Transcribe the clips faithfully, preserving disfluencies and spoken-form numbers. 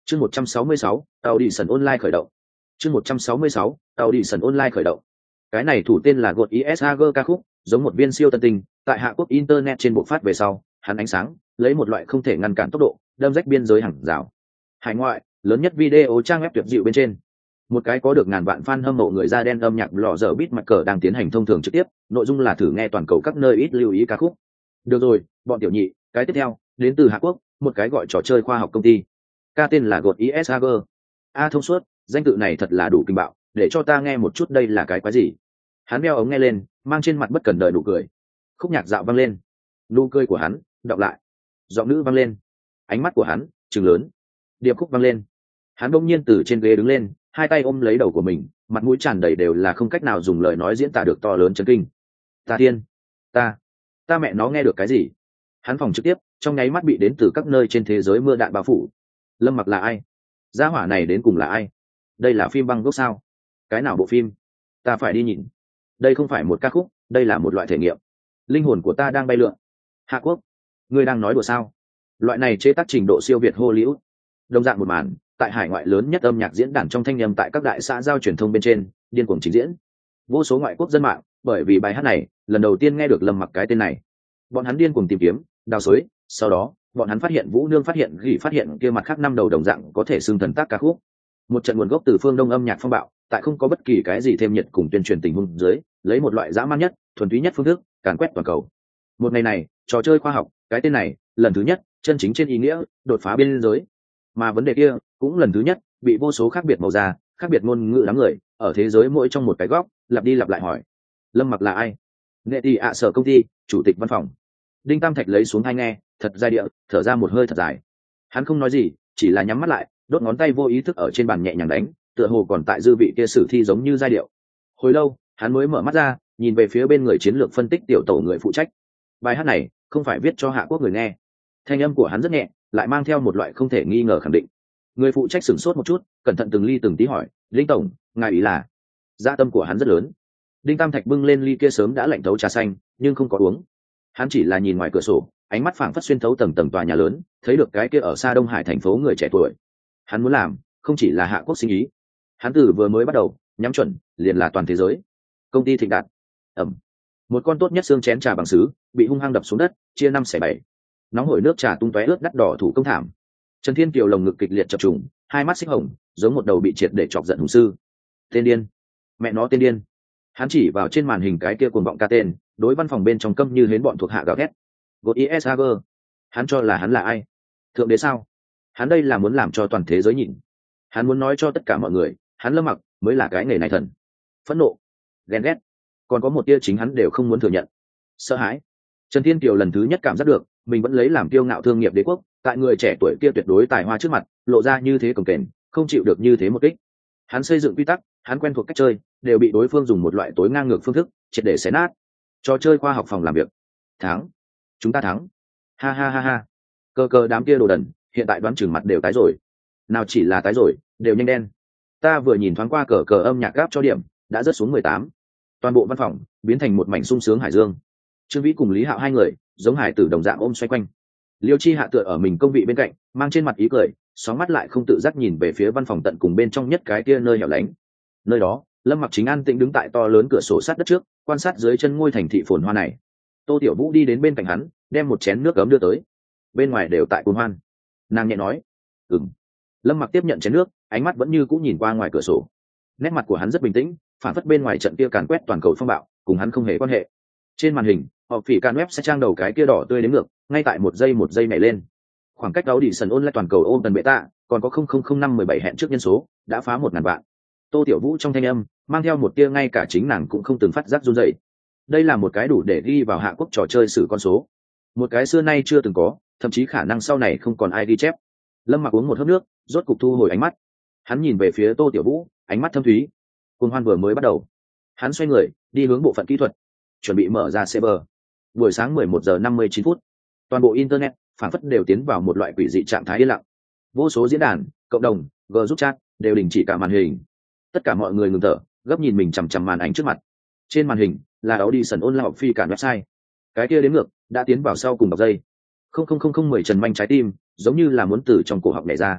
Chương một trăm sáu mươi sáu, Audition Online khởi động. Chương một trăm sáu mươi sáu, Audition Online khởi động. Cái này thủ tên là God Ishager ca khúc, giống một viên siêu tân tinh, tại Hạ Quốc internet trên bộ phát về sau, hắn ánh sáng, lấy một loại không thể ngăn cản tốc độ, đâm rách biên giới hàng rào. Hải ngoại, lớn nhất video trang web tuyệt dịu bên trên. Một cái có được ngàn vạn fan hâm mộ người da đen âm nhạc lọ dở beat maker đang tiến hành thông thường trực tiếp, nội dung là thử nghe toàn cầu các nơi ít lưu ý ca khúc. Được rồi, bọn tiểu nhị, cái tiếp theo, đến từ Hạ Quốc, một cái gọi trò chơi khoa học công ty. Ca tên là God Ishager. A thông suốt, danh tự này thật là đủ kinh bạo, để cho ta nghe một chút đây là cái quái gì. Hắn đeo ống nghe lên, mang trên mặt bất cần đời nụ cười. Khúc nhạc dạo vang lên, nụ cười của hắn đọc lại, giọng nữ vang lên, ánh mắt của hắn trừng lớn, điệp khúc vang lên. Hắn bỗng nhiên từ trên ghế đứng lên, hai tay ôm lấy đầu của mình, mặt mũi tràn đầy đều là không cách nào dùng lời nói diễn tả được to lớn chấn kinh. Ta tiên, ta ta mẹ nó nghe được cái gì? Hắn phòng trực tiếp trong nháy mắt bị đến từ các nơi trên thế giới mưa đạn bao phủ. Lâm Mặc là ai? Gia hỏa này đến cùng là ai? Đây là phim băng gốc sao? Cái nào bộ phim? Ta phải đi nhìn. Đây không phải một ca khúc, đây là một loại thể nghiệm. Linh hồn của ta đang bay lượn. Hạ Quốc, ngươi đang nói đùa sao? Loại này chế tác trình độ siêu việt Hollywood. Đồng dạng một màn, tại hải ngoại lớn nhất âm nhạc diễn đàn trong thanh âm tại các đại xã giao truyền thông bên trên, điên cuồng trình diễn. Vô số ngoại quốc dân mạng, bởi vì bài hát này, lần đầu tiên nghe được Lâm Mặc cái tên này. Bọn hắn điên cuồng tìm kiếm, đào xới, sau đó, bọn hắn phát hiện Vũ Nương phát hiện gỉ phát hiện kia mặt khác năm đầu đồng dạng có thể xưng thần tác ca khúc. Một trận nguồn gốc từ phương Đông âm nhạc phong bạo, tại không có bất kỳ cái gì thêm nhiệt cùng tuyên truyền tình huống dưới, lấy một loại dã man nhất, thuần túy nhất phương thức, càn quét toàn cầu. Một ngày này, trò chơi khoa học, cái tên này, lần thứ nhất, chân chính trên ý nghĩa, đột phá biên giới. Mà vấn đề kia, cũng lần thứ nhất, bị vô số khác biệt màu da, khác biệt ngôn ngữ đám người, ở thế giới mỗi trong một cái góc, lặp đi lặp lại hỏi. Lâm Mặc là ai? Nghệ tỷ ạ sở công ty, chủ tịch văn phòng. Đinh Tam Thạch lấy xuống hai nghe, thật giai địa, thở ra một hơi thật dài. Hắn không nói gì, chỉ là nhắm mắt lại, đốt ngón tay vô ý thức ở trên bàn nhẹ nhàng đánh, tựa hồ còn tại dư vị kia sử thi giống như giai điệu. Hồi lâu, hắn mới mở mắt ra, nhìn về phía bên người chiến lược phân tích tiểu tổ người phụ trách. Bài hát này không phải viết cho Hạ Quốc người nghe. Thanh âm của hắn rất nhẹ, lại mang theo một loại không thể nghi ngờ khẳng định. Người phụ trách sửng sốt một chút, cẩn thận từng ly từng tí hỏi, "Đinh tổng, ngài ý là?" Dạ tâm của hắn rất lớn. Đinh Tam Thạch bưng lên ly kia sớm đã lạnh thấu trà xanh, nhưng không có uống. Hắn chỉ là nhìn ngoài cửa sổ, ánh mắt phảng phất xuyên thấu tầng tầng tòa nhà lớn, thấy được cái kia ở xa Đông Hải thành phố người trẻ tuổi. Hắn muốn làm, không chỉ là Hạ Quốc sinh ý. Hắn từ vừa mới bắt đầu, nhắm chuẩn, liền là toàn thế giới. Công ty Thịnh Đạt. Ẩm. Một con tốt nhất xương chén trà bằng sứ, bị hung hăng đập xuống đất, chia năm xẻ bảy. Nóng hổi nước trà tung tóe ướt đắt đỏ thủ công thảm. Trần Thiên Kiều lồng ngực kịch liệt chập trùng, hai mắt xích hồng, giống một đầu bị triệt để chọc giận hùng sư. Tên điên. Mẹ nó tên điên. Hắn chỉ vào trên màn hình cái kia cuồng vọng ca tên, đối văn phòng bên trong câm như hến bọn thuộc hạ gào thét. God Ishager. Hắn cho là hắn là ai? Thượng đế sao? Hắn đây là muốn làm cho toàn thế giới nhìn. Hắn muốn nói cho tất cả mọi người, hắn Lâm Mặc mới là cái nghề này thần. Phẫn nộ, ghen ghét, còn có một tia chính hắn đều không muốn thừa nhận. Sợ hãi. Trần Thiên Kiều lần thứ nhất cảm giác được, mình vẫn lấy làm kiêu ngạo thương nghiệp đế quốc, tại người trẻ tuổi kia tuyệt đối tài hoa trước mặt, lộ ra như thế cồng kềnh, không chịu được như thế một kích. Hắn xây dựng quy tắc, hắn quen thuộc cách chơi, đều bị đối phương dùng một loại tối ngang ngược phương thức, triệt để xé nát. Trò chơi khoa học phòng làm việc. Thắng. Chúng ta thắng. Ha ha ha ha. Cơ cơ đám kia đồ đần, hiện tại đoán chừng mặt đều tái rồi. Nào chỉ là tái rồi, đều nhanh đen. Ta vừa nhìn thoáng qua cờ cờ âm nhạc gáp cho điểm, đã rớt xuống mười tám. Toàn bộ văn phòng biến thành một mảnh sung sướng hải dương. Trương Vĩ cùng Lý Hạo hai người, giống hải tử đồng dạng ôm xoay quanh. Liêu Chi Hạ tựa ở mình công vị bên cạnh, mang trên mặt ý cười, sóng mắt lại không tự giác nhìn về phía văn phòng tận cùng bên trong nhất cái kia nơi hẻo lánh. Nơi đó, Lâm Mặc chính an tĩnh đứng tại to lớn cửa sổ sát đất trước, quan sát dưới chân ngôi thành thị phồn hoa này. Tô Tiểu Vũ đi đến bên cạnh hắn, đem một chén nước ấm đưa tới. Bên ngoài đều tại cuồng hoan. Nàng nhẹ nói, "Ừm." Lâm Mặc tiếp nhận chén nước, ánh mắt vẫn như cũ nhìn qua ngoài cửa sổ. Nét mặt của hắn rất bình tĩnh, phản phất bên ngoài trận kia càn quét toàn cầu phong bạo, cùng hắn không hề quan hệ. Trên màn hình, họp phỉ can web sẽ trang đầu cái kia đỏ tươi đến ngược, ngay tại một giây một giây nhảy lên. Khoảng cách đó đi sân ôn lại toàn cầu ôm tần bệ tạ, còn có không không không năm mười bảy hẹn trước nhân số, đã phá một ngàn vạn. Tô Tiểu Vũ trong thanh âm mang theo một tia ngay cả chính nàng cũng không từng phát giác run rẩy. Đây là một cái đủ để ghi vào Hạ Quốc trò chơi sử con số, một cái xưa nay chưa từng có, thậm chí khả năng sau này không còn ai ghi chép. Lâm Mặc uống một hớp nước, rốt cục thu hồi ánh mắt. Hắn nhìn về phía Tô Tiểu Vũ, ánh mắt thâm thúy. Cuồng hoan vừa mới bắt đầu. Hắn xoay người, đi hướng bộ phận kỹ thuật, chuẩn bị mở ra server. Buổi sáng mười một giờ năm mươi chín phút, toàn bộ internet phản phất đều tiến vào một loại quỷ dị trạng thái yên lặng. Vô số diễn đàn, cộng đồng, group chat đều đình chỉ cả màn hình. Tất cả mọi người ngừng thở, gấp nhìn mình chằm chằm màn ảnh trước mặt. Trên màn hình là Audition Online học phi cả website. Cái kia đến ngược đã tiến vào sau cùng đọc giây. không không không không mười trần manh trái tim, giống như là muốn từ trong cổ họng nhảy ra.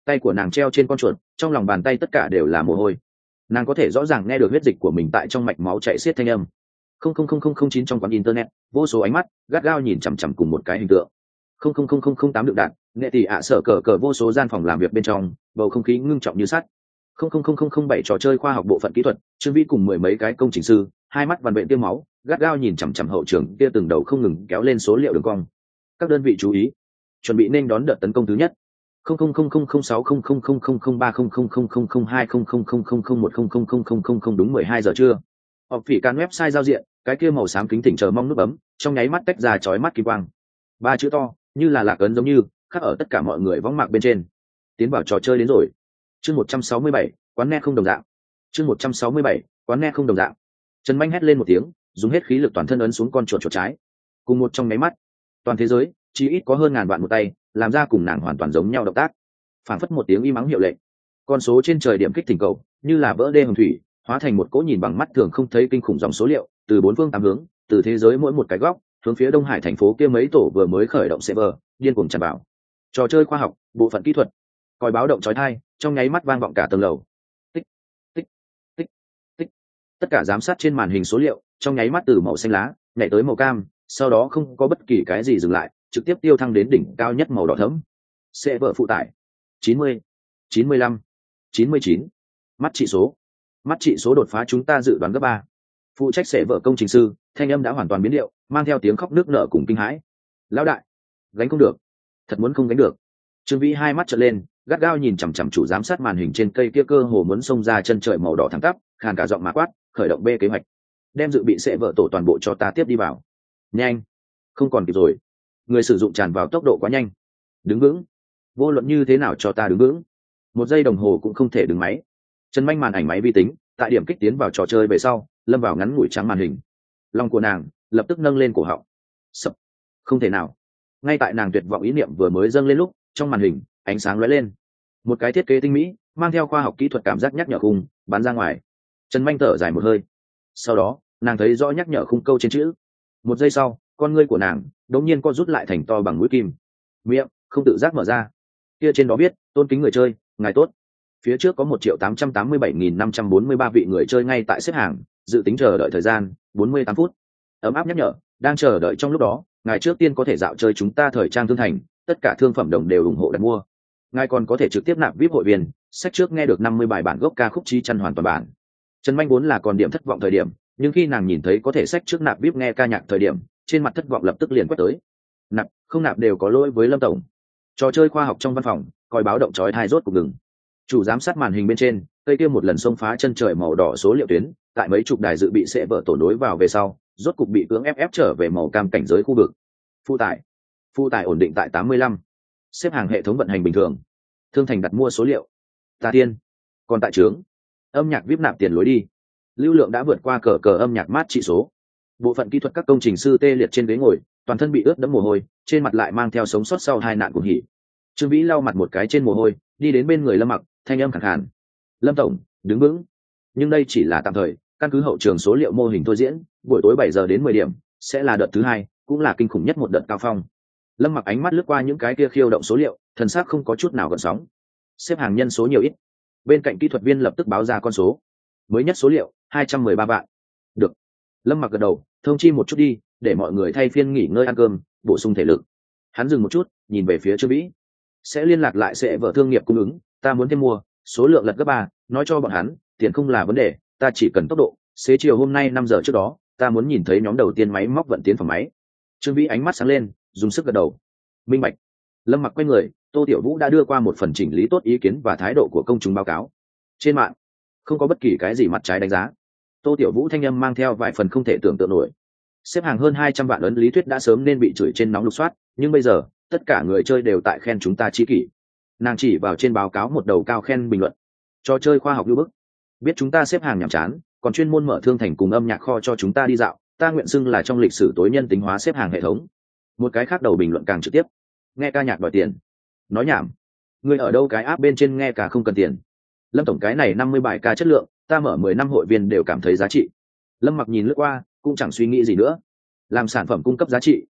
tay của nàng treo trên con chuột, trong lòng bàn tay tất cả đều là mồ hôi. Nàng có thể rõ ràng nghe được huyết dịch của mình tại trong mạch máu chạy xiết thanh âm. Không không không không không chín trong quán internet, vô số ánh mắt gắt gao nhìn chằm chằm cùng một cái hình tượng. Không không không không không tám đựng đạn, nghệ tỷ ạ sở cờ cờ vô số gian phòng làm việc bên trong, bầu không khí ngưng trọng như sắt. Không không không không không bảy trò chơi khoa học bộ phận kỹ thuật, Trương Vĩ cùng mười mấy cái công trình sư, hai mắt vằn vện tiêm máu, gắt gao nhìn chằm chằm hậu trường kia từng đầu không ngừng kéo lên số liệu đường cong. Các đơn vị chú ý, chuẩn bị nên đón đợt tấn công thứ nhất. Không không không không không sáu không không không không không ba không không không không không hai không không không không không một không không không không không không đúng mười hai giờ trưa. Họp phỉ can website giao diện, cái kia màu xám kính thỉnh chờ mong nút bấm, trong nháy mắt tách ra chói mắt kim quang. Ba chữ to, như là lạc ấn giống như, khắc ở tất cả mọi người võng mạc bên trên. Tiến vào trò chơi đến rồi. Chương một trăm sáu mươi bảy, quán net không đồng dạng. Chương một trăm sáu mươi bảy, quán net không đồng dạng. Trần Minh hét lên một tiếng, dùng hết khí lực toàn thân ấn xuống con chuột chuột trái. Cùng một trong nháy mắt, toàn thế giới chỉ ít có hơn ngàn vạn một tay làm ra cùng nàng hoàn toàn giống nhau động tác. Phảng phất một tiếng im mắng hiệu lệnh, con số trên trời điểm kích thỉnh cầu như là vỡ đê hồng thủy, hóa thành một cỗ nhìn bằng mắt thường không thấy kinh khủng dòng số liệu từ bốn phương tám hướng, từ thế giới mỗi một cái góc, hướng phía Đông Hải thành phố kia mấy tổ vừa mới khởi động server điên cuồng tràn vào. Trò chơi khoa học, bộ phận kỹ thuật, còi báo động chói tai trong nháy mắt vang vọng cả tầng lầu. Tích tích tích tích, tất cả giám sát trên màn hình số liệu trong nháy mắt từ màu xanh lá nhảy tới màu cam, sau đó không có bất kỳ cái gì dừng lại, trực tiếp tiêu thăng đến đỉnh cao nhất màu đỏ thẫm. Server phụ tải chín mươi, chín mươi lăm, chín mươi chín. Mắt trị số mắt trị số đột phá chúng ta dự đoán gấp ba. Phụ trách server công trình sư thanh âm đã hoàn toàn biến điệu, mang theo tiếng khóc nước nở cùng kinh hãi. Lão đại, gánh không được, thật muốn không gánh được. Trương Vĩ hai mắt trợn lên, gắt gao nhìn chằm chằm chủ giám sát màn hình trên cây kia, cơ hồ muốn xông ra chân trời màu đỏ thẳng tắp, khàn cả giọng mà quát, khởi động B kế hoạch, đem dự bị server tổ toàn bộ cho ta tiếp đi vào. Nhanh, không còn kịp rồi. Người sử dụng tràn vào tốc độ quá nhanh. Đứng vững, vô luận như thế nào cho ta đứng vững. Một giây đồng hồ cũng không thể đứng máy. Trần Minh màn ảnh máy vi tính tại điểm kích tiến vào trò chơi về sau, lâm vào ngắn ngủi trắng màn hình. Lòng của nàng lập tức nâng lên cổ họng. Sập. Không thể nào. Ngay tại nàng tuyệt vọng ý niệm vừa mới dâng lên lúc, trong màn hình ánh sáng lóe lên, một cái thiết kế tinh mỹ mang theo khoa học kỹ thuật cảm giác nhắc nhở khung bắn ra ngoài. Trần Minh thở dài một hơi, sau đó nàng thấy rõ nhắc nhở khung câu trên chữ. Một giây sau, con ngươi của nàng đột nhiên co rút lại thành to bằng mũi kim, miệng không tự giác mở ra. Kia trên đó viết, tôn kính người chơi, ngài tốt. Phía trước có một triệu tám trăm tám mươi bảy nghìn năm trăm bốn mươi ba vị người chơi ngay tại xếp hàng, dự tính chờ đợi thời gian bốn mươi tám phút. Ấm áp nhắc nhở, đang chờ đợi trong lúc đó, ngài trước tiên có thể dạo chơi chúng ta thời trang thương thành, tất cả thương phẩm đồng đều ủng hộ đặt mua. Ngài còn có thể trực tiếp nạp vê i pê hội viên, sách trước nghe được năm mươi bài bản gốc ca khúc Chí Chăn hoàn toàn bản. Trần Minh vốn là còn điểm thất vọng thời điểm, nhưng khi nàng nhìn thấy có thể sách trước nạp vê i pê nghe ca nhạc thời điểm, trên mặt thất vọng lập tức liền quét tới. Nạp, không nạp đều có lỗi với Lâm tổng. Trò chơi khoa học trong văn phòng, còi báo động chói tai rốt cuộc ngừng. Chủ giám sát màn hình bên trên, cây kia một lần xông phá chân trời màu đỏ số liệu tuyến, tại mấy chục đài dự bị sẽ vỡ tổ nối vào về sau, rốt cục bị cưỡng ép ép trở về màu cam cảnh giới khu vực. Phụ tải, phụ tải ổn định tại tám mươi lăm. Xếp hàng hệ thống vận hành bình thường. Thương thành đặt mua số liệu. Ta tiên. Còn tại trướng, âm nhạc vê i pê nạp tiền lối đi. Lưu lượng đã vượt qua cờ cờ âm nhạc mát trị số. Bộ phận kỹ thuật các công trình sư tê liệt trên ghế ngồi, toàn thân bị ướt đẫm mồ hôi, trên mặt lại mang theo sống sót sau hai nạn cuồng hỉ. Trương Vĩ lau mặt một cái trên mồ hôi, đi đến bên người Lâm Mặc, thanh âm khàn khàn. Lâm tổng, đứng vững. Nhưng đây chỉ là tạm thời, căn cứ hậu trường số liệu mô hình thôi diễn, buổi tối bảy giờ đến mười điểm sẽ là đợt thứ hai, cũng là kinh khủng nhất một đợt cao phong. Lâm Mặc ánh mắt lướt qua những cái kia khiêu động số liệu, thần sắc không có chút nào gợn sóng. Xếp hàng nhân số nhiều ít. Bên cạnh kỹ thuật viên lập tức báo ra con số. Mới nhất số liệu, hai trăm mười ba vạn. Được. Lâm Mặc gật đầu, thông chi một chút đi, để mọi người thay phiên nghỉ ngơi ăn cơm, bổ sung thể lực. Hắn dừng một chút, nhìn về phía Trương Vĩ. Sẽ liên lạc lại sẽ vợ thương nghiệp cung ứng, ta muốn thêm mua, số lượng lật gấp ba, nói cho bọn hắn, tiền không là vấn đề, ta chỉ cần tốc độ. Xế chiều hôm nay năm giờ trước đó, ta muốn nhìn thấy nhóm đầu tiên máy móc vận tiến phòng máy. Trương Vĩ ánh mắt sáng lên, dùng sức gật đầu. Minh bạch. Lâm Mặc quay người, Tô Tiểu Vũ đã đưa qua một phần chỉnh lý tốt ý kiến và thái độ của công chúng báo cáo. Trên mạng, không có bất kỳ cái gì mặt trái đánh giá. Tô Tiểu Vũ thanh âm mang theo vài phần không thể tưởng tượng nổi. Xếp hàng hơn hai trăm vạn ấn lý thuyết đã sớm nên bị chửi trên nóng lục soát, nhưng bây giờ, tất cả người chơi đều tại khen chúng ta chi kỷ. Nàng chỉ vào trên báo cáo một đầu cao khen bình luận. Trò chơi khoa học lưu bức. Biết chúng ta xếp hàng nhàm chán, còn chuyên môn mở thương thành cùng âm nhạc kho cho chúng ta đi dạo, ta nguyện xưng là trong lịch sử tối nhân tính hóa xếp hàng hệ thống. Một cái khác đầu bình luận càng trực tiếp. Nghe ca nhạc đòi tiền. Nói nhảm. Người ở đâu cái app bên trên nghe ca không cần tiền. Lâm tổng cái này năm mươi bài ca chất lượng, ta mở mười năm hội viên đều cảm thấy giá trị. Lâm Mặc nhìn lướt qua, cũng chẳng suy nghĩ gì nữa. Làm sản phẩm cung cấp giá trị,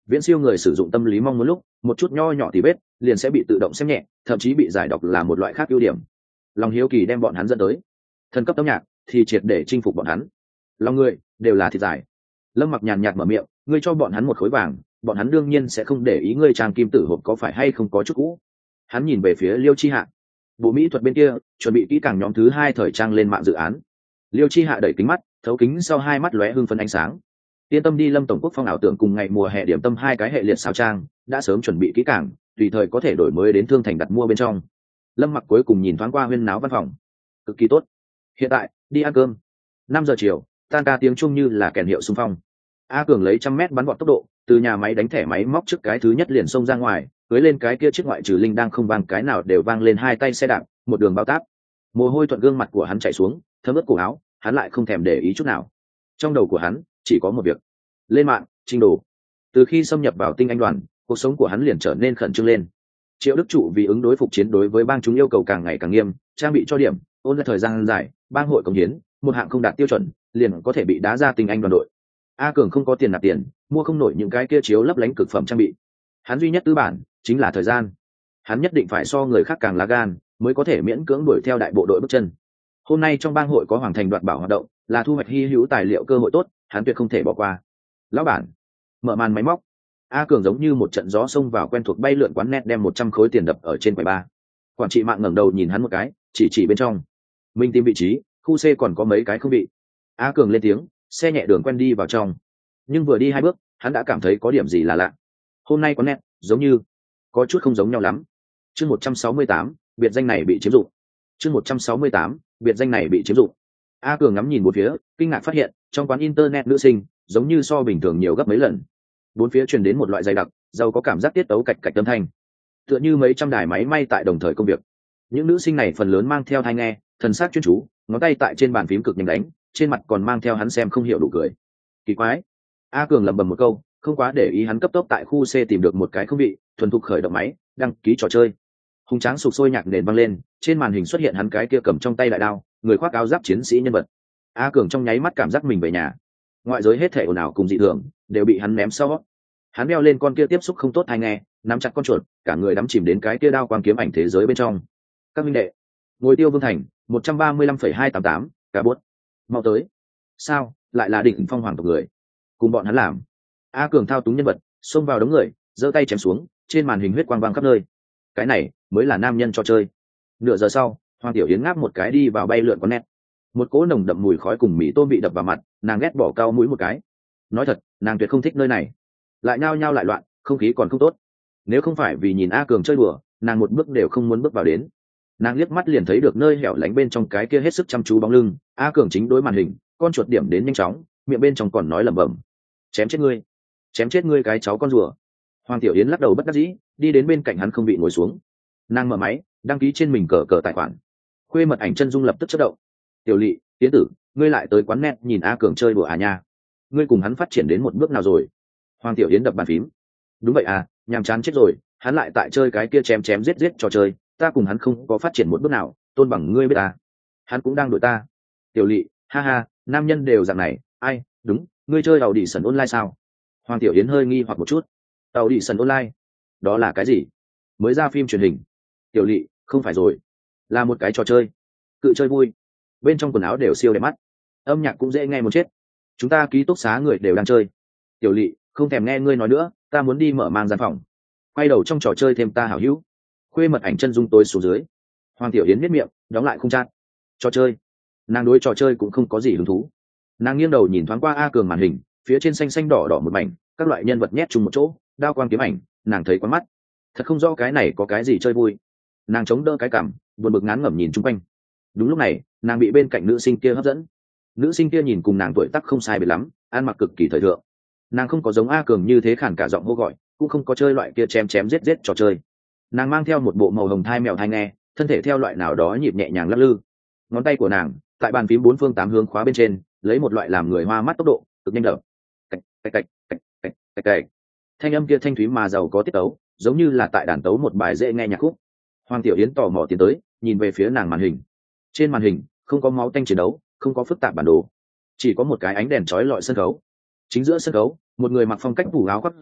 Viễn siêu người sử dụng tâm lý mong muốn lúc một chút nho nhỏ thì bết liền sẽ bị tự động xem nhẹ, thậm chí bị giải độc là một loại khác ưu điểm. Lòng hiếu kỳ đem bọn hắn dẫn tới, thần cấp âm nhạc thì triệt để chinh phục bọn hắn. Lòng người đều là thịt dài. Lâm Mặc nhàn nhạt mở miệng, ngươi cho bọn hắn một khối vàng, bọn hắn đương nhiên sẽ không để ý ngươi trang kim tử hộp có phải hay không có chút cũ. Hắn nhìn về phía Liêu Chi Hạ, bộ mỹ thuật bên kia chuẩn bị kỹ càng nhóm thứ hai thời trang lên mạng dự án. Liêu Chi Hạ đẩy kính mắt, thấu kính sau hai mắt lóe hưng phấn ánh sáng. Yên tâm đi, Lâm tổng quốc phong ảo tưởng cùng ngày mùa hè điểm tâm hai cái hệ liệt sao trang đã sớm chuẩn bị kỹ càng, tùy thời có thể đổi mới đến thương thành đặt mua bên trong. Lâm Mặc cuối cùng nhìn thoáng qua huyên náo văn phòng, cực kỳ tốt. Hiện tại đi ăn cơm. Năm giờ chiều, tan ca tiếng chung như là kèn hiệu xung phong. A Cường lấy trăm mét bắn vọt tốc độ từ nhà máy đánh thẻ máy móc trước cái thứ nhất liền xông ra ngoài, cưới lên cái kia chiếc ngoại trừ linh đang không vang cái nào đều vang lên hai tay xe đạp, một đường bao táp. Mồ hôi thuận gương mặt của hắn chảy xuống, thấm ướt cổ áo, hắn lại không thèm để ý chút nào. Trong đầu của hắn chỉ có một việc: lên mạng trình đồ. Từ khi xâm nhập vào tinh anh đoàn, cuộc sống của hắn liền trở nên khẩn trương lên. Triệu Đức Trụ vì ứng đối phục chiến đối với bang chúng yêu cầu càng ngày càng nghiêm, trang bị cho điểm, ôn lại thời gian dài, bang hội công hiến, một hạng không đạt tiêu chuẩn, liền có thể bị đá ra tinh anh đoàn đội. A Cường không có tiền nạp tiền, mua không nổi những cái kia chiếu lấp lánh cực phẩm trang bị. Hắn duy nhất tư bản chính là thời gian. Hắn nhất định phải so người khác càng lá gan, mới có thể miễn cưỡng đuổi theo đại bộ đội bước chân. Hôm nay trong bang hội có hoàng thành đoạt bảo hoạt động, là thu hoạch hy hữu tài liệu cơ hội tốt, hắn tuyệt không thể bỏ qua. Lão bản, mở màn máy móc. A Cường giống như một trận gió xông vào quen thuộc bay lượn quán net, đem một trăm khối tiền đập ở trên quầy ba. Quản trị mạng ngẩng đầu nhìn hắn một cái, chỉ chỉ bên trong. Minh tìm vị trí, khu C còn có mấy cái không bị. A Cường lên tiếng, xe nhẹ đường quen đi vào trong. Nhưng vừa đi hai bước, hắn đã cảm thấy có điểm gì là lạ. Hôm nay quán net giống như có chút không giống nhau lắm. Chương một trăm sáu mươi tám, biệt danh này bị chiếm dụng. Chương một trăm sáu mươi tám, biệt danh này bị chiếm dụng. A Cường ngắm nhìn một phía, kinh ngạc phát hiện trong quán internet nữ sinh giống như so bình thường nhiều gấp mấy lần. Bốn phía truyền đến một loại dày đặc, giàu có cảm giác tiết tấu cạch cạch âm thanh, tựa như mấy trăm đài máy may tại đồng thời công việc. Những nữ sinh này phần lớn mang theo tai nghe, thần sắc chuyên chú, ngón tay tại trên bàn phím cực nhanh đánh, trên mặt còn mang theo hắn xem không hiểu đủ cười. Kỳ quái. A Cường lẩm bẩm một câu, không quá để ý. Hắn cấp tốc tại khu C tìm được một cái không bị, thuần thục khởi động máy, đăng ký trò chơi. Hùng tráng sục sôi nhạc nền vang lên, trên màn hình xuất hiện hắn cái kia cầm trong tay đại đao, người khoác áo giáp chiến sĩ nhân vật. A Cường trong nháy mắt cảm giác mình về nhà. Ngoại giới hết thảy ồn ào cùng dị thường đều bị hắn ném sau. Hắn đeo lên con kia tiếp xúc không tốt hay nghe, nắm chặt con chuột, cả người đắm chìm đến cái kia đao quang kiếm ảnh thế giới bên trong. Các minh đệ, ngồi Tiêu Vương Thành một trăm ba mươi lăm phẩy hai tám tám, cả buốt. Mau tới. Sao, lại là đỉnh phong hoàng tộc người. Cùng bọn hắn làm. A Cường thao túng nhân vật, xông vào đống người, giơ tay chém xuống, trên màn hình huyết quang vang khắp nơi. Cái này mới là nam nhân cho chơi. Nửa giờ sau, Hoàng Tiểu Yến ngáp một cái đi vào bay lượn con nét. Một cỗ nồng đậm mùi khói cùng mì tôm bị đập vào mặt, nàng ghét bỏ cao mũi một cái. Nói thật, nàng tuyệt không thích nơi này. Lại nhao nhao lại loạn, không khí còn không tốt. Nếu không phải vì nhìn A Cường chơi đùa, nàng một bước đều không muốn bước vào đến. Nàng liếc mắt liền thấy được nơi hẻo lánh bên trong cái kia hết sức chăm chú bóng lưng. A Cường chính đối màn hình, con chuột điểm đến nhanh chóng, miệng bên trong còn nói lẩm bẩm: chém chết ngươi, chém chết ngươi cái cháu con rùa. Hoàng Tiểu Yến lắc đầu bất đắc dĩ, đi đến bên cạnh hắn không bị ngồi xuống. Nàng mở máy, đăng ký trên mình cờ cờ tài khoản. Khuê mật ảnh chân dung lập tức chớp động. Tiểu Lị, Tiến tử, ngươi lại tới quán net nhìn A Cường chơi đùa à nha? Ngươi cùng hắn phát triển đến một bước nào rồi? Hoàng Tiểu Yến đập bàn phím. Đúng vậy à, nhàm chán chết rồi, hắn lại tại chơi cái kia chém chém giết giết trò chơi, ta cùng hắn không có phát triển một bước nào, tôn bằng ngươi biết ta. Hắn cũng đang đuổi ta. Tiểu Lị, ha ha, nam nhân đều dạng này, ai, đúng, ngươi chơi tàu đi sần online sao? Hoàng Tiểu Yến hơi nghi hoặc một chút. Tàu đi sần online? Đó là cái gì? Mới ra phim truyền hình. Tiểu Lị, không phải rồi, là một cái trò chơi, cự chơi vui, bên trong quần áo đều siêu đẹp mắt, âm nhạc cũng dễ nghe một chết, chúng ta ký túc xá người đều đang chơi. Tiểu Lị, không thèm nghe ngươi nói nữa, ta muốn đi mở mang gian phòng, quay đầu trong trò chơi thêm ta hảo hữu. Khuê mật ảnh chân dung tôi xuống dưới. Hoàng Tiểu Yến miết miệng, đóng lại không chat. Trò chơi? Nàng đối trò chơi cũng không có gì hứng thú. Nàng nghiêng đầu nhìn thoáng qua A Cường màn hình, phía trên xanh xanh đỏ đỏ một mảnh, các loại nhân vật nhét chung một chỗ, đao quang kiếm ảnh, nàng thấy quán mắt. Thật không rõ cái này có cái gì chơi vui. Nàng chống đỡ cái cằm, buồn bực ngán ngẩm nhìn chung quanh. Đúng lúc này, nàng bị bên cạnh nữ sinh kia hấp dẫn. Nữ sinh kia nhìn cùng nàng tuổi tác không sai biệt lắm, ăn mặc cực kỳ thời thượng. Nàng không có giống A Cường như thế khản cả giọng hô gọi, cũng không có chơi loại kia chém chém giết giết trò chơi. Nàng mang theo một bộ màu hồng thai mèo thai nghe, thân thể theo loại nào đó nhịp nhẹ nhàng lắc lư. Ngón tay của nàng tại bàn phím bốn phương tám hướng khóa bên trên, lấy một loại làm người hoa mắt tốc độ cực nhanh đập. Cạch cạch cạch cạch cạch cạch cạch. Thanh âm kia thanh thúy mà giàu có tiết tấu, giống như là tại đàn tấu một bài dễ nghe nhạc khúc. Hoàng Tiểu Yến tò mò tiến tới, nhìn về phía nàng màn hình. Trên màn hình không có máu tanh chiến đấu, không có phức tạp bản đồ, chỉ có một cái ánh đèn chói lọi sân khấu. Chính giữa sân khấu, một người mặc phong cách phủ áo khoác ra,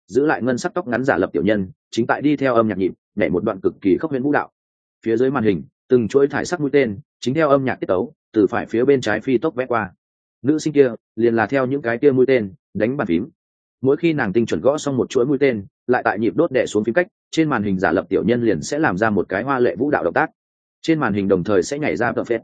giữ lại ngân sắc tóc ngắn giả lập tiểu nhân chính tại đi theo âm nhạc nhịp nhảy một đoạn cực kỳ khốc huyễn vũ đạo. Phía dưới màn hình từng chuỗi thải sắc mũi tên chính theo âm nhạc tiết tấu từ phải phía bên trái phi tốc vẽ qua. Nữ sinh kia liền là theo những cái kia mũi tên đánh bàn phím. Mỗi khi nàng tinh chuẩn gõ xong một chuỗi mũi tên lại tại nhịp đốt đè xuống phím cách, trên màn hình giả lập tiểu nhân liền sẽ làm ra một cái hoa lệ vũ đạo động tác. Trên màn hình đồng thời sẽ nhảy ra tợ phết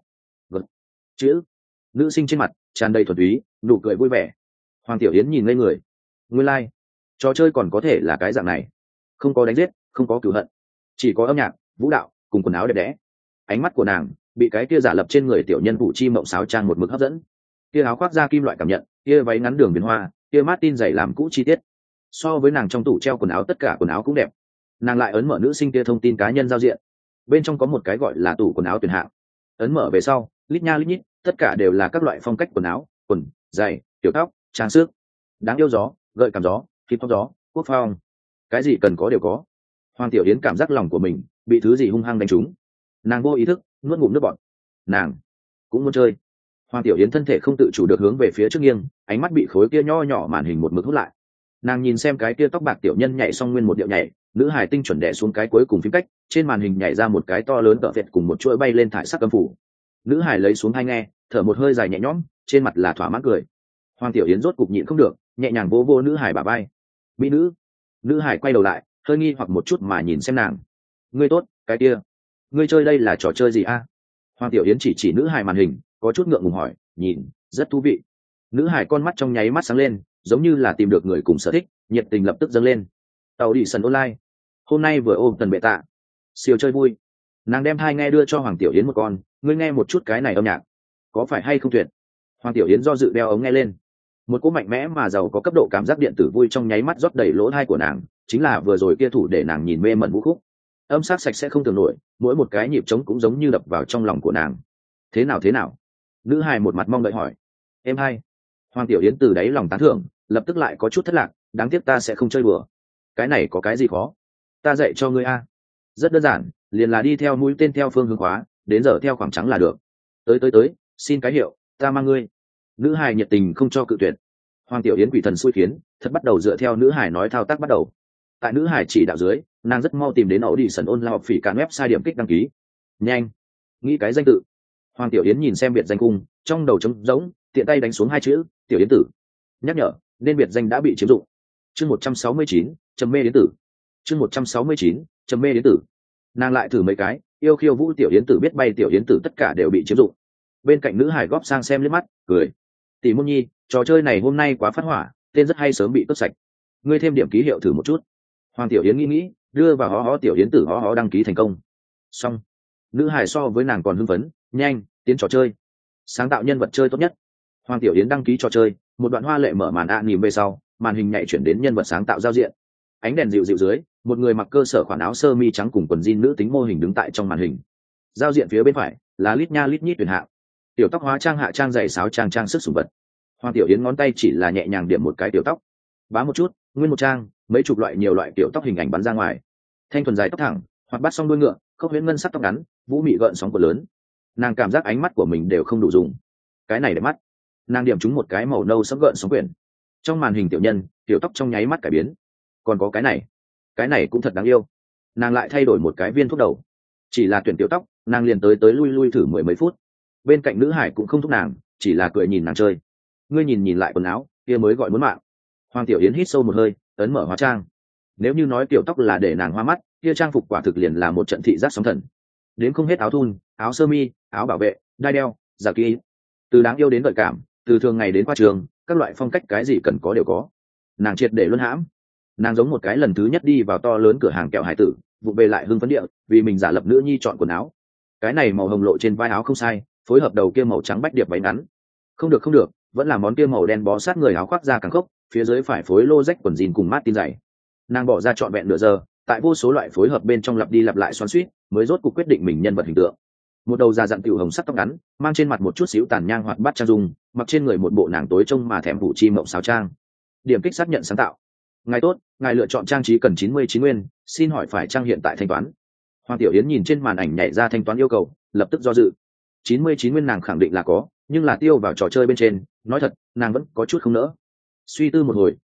chữ. Nữ sinh trên mặt tràn đầy thuần túy nụ cười vui vẻ. Hoàng Tiểu Yến nhìn ngây người. Nguyên lai like. Trò chơi còn có thể là cái dạng này, không có đánh giết, không có cửu hận, chỉ có âm nhạc, vũ đạo cùng quần áo đẹp đẽ. Ánh mắt của nàng bị cái kia giả lập trên người tiểu nhân vũ chi mộng sáo trang một mực hấp dẫn. Kia áo khoác da kim loại cảm nhận, kia váy ngắn đường viền hoa, kia Martin giày làm cũ chi tiết, so với nàng trong tủ treo quần áo tất cả quần áo cũng đẹp. Nàng lại ấn mở nữ sinh kia thông tin cá nhân giao diện, bên trong có một cái gọi là tủ quần áo tuyển hạng. Ấn mở về sau, lít nha lít nhít, tất cả đều là các loại phong cách quần áo, quần, giày, tiểu tóc, trang sức. Đáng yêu gió, gợi cảm gió, hip hop gió, quốc phong, cái gì cần có đều có. Hoàng Tiểu Yến cảm giác lòng của mình bị thứ gì hung hăng đánh trúng, nàng vô ý thức nuốt ngụm nước bọt. Nàng cũng muốn chơi. Hoàng Tiểu Yến thân thể không tự chủ được hướng về phía trước nghiêng, ánh mắt bị khối kia nho nhỏ màn hình một mực hút lại. Nàng nhìn xem cái kia tóc bạc tiểu nhân nhảy xong nguyên một điệu nhảy, nữ hài tinh chuẩn đè xuống cái cuối cùng phím cách, trên màn hình nhảy ra một cái to lớn tợ vẹt cùng một chuỗi bay lên thải sắc âm phủ. Nữ hài lấy xuống hai nghe, thở một hơi dài nhẹ nhõm, trên mặt là thỏa mãn cười. Hoàng Tiểu Yến rốt cục nhịn không được, nhẹ nhàng vỗ vỗ nữ hài bả vai. Mỹ nữ. Nữ hài quay đầu lại, hơi nghi hoặc một chút mà nhìn xem nàng. Ngươi tốt, cái kia, ngươi chơi đây là trò chơi gì a? Hoàng Tiểu Yến chỉ chỉ nữ hài màn hình, có chút ngượng ngùng hỏi, nhìn rất thú vị. Nữ hài con mắt trong nháy mắt sáng lên, giống như là tìm được người cùng sở thích, nhiệt tình lập tức dâng lên. Tàu đi sân online, hôm nay vừa ôm tần bệ tạ, siêu chơi vui. Nàng đem hai nghe đưa cho Hoàng Tiểu Yến một con, ngươi nghe một chút cái này âm nhạc, có phải hay không tuyệt? Hoàng Tiểu Yến do dự đeo ống nghe lên, một cỗ mạnh mẽ mà giàu có cấp độ cảm giác điện tử vui trong nháy mắt rót đầy lỗ tai của nàng, chính là vừa rồi kia thủ để nàng nhìn mê mẩn vũ khúc. Âm sắc sạch sẽ không tưởng nổi, mỗi một cái nhịp trống cũng giống như đập vào trong lòng của nàng. Thế nào thế nào? Nữ hài một mặt mong đợi hỏi. Em hay. Hoàng Tiểu Yến từ đáy lòng tán thưởng, lập tức lại có chút thất lạc, đáng tiếc ta sẽ không chơi bừa. Cái này có cái gì khó? Ta dạy cho ngươi a. Rất đơn giản, liền là đi theo mũi tên theo phương hướng khóa, đến giờ theo khoảng trắng là được. Tới tới tới, xin cái hiệu, ta mang ngươi. Nữ hài nhiệt tình không cho cự tuyệt. Hoàng Tiểu Yến quỷ thần xui khiến, thật bắt đầu dựa theo nữ hài nói thao tác bắt đầu. Tại nữ hài chỉ đạo dưới, nàng rất mau tìm đến ổ đi sân ôn lao phỉ cản website điểm kích đăng ký. Nhanh, nghĩ cái danh tự. Hoàng Tiểu Yến nhìn xem biệt danh cung, trong đầu trống rỗng, tiện tay đánh xuống hai chữ Tiểu Yến tử. Nhắc nhở, nên biệt danh đã bị chiếm dụng. Chương một trăm sáu mươi chín, trầm mê Yến tử. Chương một trăm sáu mươi chín, trầm mê Yến tử. Nàng lại thử mấy cái, yêu khiêu vũ Tiểu Yến tử biết bay Tiểu Yến tử tất cả đều bị chiếm dụng. Bên cạnh nữ hải góp sang xem liếc mắt, cười. Tỷ Môn Nhi, trò chơi này hôm nay quá phát hỏa, tên rất hay sớm bị cướp sạch. Ngươi thêm điểm ký hiệu thử một chút. Hoàng Tiểu Yến nghĩ nghĩ, đưa vào hó hó Tiểu Yến tử hó hó đăng ký thành công. Xong. Nữ hải so với nàng còn hưng phấn, nhanh, tiến trò chơi. Sáng tạo nhân vật chơi tốt nhất. Hoàng Tiểu Yến đăng ký trò chơi, một đoạn hoa lệ mở màn ạ nhìn về sau, màn hình nhảy chuyển đến nhân vật sáng tạo giao diện. Ánh đèn dịu dịu dưới, một người mặc cơ sở khoản áo sơ mi trắng cùng quần jean nữ tính mô hình đứng tại trong màn hình. Giao diện phía bên phải là lít nha lít nhít tuyển hạng. Tiểu tóc hóa trang hạ trang giày sáo trang trang sức sủng vật. Hoàng Tiểu Yến ngón tay chỉ là nhẹ nhàng điểm một cái tiểu tóc, bá một chút, nguyên một trang, mấy chục loại nhiều loại tiểu tóc hình ảnh bắn ra ngoài. Thanh thuần dài tóc thẳng, hoặc bắt xong đuôi ngựa, khốc huyễn ngân sắc tóc ngắn, vũ mị gợn sóng của lớn. Nàng cảm giác ánh mắt của mình đều không đủ dùng. Cái này để mắt. Nàng điểm trúng một cái màu nâu sẫm gợn sóng quyển. Trong màn hình tiểu nhân, tiểu tóc trong nháy mắt cải biến. Còn có cái này, cái này cũng thật đáng yêu. Nàng lại thay đổi một cái viên thuốc đầu. Chỉ là tuyển tiểu tóc, nàng liền tới tới lui lui thử mười mấy phút. Bên cạnh nữ hải cũng không thúc nàng, chỉ là cười nhìn nàng chơi. Ngươi nhìn nhìn lại quần áo, kia mới gọi muốn mạng. Hoàng Tiểu Yến hít sâu một hơi, ấn mở hóa trang. Nếu như nói tiểu tóc là để nàng hoa mắt, kia trang phục quả thực liền là một trận thị giác sóng thần. Đến không hết áo thun, áo sơ mi, áo bảo vệ, đai đeo, giả kỳ. Từ đáng yêu đến gợi cảm, từ thường ngày đến qua trường, các loại phong cách cái gì cần có đều có. Nàng triệt để luân hãm. Nàng giống một cái lần thứ nhất đi vào to lớn cửa hàng kẹo hải tử, vụ về lại hưng phấn địa, vì mình giả lập nữ nhi chọn quần áo. Cái này màu hồng lộ trên vai áo không sai, phối hợp đầu kia màu trắng bách điệp váy ngắn. Không được không được, vẫn là món kia màu đen bó sát người áo khoác da càng khốc, phía dưới phải phối lô rách quần jean cùng mát tin dày. Nàng bỏ ra trọn vẹn nửa giờ, tại vô số loại phối hợp bên trong lặp đi lặp lại xoắn xuýt, mới rốt cuộc quyết định mình nhân vật hình tượng. Một đầu da dặn tiểu hồng sắc tóc ngắn, mang trên mặt một chút xíu tàn nhang hoặc bát trang dung, mặc trên người một bộ nàng tối trông mà thèm vụ chi mộng sáo trang. Điểm kích xác nhận sáng tạo. Ngài tốt, ngài lựa chọn trang trí cần chín mươi chín nguyên, xin hỏi phải trang hiện tại thanh toán. Hoàng Tiểu Yến nhìn trên màn ảnh nhảy ra thanh toán yêu cầu, lập tức do dự. chín mươi chín nguyên nàng khẳng định là có, nhưng là tiêu vào trò chơi bên trên, nói thật, nàng vẫn có chút không nỡ. Suy tư một hồi,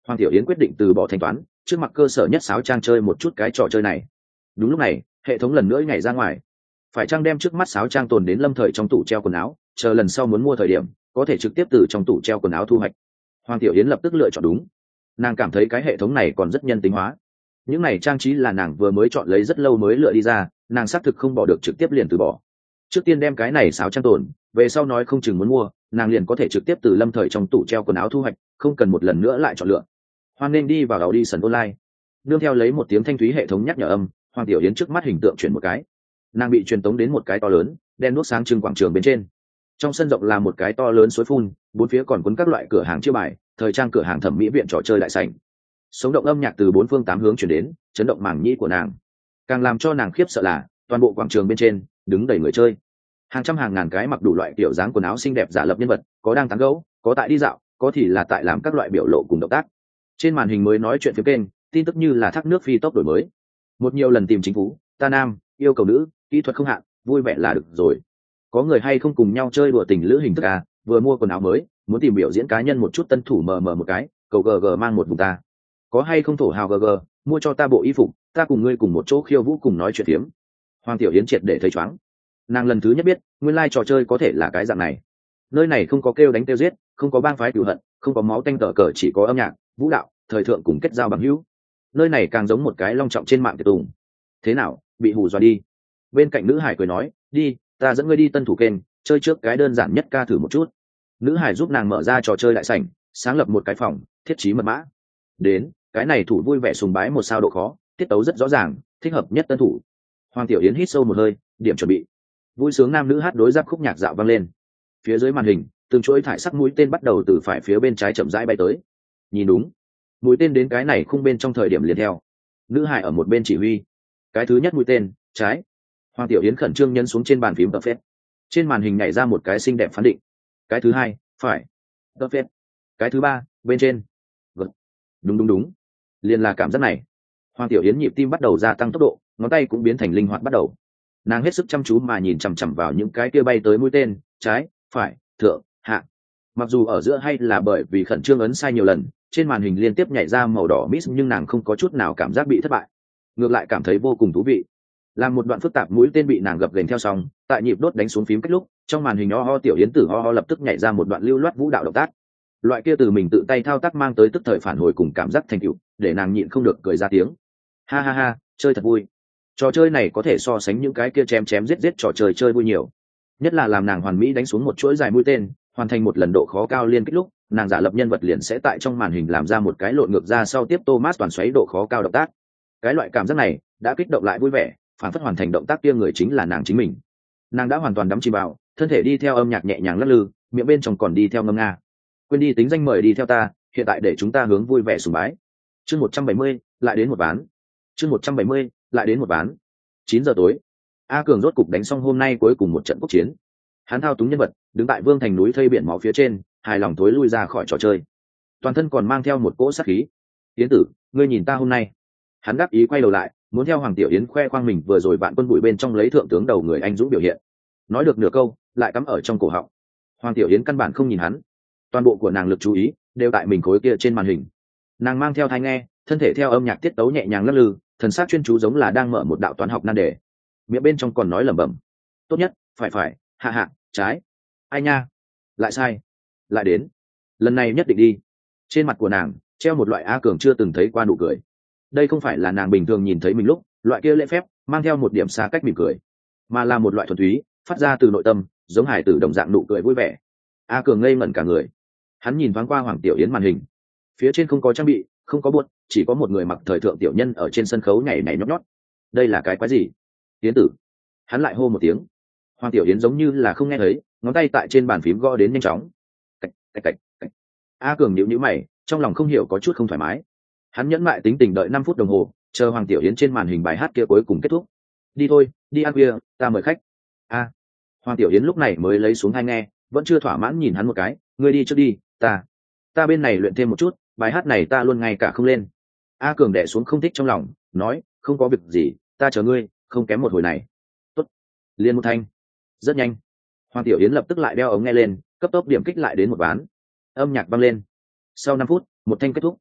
Hoàng Tiểu Yến quyết định từ bỏ thanh toán, trước mặt cơ sở nhất sáo trang chơi một chút cái trò chơi này. Đúng lúc này, hệ thống lần nữa nhảy ra ngoài. Phải chăng đem trước mắt sáo trang tồn đến lâm thời trong tủ treo quần áo, chờ lần sau muốn mua thời điểm, có thể trực tiếp từ trong tủ treo quần áo thu hoạch. Hoàng Tiểu Yến lập tức lựa chọn đúng. Nàng cảm thấy cái hệ thống này còn rất nhân tính hóa. Những này trang trí là nàng vừa mới chọn lấy rất lâu mới lựa đi ra, nàng xác thực không bỏ được trực tiếp liền từ bỏ. Trước tiên đem cái này sáo trang tồn, về sau nói không chừng muốn mua, nàng liền có thể trực tiếp từ lâm thời trong tủ treo quần áo thu hoạch, không cần một lần nữa lại chọn lựa. Hoan nên đi vào Audition Online. Nương theo lấy một tiếng thanh thúy hệ thống nhắc nhở âm, Hoàng Tiểu Yến trước mắt hình tượng chuyển một cái. Nàng bị truyền tống đến một cái to lớn, đen đuốc sáng trưng quảng trường bên trên. Trong sân rộng là một cái to lớn suối phun, bốn phía còn cuốn các loại cửa hàng chiêu bài, thời trang cửa hàng thẩm mỹ viện trò chơi đại sảnh. Sống động âm nhạc từ bốn phương tám hướng truyền đến, chấn động màng nhĩ của nàng. Càng làm cho nàng khiếp sợ là, toàn bộ quảng trường bên trên đứng đầy người chơi. Hàng trăm hàng ngàn cái mặc đủ loại kiểu dáng quần áo xinh đẹp giả lập nhân vật, có đang tán gẫu, có tại đi dạo, có thì là tại làm các loại biểu lộ cùng động tác. Trên màn hình mới nói chuyện phía kênh, tin tức như là thác nước phi tốc đổi mới. Một nhiều lần tìm chính phủ, ta nam, yêu cầu nữ, kỹ thuật không hạn, vui vẻ là được rồi. Có người hay không cùng nhau chơi đùa tình lữ hình thức à, vừa mua quần áo mới, muốn tìm biểu diễn cá nhân một chút tân thủ mờ mờ một cái, cầu gg mang một vùng ta. Có hay không thổ hào gg, mua cho ta bộ y phục, ta cùng ngươi cùng một chỗ khiêu vũ cùng nói chuyện tiếm. Hoàng Tiểu Yến triệt để thấy chóng. Nàng lần thứ nhất biết, nguyên lai trò chơi có thể là cái dạng này. Nơi này không có kêu đánh kêu giết, không có bang phái cửu hận, không có máu tanh tở cờ, chỉ có âm nhạc, vũ đạo, thời thượng cùng kết giao bằng hữu. Nơi này càng giống một cái long trọng trên mạng tiệc tùng. Thế nào, bị hù dọa đi? Bên cạnh nữ hải cười nói, đi, ta dẫn ngươi đi tân thủ kênh, chơi trước cái đơn giản nhất ca thử một chút. Nữ hải giúp nàng mở ra trò chơi đại sảnh, sáng lập một cái phòng, thiết trí mật mã. Đến, cái này thủ vui vẻ sùng bái một sao độ khó, tiết tấu rất rõ ràng, thích hợp nhất tân thủ. Hoàng Tiểu Yến hít sâu một hơi, điểm chuẩn bị. Vui sướng nam nữ hát đối giáp khúc nhạc dạo vang lên. Phía dưới màn hình, từng chuỗi thải sắc mũi tên bắt đầu từ phải phía bên trái chậm rãi bay tới. Nhìn đúng, mũi tên đến cái này khung bên trong thời điểm liền theo. Nữ hải ở một bên chỉ huy. Cái thứ nhất mũi tên, trái. Hoàng Tiểu Yến khẩn trương nhấn xuống trên bàn phím tập phép. Trên màn hình nhảy ra một cái xinh đẹp phán định. Cái thứ hai, phải. Tập phép. Cái thứ ba, bên trên. Vâng. Đúng đúng đúng. Liền là cảm giác này. Hoàng Tiểu Yến nhịp tim bắt đầu gia tăng tốc độ, ngón tay cũng biến thành linh hoạt bắt đầu. Nàng hết sức chăm chú mà nhìn chằm chằm vào những cái kia bay tới mũi tên, trái, phải, thượng, hạ. Mặc dù ở giữa hay là bởi vì khẩn trương ấn sai nhiều lần, trên màn hình liên tiếp nhảy ra màu đỏ miss, nhưng nàng không có chút nào cảm giác bị thất bại, ngược lại cảm thấy vô cùng thú vị. Làm một đoạn phức tạp mũi tên bị nàng gập ghềnh theo xong, tại nhịp đốt đánh xuống phím cách lúc, trong màn hình ho ho Tiểu Yến tử ho ho lập tức nhảy ra một đoạn lưu loát vũ đạo động tác. Loại kia từ mình tự tay thao tác mang tới tức thời phản hồi cùng cảm giác thành tựu, để nàng nhịn không được cười ra tiếng. Ha ha ha, chơi thật vui. Trò chơi này có thể so sánh những cái kia chém chém giết giết trò chơi chơi vui nhiều. Nhất là làm nàng hoàn mỹ đánh xuống một chuỗi dài mũi tên, hoàn thành một lần độ khó cao liên kích lúc, nàng giả lập nhân vật liền sẽ tại trong màn hình làm ra một cái lộn ngược ra sau tiếp Thomas toàn xoáy độ khó cao động tác. Cái loại cảm giác này đã kích động lại vui vẻ, phản phất hoàn thành động tác kia người chính là nàng chính mình. Nàng đã hoàn toàn đắm chìm vào, thân thể đi theo âm nhạc nhẹ nhàng lắc lư, miệng bên trong còn đi theo ngâm nga. Quên đi tính danh mời đi theo ta, hiện tại để chúng ta hướng vui vẻ sùng bái. Chương một trăm bảy mươi, lại đến một ván. Chương một trăm bảy mươi, lại đến một ván. Chín giờ tối, A Cường rốt cục đánh xong hôm nay cuối cùng một trận quốc chiến. Hắn thao túng nhân vật, đứng tại vương thành núi thây biển máu phía trên, hài lòng tối lui ra khỏi trò chơi. Toàn thân còn mang theo một cỗ sát khí. Yến tử, ngươi nhìn ta hôm nay. Hắn đáp ý quay đầu lại, muốn theo Hoàng Tiểu Yến khoe khoang mình vừa rồi bạn quân bụi bên trong lấy thượng tướng đầu người anh dũng biểu hiện. Nói được nửa câu, lại cắm ở trong cổ họng. Hoàng Tiểu Yến căn bản không nhìn hắn, toàn bộ của nàng lực chú ý đều tại mình khối kia trên màn hình. Nàng mang theo tai nghe, thân thể theo âm nhạc tiết tấu nhẹ nhàng lắc lư, thần sắc chuyên chú giống là đang mở một đạo toán học nan đề. Miệng bên trong còn nói lẩm bẩm, tốt nhất phải phải, hạ hạ, trái, ai nha, lại sai, lại đến, lần này nhất định đi. Trên mặt của nàng treo một loại A Cường chưa từng thấy qua nụ cười. Đây không phải là nàng bình thường nhìn thấy mình lúc loại kia lễ phép mang theo một điểm xa cách mỉm cười, mà là một loại thuần túy phát ra từ nội tâm, giống hải tử đồng dạng nụ cười vui vẻ. A Cường ngây ngẩn cả người. Hắn nhìn thoáng qua Hoàng Tiểu Yến màn hình, phía trên không có trang bị, không có buốt, chỉ có một người mặc thời thượng tiểu nhân ở trên sân khấu nhảy nhảy nhót nhót. Đây là cái quái gì? Yến tử. Hắn lại hô một tiếng. Hoàng Tiểu Yến giống như là không nghe thấy, ngón tay tại trên bàn phím gõ đến nhanh chóng. Cạch cạch cạch cạch. A Cường nhíu nhíu mày, trong lòng không hiểu có chút không thoải mái. Hắn nhẫn mại tính tình đợi năm phút đồng hồ, chờ Hoàng Tiểu Yến trên màn hình bài hát kia cuối cùng kết thúc. Đi thôi, đi ăn khuya, ta mời khách. A. Hoàng Tiểu Yến lúc này mới lấy xuống hai nghe, vẫn chưa thỏa mãn nhìn hắn một cái, ngươi đi trước đi, ta ta bên này luyện thêm một chút, bài hát này ta luôn ngay cả không lên. A Cường đè xuống không thích trong lòng, nói, không có việc gì, ta chờ ngươi, không kém một hồi này. Tốt. Liên một thanh. Rất nhanh. Hoàng Tiểu Yến lập tức lại đeo ống nghe lên, cấp tốc điểm kích lại đến một ván. Âm nhạc vang lên. Sau năm phút, một thanh kết thúc.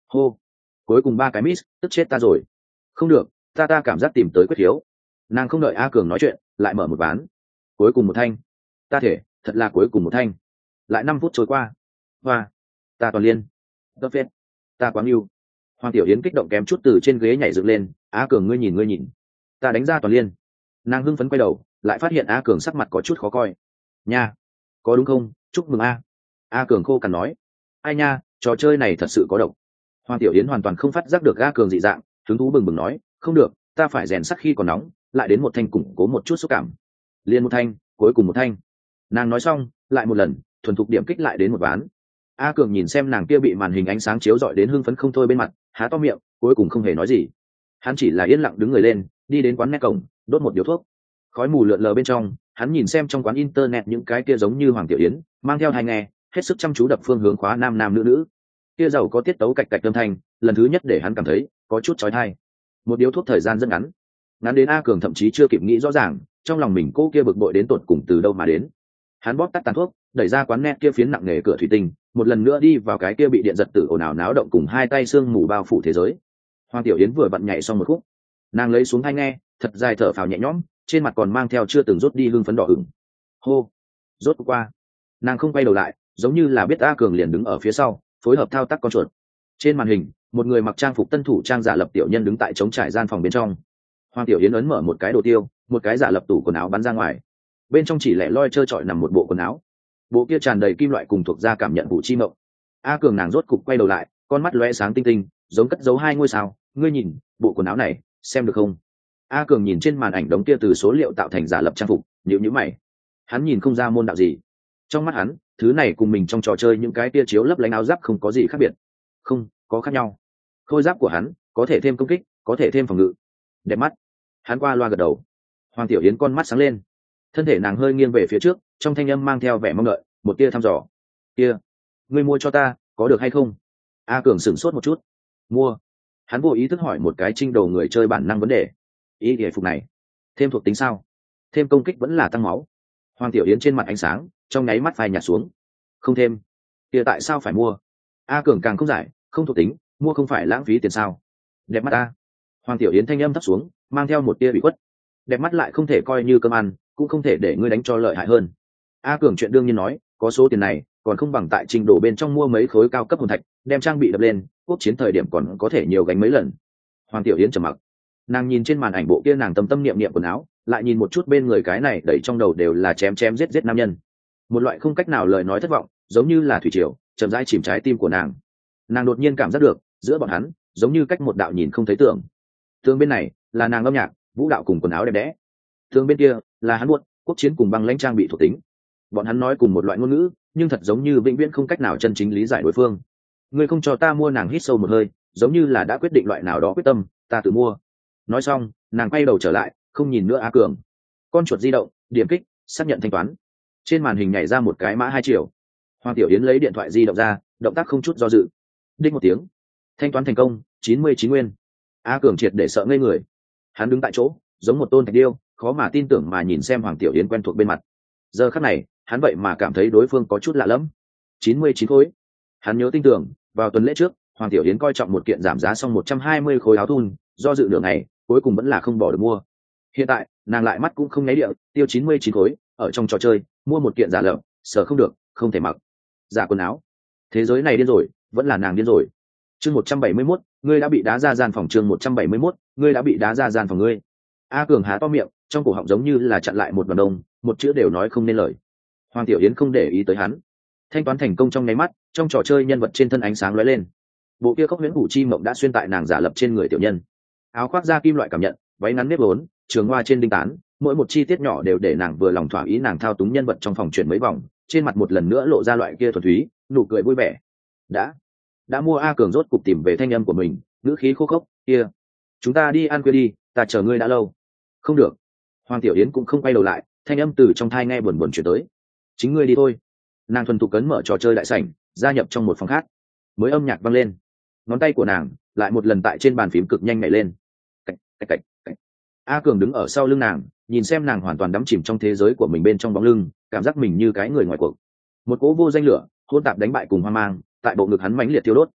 hô, cuối cùng ba cái miss, tức chết ta rồi. Không được, ta ta cảm giác tìm tới quyết khiếu. Nàng không đợi A Cường nói chuyện, lại mở một ván. Cuối cùng một thanh. Ta thể, thật là cuối cùng một thanh. Lại năm phút trôi qua. Hoa, ta toàn liên. Đốt phết. Ta quá yêu. Hoàng Tiểu Yến kích động kém chút từ trên ghế nhảy dựng lên. A Cường ngươi nhìn ngươi nhìn. Ta đánh ra toàn liên. Nàng hưng phấn quay đầu, lại phát hiện A Cường sắc mặt có chút khó coi. Nha, có đúng không? Chúc mừng A. A Cường khô cằn nói. Ai nha, trò chơi này thật sự có độc. Hoàng Tiểu Yến hoàn toàn không phát giác được A Cường dị dạng, hứng thú bừng bừng nói, không được, ta phải rèn sắt khi còn nóng, lại đến một thanh củng cố một chút xúc cảm. Liên một thanh, cuối cùng một thanh. Nàng nói xong, lại một lần, thuần thục điểm kích lại đến một ván. A Cường nhìn xem nàng kia bị màn hình ánh sáng chiếu rọi đến hưng phấn không thôi bên mặt, há to miệng, cuối cùng không hề nói gì. Hắn chỉ là yên lặng đứng người lên, đi đến quán net cổng, đốt một điếu thuốc. Khói mù lượn lờ bên trong, hắn nhìn xem trong quán internet những cái kia giống như Hoàng Tiểu Yến, mang theo tai nghe, hết sức chăm chú đập phương hướng khóa nam nam nữ nữ. Kia giàu có tiết tấu cạch cạch âm thanh, lần thứ nhất để hắn cảm thấy có chút chói tai. Một điếu thuốc thời gian rất ngắn, ngắn đến A Cường thậm chí chưa kịp nghĩ rõ ràng, trong lòng mình cô kia bực bội đến tột cùng từ đâu mà đến. Hắn bóp tắt tàn thuốc, đẩy ra quán net kia phiến nặng nề cửa thủy tinh, một lần nữa đi vào cái kia bị điện giật tử ồn ào náo động cùng hai tay xương mù bao phủ thế giới. Hoàng Tiểu Yến vừa vặn nhảy xong một khúc, nàng lấy xuống tai nghe, thật dài thở phào nhẹ nhõm, trên mặt còn mang theo chưa từng rút đi hương phấn đỏ ửng. Hô, rốt qua. Nàng không quay đầu lại, giống như là biết A Cường liền đứng ở phía sau, phối hợp thao tác con chuột. Trên màn hình, một người mặc trang phục tân thủ trang giả lập tiểu nhân đứng tại trống trải gian phòng bên trong. Hoàng Tiểu Yến ấn mở một cái đồ tiêu, một cái giả lập tủ quần áo bắn ra ngoài. Bên trong chỉ lẻ loi trơ trọi nằm một bộ quần áo. Bộ kia tràn đầy kim loại cùng thuộc da cảm nhận vụ chi mộng. A Cường nàng rốt cục quay đầu lại, con mắt lóe sáng tinh tinh, giống cất giấu hai ngôi sao. Ngươi nhìn, bộ quần áo này, xem được không? A Cường nhìn trên màn ảnh đống kia từ số liệu tạo thành giả lập trang phục, nhíu nhíu mày. Hắn nhìn không ra môn đạo gì. Trong mắt hắn, thứ này cùng mình trong trò chơi những cái tia chiếu lấp lánh áo giáp không có gì khác biệt. Không, có khác nhau. Khôi giáp của hắn có thể thêm công kích, có thể thêm phòng ngự. Đẹp mắt. Hắn qua loa gật đầu. Hoàng Tiểu Yến con mắt sáng lên, thân thể nàng hơi nghiêng về phía trước, trong thanh âm mang theo vẻ mong đợi, một tia thăm dò. Kia, ngươi mua cho ta, có được hay không? A Cường sửng sốt một chút. Mua. Hắn vô ý thức hỏi một cái trinh đồ người chơi bản năng vấn đề. Ý thể phục này, thêm thuộc tính sao? Thêm công kích vẫn là tăng máu. Hoàng Tiểu Yến trên mặt ánh sáng, trong nháy mắt phai nhạt xuống. Không thêm. Kia tại sao phải mua? A Cường càng không giải, không thuộc tính, mua không phải lãng phí tiền sao? Đẹp mắt ta. Hoàng Tiểu Yến thanh âm thấp xuống, mang theo một tia bị khuất. Đẹp mắt lại không thể coi như cơm ăn, cũng không thể để ngươi đánh cho lợi hại hơn. A Cường chuyện đương nhiên nói, có số tiền này, còn không bằng tại trình độ bên trong mua mấy khối cao cấp hồn thạch, đem trang bị đập lên, quốc chiến thời điểm còn có thể nhiều gánh mấy lần. Hoàng Tiểu Yến trầm mặc. Nàng nhìn trên màn ảnh bộ kia nàng tâm tâm niệm niệm quần áo, lại nhìn một chút bên người cái này đẩy trong đầu đều là chém chém giết giết nam nhân. Một loại không cách nào lời nói thất vọng, giống như là thủy triều, chậm rãi chìm trái tim của nàng. Nàng đột nhiên cảm giác được, giữa bọn hắn, giống như cách một đạo nhìn không thấy tưởng. Tường bên này là nàng âm nhạc, vũ đạo cùng quần áo đẹp đẽ. Tường bên kia là hắn buốt, quốc chiến cùng băng lãnh trang bị thuộc tính. Bọn hắn nói cùng một loại ngôn ngữ, nhưng thật giống như vĩnh viễn không cách nào chân chính lý giải đối phương. Ngươi không cho ta mua, nàng hít sâu một hơi, giống như là đã quyết định loại nào đó quyết tâm, ta tự mua. Nói xong, nàng quay đầu trở lại, không nhìn nữa A Cường. Con chuột di động, điểm kích, xác nhận thanh toán. Trên màn hình nhảy ra một cái mã hai triệu. Hoàng Tiểu Yến lấy điện thoại di động ra, động tác không chút do dự. Đích một tiếng, thanh toán thành công, chín mươi chín nguyên. A Cường triệt để sợ ngây người. Hắn đứng tại chỗ, giống một tôn thạch điêu, khó mà tin tưởng mà nhìn xem Hoàng Tiểu Yến quen thuộc bên mặt. Giờ khắc này, hắn vậy mà cảm thấy đối phương có chút lạ lẫm. chín mươi chín khối. Hắn nhớ tin tưởng, vào tuần lễ trước, Hoàng Tiểu Yến coi trọng một kiện giảm giá xong một trăm hai mươi khối áo thun, do dự nửa ngày, cuối cùng vẫn là không bỏ được mua. Hiện tại, nàng lại mắt cũng không nháy địa, tiêu chín mươi chín khối, ở trong trò chơi, mua một kiện giả lợm, sợ không được, không thể mặc. Giả quần áo. Thế giới này điên rồi, vẫn là nàng điên rồi. Chương một trăm bảy mươi mốt, ngươi đã bị đá ra gian phòng. Chương một trăm bảy mươi mốt, ngươi đã bị đá ra gian phòng ngươi. A Cường há to miệng, trong cổ họng giống như là chặn lại một đoàn đông, một chữ đều nói không nên lời. Hoàng Tiểu Yến không để ý tới hắn. Thanh toán thành công trong nháy mắt, trong trò chơi nhân vật trên thân ánh sáng lóe lên. Bộ kia khốc huyễn hủ chi mộng đã xuyên tại nàng giả lập trên người tiểu nhân. Áo khoác da kim loại cảm nhận, váy ngắn nếp vốn, trường hoa trên đinh tán, mỗi một chi tiết nhỏ đều để nàng vừa lòng thỏa ý. Nàng thao túng nhân vật trong phòng chuyển mấy vòng, trên mặt một lần nữa lộ ra loại kia thuần túy, nụ cười vui vẻ. Đã, đã mua. A Cường rốt cục tìm về thanh âm của mình, ngữ khí khô khốc. Kia, chúng ta đi ăn khuya đi, ta chờ ngươi đã lâu. Không được. Hoàng Tiểu Yến cũng không quay đầu lại, thanh âm từ trong thai nghe buồn buồn chuyển tới. Chính ngươi đi thôi. Nàng thuần thục cấn mở trò chơi đại sảnh, gia nhập trong một phòng khác. Mới âm nhạc vang lên, ngón tay của nàng lại một lần tại trên bàn phím cực nhanh nhảy lên. Cạch, cạch, cạch, cạch. A Cường đứng ở sau lưng nàng, nhìn xem nàng hoàn toàn đắm chìm trong thế giới của mình bên trong bóng lưng, cảm giác mình như cái người ngoài cuộc. Một cỗ vô danh lửa hỗn tạp đánh bại cùng hoang mang, tại bộ ngực hắn mãnh liệt thiêu đốt.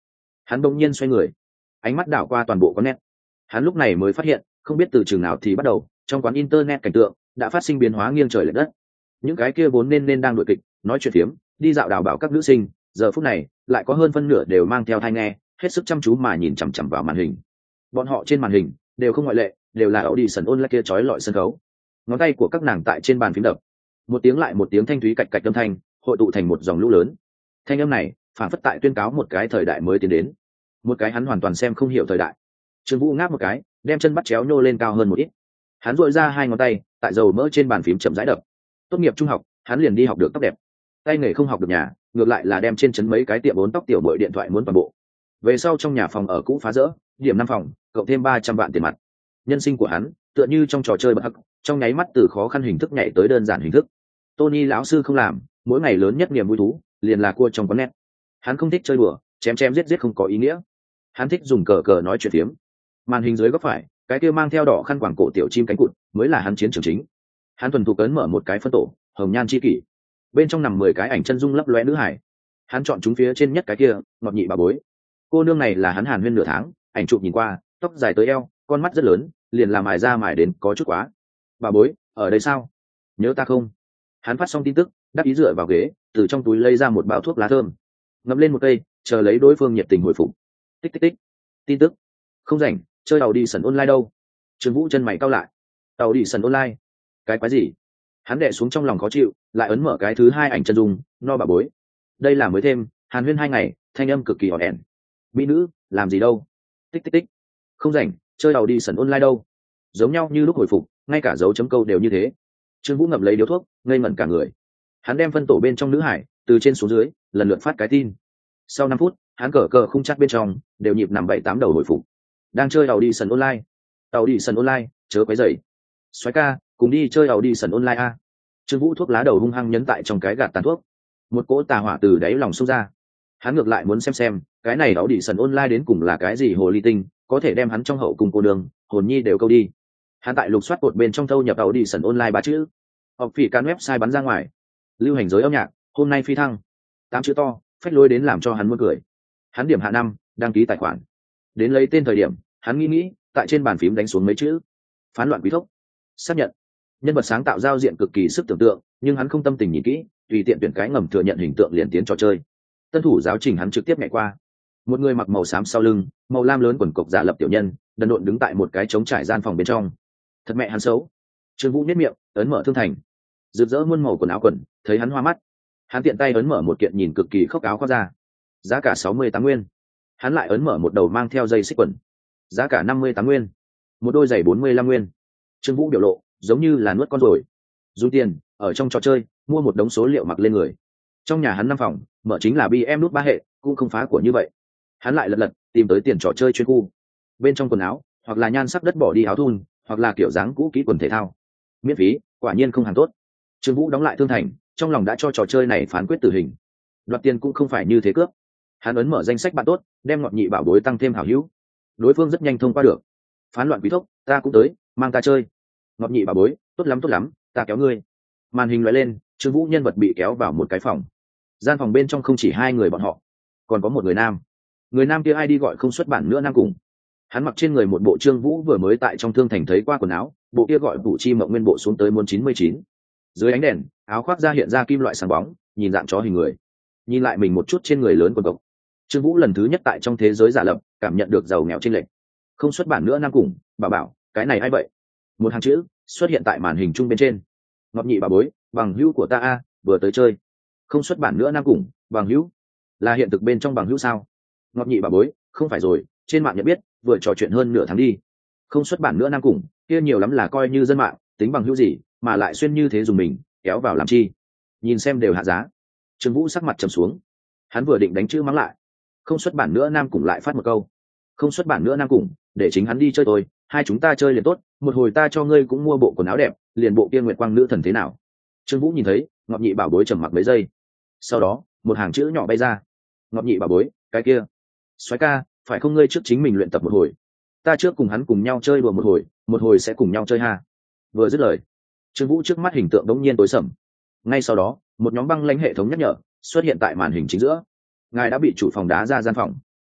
Hắn bỗng nhiên xoay người, ánh mắt đảo qua toàn bộ quán net. Hắn lúc này mới phát hiện, không biết từ chừng nào thì bắt đầu, trong quán internet cảnh tượng đã phát sinh biến hóa nghiêng trời lệch đất. Những cái kia vốn nên nên đang đội kịch, nói chuyện phiếm, đi dạo đào bảo các nữ sinh, giờ phút này lại có hơn phân nửa đều mang theo tai nghe, hết sức chăm chú mà nhìn chằm chằm vào màn hình. Bọn họ trên màn hình đều không ngoại lệ, đều là audition online kia chói lọi sân khấu. Ngón tay của các nàng tại trên bàn phím đập, một tiếng lại một tiếng thanh thúy cạch cạch âm thanh, hội tụ thành một dòng lũ lớn. Thanh âm này phản phất tại tuyên cáo một cái thời đại mới tiến đến, một cái hắn hoàn toàn xem không hiểu thời đại. Trương Vũ ngáp một cái, đem chân bắt chéo nhô lên cao hơn một ít. Hắn duỗi ra hai ngón tay, tại dầu mỡ trên bàn phím chậm rãi đập. Tốt nghiệp trung học, hắn liền đi học được tóc đẹp. Tay nghề không học được nhà, ngược lại là đem trên chấn mấy cái tiệm bốn tóc tiểu bội điện thoại muốn toàn bộ. Về sau trong nhà phòng ở cũ phá rỡ, điểm năm phòng, cộng thêm ba trăm vạn tiền mặt. Nhân sinh của hắn tựa như trong trò chơi bật hắc, trong nháy mắt từ khó khăn hình thức nhảy tới đơn giản hình thức. Tony lão sư không làm, mỗi ngày lớn nhất niềm vui thú liền là cua trong quán net. Hắn không thích chơi đùa, chém chém giết giết không có ý nghĩa. Hắn thích dùng cờ cờ nói chuyện phiếm. Màn hình dưới góc phải, cái kia mang theo đỏ khăn quàng cổ tiểu chim cánh cụt mới là hắn chiến trường chính. Hắn thuần thục ấn mở một cái phân tổ, hồng nhan chi kỷ, bên trong nằm mười cái ảnh chân dung lấp lóe nữ hải. Hắn chọn chúng phía trên nhất cái kia, ngọt nhị bà bối. Cô nương này là hắn hàn huyên nửa tháng, ảnh chụp nhìn qua, tóc dài tới eo, con mắt rất lớn, liền làm mài ra mài đến có chút quá. Bà bối, ở đây sao? Nhớ ta không? Hắn phát xong tin tức, đáp ý dựa vào ghế, từ trong túi lấy ra một bao thuốc lá thơm, ngậm lên một cây, chờ lấy đối phương nhiệt tình hồi phục. Tích tích tích. Tin tức. Không rảnh, chơi tàu đi sân online đâu? Trương Vũ chân mày cau lại. Tàu đi sân online? Cái quái gì? Hắn đè xuống trong lòng khó chịu, lại ấn mở cái thứ hai ảnh chân dung, no bà bối. Đây là mới thêm, hàn huyên hai ngày, thanh âm cực kỳ ỏn ẻn. Mỹ nữ, làm gì đâu? Tích tích tích. Không rảnh, chơi tàu đi sân online đâu? Giống nhau như lúc hồi phục, ngay cả dấu chấm câu đều như thế. Trương Vũ ngậm lấy điếu thuốc, ngây ngẩn cả người. Hắn đem phân tổ bên trong nữ hải, từ trên xuống dưới, lần lượt phát cái tin. Sau năm phút, hắn cờ cờ khung chắc bên trong, đều nhịp nằm bảy tám đầu hồi phục. Đang chơi tàu đi sân online. Tàu đi sân online, chớ quấy rầy. Soái ca, cùng đi chơi tàu đi sân online a. Trương Vũ thuốc lá đầu hung hăng nhấn tại trong cái gạt tàn thuốc. Một cỗ tà hỏa từ đáy lòng xông ra. Hắn ngược lại muốn xem xem, cái này tàu đi sân online đến cùng là cái gì hồ ly tinh, có thể đem hắn trong hậu cung cô đường, hồn nhi đều câu đi. Hắn tại lục soát cột bên trong thâu nhập tàu đi sân online ba chữ. Học phỉ can website bắn ra ngoài. Lưu hành giới âm nhạc, hôm nay phi thăng. Tám chữ to, phách lối đến làm cho hắn muốn cười. Hắn điểm hạ năm, đăng ký tài khoản. Đến lấy tên thời điểm, hắn nghĩ nghĩ, tại trên bàn phím đánh xuống mấy chữ. Phán loạn quý thốc. Xác nhận. Nhân vật sáng tạo giao diện cực kỳ sức tưởng tượng, nhưng hắn không tâm tình nhìn kỹ, tùy tiện tuyển cái ngầm thừa nhận hình tượng liền tiến trò chơi. Tân thủ giáo trình hắn trực tiếp nhảy qua. Một người mặc màu xám sau lưng, màu lam lớn quần cộc giả lập tiểu nhân, đần độn đứng tại một cái trống trải gian phòng bên trong. Thật mẹ hắn xấu. Trương Vũ nhếch miệng, ấn mở thương thành. Rực rỡ muôn màu quần áo quần, thấy hắn hoa mắt. Hắn tiện tay ấn mở một kiện nhìn cực kỳ khốc áo khoác ra. Giá cả sáu mươi tám nguyên. Hắn lại ấn mở một đầu mang theo dây xích quần. Giá cả năm mươi tám nguyên. Một đôi giày bốn mươi lăm nguyên. Trương Vũ biểu lộ giống như là nuốt con rồi. Dùng tiền ở trong trò chơi mua một đống số liệu mặc lên người. Trong nhà hắn năm phòng, mở chính là bê em nút ba hệ, cũng không phá của như vậy. Hắn lại lật lật tìm tới tiền trò chơi chuyên khu. Bên trong quần áo, hoặc là nhan sắc đất bỏ đi áo thun, hoặc là kiểu dáng cũ kỹ quần thể thao. Miễn phí, quả nhiên không hàng tốt. Trương Vũ đóng lại thương thành, trong lòng đã cho trò chơi này phán quyết tử hình. Đoạt tiền cũng không phải như thế cướp. Hắn ấn mở danh sách bạn tốt, đem ngọt nhị bảo bối tăng thêm hảo hữu. Đối phương rất nhanh thông qua được. Phán loạn quý thốc, ta cũng tới, mang ta chơi. Ngọt nhị bảo bối, tốt lắm tốt lắm, ta kéo ngươi. Màn hình lóe lên, Trương Vũ nhân vật bị kéo vào một cái phòng. Gian phòng bên trong không chỉ hai người bọn họ, còn có một người nam. Người nam kia ai đi gọi không xuất bản nữa nam cùng. Hắn mặc trên người một bộ Trương Vũ vừa mới tại trong thương thành thấy qua quần áo, bộ kia gọi Vũ Chi Mộng nguyên bộ xuống tới muốn chín mươi chín. Dưới ánh đèn, áo khoác ra hiện ra kim loại sáng bóng, nhìn dạng chó hình người. Nhìn lại mình một chút trên người lớn quần cộc. Trương Vũ lần thứ nhất tại trong thế giới giả lập, cảm nhận được giàu nghèo chênh lệch. Không xuất bản nữa nam cùng, bà bảo, cái này ai vậy? Một hàng chữ xuất hiện tại màn hình chung bên trên. Ngọt nhị bà bối, bằng hữu của ta a, vừa tới chơi. Không xuất bản nữa nam cùng, bằng hữu. Là hiện thực bên trong bằng hữu sao? Ngọt nhị bà bối, không phải rồi, trên mạng nhận biết, vừa trò chuyện hơn nửa tháng đi. Không xuất bản nữa nam cùng, kia nhiều lắm là coi như dân mạng, tính bằng hữu gì, mà lại xuyên như thế dùng mình, kéo vào làm chi? Nhìn xem đều hạ giá. Trương Vũ sắc mặt trầm xuống. Hắn vừa định đánh chữ mắng lại, không xuất bản nữa nam cùng lại phát một câu. Không xuất bản nữa nam cùng, để chính hắn đi chơi tôi, hai chúng ta chơi liền tốt, một hồi ta cho ngươi cũng mua bộ quần áo đẹp, liền bộ kia nguyệt quang nữ thần thế nào? Trương Vũ nhìn thấy, ngọt nhị bảo bối trầm mặc mấy giây. Sau đó, một hàng chữ nhỏ bay ra. Ngọt nhị bảo bối, cái kia. Soái ca, phải không ngươi trước chính mình luyện tập một hồi? Ta trước cùng hắn cùng nhau chơi đùa một hồi, một hồi sẽ cùng nhau chơi ha. Vừa dứt lời, Trương Vũ trước mắt hình tượng đống nhiên tối sầm. Ngay sau đó, một nhóm băng lãnh hệ thống nhắc nhở xuất hiện tại màn hình chính giữa. Ngài đã bị chủ phòng đá ra gian phòng.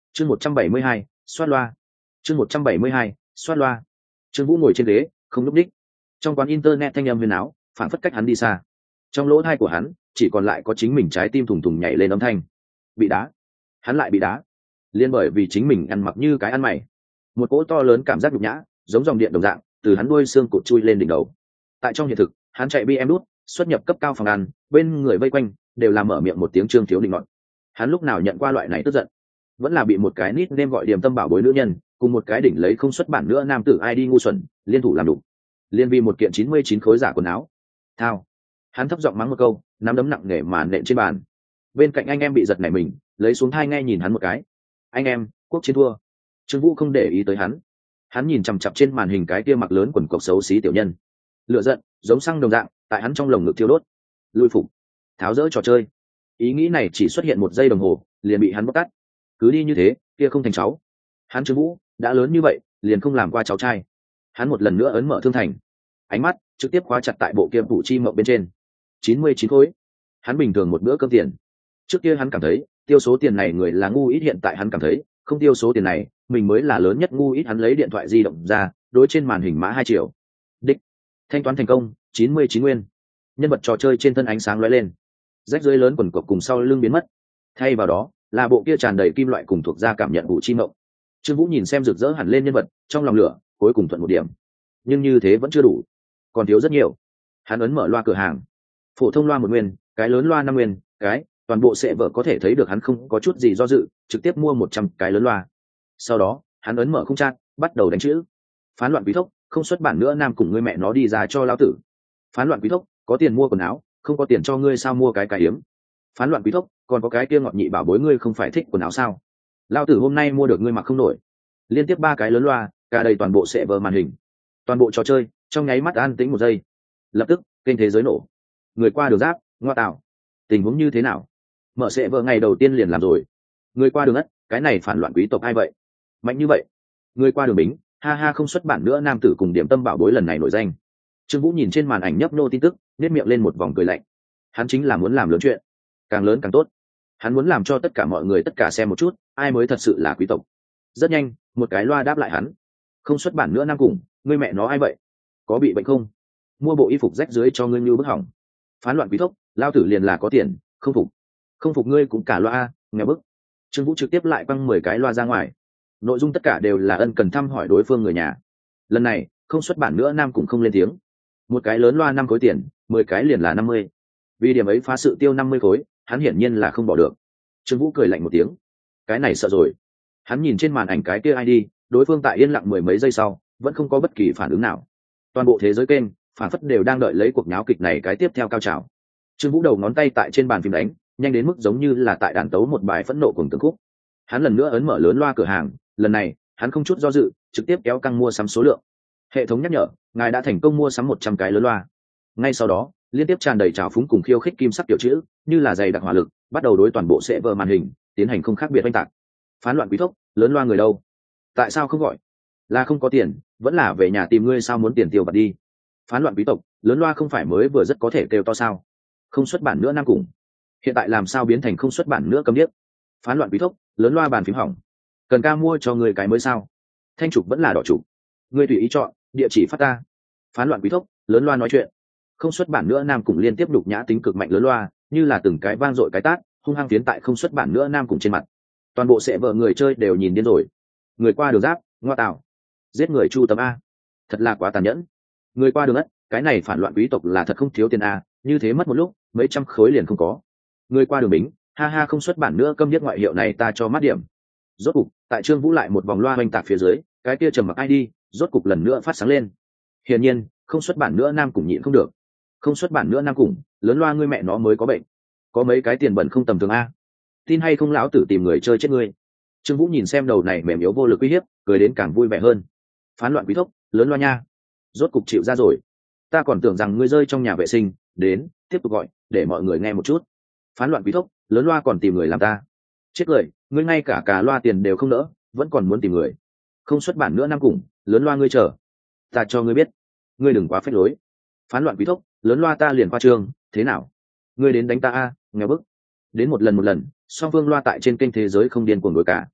chương một trăm bảy mươi hai xoát loa chương một trăm bảy mươi hai xoát loa Trương Vũ ngồi trên ghế không lúc đích. Trong quán internet thanh âm huyền áo phản phất cách hắn đi xa. Trong lỗ tai của hắn chỉ còn lại có chính mình trái tim thùng thùng nhảy lên âm thanh. Bị đá, hắn lại bị đá, liên bởi vì chính mình ăn mặc như cái ăn mày. Một cỗ to lớn cảm giác nhục nhã giống dòng điện đồng dạng từ hắn đuôi xương cụt chui lên đỉnh đầu. Tại trong hiện thực hắn chạy bê em đút xuất nhập cấp cao phòng ăn, bên người vây quanh đều làm mở miệng một tiếng Trương Thiếu định nọt. Hắn lúc nào nhận qua loại này tức giận, vẫn là bị một cái nít nêm gọi điểm tâm bảo bối nữ nhân cùng một cái đỉnh lấy không xuất bản nữa nam tử ai đi ngu xuẩn liên thủ làm đủ, liên vì một kiện chín mươi chín khối giả quần áo thao. Hắn thấp giọng mắng một câu, nắm đấm nặng nề mà nện trên bàn. Bên cạnh anh em bị giật nảy mình, lấy xuống thai nghe nhìn hắn một cái. Anh em, quốc chiến thua. Trương Vũ không để ý tới hắn, hắn nhìn chằm chặp trên màn hình cái kia mặc lớn quần cộc xấu xí tiểu nhân. Lửa giận giống xăng đồng dạng tại hắn trong lồng ngực thiêu đốt. Lui phục, tháo dỡ trò chơi. Ý nghĩ này chỉ xuất hiện một giây đồng hồ liền bị hắn bóc tát. Cứ đi như thế kia không thành cháu. Hắn Trương Vũ đã lớn như vậy liền không làm qua cháu trai. Hắn một lần nữa ấn mở thương thành, ánh mắt trực tiếp khóa chặt tại bộ kia phủ chi mộng bên trên. chín mươi chín khối, hắn bình thường một bữa cơm tiền. Trước kia hắn cảm thấy tiêu số tiền này người là ngu ít, hiện tại hắn cảm thấy không tiêu số tiền này mình mới là lớn nhất ngu ít. Hắn lấy điện thoại di động ra đối trên màn hình mã hai triệu đích, thanh toán thành công chín mươi chín nguyên. Nhân vật trò chơi trên thân ánh sáng lóe lên, rách rưới lớn quần cộc cùng sau lưng biến mất, thay vào đó là bộ kia tràn đầy kim loại cùng thuộc ra cảm nhận vụ chi mộng. Trương Vũ nhìn xem rực rỡ hẳn lên nhân vật, trong lòng lửa cuối cùng thuận một điểm, nhưng như thế vẫn chưa đủ, còn thiếu rất nhiều. Hắn ấn mở loa cửa hàng, phổ thông loa một nguyên, cái lớn loa năm nguyên, cái toàn bộ sẽ vợ có thể thấy được hắn không có chút gì do dự, trực tiếp mua một trăm cái lớn loa. Sau đó hắn ấn mở không trang, bắt đầu đánh chữ. Phán loạn quý thốc, không xuất bản nữa nam cùng ngươi mẹ nó đi ra cho lão tử. Phán loạn quý thốc, có tiền mua quần áo, không có tiền cho ngươi sao mua cái cái hiếm. Phán loạn quý thốc, còn có cái kia ngọt nhị bảo bối ngươi không phải thích quần áo sao? Lão tử hôm nay mua được ngươi mặc không nổi. Liên tiếp ba cái lớn loa, cả đầy toàn bộ sẽ vờ màn hình, toàn bộ trò chơi trong nháy mắt an tĩnh một giây. Lập tức kênh thế giới nổ, người qua đường giáp ngoa tạo, tình huống như thế nào? Mở sẽ vờ ngày đầu tiên liền làm rồi. Người qua đường ất, cái này phản loạn quý tộc ai vậy, mạnh như vậy? Người qua đường bính, ha ha, không xuất bản nữa nam tử cùng điểm tâm bảo bối lần này nổi danh. Trương Vũ nhìn trên màn ảnh nhấp nô tin tức, nét miệng lên một vòng cười lạnh. Hắn chính là muốn làm lớn chuyện, càng lớn càng tốt. Hắn muốn làm cho tất cả mọi người tất cả xem một chút ai mới thật sự là quý tộc. Rất nhanh một cái loa đáp lại hắn, không xuất bản nữa nam cùng ngươi mẹ nó ai vậy, có bị bệnh không, mua bộ y phục rách dưới cho ngươi như bức hỏng. Phán loạn quý tộc, lao tử liền là có tiền, không phục không phục ngươi cũng cả loa, nghe bức. Trương Vũ trực tiếp lại quăng mười cái loa ra ngoài, nội dung tất cả đều là ân cần thăm hỏi đối phương người nhà. Lần này không xuất bản nữa nam cũng không lên tiếng. Một cái lớn loa năm khối tiền, mười cái liền là năm mươi. Vì điểm ấy phá sự tiêu năm mươi khối, hắn hiển nhiên là không bỏ được. Trương Vũ cười lạnh một tiếng, cái này sợ rồi. Hắn nhìn trên màn ảnh cái kia ai đi, đối phương tại yên lặng mười mấy giây sau vẫn không có bất kỳ phản ứng nào. Toàn bộ thế giới kênh phản phất đều đang đợi lấy cuộc nháo kịch này cái tiếp theo cao trào. Trương Vũ đầu ngón tay tại trên bàn phím đánh, nhanh đến mức giống như là tại đàn tấu một bài phẫn nộ cùng từng khúc. Hắn lần nữa ấn mở lớn loa cửa hàng, lần này hắn không chút do dự trực tiếp kéo căng mua sắm số lượng. Hệ thống nhắc nhở, ngài đã thành công mua sắm một trăm cái lớn loa. Ngay sau đó liên tiếp tràn đầy trào phúng cùng khiêu khích kim sắc tiểu chữ như là dày đặc hỏa lực bắt đầu đối toàn bộ sẽ vờ màn hình tiến hành không khác biệt oanh tạc. Phán loạn quý tộc, lớn loa người đâu, tại sao không gọi, là không có tiền vẫn là về nhà tìm ngươi sao, muốn tiền tiêu bật đi. Phán loạn quý tộc, lớn loa không phải mới vừa rất có thể kêu to sao, không xuất bản nữa nam cùng hiện tại làm sao biến thành không xuất bản nữa cấm điếc. Phán loạn quý tộc, lớn loa bàn phím hỏng, cần ca mua cho người cái mới sao, thanh trục vẫn là đỏ trục, ngươi tùy ý chọn, địa chỉ phát ta. Phán loạn quý tộc, lớn loa nói chuyện, không xuất bản nữa nam cùng liên tiếp đục nhã tính cực mạnh lớn loa như là từng cái vang dội cái tát hung hăng tiến tại không xuất bản nữa nam cùng trên mặt. Toàn bộ sẽ vợ người chơi đều nhìn điên rồi. Người qua đường giáp ngoa tạo, giết người chu tấm a, thật là quá tàn nhẫn. Người qua đường ất, cái này phản loạn quý tộc là thật không thiếu tiền a, như thế mất một lúc mấy trăm khối liền không có. Người qua đường bính, ha ha, không xuất bản nữa câm điếc ngoại hiệu này ta cho mát điểm. Rốt cục tại Trương Vũ lại một vòng loa oanh tạc phía dưới, cái kia trầm mặc ai đi rốt cục lần nữa phát sáng lên. Hiển nhiên không xuất bản nữa nam cùng nhịn không được. Không xuất bản nữa nam cùng, lớn loa ngươi mẹ nó mới có bệnh, có mấy cái tiền bẩn không tầm thường a, tin hay không lão tử tìm người chơi chết ngươi. Trương Vũ nhìn xem đầu này mềm yếu vô lực uy hiếp, cười đến càng vui vẻ hơn. Phán loạn quý tộc, lớn loa nha, rốt cục chịu ra rồi. Ta còn tưởng rằng ngươi rơi trong nhà vệ sinh, đến tiếp tục gọi để mọi người nghe một chút. Phán loạn quý tộc, lớn loa còn tìm người làm ta chết cười, ngươi ngay cả cả loa tiền đều không đỡ vẫn còn muốn tìm người. Không xuất bản nữa năm cùng, lớn loa ngươi chờ, ta cho ngươi biết, ngươi đừng quá phách lối. Phán loạn quý tộc, lớn loa ta liền qua trường, thế nào ngươi đến đánh ta a, nghe bức. Đến một lần một lần song phương loa tại trên kênh thế giới không điên cuồng đối cả.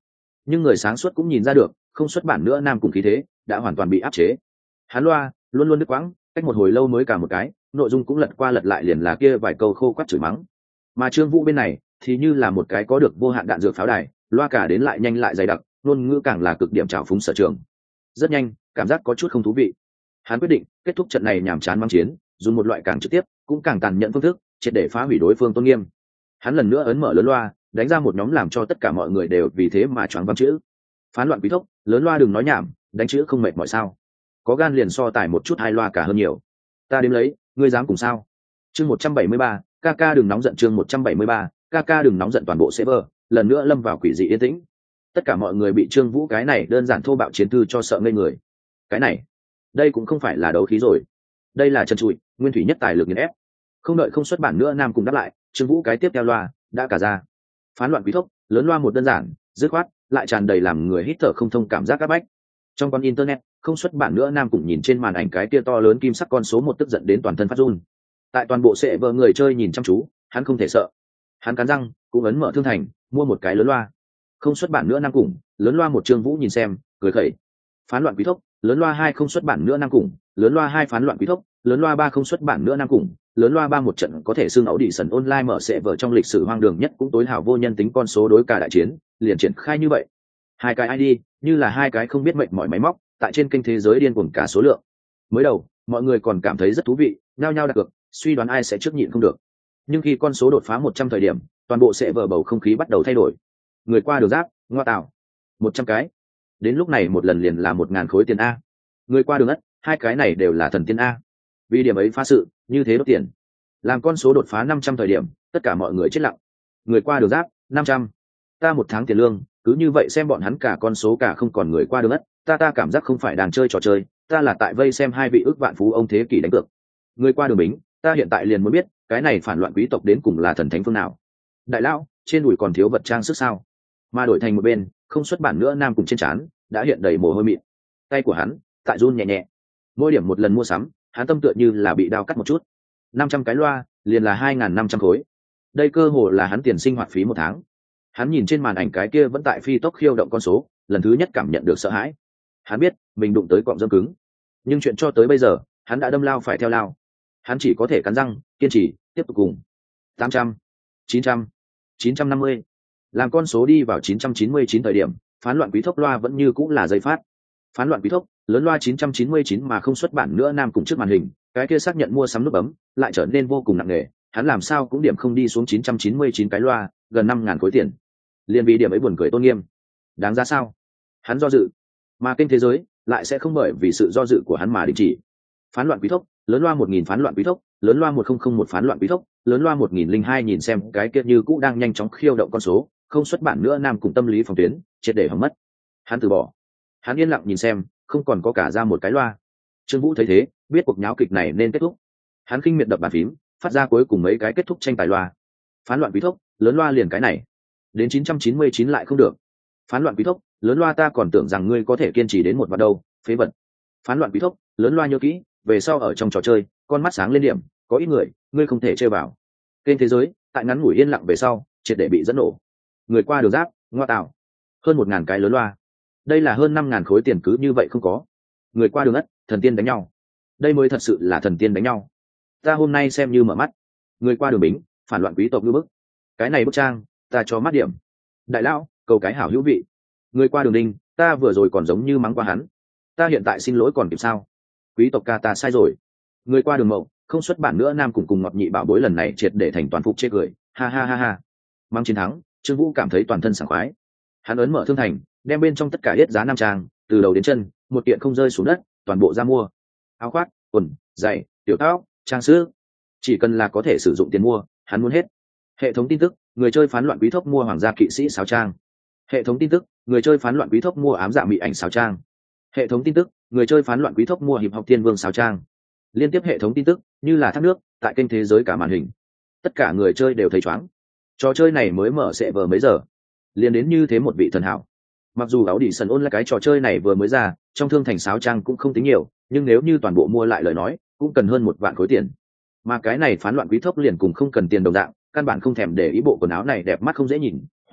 nhưng người sáng suốt cũng nhìn ra được không xuất bản nữa nam cùng khí thế đã hoàn toàn bị áp chế. Hắn loa luôn luôn đứt quãng, cách một hồi lâu mới cả một cái, nội dung cũng lật qua lật lại liền là kia vài câu khô quắt chửi mắng. Mà Trương Vũ bên này thì như là một cái có được vô hạn đạn dược pháo đài, loa cả đến lại nhanh lại dày đặc, ngôn ngữ càng là cực điểm trào phúng sở trường. Rất nhanh, cảm giác có chút không thú vị. Hắn quyết định kết thúc trận này nhàm chán mang chiến, dùng một loại càng trực tiếp cũng càng tàn nhẫn phương thức triệt để phá hủy đối phương tôn nghiêm. Hắn lần nữa ấn mở lớn loa, đánh ra một nhóm làm cho tất cả mọi người đều vì thế mà choáng váng chữ: phán loạn quý thốc, lớn loa đừng nói nhảm, đánh chữ không mệt mỏi sao? Có gan liền so tài một chút, hai loa cả hơn nhiều. Ta đếm lấy, ngươi dám cùng sao? Chương một trăm bảy mươi ba, ca ca đừng nóng giận. Chương một trăm bảy mươi ba, ca ca đừng nóng giận. Toàn bộ server lần nữa lâm vào quỷ dị yên tĩnh. Tất cả mọi người bị Trương Vũ cái này đơn giản thô bạo chiến thư cho sợ ngây người. Cái này, đây cũng không phải là đấu khí rồi, đây là trần trụi nguyên thủy nhất tài lực nghiền ép. Không đợi không xuất bản nữa nam cùng đáp lại, Trương Vũ cái tiếp theo loa đã cả ra. Phán loạn quý thốc, lớn loa một đơn giản dứt khoát lại tràn đầy làm người hít thở không thông cảm giác áp bách. Trong con internet không xuất bản nữa nam cùng nhìn trên màn ảnh cái kia to lớn kim sắc con số một, tức giận đến toàn thân phát run. Tại toàn bộ sệ vợ người chơi nhìn chăm chú, hắn không thể sợ. Hắn cắn răng cũng ấn mở thương thành mua một cái lớn loa. Không xuất bản nữa nam cùng lớn loa một, Trương Vũ nhìn xem cười khẩy. Phán loạn quý thốc, lớn loa hai, không xuất bản nữa nam cùng lớn loa hai, phán loạn quý thốc, lớn loa ba, không xuất bản nữa nam cùng lớn loa ba. Một trận có thể xưng ấu đi sần online mở sệ vợ trong lịch sử hoang đường nhất cũng tối hảo vô nhân tính con số đối cả đại chiến liền triển khai như vậy. Hai cái i đê như là hai cái không biết mệnh mọi máy móc tại trên kênh thế giới điên cuồng cả số lượng. Mới đầu mọi người còn cảm thấy rất thú vị, nhao nhao đặt cược suy đoán ai sẽ trước nhịn không được. Nhưng khi con số đột phá một trăm thời điểm, toàn bộ sệ vợ bầu không khí bắt đầu thay đổi. Người qua đường giáp ngoa tạo một trăm cái, đến lúc này một lần liền là một ngàn khối tiền a. Người qua đường ất, hai cái này đều là thần tiên a. Vì điểm ấy phá sự như thế đốt tiền. Làm con số đột phá năm trăm thời điểm, tất cả mọi người chết lặng. Người qua đường giáp năm trăm, ta một tháng tiền lương cứ như vậy xem bọn hắn cả con số cả không còn người qua đường ất, ta ta cảm giác không phải đang chơi trò chơi, ta là tại vây xem hai vị ước vạn phú ông thế kỷ đánh cược. Người qua đường bính, ta hiện tại liền muốn biết cái này phản loạn quý tộc đến cùng là thần thánh phương nào. Đại lão, trên đùi còn thiếu vật trang sức sao? Mà đổi thành một bên không xuất bản nữa nam cùng trên trán đã hiện đầy mồ hôi mịn, tay của hắn tại run nhẹ nhẹ. Mỗi điểm một lần mua sắm, hắn tâm tựa như là bị đao cắt một chút. Năm trăm cái loa liền là hai nghìn năm trăm khối, đây cơ hồ là hắn tiền sinh hoạt phí một tháng. Hắn nhìn trên màn ảnh cái kia vẫn tại phi tốc khiêu động con số, lần thứ nhất cảm nhận được sợ hãi. Hắn biết mình đụng tới cọng dâm cứng, nhưng chuyện cho tới bây giờ hắn đã đâm lao phải theo lao. Hắn chỉ có thể cắn răng kiên trì tiếp tục cùng. Tám trăm, chín trăm, chín trăm năm mươi. Làm con số đi vào chín trăm chín mươi chín thời điểm, phán loạn quý thốc loa vẫn như cũng là dây phát. Phán loạn quý thốc lớn loa chín trăm chín mươi chín mà không xuất bản nữa nam cùng trước màn hình, cái kia xác nhận mua sắm nút bấm lại trở nên vô cùng nặng nề. Hắn làm sao cũng điểm không đi xuống chín trăm chín mươi chín cái loa, gần năm ngàn khối tiền. Liên vì điểm ấy buồn cười tôn nghiêm, đáng giá sao? Hắn do dự, mà kênh thế giới lại sẽ không bởi vì sự do dự của hắn mà đình chỉ. Phán loạn quý thốc lớn loa một nghìn, phán loạn quý thốc lớn loa một nghìn một, phán loạn quý thốc lớn loa một nghìn lẻ hai. Nhìn xem cái kia như cũ đang nhanh chóng khiêu động con số, không xuất bản nữa nam cùng tâm lý phòng tuyến triệt để hỏng mất. Hắn từ bỏ, hắn yên lặng nhìn xem, không còn có cả ra một cái loa. Trương Vũ thấy thế biết cuộc nháo kịch này nên kết thúc, hắn khinh miệt đập bàn phím phát ra cuối cùng mấy cái kết thúc tranh tài loa. Phán loạn quý thốc lớn loa liền cái này, đến chín trăm chín mươi chín lại không được. Phán loạn quý thốc lớn loa, ta còn tưởng rằng ngươi có thể kiên trì đến một vạn đâu, phế vật. Phán loạn quý thốc lớn loa, nhớ kỹ, về sau ở trong trò chơi con mắt sáng lên điểm, có ít người ngươi không thể chơi vào. Kênh thế giới tại ngắn ngủi yên lặng về sau triệt để bị dẫn nổ. Người qua đường giáp ngoa tạo, hơn một ngàn cái lớn loa, đây là hơn năm ngàn khối tiền cứ như vậy không có. Người qua đường ất, thần tiên đánh nhau, đây mới thật sự là thần tiên đánh nhau. Ta hôm nay xem như mở mắt. Người qua đường bính, phản loạn quý tộc như bức, cái này bức trang ta cho mắt điểm. Đại lão, cầu cái hảo hữu vị. Người qua đường đinh, ta vừa rồi còn giống như mắng qua hắn, ta hiện tại xin lỗi còn kịp sao? Quý tộc ca ta sai rồi. Người qua đường mậu, không xuất bản nữa nam cùng cùng ngọt nhị bảo bối lần này triệt để thành toàn phục chê cười, ha ha ha ha. Mắng chiến thắng, Trương Vũ cảm thấy toàn thân sảng khoái. Hắn ấn mở thương thành, đem bên trong tất cả hết giá nam trang từ đầu đến chân một kiện không rơi xuống đất toàn bộ ra mua. Áo khoác, quần, giày, tiểu tóc, trang sức, chỉ cần là có thể sử dụng tiền mua, hắn muốn hết. Hệ thống tin tức, người chơi phán loạn quý thốc mua hoàng gia kỵ sĩ sáo trang. Hệ thống tin tức, người chơi phán loạn quý thốc mua ám dạ mị ảnh sáo trang. Hệ thống tin tức, người chơi phán loạn quý thốc mua hiệp học tiên vương sáo trang. Liên tiếp hệ thống tin tức như là thác nước tại kênh thế giới cả màn hình, tất cả người chơi đều thấy chóng. Trò chơi này mới mở sẽ vờ mấy giờ liền đến như thế một vị thần hảo. Mặc dù áo đỉ sần ôn là cái trò chơi này vừa mới ra, trong thương thành sáo trang cũng không tính nhiều, nhưng nếu như toàn bộ mua lại lời nói cũng cần hơn một vạn khối tiền. Mà cái này phán loạn quý thốc liền cùng không cần tiền đồng dạng, căn bản không thèm để ý bộ quần áo này đẹp mắt không dễ nhìn,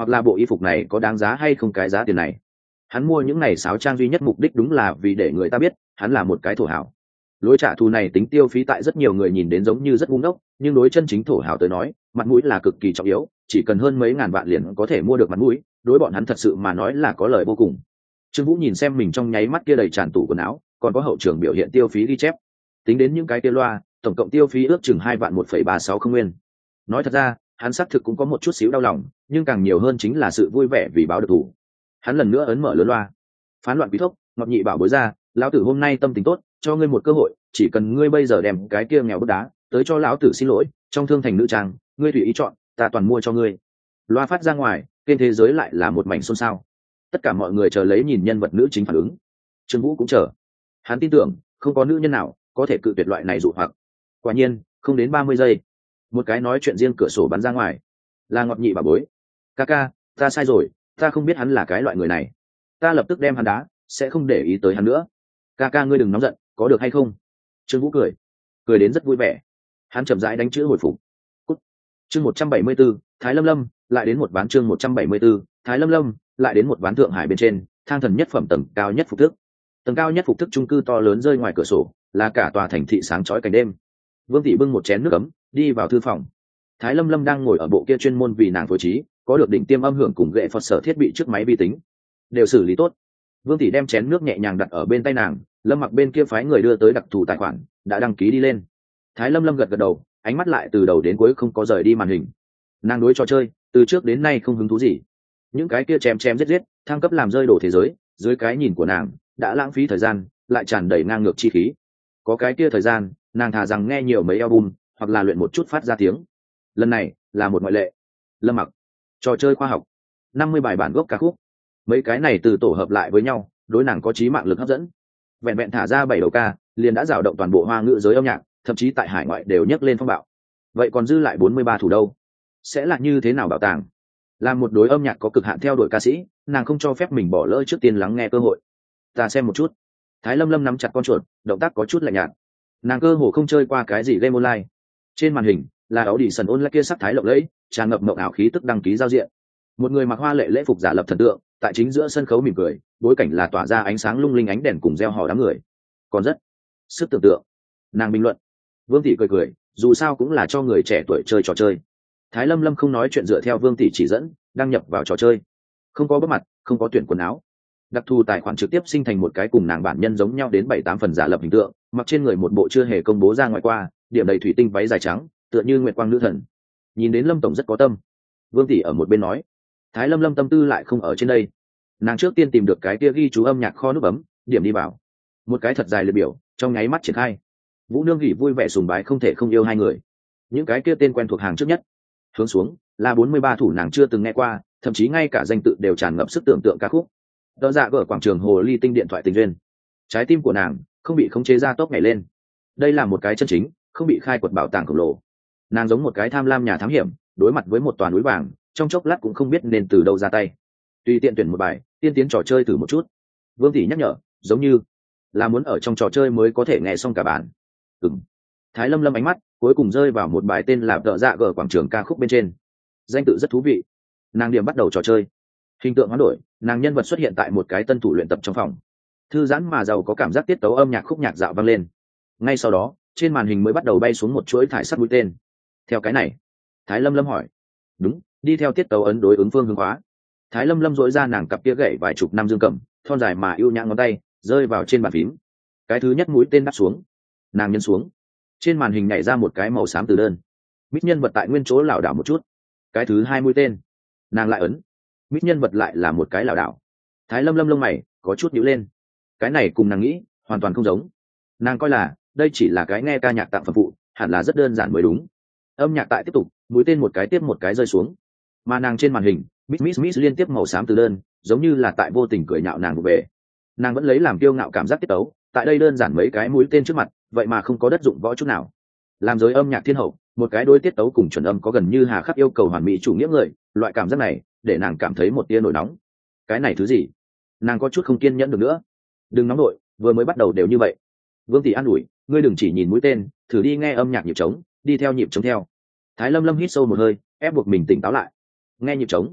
hoặc là bộ y phục này có đáng giá hay không cái giá tiền này. Hắn mua những này sáo trang duy nhất mục đích đúng là vì để người ta biết hắn là một cái thổ hảo. Lối trả thù này tính tiêu phí tại rất nhiều người nhìn đến giống như rất ngu ngốc, nhưng đối chân chính thổ hảo tới nói, mặt mũi là cực kỳ trọng yếu, chỉ cần hơn mấy ngàn vạn liền có thể mua được mặt mũi, đối bọn hắn thật sự mà nói là có lợi vô cùng. Trương Vũ nhìn xem mình trong nháy mắt kia đầy tràn tủ quần áo, còn có hậu trường biểu hiện tiêu phí ghi chép. Tính đến những cái kia loa, tổng cộng tiêu phí ước chừng hai vạn một phẩy ba sáu không nguyên. Nói thật ra, hắn xác thực cũng có một chút xíu đau lòng, nhưng càng nhiều hơn chính là sự vui vẻ vì báo được thủ. Hắn lần nữa ấn mở lớn loa. Phán loạn quý thốc, Ngọc Nhị bảo bối ra, lão tử hôm nay tâm tình tốt, cho ngươi một cơ hội, chỉ cần ngươi bây giờ đem cái kia nghèo bức đá tới cho lão tử xin lỗi, trong thương thành nữ trang, ngươi tùy ý chọn, ta toàn mua cho ngươi. Loa phát ra ngoài, trên thế giới lại là một mảnh xôn xao. Tất cả mọi người chờ lấy nhìn nhân vật nữ chính phản ứng. Trương Vũ cũng chờ. Hắn tin tưởng, không có nữ nhân nào có thể cự tuyệt loại này dụ hoặc. Quả nhiên, không đến ba mươi giây, một cái nói chuyện riêng cửa sổ bắn ra ngoài. Là Ngọc Nhị bà bối. Ca ca, ta sai rồi, ta không biết hắn là cái loại người này. Ta lập tức đem hắn đá, sẽ không để ý tới hắn nữa. Ca ca ngươi đừng nóng giận, có được hay không? Trương Vũ cười, cười đến rất vui vẻ. Hắn chậm rãi đánh chữ hồi phục. Cút. Chương một trăm bảy mươi 174, Thái Lâm Lâm, lại đến một ván chương một trăm bảy mươi 174, Thái Lâm Lâm, lại đến một ván Thượng Hải bên trên, thang thần nhất phẩm tầng cao nhất phục thức. Tầng cao nhất phục thức chung cư to lớn rơi ngoài cửa sổ, là cả tòa thành thị sáng chói cảnh đêm. Vương Thị bưng một chén nước ấm, đi vào thư phòng. Thái Lâm Lâm đang ngồi ở bộ kia chuyên môn vì nàng phối trí, có được đỉnh tiêm âm hưởng cùng gậy Phật sở thiết bị trước máy vi tính, đều xử lý tốt. Vương Thị đem chén nước nhẹ nhàng đặt ở bên tay nàng, Lâm Mặc bên kia phái người đưa tới đặc thù tài khoản, đã đăng ký đi lên. Thái Lâm Lâm gật gật đầu, ánh mắt lại từ đầu đến cuối không có rời đi màn hình. Nàng đối trò chơi, từ trước đến nay không hứng thú gì. Những cái kia chém chém giết giết, thăng cấp làm rơi đổ thế giới, dưới cái nhìn của nàng, đã lãng phí thời gian, lại tràn đầy ngang ngược chi khí. Có cái kia thời gian, nàng thà rằng nghe nhiều mấy album, hoặc là luyện một chút phát ra tiếng. Lần này, là một ngoại lệ. Lâm Mặc, trò chơi khoa học, năm mươi bài bản gốc ca khúc. Mấy cái này từ tổ hợp lại với nhau, đối nàng có chí mạng lực hấp dẫn. Vẹn vẹn thả ra bảy đầu ca, liền đã rào động toàn bộ hoa ngữ giới âm nhạc, thậm chí tại hải ngoại đều nhấc lên phong bạo. Vậy còn dư lại bốn mươi ba thủ đâu? Sẽ là như thế nào bảo tàng? Làm một đối âm nhạc có cực hạn theo đuổi ca sĩ, nàng không cho phép mình bỏ lỡ trước tiên lắng nghe cơ hội. Ta xem một chút. Thái Lâm Lâm nắm chặt con chuột, động tác có chút lạnh nhạt. Nàng cơ hồ không chơi qua cái gì game online. Trên màn hình là áo đi sần online kia sắc thái lộng lẫy, tràn ngập mộng ảo khí tức đăng ký giao diện. Một người mặc hoa lệ lễ phục giả lập thần tượng, tại chính giữa sân khấu mỉm cười, bối cảnh là tỏa ra ánh sáng lung linh ánh đèn cùng reo hò đám người. Còn rất sức tưởng tượng. Nàng bình luận. Vương Thị cười cười, dù sao cũng là cho người trẻ tuổi chơi trò chơi. Thái Lâm Lâm không nói chuyện dựa theo Vương Thị chỉ dẫn, đăng nhập vào trò chơi. Không có bắp mặt, không có tuyển quần áo. Đặc thù tài khoản trực tiếp sinh thành một cái cùng nàng bản nhân giống nhau đến bảy tám phần giả lập hình tượng, mặc trên người một bộ chưa hề công bố ra ngoài qua, điểm đầy thủy tinh váy dài trắng, tựa như nguyệt quang nữ thần. Nhìn đến Lâm tổng rất có tâm. Vương Tỷ ở một bên nói. Thái Lâm Lâm tâm tư lại không ở trên đây. Nàng trước tiên tìm được cái kia ghi chú âm nhạc kho nút bấm, điểm đi vào. Một cái thật dài liệt biểu, trong nháy mắt triển khai. Vũ Nương Gỉ vui vẻ sùng bái không thể không yêu hai người. Những cái kia tên quen thuộc hàng trước nhất. Hướng xuống là bốn mươi ba thủ nàng chưa từng nghe qua, thậm chí ngay cả danh tự đều tràn ngập sức tưởng tượng ca khúc. Đỡ dạ ở quảng trường hồ ly tinh điện thoại tình duyên. Trái tim của nàng không bị khống chế ra tốc nhảy lên. Đây là một cái chân chính, không bị khai quật bảo tàng khổng lồ. Nàng giống một cái tham lam nhà thám hiểm, đối mặt với một toàn núi vàng, trong chốc lát cũng không biết nên từ đâu ra tay. Tùy tiện tuyển một bài, tiên tiến trò chơi thử một chút. Vương Tỷ nhắc nhở, giống như là muốn ở trong trò chơi mới có thể nghe xong cả bản. Ừm. Thái Lâm Lâm ánh mắt cuối cùng rơi vào một bài tên là Đỡ dạ ở quảng trường ca khúc bên trên. Danh tự rất thú vị. Nàng điểm bắt đầu trò chơi. Hình tượng hoán đổi, nàng nhân vật xuất hiện tại một cái tân thủ luyện tập trong phòng. Thư giãn mà giàu có cảm giác tiết tấu âm nhạc khúc nhạc dạo vang lên. Ngay sau đó, trên màn hình mới bắt đầu bay xuống một chuỗi thải sắc mũi tên. Theo cái này, Thái Lâm Lâm hỏi. Đúng, đi theo tiết tấu ấn đối ứng phương hướng hóa. Thái Lâm Lâm dối ra nàng cặp kia gậy vài chục năm dương cầm, thon dài mà yêu nhã ngón tay, rơi vào trên bàn phím. Cái thứ nhất mũi tên đáp xuống, nàng nhấn xuống. Trên màn hình nhảy ra một cái màu xám từ đơn. Mít nhân vật tại nguyên chỗ lảo đảo một chút. Cái thứ hai mũi tên, nàng lại ấn. Mít nhân vật lại là một cái lảo đảo. Thái Lâm Lâm lông mày có chút nhíu lên. Cái này cùng nàng nghĩ hoàn toàn không giống. Nàng coi là đây chỉ là cái nghe ca nhạc tặng phẩm phụ, hẳn là rất đơn giản mới đúng. Âm nhạc tại tiếp tục, mũi tên một cái tiếp một cái rơi xuống. Mà nàng trên màn hình, Miss Miss Miss liên tiếp màu xám từ đơn, giống như là tại vô tình cười nhạo nàng về. Nàng vẫn lấy làm kiêu ngạo cảm giác tiết tấu, tại đây đơn giản mấy cái mũi tên trước mặt, vậy mà không có đất dụng võ chút nào. Làm giới âm nhạc thiên hậu, một cái đối tiết tấu cùng chuẩn âm có gần như hà khắc yêu cầu hoàn mỹ chủ nghĩa người, loại cảm giác này, để nàng cảm thấy một tia nổi nóng. Cái này thứ gì? Nàng có chút không kiên nhẫn được nữa. Đừng nóng nổi, vừa mới bắt đầu đều như vậy. Vương Tỷ an ủi, ngươi đừng chỉ nhìn mũi tên, thử đi nghe âm nhạc nhịp trống, đi theo nhịp trống theo. Thái Lâm Lâm hít sâu một hơi, ép buộc mình tỉnh táo lại. Nghe nhịp trống.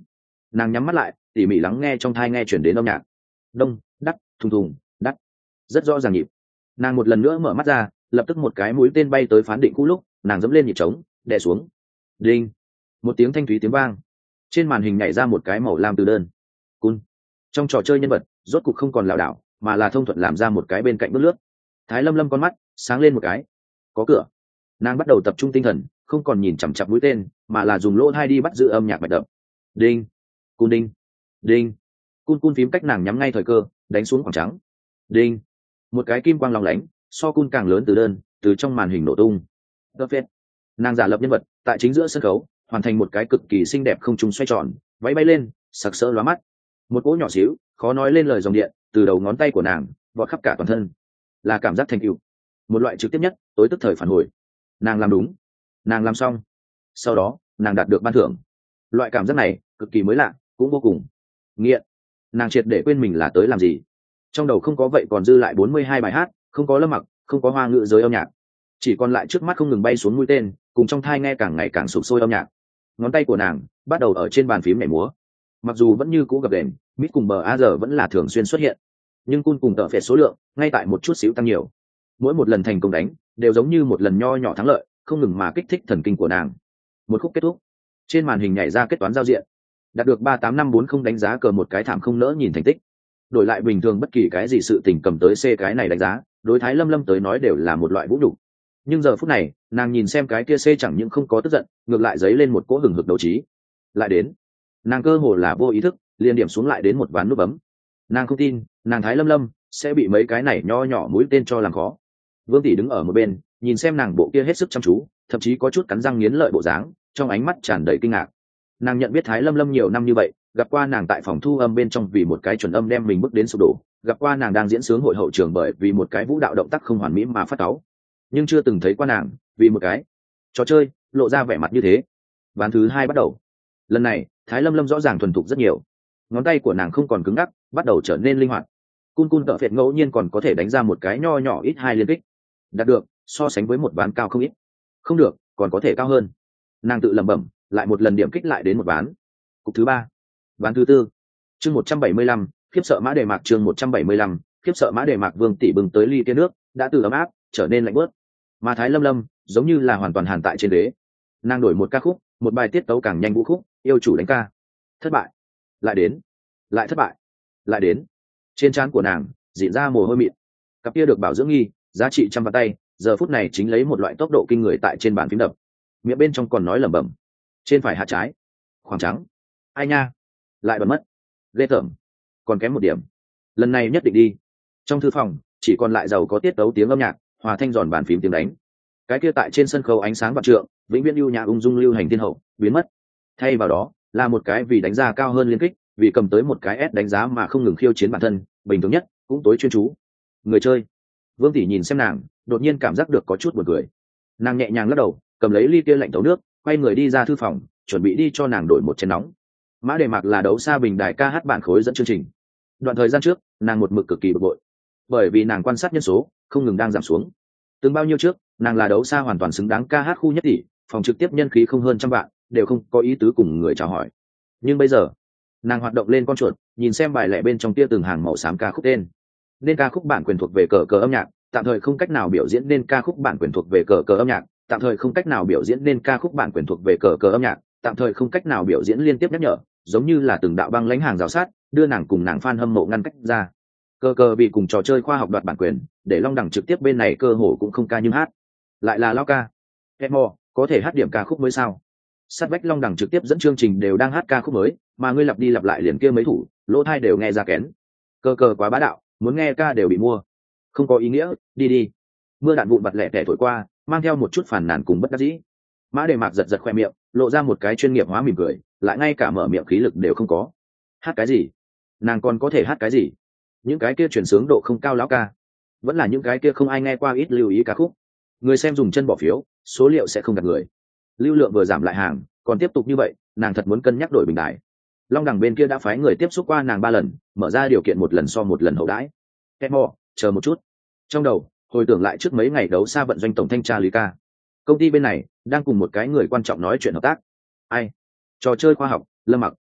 Nàng nhắm mắt lại tỉ mỉ lắng nghe trong thai nghe chuyển đến âm nhạc. Đông đắc thùng thùng đắc, rất rõ ràng nhịp. Nàng một lần nữa mở mắt ra, lập tức một cái mũi tên bay tới phán định cũ lúc nàng dẫm lên nhịp trống đè xuống. Đinh, một tiếng thanh thúy tiếng vang, trên màn hình nhảy ra một cái màu lam từ đơn. Cun. Trong trò chơi nhân vật rốt cục không còn lảo đảo mà là thông thuận làm ra một cái bên cạnh bước lướt. Thái Lâm Lâm con mắt sáng lên một cái, có cửa. Nàng bắt đầu tập trung tinh thần, không còn nhìn chằm chằm mũi tên mà là dùng lỗ tai đi bắt giữ âm nhạc mạch đập. Đinh, cun đinh, đinh. Cun cun phím cách nàng nhắm ngay thời cơ đánh xuống khoảng trắng. Đinh, một cái kim quang long lánh so cun càng lớn từ đơn từ trong màn hình nổ tung. Perfect. Nàng giả lập nhân vật tại chính giữa sân khấu hoàn thành một cái cực kỳ xinh đẹp không trung xoay tròn, váy bay lên sặc sỡ lóa mắt. Một cỗ nhỏ xíu khó nói lên lời dòng điện từ đầu ngón tay của nàng vọt khắp cả toàn thân, là cảm giác thành tựu, một loại trực tiếp nhất tối tức thời phản hồi. Nàng làm đúng, nàng làm xong, sau đó nàng đạt được ban thưởng. Loại cảm giác này cực kỳ mới lạ, cũng vô cùng nghiện. Nàng triệt để quên mình là tới làm gì. Trong đầu không có vậy còn dư lại bốn mươi hai bài hát, không có Lâm Mặc, không có hoa ngữ giới âm nhạc, chỉ còn lại trước mắt không ngừng bay xuống mũi tên cùng trong thai nghe càng ngày càng sụp sôi âm nhạc. Ngón tay của nàng bắt đầu ở trên bàn phím nhảy múa, mặc dù vẫn như cũ gập đền mít cùng bờ a giờ vẫn là thường xuyên xuất hiện, nhưng cun cùng tợ phệt số lượng ngay tại một chút xíu tăng nhiều. Mỗi một lần thành công đánh đều giống như một lần nho nhỏ thắng lợi, không ngừng mà kích thích thần kinh của nàng. Một khúc kết thúc, trên màn hình nhảy ra kết toán giao diện, đạt được ba tám năm bốn không đánh giá cờ một cái thảm không nỡ nhìn thành tích. Đổi lại bình thường bất kỳ cái gì sự tình cầm tới C cái này đánh giá, đối Thái Lâm Lâm tới nói đều là một loại vũ nhục. Nhưng giờ phút này, nàng nhìn xem cái kia C chẳng những không có tức giận, ngược lại dấy lên một cỗ hừng hực đấu trí. Lại đến, nàng cơ hồ là vô ý thức, liền điểm xuống lại đến một ván nút bấm. Nàng không tin, nàng Thái Lâm Lâm sẽ bị mấy cái này nho nhỏ mũi tên cho làm khó. Vương tỷ đứng ở một bên, nhìn xem nàng bộ kia hết sức chăm chú, thậm chí có chút cắn răng nghiến lợi bộ dáng, trong ánh mắt tràn đầy kinh ngạc. Nàng nhận biết Thái Lâm Lâm nhiều năm như vậy, gặp qua nàng tại phòng thu âm bên trong vì một cái chuẩn âm đem mình bước đến sụp đổ, gặp qua nàng đang diễn sướng hội hậu trường bởi vì một cái vũ đạo động tác không hoàn mỹ mà phát cáu, nhưng chưa từng thấy qua nàng vì một cái trò chơi lộ ra vẻ mặt như thế. Ván thứ hai bắt đầu. Lần này Thái Lâm Lâm rõ ràng thuần thục rất nhiều, ngón tay của nàng không còn cứng ngắc, bắt đầu trở nên linh hoạt. Cun cun tợ phệt ngẫu nhiên còn có thể đánh ra một cái nho nhỏ ít hai liên kích, đạt được so sánh với một ván cao không ít. Không được, còn có thể cao hơn. Nàng tự lẩm bẩm, lại một lần điểm kích lại đến một ván. Cục thứ ba, ván thứ tư. Chương một trăm bảy mươi lăm, khiếp sợ mã đề mạc. Chương một trăm bảy mươi lăm, khiếp sợ mã đề mạc. Vương tỷ bừng tới ly kia nước đã từ ấm áp trở nên lạnh bớt, mà Thái Lâm Lâm giống như là hoàn toàn hàn tại trên đế. Nàng đổi một ca khúc, một bài tiết tấu càng nhanh vũ khúc, yêu chủ đánh ca. Thất bại, lại đến, lại thất bại, lại đến. Trên trán của nàng dịn ra mồ hôi mịn, cặp kia được bảo dưỡng nghi giá trị trăm vạn tay giờ phút này chính lấy một loại tốc độ kinh người tại trên bàn phím đập, miệng bên trong còn nói lẩm bẩm, trên phải hạ trái khoảng trắng, ai nha, lại bật mất, ghê tởm, còn kém một điểm, lần này nhất định đi. Trong thư phòng chỉ còn lại giàu có tiết tấu tiếng âm nhạc hòa thanh giòn bàn phím tiếng đánh. Cái kia tại trên sân khấu ánh sáng vạn trượng vĩnh viễn ưu nhã ung dung lưu hành thiên hậu biến mất, thay vào đó là một cái vì đánh giá cao hơn liên kích, vì cầm tới một cái S đánh giá mà không ngừng khiêu chiến bản thân, bình thường nhất cũng tối chuyên chú người chơi. Vương tỷ nhìn xem nàng, đột nhiên cảm giác được có chút buồn cười. Nàng nhẹ nhàng lắc đầu, cầm lấy ly kia lạnh tấu nước, quay người đi ra thư phòng, chuẩn bị đi cho nàng đổi một chén nóng. Mã đề mạc là đấu xa bình đài ca hát bản khối dẫn chương trình. Đoạn thời gian trước nàng một mực cực kỳ bực bội, bởi vì nàng quan sát nhân số không ngừng đang giảm xuống. Từng bao nhiêu trước nàng là đấu xa hoàn toàn xứng đáng ca hát khu nhất tỷ, phòng trực tiếp nhân khí không hơn trăm vạn, đều không có ý tứ cùng người chào hỏi. Nhưng bây giờ nàng hoạt động lên con chuột, nhìn xem bài lẻ bên trong tia từng hàng màu xám ca khúc tên, nên ca khúc bản quyền thuộc về cờ cờ âm nhạc, tạm thời không cách nào biểu diễn nên ca khúc bản quyền thuộc về cờ cờ âm nhạc, tạm thời không cách nào biểu diễn nên ca khúc bản quyền thuộc về cờ cờ âm nhạc, tạm thời không cách nào biểu diễn liên tiếp nhắc nhở, giống như là từng đạo băng lãnh hàng rào sát, đưa nàng cùng nàng fan hâm mộ ngăn cách ra. Cờ cờ bị cùng trò chơi khoa học đoạt bản quyền, để Long Đẳng trực tiếp bên này cơ hồ cũng không ca nhưng hát, lại là lao ca. Emo, có thể hát điểm ca khúc mới sao? Sát vách Long Đẳng trực tiếp dẫn chương trình đều đang hát ca khúc mới, mà ngươi lặp đi lặp lại liền kia mấy thủ, lỗ tai đều nghe ra kén. Cờ cờ quá bá đạo, muốn nghe ca đều bị mua, không có ý nghĩa, đi đi. Mưa đạn vụn vặt lẻ tẻ thổi qua, mang theo một chút phản nàn cùng bất đắc dĩ. Mã đề mạc giật giật khoe miệng, lộ ra một cái chuyên nghiệp hóa mỉm cười, lại ngay cả mở miệng khí lực đều không có. Hát cái gì? Nàng còn có thể hát cái gì? Những cái kia chuyển sướng độ không cao lão ca, vẫn là những cái kia không ai nghe qua ít lưu ý ca khúc. Người xem dùng chân bỏ phiếu, số liệu sẽ không đặt người. Lưu lượng vừa giảm lại hàng, còn tiếp tục như vậy, nàng thật muốn cân nhắc đổi bình đại. Long Đẳng bên kia đã phái người tiếp xúc qua nàng ba lần, mở ra điều kiện một lần so một lần hậu đãi. Kẹt mò, chờ một chút. Trong đầu hồi tưởng lại trước mấy ngày đấu xa vận doanh tổng thanh tra Lý Ca, công ty bên này đang cùng một cái người quan trọng nói chuyện hợp tác. Ai? Trò chơi khoa học, Lâm Mặc.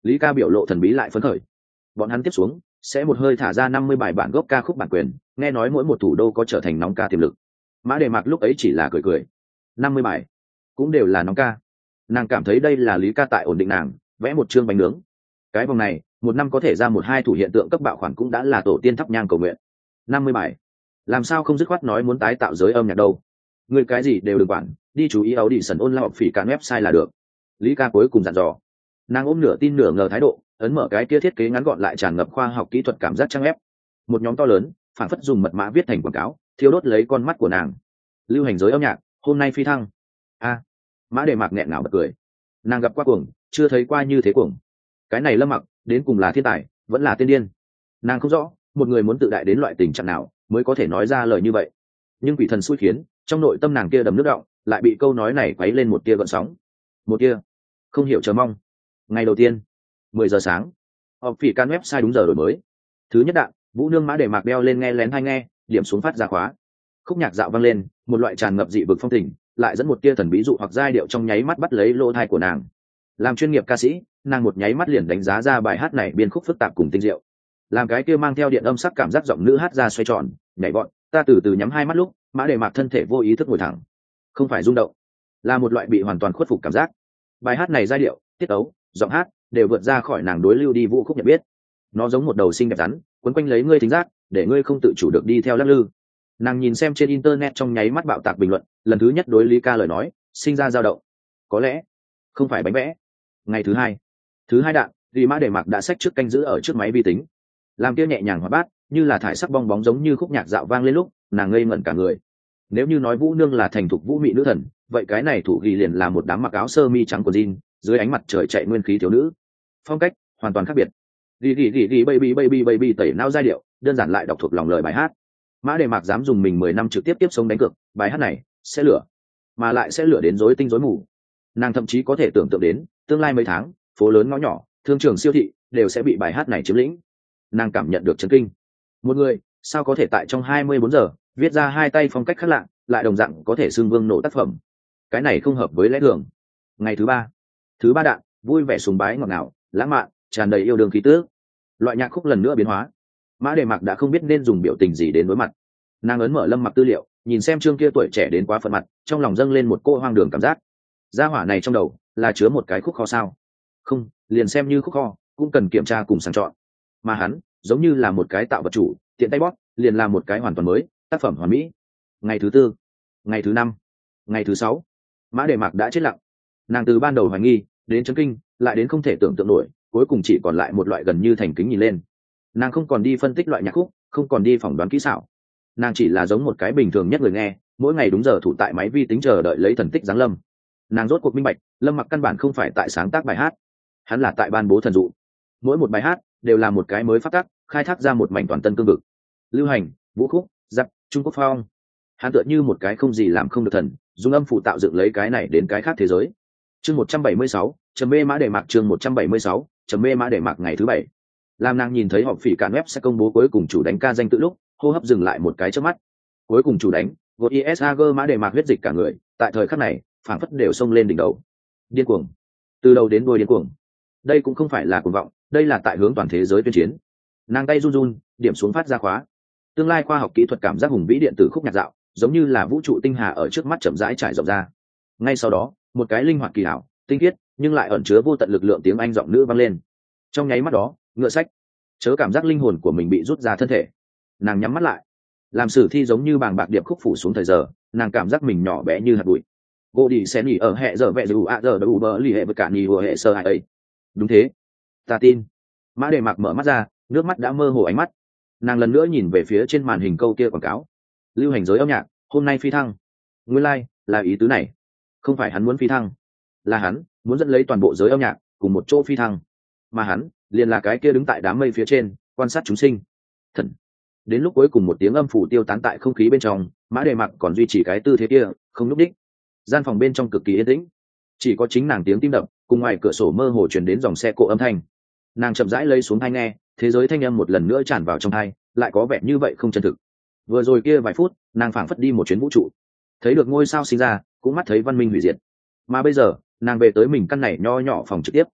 Lý Ca biểu lộ thần bí lại phấn khởi. Bọn hắn tiếp xuống sẽ một hơi thả ra năm mươi bài bản gốc ca khúc bản quyền, nghe nói mỗi một thủ đô có trở thành nóng ca tiềm lực. Mã Đề Mạc lúc ấy chỉ là cười cười. năm mươi bài cũng đều là nóng ca. Nàng cảm thấy đây là Lý Ca tại ổn định nàng, vẽ một chương bánh nướng. Cái vòng này, một năm có thể ra một hai thủ hiện tượng cấp bạo khoản cũng đã là tổ tiên thắp nhang cầu nguyện. năm mươi bài, làm sao không dứt khoát nói muốn tái tạo giới âm nhạc đâu? Người cái gì đều đừng quản, đi chú ý áo đi sần online phỉ cản website là được. Lý Ca cuối cùng dặn dò. Nàng ôm nửa tin nửa ngờ thái độ, ấn mở cái kia thiết kế ngắn gọn lại tràn ngập khoa học kỹ thuật cảm giác trang web. Một nhóm to lớn, phản phất dùng mật mã viết thành quảng cáo, thiêu đốt lấy con mắt của nàng. Lưu hành giới âm nhạc, hôm nay phi thăng. A, Mã Đề Mạc nghẹn ngào bật cười. Nàng gặp qua cuồng, chưa thấy qua như thế cuồng. Cái này Lâm Mặc, đến cùng là thiên tài, vẫn là tiên điên. Nàng không rõ, một người muốn tự đại đến loại tình trạng nào mới có thể nói ra lời như vậy. Nhưng quỷ thần xui khiến, trong nội tâm nàng kia đầm nước đọng, lại bị câu nói này quấy lên một tia gợn sóng. Một tia, không hiểu chờ mong. Ngày đầu tiên, mười giờ sáng, họp phỉ can website đúng giờ đổi mới. Thứ nhất đạn, Vũ Nương Mã Đề Mạc đeo lên nghe lén hay nghe, điểm xuống phát ra khóa. Khúc nhạc dạo vang lên, một loại tràn ngập dị vực phong tình, lại dẫn một tia thần bí dụ hoặc giai điệu trong nháy mắt bắt lấy lỗ tai của nàng. Làm chuyên nghiệp ca sĩ, nàng một nháy mắt liền đánh giá ra bài hát này biên khúc phức tạp cùng tinh diệu. Làm cái kia mang theo điện âm sắc cảm giác giọng nữ hát ra xoay tròn, nhảy vọt, ta từ từ nhắm hai mắt lúc, Mã Đề Mạc thân thể vô ý thức ngồi thẳng. Không phải rung động, là một loại bị hoàn toàn khuất phục cảm giác. Bài hát này giai điệu, tiết tấu, giọng hát đều vượt ra khỏi nàng đối lưu đi vũ khúc nhận biết. Nó giống một đầu sinh đẹp rắn, quấn quanh lấy ngươi thính giác, để ngươi không tự chủ được đi theo lắc lư. Nàng nhìn xem trên internet trong nháy mắt bạo tạc bình luận, lần thứ nhất đối Lý Ca lời nói sinh ra dao động. Có lẽ không phải bánh vẽ. Ngày thứ hai, thứ hai đạn, vì Mã Đề Mạc đã xách trước canh giữ ở trước máy vi tính, làm kia nhẹ nhàng hoạt bát, như là thải sắc bong bóng giống như khúc nhạc dạo vang lên lúc, nàng ngây ngẩn cả người. Nếu như nói Vũ Nương là thành thục vũ mị nữ thần, vậy cái này thủ ghi liền là một đám mặc áo sơ mi trắng của jean, dưới ánh mặt trời chạy nguyên khí thiếu nữ. Phong cách hoàn toàn khác biệt. Ghi ghi ghi ghi baby baby baby tẩy não giai điệu, đơn giản lại đọc thuộc lòng lời bài hát. Mã Đề Mạc dám dùng mình mười năm trực tiếp tiếp sống đánh cược, bài hát này sẽ lửa, mà lại sẽ lửa đến rối tinh rối mù. Nàng thậm chí có thể tưởng tượng đến, tương lai mấy tháng, phố lớn ngõ nhỏ, thương trường siêu thị đều sẽ bị bài hát này chiếm lĩnh. Nàng cảm nhận được chấn kinh. Một người, sao có thể tại trong hai mươi bốn giờ viết ra hai tay phong cách khác lạ, lại đồng dạng có thể xưng vương nổ tác phẩm. Cái này không hợp với lẽ thường. Ngày thứ ba, thứ ba đạn, vui vẻ sùng bái ngọt ngào, lãng mạn, tràn đầy yêu đương khí tước. Loại nhạc khúc lần nữa biến hóa. Mã Đề Mạc đã không biết nên dùng biểu tình gì đến đối mặt. Nàng ấn mở Lâm Mặc tư liệu, nhìn xem chương kia tuổi trẻ đến quá phận mặt, trong lòng dâng lên một cô hoang đường cảm giác. Gia hỏa này trong đầu là chứa một cái khúc kho sao? Không, liền xem như khúc kho, cũng cần kiểm tra cùng sàng chọn. Mà hắn, giống như là một cái tạo vật chủ, tiện tay bóp, liền là một cái hoàn toàn mới, tác phẩm hoàn mỹ. Ngày thứ tư, ngày thứ năm, ngày thứ sáu, Mã Đề Mạc đã chết lặng. Nàng từ ban đầu hoài nghi, đến chấn kinh, lại đến không thể tưởng tượng nổi, cuối cùng chỉ còn lại một loại gần như thành kính nhìn lên. Nàng không còn đi phân tích loại nhạc khúc, không còn đi phỏng đoán kỹ xảo. Nàng chỉ là giống một cái bình thường nhất người nghe, mỗi ngày đúng giờ thủ tại máy vi tính chờ đợi lấy thần tích giáng lâm. Nàng rốt cuộc minh bạch, Lâm Mặc căn bản không phải tại sáng tác bài hát, hắn là tại ban bố thần dụ. Mỗi một bài hát đều là một cái mới phát tác, khai thác ra một mảnh toàn tân cương vực. Lưu hành, vũ khúc, giặc, Trung Quốc phong. Hắn tựa như một cái không gì làm không được thần, dùng âm phụ tạo dựng lấy cái này đến cái khác thế giới. Chương một trăm bảy mươi sáu, trầm mê Mã Đề Mạc chương một trăm bảy mươi sáu, trầm mê Mã Đề Mạc ngày thứ bảy. Làm nàng nhìn thấy họp phỉ cản web sẽ công bố cuối cùng chủ đánh ca danh tự lúc, hô hấp dừng lại một cái trước mắt. Cuối cùng chủ đánh, gột i ét a giê Mã Đề Mạc huyết dịch cả người, tại thời khắc này, phảng phất đều xông lên đỉnh đầu. Điên cuồng, từ đầu đến đuôi điên cuồng. Đây cũng không phải là cuồng vọng, đây là tại hướng toàn thế giới tuyên chiến. Nàng tay run run, điểm xuống phát ra khóa. Tương lai khoa học kỹ thuật cảm giác hùng vĩ điện tử khúc nhạc dạo, giống như là vũ trụ tinh hà ở trước mắt chậm rãi trải rộng ra. Ngay sau đó, một cái linh hoạt kỳ hảo, tinh khiết, nhưng lại ẩn chứa vô tận lực lượng tiếng Anh giọng nữ vang lên. Trong nháy mắt đó, ngựa sách, chớ cảm giác linh hồn của mình bị rút ra thân thể. Nàng nhắm mắt lại, làm sử thi giống như bàng bạc điệp khúc phủ xuống thời giờ, nàng cảm giác mình nhỏ bé như hạt bụi. Gỗ đi xé nhỉ ở hệ giờ vẹ dù ạ giờ đủ bờ lì hệ với cả nhì của hệ sơ hại ấy. Đúng thế, ta tin. Mã Đề Mạc mở mắt ra, nước mắt đã mơ hồ ánh mắt. Nàng lần nữa nhìn về phía trên màn hình câu kia quảng cáo. Lưu hành giới âm nhạc, hôm nay phi thăng. Nguyên lai, là ý tứ này. Không phải hắn muốn phi thăng, là hắn muốn dẫn lấy toàn bộ giới âm nhạc cùng một chỗ phi thăng. Mà hắn, liền là cái kia đứng tại đám mây phía trên, quan sát chúng sinh. Thần. Đến lúc cuối cùng một tiếng âm phủ tiêu tán tại không khí bên trong, Mã Đề Mạc còn duy trì cái tư thế kia, không lúc đích. Gian phòng bên trong cực kỳ yên tĩnh, chỉ có chính nàng tiếng tim đập, cùng ngoài cửa sổ mơ hồ truyền đến dòng xe cộ âm thanh. Nàng chậm rãi lấy xuống tai nghe, thế giới thanh âm một lần nữa tràn vào trong tai, lại có vẻ như vậy không chân thực. Vừa rồi kia vài phút, nàng phảng phất đi một chuyến vũ trụ, thấy được ngôi sao sinh ra, cũng mắt thấy văn minh hủy diệt. Mà bây giờ, nàng về tới mình căn này nho nhỏ phòng trực tiếp.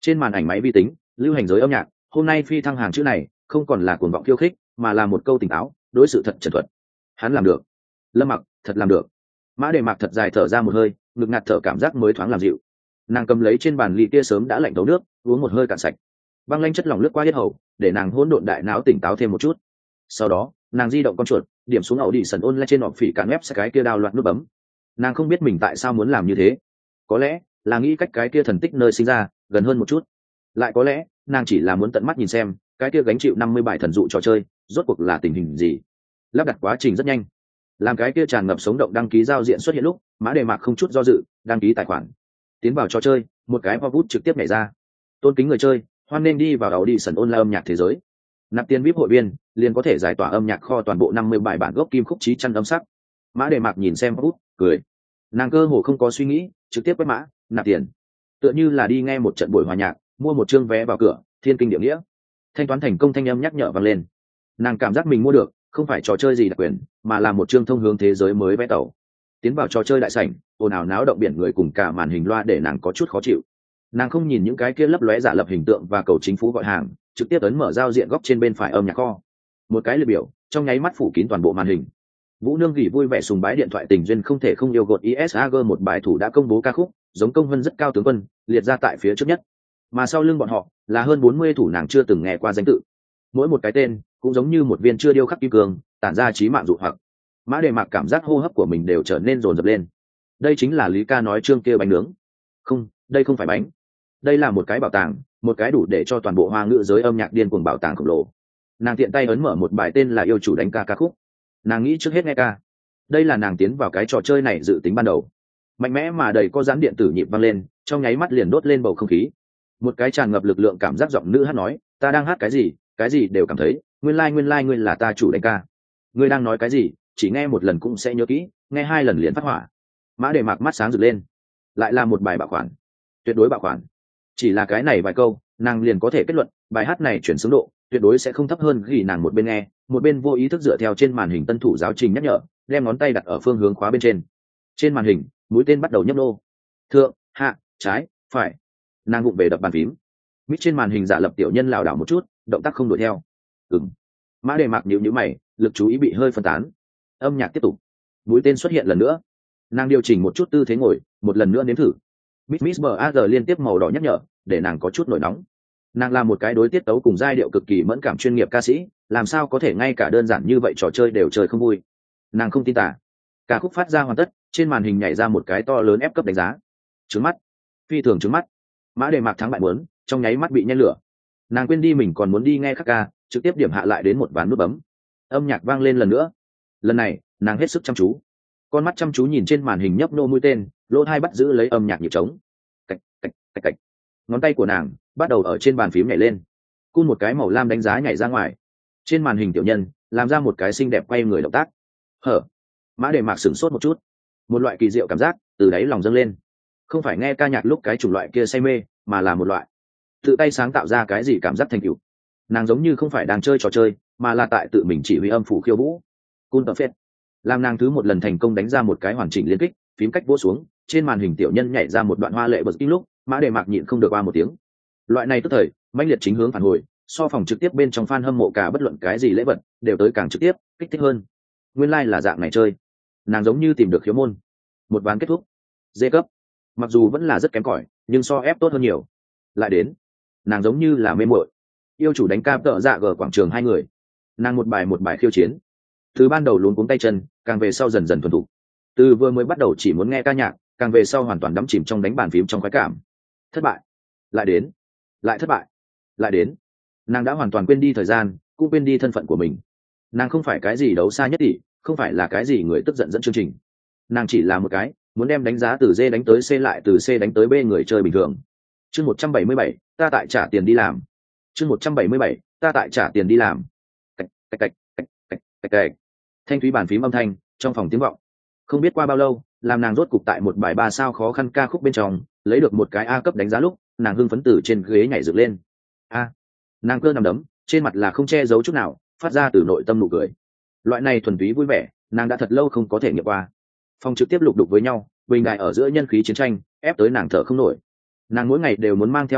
Trên màn ảnh máy vi tính, lưu hành giới âm nhạc, hôm nay phi thăng hàng chữ này không còn là cuồng vọng khiêu khích, mà là một câu tỉnh táo, đối sự thật trần thuật. Hắn làm được. Lâm Mặc thật làm được. Mã Đề Mạc thật dài thở ra một hơi, ngực ngạt thở cảm giác mới thoáng làm dịu. Nàng cầm lấy trên bàn ly kia sớm đã lạnh thấu nước, uống một hơi cạn sạch. Băng lanh chất lỏng lướt qua hết hầu, để nàng hỗn độn đại não tỉnh táo thêm một chút. Sau đó, nàng di động con chuột, điểm xuống ẩu đi sần ôn lên trên họp phỉ cản web cái kia đào loạt nút bấm. Nàng không biết mình tại sao muốn làm như thế. Có lẽ là nghĩ cách cái kia thần tích nơi sinh ra gần hơn một chút, lại có lẽ nàng chỉ là muốn tận mắt nhìn xem cái kia gánh chịu năm mươi bài thần dụ trò chơi rốt cuộc là tình hình gì. Lắp đặt quá trình rất nhanh, làm cái kia tràn ngập sống động đăng ký giao diện xuất hiện lúc, Mã Đề Mạc không chút do dự đăng ký tài khoản, tiến vào trò chơi. Một cái pop bút trực tiếp nhảy ra: tôn kính người chơi, hoan nên đi vào Audition Online âm nhạc thế giới. Nạp tiền vê i pê hội viên liền có thể giải tỏa âm nhạc kho toàn bộ năm mươi bài bản gốc kim khúc chí chăn âm sắc. Mã Đề Mạc nhìn xem pop bút cười, nàng cơ hồ không có suy nghĩ, trực tiếp quét mã nạp tiền, tựa như là đi nghe một trận buổi hòa nhạc, mua một chương vé vào cửa, thiên kinh địa nghĩa. Thanh toán thành công thanh âm nhắc nhở vang lên. Nàng cảm giác mình mua được không phải trò chơi gì đặc quyền, mà là một chương thông hướng thế giới mới vé tàu. Tiến vào trò chơi đại sảnh, ồn ào náo động biển người cùng cả màn hình loa để nàng có chút khó chịu. Nàng không nhìn những cái kia lấp lóe giả lập hình tượng và cầu chính phủ gọi hàng, trực tiếp ấn mở giao diện góc trên bên phải âm nhạc kho. Một cái liệt biểu trong nháy mắt phủ kín toàn bộ màn hình. Vũ Nương gỉ vui vẻ sùng bái điện thoại tình duyên không thể không yêu gột i ét a giê, một bài thủ đã công bố ca khúc giống công vân rất cao tướng quân liệt ra tại phía trước nhất, mà sau lưng bọn họ là hơn bốn mươi thủ nàng chưa từng nghe qua danh tự. Mỗi một cái tên cũng giống như một viên chưa điêu khắc kim cương, tản ra trí mạng dụ hoặc. Mã Đề Mạc cảm giác hô hấp của mình đều trở nên dồn dập lên. Đây chính là Lý Ca nói trương kia bánh nướng. Không, đây không phải bánh. Đây là một cái bảo tàng, một cái đủ để cho toàn bộ hoa ngữ giới âm nhạc điên cuồng bảo tàng khổng lồ. Nàng tiện tay ấn mở một bài tên là Yêu chủ đánh ca ca khúc. Nàng nghĩ trước hết nghe ca. Đây là nàng tiến vào cái trò chơi này dự tính ban đầu. Mạnh mẽ mà đầy có dán điện tử nhịp vang lên, trong nháy mắt liền đốt lên bầu không khí. Một cái tràn ngập lực lượng cảm giác giọng nữ hát nói, ta đang hát cái gì, cái gì đều cảm thấy, nguyên lai like, nguyên lai like, ngươi là ta chủ đánh ca. Ngươi đang nói cái gì, chỉ nghe một lần cũng sẽ nhớ kỹ, nghe hai lần liền phát hỏa. Mã Đề Mạc mắt sáng rực lên. Lại là một bài bạo khoản, tuyệt đối bạo khoản. Chỉ là cái này vài câu, nàng liền có thể kết luận, bài hát này chuyển xướng độ tuyệt đối sẽ không thấp hơn ghi nàng một bên nghe, một bên vô ý thức dựa theo trên màn hình tân thủ giáo trình nhắc nhở, đem ngón tay đặt ở phương hướng khóa bên trên. Trên màn hình, mũi tên bắt đầu nhấp nô. Thượng, hạ, trái, phải. Nàng vụng về đập bàn phím. Mít trên màn hình giả lập tiểu nhân lảo đảo một chút, động tác không đuổi theo. Ừm. Mã Đề Mạc nhíu nhíu mày, lực chú ý bị hơi phân tán. Âm nhạc tiếp tục. Mũi tên xuất hiện lần nữa. Nàng điều chỉnh một chút tư thế ngồi, một lần nữa nếm thử. Miss Miss Baz liên tiếp màu đỏ nhắc nhở, để nàng có chút nổi nóng. Nàng là một cái đối tiết tấu cùng giai điệu cực kỳ mẫn cảm chuyên nghiệp ca sĩ, làm sao có thể ngay cả đơn giản như vậy trò chơi đều chơi không vui. Nàng không tin tả. Cả khúc phát ra hoàn tất, trên màn hình nhảy ra một cái to lớn ép cấp đánh giá. Trứng mắt, phi thường trứng mắt. Mã Đề Mạc thắng bại muốn, trong nháy mắt bị nhen lửa. Nàng quên đi mình còn muốn đi nghe khắc ca, trực tiếp điểm hạ lại đến một ván nút bấm. Âm nhạc vang lên lần nữa. Lần này, nàng hết sức chăm chú. Con mắt chăm chú nhìn trên màn hình nhấp nô mũi tên, lỗ tai bắt giữ lấy âm nhạc nhịp trống. Cạch cạch cạch cạch. Ngón tay của nàng bắt đầu ở trên bàn phím nhảy lên. Cun một cái màu lam đánh giá nhảy ra ngoài. Trên màn hình tiểu nhân làm ra một cái xinh đẹp quay người động tác. Hở. Mã Đề Mạc sửng sốt một chút. Một loại kỳ diệu cảm giác từ đáy lòng dâng lên. Không phải nghe ca nhạc lúc cái chủng loại kia say mê, mà là một loại tự tay sáng tạo ra cái gì cảm giác thành tựu. Nàng giống như không phải đang chơi trò chơi, mà là tại tự mình chỉ huy âm phủ khiêu vũ. Cun tập phết. Làm nàng thứ một lần thành công đánh ra một cái hoàn chỉnh liên kích, phím cách vỗ xuống, trên màn hình tiểu nhân nhảy ra một đoạn hoa lệ bật kinh lúc, Mã Đề Mạc nhịn không được qua một tiếng. Loại này tức thời, mãnh liệt chính hướng phản hồi, so phòng trực tiếp bên trong fan hâm mộ cả bất luận cái gì lễ vật, đều tới càng trực tiếp, kích thích hơn. Nguyên lai like là dạng này chơi. Nàng giống như tìm được khiếu môn. Một ván kết thúc. Dê cấp. Mặc dù vẫn là rất kém cỏi, nhưng so ép tốt hơn nhiều. Lại đến. Nàng giống như là mê muội. Yêu chủ đánh ca tợ dạ gờ quảng trường hai người. Nàng một bài một bài khiêu chiến. Từ ban đầu luống cuống tay chân, càng về sau dần dần thuần thục. Từ vừa mới bắt đầu chỉ muốn nghe ca nhạc, càng về sau hoàn toàn đắm chìm trong đánh bàn phím trong khoái cảm. Thất bại. Lại đến. Lại thất bại. Lại đến. Nàng đã hoàn toàn quên đi thời gian, cũng quên đi thân phận của mình. Nàng không phải cái gì đấu xa nhất tỷ, không phải là cái gì người tức giận dẫn chương trình. Nàng chỉ là một cái muốn đem đánh giá từ D đánh tới C lại từ C đánh tới B người chơi bình thường. Chương một trăm bảy mươi bảy, ta tại trả tiền đi làm. Chương một trăm bảy mươi bảy, ta tại trả tiền đi làm. Cạch cạch cạch cạch cạch cạch cạch. Thanh thúy bàn phím âm thanh trong phòng tiếng vọng. Không biết qua bao lâu, làm nàng rốt cục tại một bài ba sao khó khăn ca khúc bên trong lấy được một cái A cấp đánh giá lúc, nàng hưng phấn từ trên ghế nhảy dựng lên. A. Nàng cơ nằm đấm, trên mặt là không che giấu chút nào, phát ra từ nội tâm nụ cười. Loại này thuần túy vui vẻ, nàng đã thật lâu không có thể nghiệm qua. Phòng trực tiếp lục đục với nhau, bình đại ở giữa nhân khí chiến tranh ép tới nàng thở không nổi. Nàng mỗi ngày đều muốn mang theo mặt nạ,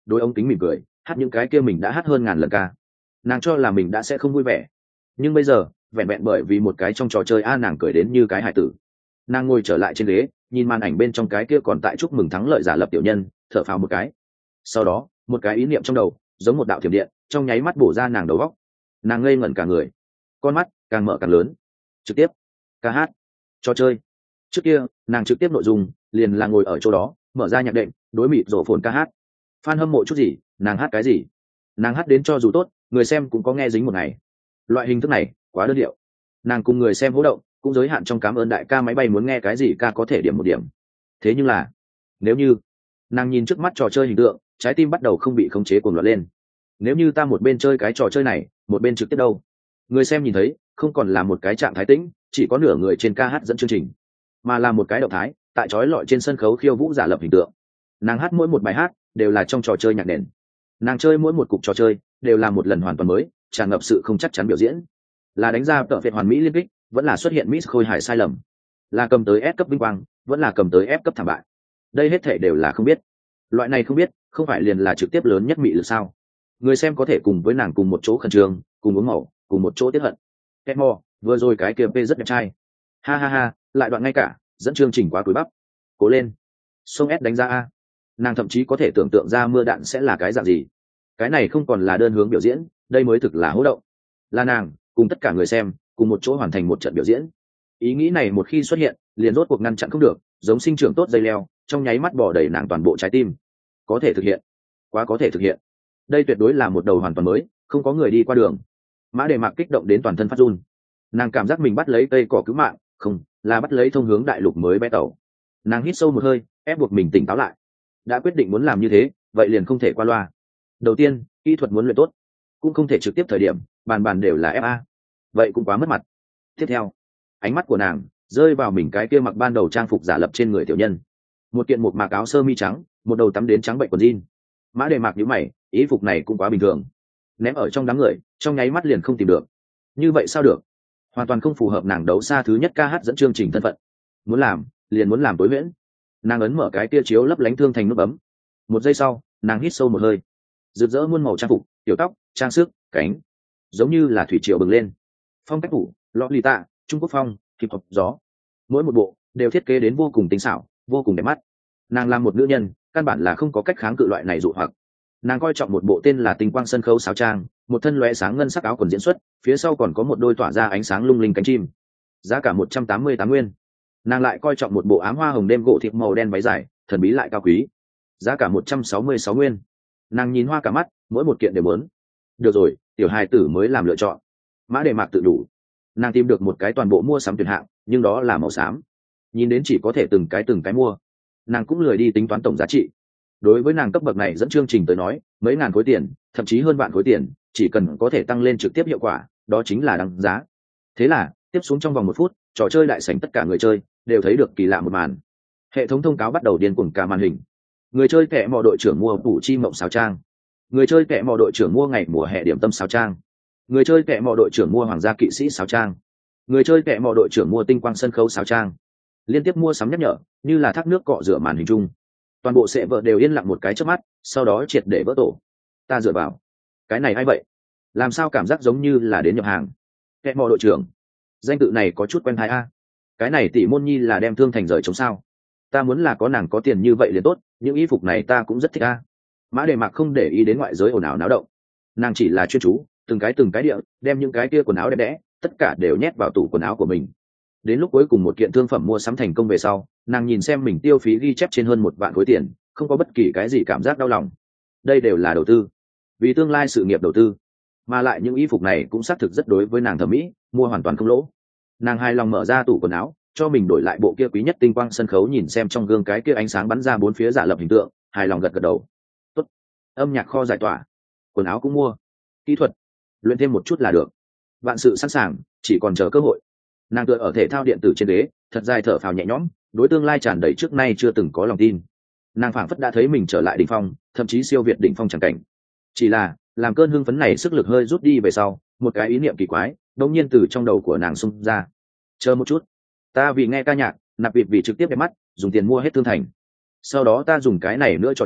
đối ống kính mỉm cười hát những cái kia mình đã hát hơn ngàn lần ca. Nàng cho là mình đã sẽ không vui vẻ, nhưng bây giờ vẹn vẹn bởi vì một cái trong trò chơi a nàng cười đến như cái hải tử. Nàng ngồi trở lại trên ghế, nhìn màn ảnh bên trong cái kia còn tại chúc mừng thắng lợi giả lập tiểu nhân, thở phào một cái. Sau đó một cái ý niệm trong đầu giống một đạo thiểm điện trong nháy mắt bổ ra nàng đầu góc. Nàng ngây ngẩn cả người, con mắt càng mở càng lớn. Trực tiếp ca hát trò chơi. Trước kia nàng trực tiếp nội dung liền là ngồi ở chỗ đó mở ra nhạc đệm đối mịt rổ phồn ca hát. Fan hâm mộ chút gì nàng hát cái gì, nàng hát đến cho dù tốt người xem cũng có nghe dính một ngày. Loại hình thức này quá đơn điệu, nàng cùng người xem hỗ động cũng giới hạn trong cảm ơn đại ca máy bay muốn nghe cái gì ca có thể điểm một điểm. Thế nhưng là nếu như nàng nhìn trước mắt trò chơi hình tượng, trái tim bắt đầu không bị khống chế cuồng loạn lên. Nếu như ta một bên chơi cái trò chơi này một bên trực tiếp đâu? Người xem nhìn thấy không còn là một cái trạng thái tĩnh chỉ có nửa người trên ca hát dẫn chương trình, mà là một cái động thái tại trói lọi trên sân khấu khiêu vũ giả lập hình tượng. Nàng hát mỗi một bài hát đều là trong trò chơi nhạc nền, nàng chơi mỗi một cục trò chơi đều là một lần hoàn toàn mới tràn ngập sự không chắc chắn biểu diễn. Là đánh ra tợ việt hoàn mỹ liên kích, vẫn là xuất hiện miss khôi hài sai lầm, là cầm tới S cấp vinh quang, vẫn là cầm tới F cấp thảm bại. Đây hết thể đều là không biết. Loại này không biết không phải liền là trực tiếp lớn nhất mị lực sao? Người xem có thể cùng với nàng cùng một chỗ khẩn trương, cùng uống màu, cùng một chỗ tiếp hận. Ketmo vừa rồi cái kia p rất đẹp trai, ha ha ha, lại đoạn ngay cả dẫn chương trình quá cúi bắp, cố lên. Sông S đánh ra a, nàng thậm chí có thể tưởng tượng ra mưa đạn sẽ là cái dạng gì. Cái này không còn là đơn hướng biểu diễn, đây mới thực là hỗ động, là nàng cùng tất cả người xem cùng một chỗ hoàn thành một trận biểu diễn. Ý nghĩ này một khi xuất hiện liền rốt cuộc ngăn chặn không được, giống sinh trưởng tốt dây leo trong nháy mắt bỏ đầy nàng toàn bộ trái tim. Có thể thực hiện, quá có thể thực hiện. Đây tuyệt đối là một đầu hoàn toàn mới, không có người đi qua đường. Mã Đề Mạc kích động đến toàn thân phát run, nàng cảm giác mình bắt lấy cây cỏ cứu mạng, không là bắt lấy thông hướng đại lục mới bé tàu. Nàng hít sâu một hơi ép buộc mình tỉnh táo lại. Đã quyết định muốn làm như thế vậy liền không thể qua loa. Đầu tiên kỹ thuật muốn luyện tốt, cũng không thể trực tiếp thời điểm bàn bàn đều là ép a, vậy cũng quá mất mặt. Tiếp theo ánh mắt của nàng rơi vào mình cái kia mặc ban đầu trang phục giả lập trên người tiểu nhân, một kiện một mạc áo sơ mi trắng, một đầu tắm đến trắng bệnh quần jean. Mã Đề Mạc nhíu mày, ý phục này cũng quá bình thường, ném ở trong đám người trong nháy mắt liền không tìm được. Như vậy sao được, hoàn toàn không phù hợp nàng đấu xa thứ nhất ca hát dẫn chương trình thân phận. Muốn làm liền muốn làm tối huyễn. Nàng ấn mở cái kia chiếu lấp lánh thương thành nút bấm. Một giây sau nàng hít sâu một hơi, rực rỡ muôn màu trang phục, tiểu tóc, trang sức, cánh, giống như là thủy triều bừng lên. Phong cách phủ lọ lì tạ, Trung Quốc phong, hip hop gió, mỗi một bộ đều thiết kế đến vô cùng tinh xảo, vô cùng đẹp mắt. Nàng là một nữ nhân căn bản là không có cách kháng cự loại này dụ hoặc. Nàng coi trọng một bộ tên là Tinh Quang sân khấu sáo trang, một thân lóe sáng ngân sắc áo quần diễn xuất, phía sau còn có một đôi tỏa ra ánh sáng lung linh cánh chim, giá cả một trăm tám mươi tám nguyên. Nàng lại coi trọng một bộ ám hoa hồng đêm gỗ thịt màu đen váy dài, thần bí lại cao quý, giá cả một trăm sáu mươi sáu nguyên. Nàng nhìn hoa cả mắt, mỗi một kiện đều muốn. Được rồi, tiểu hài tử mới làm lựa chọn. Mã Đề Mạc tự đủ. Nàng tìm được một cái toàn bộ mua sắm tuyển hạng, nhưng đó là màu xám, nhìn đến chỉ có thể từng cái từng cái mua. Nàng cũng lười đi tính toán tổng giá trị. Đối với nàng cấp bậc này dẫn chương trình tới nói, mấy ngàn khối tiền thậm chí hơn vạn khối tiền chỉ cần có thể tăng lên trực tiếp hiệu quả, đó chính là đáng giá. Thế là tiếp xuống trong vòng một phút, trò chơi đại sảnh tất cả người chơi đều thấy được kỳ lạ một màn. Hệ thống thông cáo bắt đầu điên cuồng cả màn hình. Người chơi kẻ mò đội trưởng mua tủ chi mộng sáo trang, người chơi kẻ mò đội trưởng mua ngày mùa hè điểm tâm sáo trang, người chơi kẻ mò đội trưởng mua hoàng gia kỵ sĩ sáo trang, người chơi kẻ mò đội trưởng mua tinh quang sân khấu sáo trang. Liên tiếp mua sắm nhắc nhở như là thác nước cọ rửa màn hình chung. Toàn bộ sệ vợ đều yên lặng một cái trước mắt, sau đó triệt để vỡ tổ. Ta dựa vào, cái này ai vậy? Làm sao cảm giác giống như là đến nhập hàng? Kẻ mò đội trưởng, danh tự này có chút quen tai a. Cái này tỷ môn nhi là đem thương thành rời chống sao? Ta muốn là có nàng có tiền như vậy liền tốt, những y phục này ta cũng rất thích a. Mã Đề Mạc không để ý đến ngoại giới ồn ào náo động, nàng chỉ là chuyên chú từng cái từng cái địa đem những cái kia quần áo đẹp đẽ tất cả đều nhét vào tủ quần áo của mình. Đến lúc cuối cùng một kiện thương phẩm mua sắm thành công về sau, nàng nhìn xem mình tiêu phí ghi chép trên hơn một vạn khối tiền, không có bất kỳ cái gì cảm giác đau lòng. Đây đều là đầu tư, vì tương lai sự nghiệp đầu tư, mà lại những y phục này cũng xác thực rất đối với nàng thẩm mỹ, mua hoàn toàn không lỗ. Nàng hài lòng mở ra tủ quần áo, cho mình đổi lại bộ kia quý nhất tinh quang sân khấu, nhìn xem trong gương cái kia ánh sáng bắn ra bốn phía giả lập hình tượng, hài lòng gật gật đầu. Tốt, âm nhạc kho giải tỏa, quần áo cũng mua, kỹ thuật luyện thêm một chút là được, vạn sự sẵn sàng, chỉ còn chờ cơ hội. Nàng tựa ở thể thao điện tử trên ghế, thật dài thở phào nhẹ nhõm, đối tương lai tràn đầy trước nay chưa từng có lòng tin. Nàng phảng phất đã thấy mình trở lại đỉnh phong, thậm chí siêu việt đỉnh phong chẳng cảnh. Chỉ là làm cơn hưng phấn này sức lực hơi rút đi về sau, một cái ý niệm kỳ quái đống nhiên từ trong đầu của nàng xung ra. Chờ một chút, ta vì nghe ca nhạc, nạp vịt vì trực tiếp đẹp mắt, dùng tiền mua hết thương thành, sau đó ta dùng cái này nữa trò chơi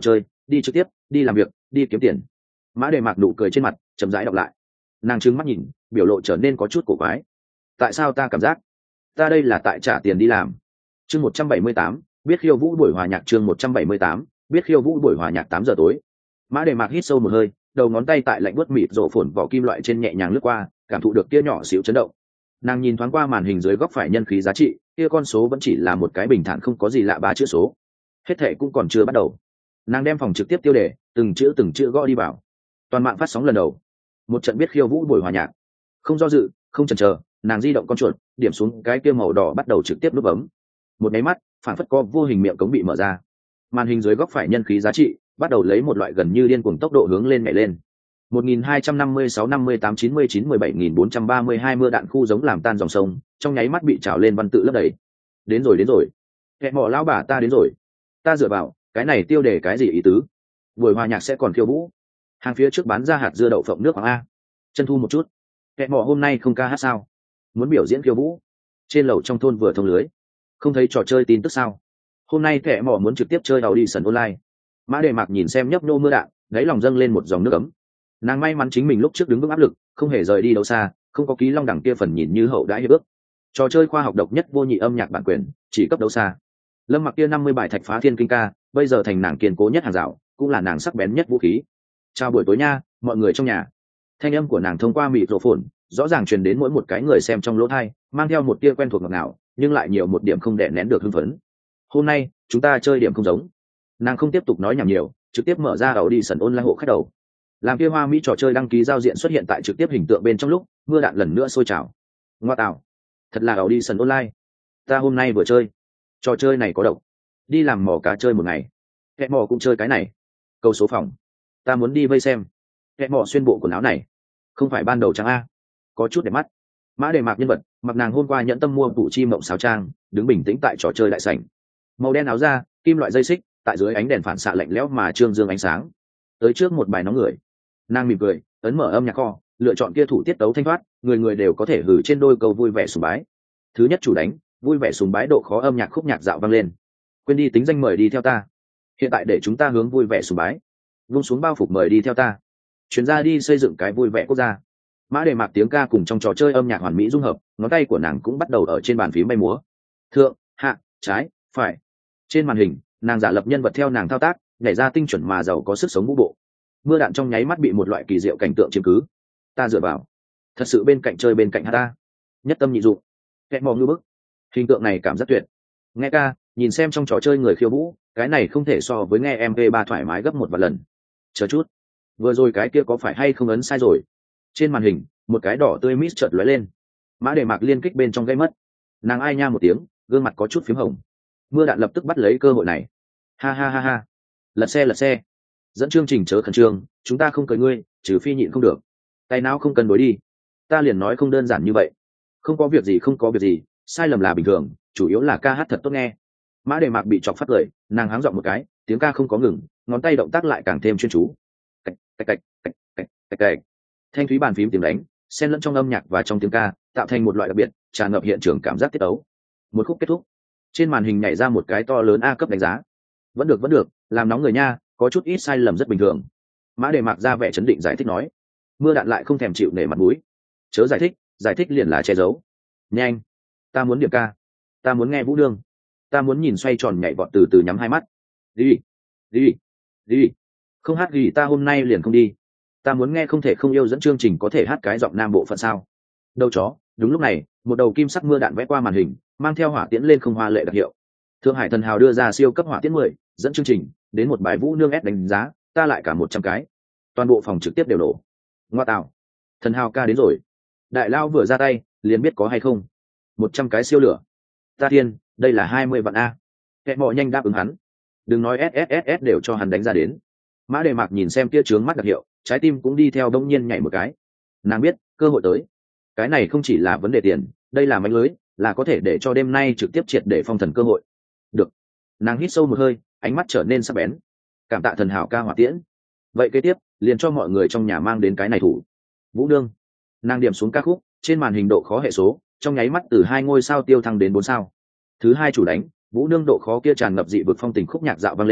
đi trực tiếp, đi làm việc, đi kiếm tiền. Mã Đề Mạc nụ cười trên mặt chậm rãi đọc lại. Nàng trừng mắt nhìn, biểu lộ trở nên có chút cổ quái. Tại sao ta cảm giác ta đây là tại trả tiền đi làm? Chương một trăm bảy mươi tám, biết khiêu vũ buổi hòa nhạc. Chương một trăm bảy mươi tám, biết khiêu vũ buổi hòa nhạc. Tám giờ tối. Mã Đề Mạc hít sâu một hơi, đầu ngón tay tại lạnh buốt mịt rộ phồn vỏ kim loại trên nhẹ nhàng lướt qua, cảm thụ được kia nhỏ xíu chấn động. Nàng nhìn thoáng qua màn hình dưới góc phải nhân khí giá trị, kia con số vẫn chỉ là một cái bình thản không có gì lạ ba chữ số. Hết thệ cũng còn chưa bắt đầu. Nàng đem phòng trực tiếp tiêu đề, từng chữ từng chữ gõ đi vào. Toàn mạng phát sóng lần đầu. Một trận biết khiêu vũ buổi hòa nhạc. Không do dự, không chần chờ, nàng di động con chuột, điểm xuống cái kia màu đỏ bắt đầu trực tiếp nút bấm. Một máy mắt, phản phất co vô hình miệng cống bị mở ra. Màn hình dưới góc phải nhân khí giá trị bắt đầu lấy một loại gần như điên cuồng tốc độ hướng lên nhảy lên. một nghìn hai trăm năm mươi sáu, năm mươi tám, chín mươi chín, mười bảy nghìn bốn trăm ba mươi hai mưa đạn khu giống làm tan dòng sông, trong nháy mắt bị trào lên văn tự lấp đầy. Đến rồi đến rồi. Kẻ mỏ lão bà ta đến rồi. Ta dựa vào, cái này tiêu đề cái gì ý tứ? Buổi hòa nhạc sẽ còn khiêu vũ. Hàng phía trước bán ra hạt dưa đậu phộng nước hoàng a. Chân thu một chút. Kẻ mỏ hôm nay không ca hát sao? Muốn biểu diễn khiêu vũ. Trên lầu trong thôn vừa thông lưới. Không thấy trò chơi tin tức sao? Hôm nay kẻ mỏ muốn trực tiếp chơi Audition online. Mã Đề Mạc nhìn xem nhấp nhô mưa đạn, đáy lòng dâng lên một dòng nước ấm. Nàng may mắn chính mình lúc trước đứng vững áp lực, không hề rời đi đâu xa, không có ký long đẳng kia phần nhìn như hậu đãi hiệp ước. Trò chơi khoa học độc nhất vô nhị âm nhạc bản quyền, chỉ cấp đấu xa. Lâm Mặc kia năm mươi bài thạch phá thiên kinh ca, bây giờ thành nàng kiên cố nhất hàng rào, cũng là nàng sắc bén nhất vũ khí. Chào buổi tối nha, mọi người trong nhà. Thanh âm của nàng thông qua mịt rộ phồn, rõ ràng truyền đến mỗi một cái người xem trong lỗ tai, mang theo một tia quen thuộc ngọt ngào, nhưng lại nhiều một điểm không đè nén được hưng phấn. Hôm nay, chúng ta chơi điểm không giống. Nàng không tiếp tục nói nhảm nhiều, trực tiếp mở ra Audition online hộ khách đầu. Làm kia hoa mỹ trò chơi đăng ký giao diện xuất hiện tại trực tiếp hình tượng bên trong lúc mưa đạn lần nữa sôi trào. Ngoa tạo, thật là Audition online. Ta hôm nay vừa chơi trò chơi này có độc. Đi làm mò cá chơi một ngày, kẻ mò cũng chơi cái này. Câu số phòng, ta muốn đi vây xem. Kẻ mò xuyên bộ quần áo này không phải ban đầu trắng a, có chút đẹp mắt. Mã Đề Mạc nhân vật mặc nàng hôm qua nhẫn tâm mua tủ chi mộng sáo trang, đứng bình tĩnh tại trò chơi đại sảnh. Màu đen áo da, kim loại dây xích, tại dưới ánh đèn phản xạ lạnh lẽo mà trương dương ánh sáng. Tới trước một bài nóng người, nàng mỉm cười, ấn mở âm nhạc kho, lựa chọn kia thủ tiết tấu thanh thoát, người người đều có thể hử trên đôi câu vui vẻ sùng bái. Thứ nhất chủ đánh, vui vẻ sùng bái độ khó âm nhạc khúc nhạc dạo vang lên. Quên đi tính danh mời đi theo ta. Hiện tại để chúng ta hướng vui vẻ sùng bái. Vung xuống bao phục mời đi theo ta. Chuyến ra đi xây dựng cái vui vẻ quốc gia. Mã Đề Mạc tiếng ca cùng trong trò chơi âm nhạc hoàn mỹ dung hợp, ngón tay của nàng cũng bắt đầu ở trên bàn phím bay múa. Thượng, hạ, trái, phải. Trên màn hình, nàng giả lập nhân vật theo nàng thao tác, nhảy ra tinh chuẩn mà giàu có sức sống vũ bộ. Mưa đạn trong nháy mắt bị một loại kỳ diệu cảnh tượng chiếm cứ. Ta dựa vào, thật sự bên cạnh chơi bên cạnh hát ta, nhất tâm nhị dụng. Kẹt mò ngư bức, hình tượng này cảm giác tuyệt. Nghe ca, nhìn xem trong trò chơi người khiêu vũ, cái này không thể so với nghe em pê ba thoải mái gấp một vài lần. Chờ chút, vừa rồi cái kia có phải hay không ấn sai rồi? Trên màn hình, một cái đỏ tươi mít chợt lóe lên. Mã Đề Mạc liên kích bên trong gây mất. Nàng ai nha một tiếng, gương mặt có chút phím hồng. Mưa đạn lập tức bắt lấy cơ hội này. Ha ha ha ha, lật xe lật xe. Dẫn chương trình chớ khẩn trương, chúng ta không cười ngươi, trừ phi nhịn không được. Tay não không cần đối đi. Ta liền nói không đơn giản như vậy. Không có việc gì không có việc gì, sai lầm là bình thường, chủ yếu là ca hát thật tốt nghe. Mã Đề Mạc bị chọc phát cười, nàng háng giọng một cái, tiếng ca không có ngừng, ngón tay động tác lại càng thêm chuyên chú. Cạch cạch cạch cạch cạch cạch cạch. Thanh thúy bàn phím tiếng đánh, xen lẫn trong âm nhạc và trong tiếng ca, tạo thành một loại đặc biệt, tràn ngập hiện trường cảm giác tiết tấu. Một khúc kết thúc, trên màn hình nhảy ra một cái to lớn A cấp đánh giá. Vẫn được vẫn được, làm nóng người nha, có chút ít sai lầm rất bình thường. Mã Đề Mạc ra vẻ chấn định giải thích nói. Mưa đạn lại không thèm chịu nể mặt mũi. Chớ giải thích, giải thích liền là che giấu. Nhanh, ta muốn điểm ca, ta muốn nghe vũ đương, ta muốn nhìn xoay tròn nhảy vọt từ từ nhắm hai mắt. Đi, đi, đi. Không hát gì ta hôm nay liền không đi. Ta muốn nghe không thể không yêu dẫn chương trình có thể hát cái giọng nam bộ phận sao? Đâu chó, đúng lúc này, một đầu kim sắc mưa đạn vẽ qua màn hình, mang theo hỏa tiễn lên không hoa lệ đặc hiệu. Thượng Hải Thần Hào đưa ra siêu cấp hỏa tiễn mười, dẫn chương trình đến một bài vũ nương ép đánh giá, ta lại cả một trăm cái. Toàn bộ phòng trực tiếp đều nổ. Ngoa tạo, Thần Hào ca đến rồi. Đại lao vừa ra tay, liền biết có hay không. Một trăm cái siêu lửa. Ta thiên, đây là hai mươi vạn a. Kẻ mọ nhanh đáp ứng hắn. Đừng nói ét ét ét ét đều cho hắn đánh ra đến. Mã Đề Mạc nhìn xem kia trướng mắt đặc hiệu, trái tim cũng đi theo đông nhiên nhảy một cái. Nàng biết, cơ hội tới. Cái này không chỉ là vấn đề tiền, đây là mánh lưới, là có thể để cho đêm nay trực tiếp triệt để phong thần cơ hội. Được. Nàng hít sâu một hơi, ánh mắt trở nên sắc bén. Cảm tạ Thần Hào ca hỏa tiễn. Vậy kế tiếp, liền cho mọi người trong nhà mang đến cái này thủ. Vũ đương. Nàng điểm xuống ca khúc, trên màn hình độ khó hệ số, trong nháy mắt từ hai ngôi sao tiêu thăng đến bốn sao. Thứ hai chủ đánh, vũ nương độ khó kia tràn ngập dị vực phong tình khúc nhạc dạo vang lên,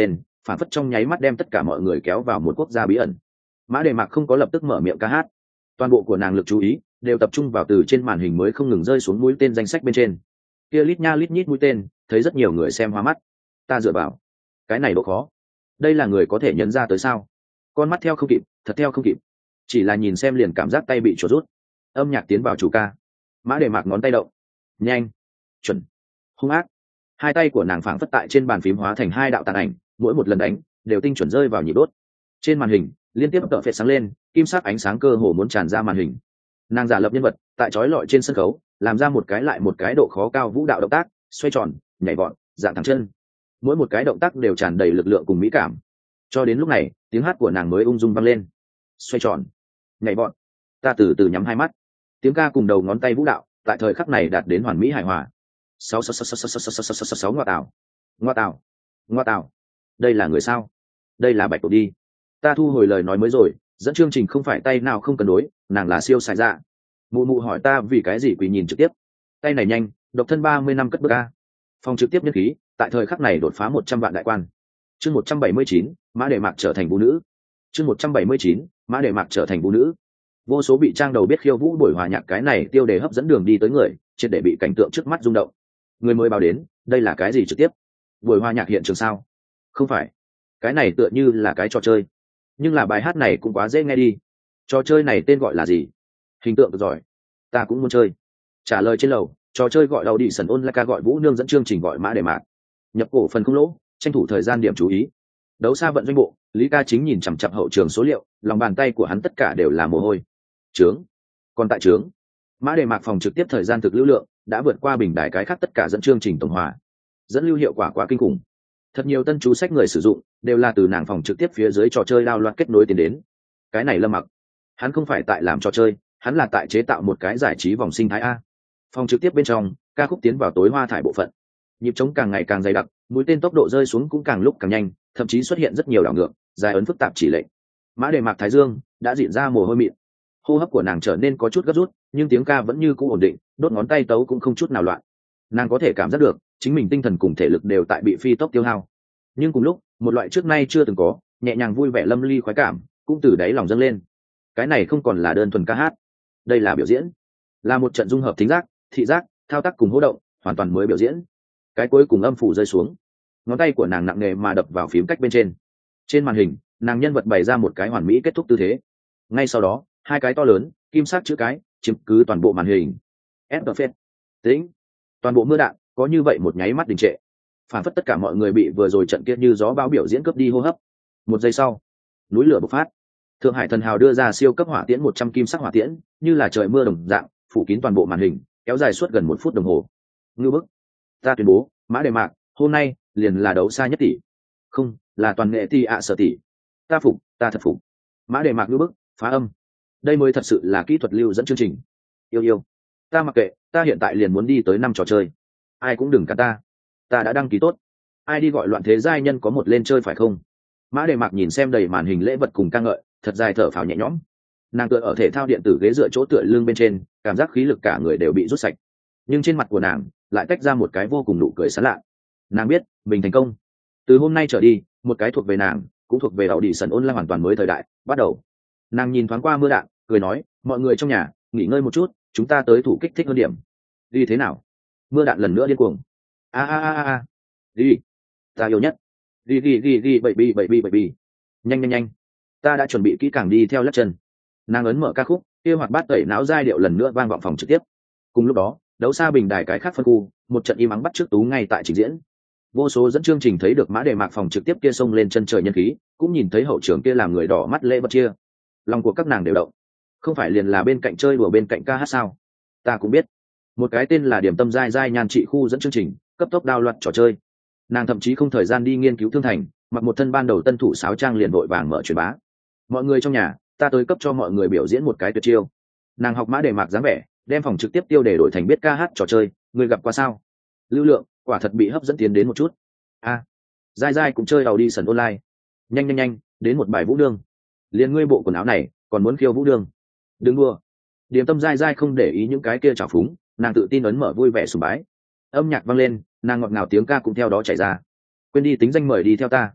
phản phất trong nháy mắt đem tất cả mọi người kéo vào một quốc gia bí ẩn. Mã Đề Mạc không có lập tức mở miệng ca hát, toàn bộ của nàng lực chú ý đều tập trung vào từ trên màn hình mới không ngừng rơi xuống mũi tên danh sách bên trên. Kia lít nha lít nhít mũi tên, thấy rất nhiều người xem hoa mắt. Ta dựa vào, cái này độ khó, đây là người có thể nhận ra tới sao? Con mắt theo không kịp, thật theo không kịp, chỉ là nhìn xem liền cảm giác tay bị chuột rút. Âm nhạc tiến vào chủ ca, Mã Đề Mạc ngón tay động, nhanh, chuẩn, hung ác. Hai tay của nàng phảng phất tại trên bàn phím hóa thành hai đạo tàn ảnh, mỗi một lần đánh đều tinh chuẩn rơi vào nhịp đốt. Trên màn hình liên tiếp tợ phệt sáng lên, kim sắc ánh sáng cơ hồ muốn tràn ra màn hình. Nàng giả lập nhân vật tại trói lọi trên sân khấu, làm ra một cái lại một cái độ khó cao vũ đạo động tác, xoay tròn, nhảy vọt, dạng thẳng chân. Mỗi một cái động tác đều tràn đầy lực lượng cùng mỹ cảm. Cho đến lúc này, tiếng hát của nàng mới ung dung vang lên. Xoay tròn, nhảy vọt, ta từ từ nhắm hai mắt. Tiếng ca cùng đầu ngón tay vũ đạo, tại thời khắc này đạt đến hoàn mỹ hài hòa. Sáu sáu sáu sáu sáu sáu sáu sáu sáu sáu ngoa tảo, ngoa tảo, ngoa tảo. Đây là người sao? Đây là Bạch Tổ đi. Ta thu hồi lời nói mới rồi, dẫn chương trình không phải tay nào không cần đối, nàng là siêu xài dạ. Mụ mụ hỏi ta vì cái gì quỳ nhìn trực tiếp. Tay này nhanh, độc thân ba mươi năm cất bước a. Phòng trực tiếp nhân khí, tại thời khắc này đột phá một trăm vạn đại quan. Chương một trăm bảy mươi chín, Mã Đề Mạc trở thành vũ nữ. Chương một trăm bảy mươi chín, Mã Đề Mạc trở thành vũ nữ. Vô số bị trang đầu biết khiêu vũ buổi hòa nhạc cái này tiêu đề hấp dẫn đường đi tới người, triệt để bị cảnh tượng trước mắt rung động. Người mới báo đến, đây là cái gì trực tiếp? Buổi hòa nhạc hiện trường sao? Không phải, cái này tựa như là cái trò chơi. Nhưng là bài hát này cũng quá dễ nghe đi. Trò chơi này tên gọi là gì? Hình tượng giỏi, ta cũng muốn chơi. Trả lời trên lầu, trò chơi gọi đầu đi sần ôn ca gọi vũ nương dẫn chương trình gọi Mã Đề Mạc. Nhập cổ phần không lỗ, tranh thủ thời gian điểm chú ý. Đấu xa vận doanh bộ, Lý Ca chính nhìn chằm chằm hậu trường số liệu, lòng bàn tay của hắn tất cả đều là mồ hôi. Trướng, còn tại trướng. Mã Đề Mạc phòng trực tiếp thời gian thực lưu lượng đã vượt qua bình đài cái khác tất cả dẫn chương trình tổng hòa. Dẫn lưu hiệu quả quá kinh khủng. Thật nhiều tân chú sách người sử dụng đều là từ nàng phòng trực tiếp phía dưới trò chơi đao loạt kết nối tiến đến. Cái này Lâm Mặc, hắn không phải tại làm trò chơi, hắn là tại chế tạo một cái giải trí vòng sinh thái a. Phòng trực tiếp bên trong, ca khúc tiến vào tối hoa thải bộ phận, nhịp trống càng ngày càng dày đặc, mũi tên tốc độ rơi xuống cũng càng lúc càng nhanh, thậm chí xuất hiện rất nhiều đảo ngược, dài ấn phức tạp chỉ lệnh. Mã Đề Mạc thái dương đã dịn ra mồ hôi mịn, hô hấp của nàng trở nên có chút gấp rút, nhưng tiếng ca vẫn như cũ ổn định, đốt ngón tay tấu cũng không chút nào loạn. Nàng có thể cảm giác được chính mình tinh thần cùng thể lực đều tại bị phi tốc tiêu hao, nhưng cùng lúc một loại trước nay chưa từng có nhẹ nhàng vui vẻ lâm ly khoái cảm cũng từ đáy lòng dâng lên. Cái này không còn là đơn thuần ca hát, đây là biểu diễn, là một trận dung hợp thính giác, thị giác, thao tác cùng hô động, hoàn toàn mới biểu diễn. Cái cuối cùng âm phủ rơi xuống, ngón tay của nàng nặng nề mà đập vào phím cách bên trên. Trên màn hình, nàng nhân vật bày ra một cái hoàn mỹ kết thúc tư thế. Ngay sau đó, hai cái to lớn kim sắc chữ cái chiếm cứ toàn bộ màn hình. F tĩnh, toàn bộ mưa đạn có như vậy một nháy mắt đình trệ, phản phất tất cả mọi người bị vừa rồi trận kia như gió bão biểu diễn cướp đi hô hấp. Một giây sau, núi lửa bộc phát, Thượng Hải Thần Hào đưa ra siêu cấp hỏa tiễn một trăm kim sắc hỏa tiễn, như là trời mưa đồng dạng phủ kín toàn bộ màn hình, kéo dài suốt gần một phút đồng hồ. Ngưu bức, ta tuyên bố, Mã Đề Mạc hôm nay liền là đấu xa nhất tỷ, không là toàn nghệ ti ạ sở tỷ. Ta phục, ta thật phục. Mã Đề Mạc ngưu bức, phá âm, đây mới thật sự là kỹ thuật lưu dẫn chương trình. Yêu yêu, ta mặc kệ, ta hiện tại liền muốn đi tới năm trò chơi, ai cũng đừng cản ta, ta đã đăng ký tốt. Ai đi gọi loạn thế giai nhân có một lên chơi phải không? Mã Đề Mạc nhìn xem đầy màn hình lễ vật cùng ca ngợi, thật dài thở phào nhẹ nhõm. Nàng tựa ở thể thao điện tử ghế dựa chỗ tựa lưng bên trên, cảm giác khí lực cả người đều bị rút sạch, nhưng trên mặt của nàng lại tách ra một cái vô cùng nụ cười sán lạ. Nàng biết mình thành công. Từ hôm nay trở đi, một cái thuộc về nàng, cũng thuộc về đạo đi sần ôn là hoàn toàn mới thời đại bắt đầu. Nàng nhìn thoáng qua mưa đạn, cười nói, mọi người trong nhà nghỉ ngơi một chút, chúng ta tới thủ kích thích hơn điểm. Đi thế nào? Mưa đạn lần nữa điên cuồng. A a a a, đi, ta yêu nhất. Đi đi đi đi bảy bi bảy bi bảy bi. Nhanh nhanh nhanh, ta đã chuẩn bị kỹ càng đi theo lắc chân. Nàng ấn mở ca khúc, kia hoạt bát tẩy não giai điệu lần nữa vang vọng phòng trực tiếp. Cùng lúc đó, đấu xa bình đài cái khác phân khu, một trận im ắng bắt trước tú ngay tại trình diễn. Vô số dẫn chương trình thấy được Mã Đề Mạc phòng trực tiếp kia xông lên chân trời nhân khí, cũng nhìn thấy hậu trường kia làm người đỏ mắt lễ vật chia. Lòng của các nàng đều động. Không phải liền là bên cạnh chơi đùa bên cạnh ca hát sao? Ta cũng biết. Một cái tên là điểm tâm giai giai nhan trị khu dẫn chương trình, cấp tốc đao loạt trò chơi. Nàng thậm chí không thời gian đi nghiên cứu thương thành, mặc một thân ban đầu tân thủ sáo trang liền vội vàng mở truyền bá. Mọi người trong nhà, ta tới cấp cho mọi người biểu diễn một cái tuyệt chiêu. Nàng học Mã Đề Mạc dáng vẻ, đem phòng trực tiếp tiêu đề đổi thành biết ca hát trò chơi, người gặp qua sao? Lưu lượng quả thật bị hấp dẫn tiến đến một chút. A, à, giai giai cũng chơi đầu đi sần online. Nhanh nhanh nhanh, đến một bài vũ đương. Liên ngươi bộ quần áo này, còn muốn khiêu vũ đương? Đừng đua. Điểm tâm giai giai không để ý những cái kia trào phúng, nàng tự tin ấn mở vui vẻ sùng bái. Âm nhạc vang lên, nàng ngọt ngào tiếng ca cũng theo đó chảy ra. Quên đi tính danh mời đi theo ta.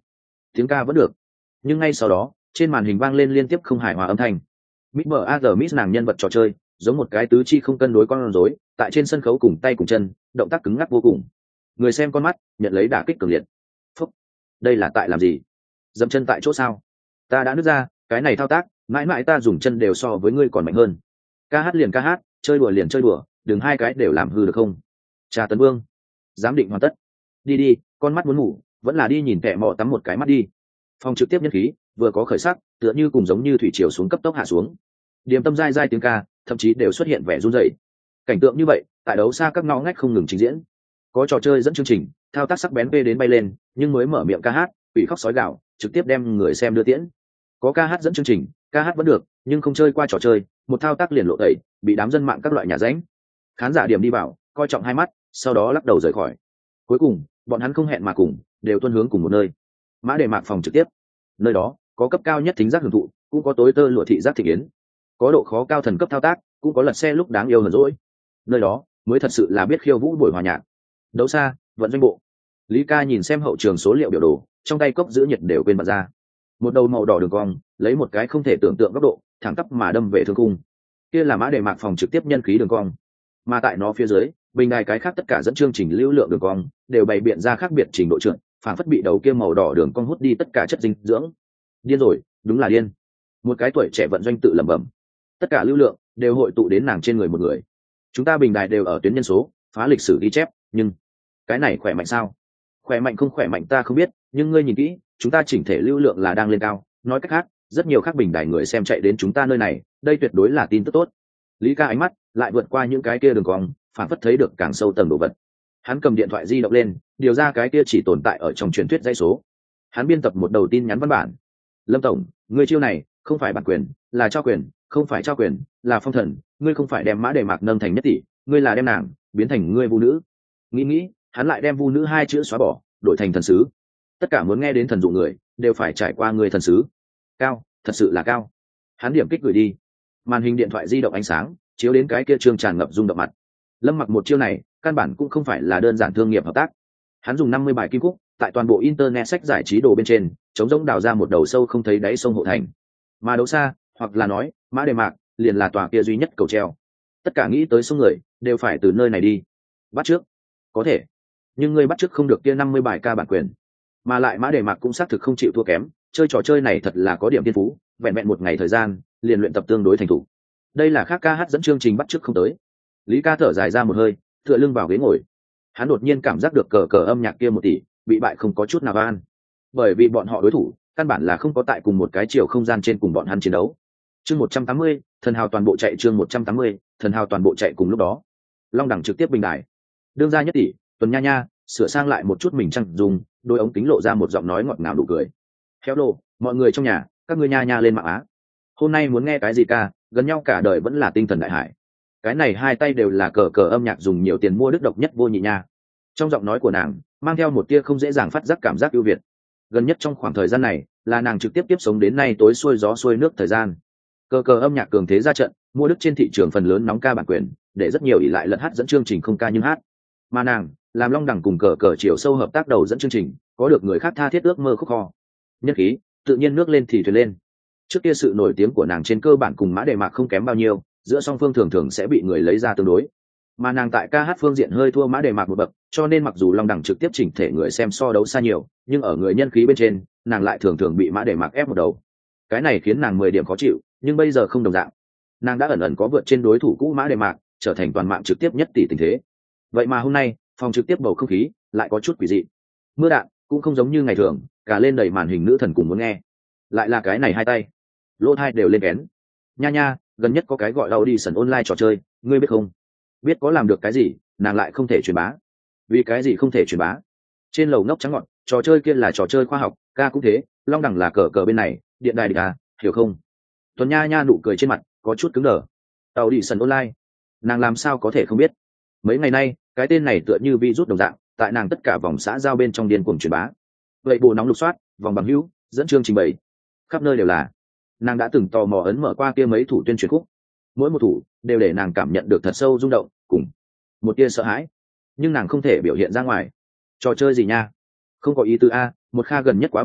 tiếng ca vẫn được, nhưng ngay sau đó trên màn hình vang lên liên tiếp không hài hòa âm thanh. Mít mờ a giờ Miss nàng nhân vật trò chơi giống một cái tứ chi không cân đối con rối tại trên sân khấu cùng tay cùng chân, động tác cứng ngắc vô cùng. Người xem con mắt nhận lấy đả kích cường liệt. Phúc, đây là tại làm gì? Dậm chân tại chỗ sao? Ta đã nứt ra, cái này thao tác mãi mãi ta dùng chân đều so với ngươi còn mạnh hơn. Ca hát liền ca hát, chơi đùa liền chơi đùa, đừng hai cái đều làm hư được không? Trà Tấn Vương, giám định hoàn tất. Đi đi, con mắt muốn ngủ, vẫn là đi nhìn kẻ mọ tắm một cái mắt đi. Phòng trực tiếp nhân khí vừa có khởi sắc, tựa như cùng giống như thủy triều xuống cấp tốc hạ xuống. Điềm tâm dai dai tiếng ca, thậm chí đều xuất hiện vẻ run rẩy. Cảnh tượng như vậy, tại đấu xa các ngõ ngách không ngừng trình diễn. Có trò chơi dẫn chương trình, thao tác sắc bén vê đến bay lên, nhưng mới mở miệng ca hát, ủy khóc sói gạo, trực tiếp đem người xem đưa tiễn. Có ca hát dẫn chương trình, ca hát vẫn được, nhưng không chơi qua trò chơi, một thao tác liền lộ tẩy, bị đám dân mạng các loại nhà ránh. Khán giả điểm đi vào, coi trọng hai mắt, sau đó lắc đầu rời khỏi. Cuối cùng, bọn hắn không hẹn mà cùng, đều tuân hướng cùng một nơi. Mã Đề Mạc phòng trực tiếp. Nơi đó có cấp cao nhất thính giác hưởng thụ, cũng có tối tơ lụa thị giác thị kiến, có độ khó cao thần cấp thao tác, cũng có lật xe lúc đáng yêu hờn dỗi. Nơi đó mới thật sự là biết khiêu vũ buổi hòa nhạc. Đấu xa, vận doanh bộ. Lý Ca nhìn xem hậu trường số liệu biểu đồ, trong tay cốc giữ nhiệt đều quên bật ra. Một đầu màu đỏ đường cong, lấy một cái không thể tưởng tượng góc độ, thẳng tắp mà đâm về thương cung. Kia là Mã Đề Mạc phòng trực tiếp nhân khí đường cong, mà tại nó phía dưới, bình đài cái khác tất cả dẫn chương trình lưu lượng đường cong đều bày biện ra khác biệt trình độ trượt, phản phất bị đầu kia màu đỏ đường cong hút đi tất cả chất dinh dưỡng. Điên rồi, đúng là điên. Một cái tuổi trẻ vận doanh tự lẩm bẩm. Tất cả lưu lượng đều hội tụ đến nàng trên người một người. Chúng ta bình đài đều ở tuyến nhân số, phá lịch sử ghi chép, nhưng cái này khỏe mạnh sao? Khỏe mạnh không khỏe mạnh ta không biết, nhưng ngươi nhìn kỹ, chúng ta chỉnh thể lưu lượng là đang lên cao. Nói cách khác, rất nhiều khác bình đài người xem chạy đến chúng ta nơi này, đây tuyệt đối là tin tức tốt. Lý Ca ánh mắt lại vượt qua những cái kia đường cong, phản phất thấy được càng sâu tầng đồ vật. Hắn cầm điện thoại di động lên, điều ra cái kia chỉ tồn tại ở trong truyền thuyết dãy số. Hắn biên tập một đầu tin nhắn văn bản. Lâm tổng, ngươi chiêu này không phải bản quyền, là trao quyền, không phải trao quyền, là phong thần. Ngươi không phải đem Mã Đề Mạc nâng thành nhất tỷ, ngươi là đem nàng biến thành ngươi vu nữ. Nghĩ nghĩ, hắn lại đem vu nữ hai chữ xóa bỏ, đổi thành thần sứ. Tất cả muốn nghe đến thần dụ người, đều phải trải qua người thần sứ. Cao, thật sự là cao. Hắn điểm kích gửi đi. Màn hình điện thoại di động ánh sáng chiếu đến cái kia trương tràn ngập rung động mặt. Lâm Mặc một chiêu này căn bản cũng không phải là đơn giản thương nghiệp hợp tác. Hắn dùng năm mươi bài kim khúc tại toàn bộ internet sách giải trí đồ bên trên chống rỗng đào ra một đầu sâu không thấy đáy sông hộ thành. Mà đấu xa, hoặc là nói Mã Đề Mạc liền là tòa kia duy nhất cầu treo. Tất cả nghĩ tới số người đều phải từ nơi này đi. Bắt trước có thể, nhưng ngươi bắt trước không được kia năm mươi bài ca bản quyền. Mà lại Mã Đề Mạc cũng xác thực không chịu thua kém, chơi trò chơi này thật là có điểm thiên phú, vẹn vẹn một ngày thời gian liền luyện tập tương đối thành thục. Đây là khác ca hát dẫn chương trình bắt trước không tới. Lý Ca thở dài ra một hơi, tựa lưng vào ghế ngồi. Hắn đột nhiên cảm giác được cờ cờ âm nhạc kia một tỷ bị bại không có chút nào van, bởi vì bọn họ đối thủ căn bản là không có tại cùng một cái chiều không gian trên cùng bọn hắn chiến đấu. Chương một trăm tám mươi, thần hào toàn bộ chạy. Chương một trăm tám mươi, thần hào toàn bộ chạy. Cùng lúc đó, Long Đẳng trực tiếp bình đài. Đương ra nhất tỷ, Tuần Nha Nha sửa sang lại một chút mình trăng dùng, đôi ống kính lộ ra một giọng nói ngọt ngào đủ cười. Hello, mọi người trong nhà, các ngươi nha nha lên mạng á. Hôm nay muốn nghe cái gì ca, gần nhau cả đời vẫn là tinh thần đại hải. Cái này hai tay đều là cờ cờ âm nhạc dùng nhiều tiền mua đức độc nhất vô nhị nha. Trong giọng nói của nàng mang theo một tia không dễ dàng phát giác cảm giác ưu việt. Gần nhất trong khoảng thời gian này là nàng trực tiếp tiếp sống đến nay tối xuôi gió xuôi nước thời gian. Cờ cờ âm nhạc cường thế ra trận, mua đức trên thị trường phần lớn nóng ca bản quyền, để rất nhiều ỷ lại lẫn hát dẫn chương trình không ca nhưng hát. Mà nàng làm Long Đẳng cùng cờ cờ chiều sâu hợp tác đầu dẫn chương trình, có được người khác tha thiết ước mơ khúc kho. Nhất khí tự nhiên nước lên thì thuyền lên. Trước kia sự nổi tiếng của nàng trên cơ bản cùng Mã Đề Mạc không kém bao nhiêu, giữa song phương thường thường sẽ bị người lấy ra tương đối. Mà nàng tại ca hát phương diện hơi thua Mã Đề Mạc một bậc, cho nên mặc dù Long Đẳng trực tiếp chỉnh thể người xem so đấu xa nhiều, nhưng ở người nhân khí bên trên, nàng lại thường thường bị Mã Đề Mạc ép một đầu. Cái này khiến nàng mười điểm khó chịu, nhưng bây giờ không đồng dạng. Nàng đã ẩn ẩn có vượt trên đối thủ cũ Mã Đề Mạc, trở thành toàn mạng trực tiếp nhất tỷ tình thế. Vậy mà hôm nay, phòng trực tiếp bầu không khí lại có chút quỷ dị. Mưa đạn cũng không giống như ngày thường, cả lên đầy màn hình nữ thần cùng muốn nghe. Lại là cái này hai tay, lỗ tai đều lên kén. Nha nha, gần nhất có cái gọi Audition online trò chơi, ngươi biết không? Biết có làm được cái gì, nàng lại không thể truyền bá. Vì cái gì không thể truyền bá? Trên lầu nóc trắng ngọn, trò chơi kia là trò chơi khoa học, ca cũng thế, Long Đẳng là cờ cờ bên này, điện đài địch à, hiểu không? Tuần Nha Nha nụ cười trên mặt có chút cứng đờ. Audition online, nàng làm sao có thể không biết? Mấy ngày nay, cái tên này tựa như virus đồng dạng, tại nàng tất cả vòng xã giao bên trong điên cuồng truyền bá. Vậy bộ nóng lục soát, vòng bằng hữu, dẫn chương trình bày, khắp nơi đều là. Nàng đã từng tò mò ấn mở qua kia mấy thủ tuyên truyền khúc, mỗi một thủ đều để nàng cảm nhận được thật sâu rung động cùng một tia sợ hãi, nhưng nàng không thể biểu hiện ra ngoài. Trò chơi gì nha, không có ý tứ a. Một Kha gần nhất quá bận rộn,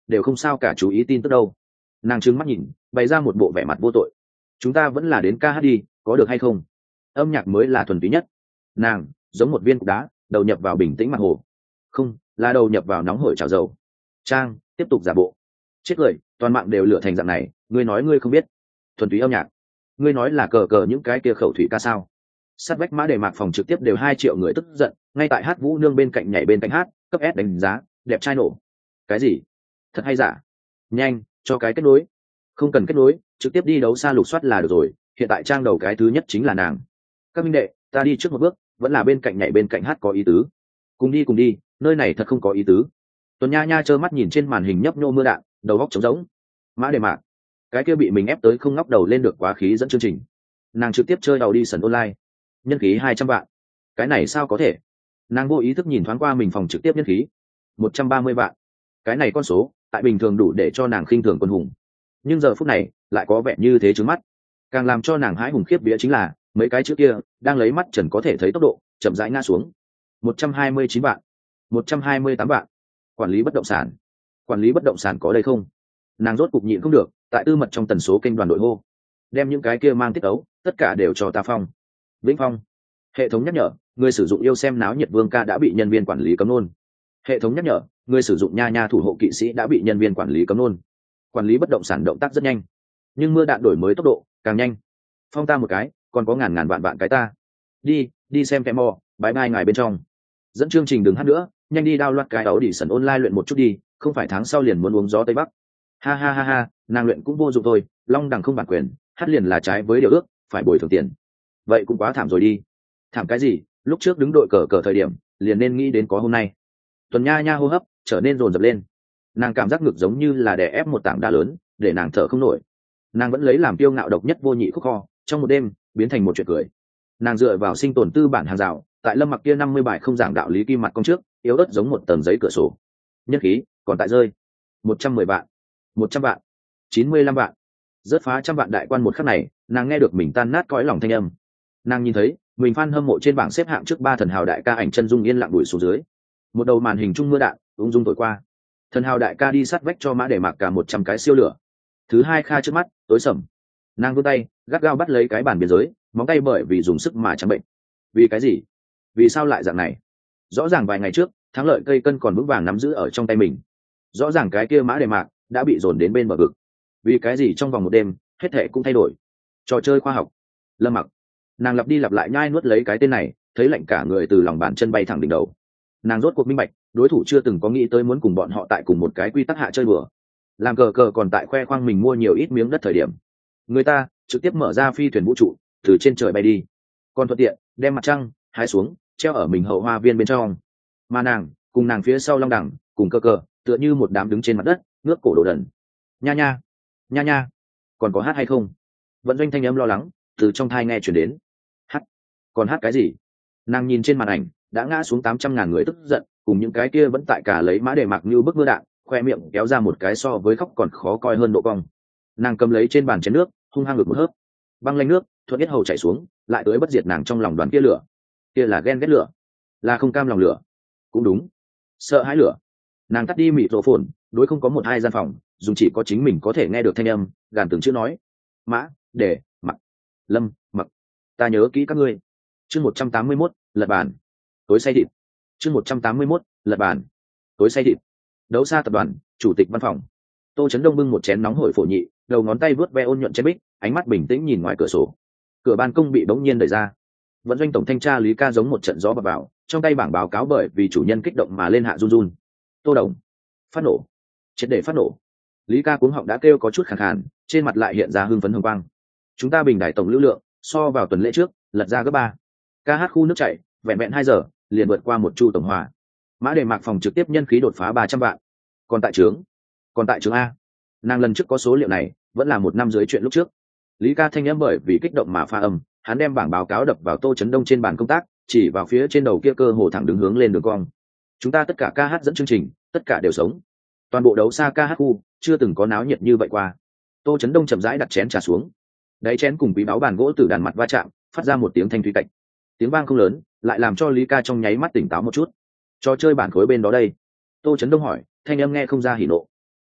đều không sao cả chú ý tin tức đâu. Nàng trừng mắt nhìn, bày ra một bộ vẻ mặt vô tội. Chúng ta vẫn là đến ca hát đi, có được hay không? Âm nhạc mới là thuần túy nhất. Nàng giống một viên cục đá đầu nhập vào bình tĩnh mặt hồ, không là đầu nhập vào nóng hổi chảo dầu. Trang tiếp tục giả bộ. Chết cười, toàn mạng đều lửa thành dạng này, ngươi nói ngươi không biết thuần túy âm nhạc, ngươi nói là cờ cờ những cái kia khẩu thủy ca sao? Sát vách Mã Đề Mạc phòng trực tiếp đều hai triệu người tức giận, ngay tại hát vũ nương bên cạnh nhảy bên cạnh hát, cấp S đánh giá, đẹp trai nổ. Cái gì? Thật hay giả? Nhanh, cho cái kết nối. Không cần kết nối, trực tiếp đi đấu xa lục soát là được rồi, hiện tại trang đầu cái thứ nhất chính là nàng. Các minh đệ, ta đi trước một bước, vẫn là bên cạnh nhảy bên cạnh hát có ý tứ. Cùng đi cùng đi, nơi này thật không có ý tứ. Tuần Nha Nha trơ mắt nhìn trên màn hình nhấp nhô mưa đạn, đầu góc trống rỗng. Mã Đề Mạc, cái kia bị mình ép tới không ngóc đầu lên được quá khí dẫn chương trình. Nàng trực tiếp chơi đầu đi sần online, nhân khí hai trăm vạn. Cái này sao có thể? Nàng vô ý thức nhìn thoáng qua mình phòng trực tiếp nhân khí một trăm ba mươi vạn. Cái này con số tại bình thường đủ để cho nàng khinh thường quân hùng, nhưng giờ phút này lại có vẻ như thế trước mắt. Càng làm cho nàng hãi hùng khiếp vía chính là mấy cái chữ kia đang lấy mắt trần có thể thấy tốc độ chậm rãi ngã xuống. Một trăm hai mươi chín vạn, một trăm hai mươi tám vạn. Quản lý bất động sản, quản lý bất động sản có đây không? Nàng rốt cục nhịn không được, tại tư mật trong tần số kênh đoàn đội hô, đem những cái kia mang tiết ấu tất cả đều cho ta phong. Vĩnh phong. Hệ thống nhắc nhở, người sử dụng yêu xem náo nhiệt vương ca đã bị nhân viên quản lý cấm nôn. Hệ thống nhắc nhở, người sử dụng nha nha thủ hộ kỵ sĩ đã bị nhân viên quản lý cấm nôn. Quản lý bất động sản động tác rất nhanh, nhưng mưa đạn đổi mới tốc độ càng nhanh. Phong ta một cái, còn có ngàn ngàn vạn vạn cái ta. Đi, đi xem kèm mò, bái bai ngài bên trong. Dẫn chương trình đừng hát nữa, nhanh đi download cái áo đi sần online luyện một chút đi, không phải tháng sau liền muốn uống gió tây bắc. Ha ha ha ha, nàng luyện cũng vô dụng thôi, long đẳng không bản quyền, hát liền là trái với điều ước, phải bồi thường tiền. Vậy cũng quá thảm rồi đi. Thảm cái gì? Lúc trước đứng đội cờ cờ thời điểm, liền nên nghĩ đến có hôm nay. Tuần Nha Nha hô hấp trở nên dồn dập lên, nàng cảm giác ngực giống như là đè ép một tảng đá lớn, để nàng thở không nổi. Nàng vẫn lấy làm kiêu ngạo độc nhất vô nhị khúc kho, trong một đêm biến thành một chuyện cười. Nàng dựa vào sinh tồn tư bản hàng rào, tại Lâm Mặc kia năm mươi bài không giảng đạo lý kim mặt công trước, yếu ớt giống một tầng giấy cửa sổ. Nhất khí còn tại rơi. Một trăm mười vạn, một trăm vạn, chín mươi lăm vạn. Rớt phá trăm vạn đại quan một khắc này, nàng nghe được mình tan nát cõi lòng thanh âm. Nàng nhìn thấy mình fan hâm mộ trên bảng xếp hạng trước ba thần hào đại ca ảnh chân dung yên lặng đuổi xuống dưới. Một đầu màn hình trung mưa đạn ung dung thổi qua, thần hào đại ca đi sát vách cho Mã Đề Mạc cả một trăm cái siêu lửa. Thứ hai kha trước mắt tối sầm, nàng vươn tay gắt gao bắt lấy cái bàn biên giới, móng tay bởi vì dùng sức mà trắng bệnh. Vì cái gì? Vì sao lại dạng này? Rõ ràng vài ngày trước thắng lợi cây cân còn vững vàng nắm giữ ở trong tay mình, rõ ràng cái kia Mã Đề Mạc đã bị dồn đến bên bờ vực. Vì cái gì trong vòng một đêm hết thể cũng thay đổi? Trò chơi khoa học. Lâm Mặc, nàng lặp đi lặp lại nhai nuốt lấy cái tên này, thấy lạnh cả người từ lòng bàn chân bay thẳng đỉnh đầu. Nàng rốt cuộc minh bạch, đối thủ chưa từng có nghĩ tới muốn cùng bọn họ tại cùng một cái quy tắc hạ chơi bừa. Làm cờ cờ còn tại khoe khoang mình mua nhiều ít miếng đất thời điểm, người ta trực tiếp mở ra phi thuyền vũ trụ từ trên trời bay đi, còn thuận tiện đem mặt trăng hái xuống treo ở mình hậu hoa viên bên trong. Mà nàng cùng nàng phía sau long đẳng cùng cờ cờ tựa như một đám đứng trên mặt đất ngước cổ đồ đần. Nha nha, nha nha, còn có hát hay không? Vận Doanh thanh âm lo lắng từ trong thai nghe chuyển đến. Hát? Còn hát cái gì? Nàng nhìn trên màn ảnh đã ngã xuống tám trăm ngàn người tức giận, cùng những cái kia vẫn tại cả lấy Mã Đề Mạc như bức mưa đạn, khoe miệng kéo ra một cái so với khóc còn khó coi hơn độ cong. Nàng cầm lấy trên bàn chén nước, hung hăng ngực một hớp, băng lanh nước thuận biết hầu chảy xuống, lại tới bất diệt nàng trong lòng đoàn kia lửa. Kia là ghen ghét lửa, là không cam lòng lửa, cũng đúng, sợ hãi lửa. Nàng tắt đi mịt rổ phồn, đối không có một hai gian phòng, dùng chỉ có chính mình có thể nghe được thanh âm, gàn từng chữ nói: Mã Đề Mặc, Lâm Mặc, ta nhớ kỹ các ngươi. Chương một trăm tám mươi mốt, lật bàn. Tối say thịt. Chương một trăm tám mươi mốt, lật bàn. Tối say thịt. Đấu xa tập đoàn, chủ tịch văn phòng. Tô Chấn Đông bưng một chén nóng hổi phổ nhị, đầu ngón tay vớt ve ôn nhuận chén bích, ánh mắt bình tĩnh nhìn ngoài cửa sổ. Cửa ban công bị bỗng nhiên đẩy ra. Vận Doanh tổng thanh tra Lý Ca giống một trận gió bập vào, trong tay bảng báo cáo bởi vì chủ nhân kích động mà lên hạ run run. Tô Đồng, phát nổ, triệt để phát nổ. Lý Ca cuống họng đã kêu có chút khàn khàn, trên mặt lại hiện ra hưng phấn hồng quang. Chúng ta bình đài tổng lưu lượng, so vào tuần lễ trước, lật ra gấp ba. Ca hát khu nước chảy, vẹn vẹn hai giờ, liền vượt qua một chu tổng hòa. Mã Đề Mạc phòng trực tiếp nhân khí đột phá ba trăm vạn. Còn tại trướng, còn tại trướng a. Nàng lần trước có số liệu này, vẫn là một năm dưới chuyện lúc trước. Lý Ca thanh âm bởi vì kích động mà pha âm, hắn đem bảng báo cáo đập vào Tô Chấn Đông trên bàn công tác, chỉ vào phía trên đầu kia cơ hồ thẳng đứng hướng lên đường cong. Chúng ta tất cả ca hát dẫn chương trình, tất cả đều sống. Toàn bộ đấu xa ca hát khu, chưa từng có náo nhiệt như vậy qua. Tô Chấn Đông chậm rãi đặt chén trà xuống. Đáy chén cùng quý báo bàn gỗ từ đàn mặt va chạm, phát ra một tiếng thanh thúy cạch. Tiếng vang không lớn, lại làm cho Lý Ca trong nháy mắt tỉnh táo một chút. Trò chơi bản khối bên đó đây. Tô Chấn Đông hỏi, thanh âm nghe không ra hỉ nộ.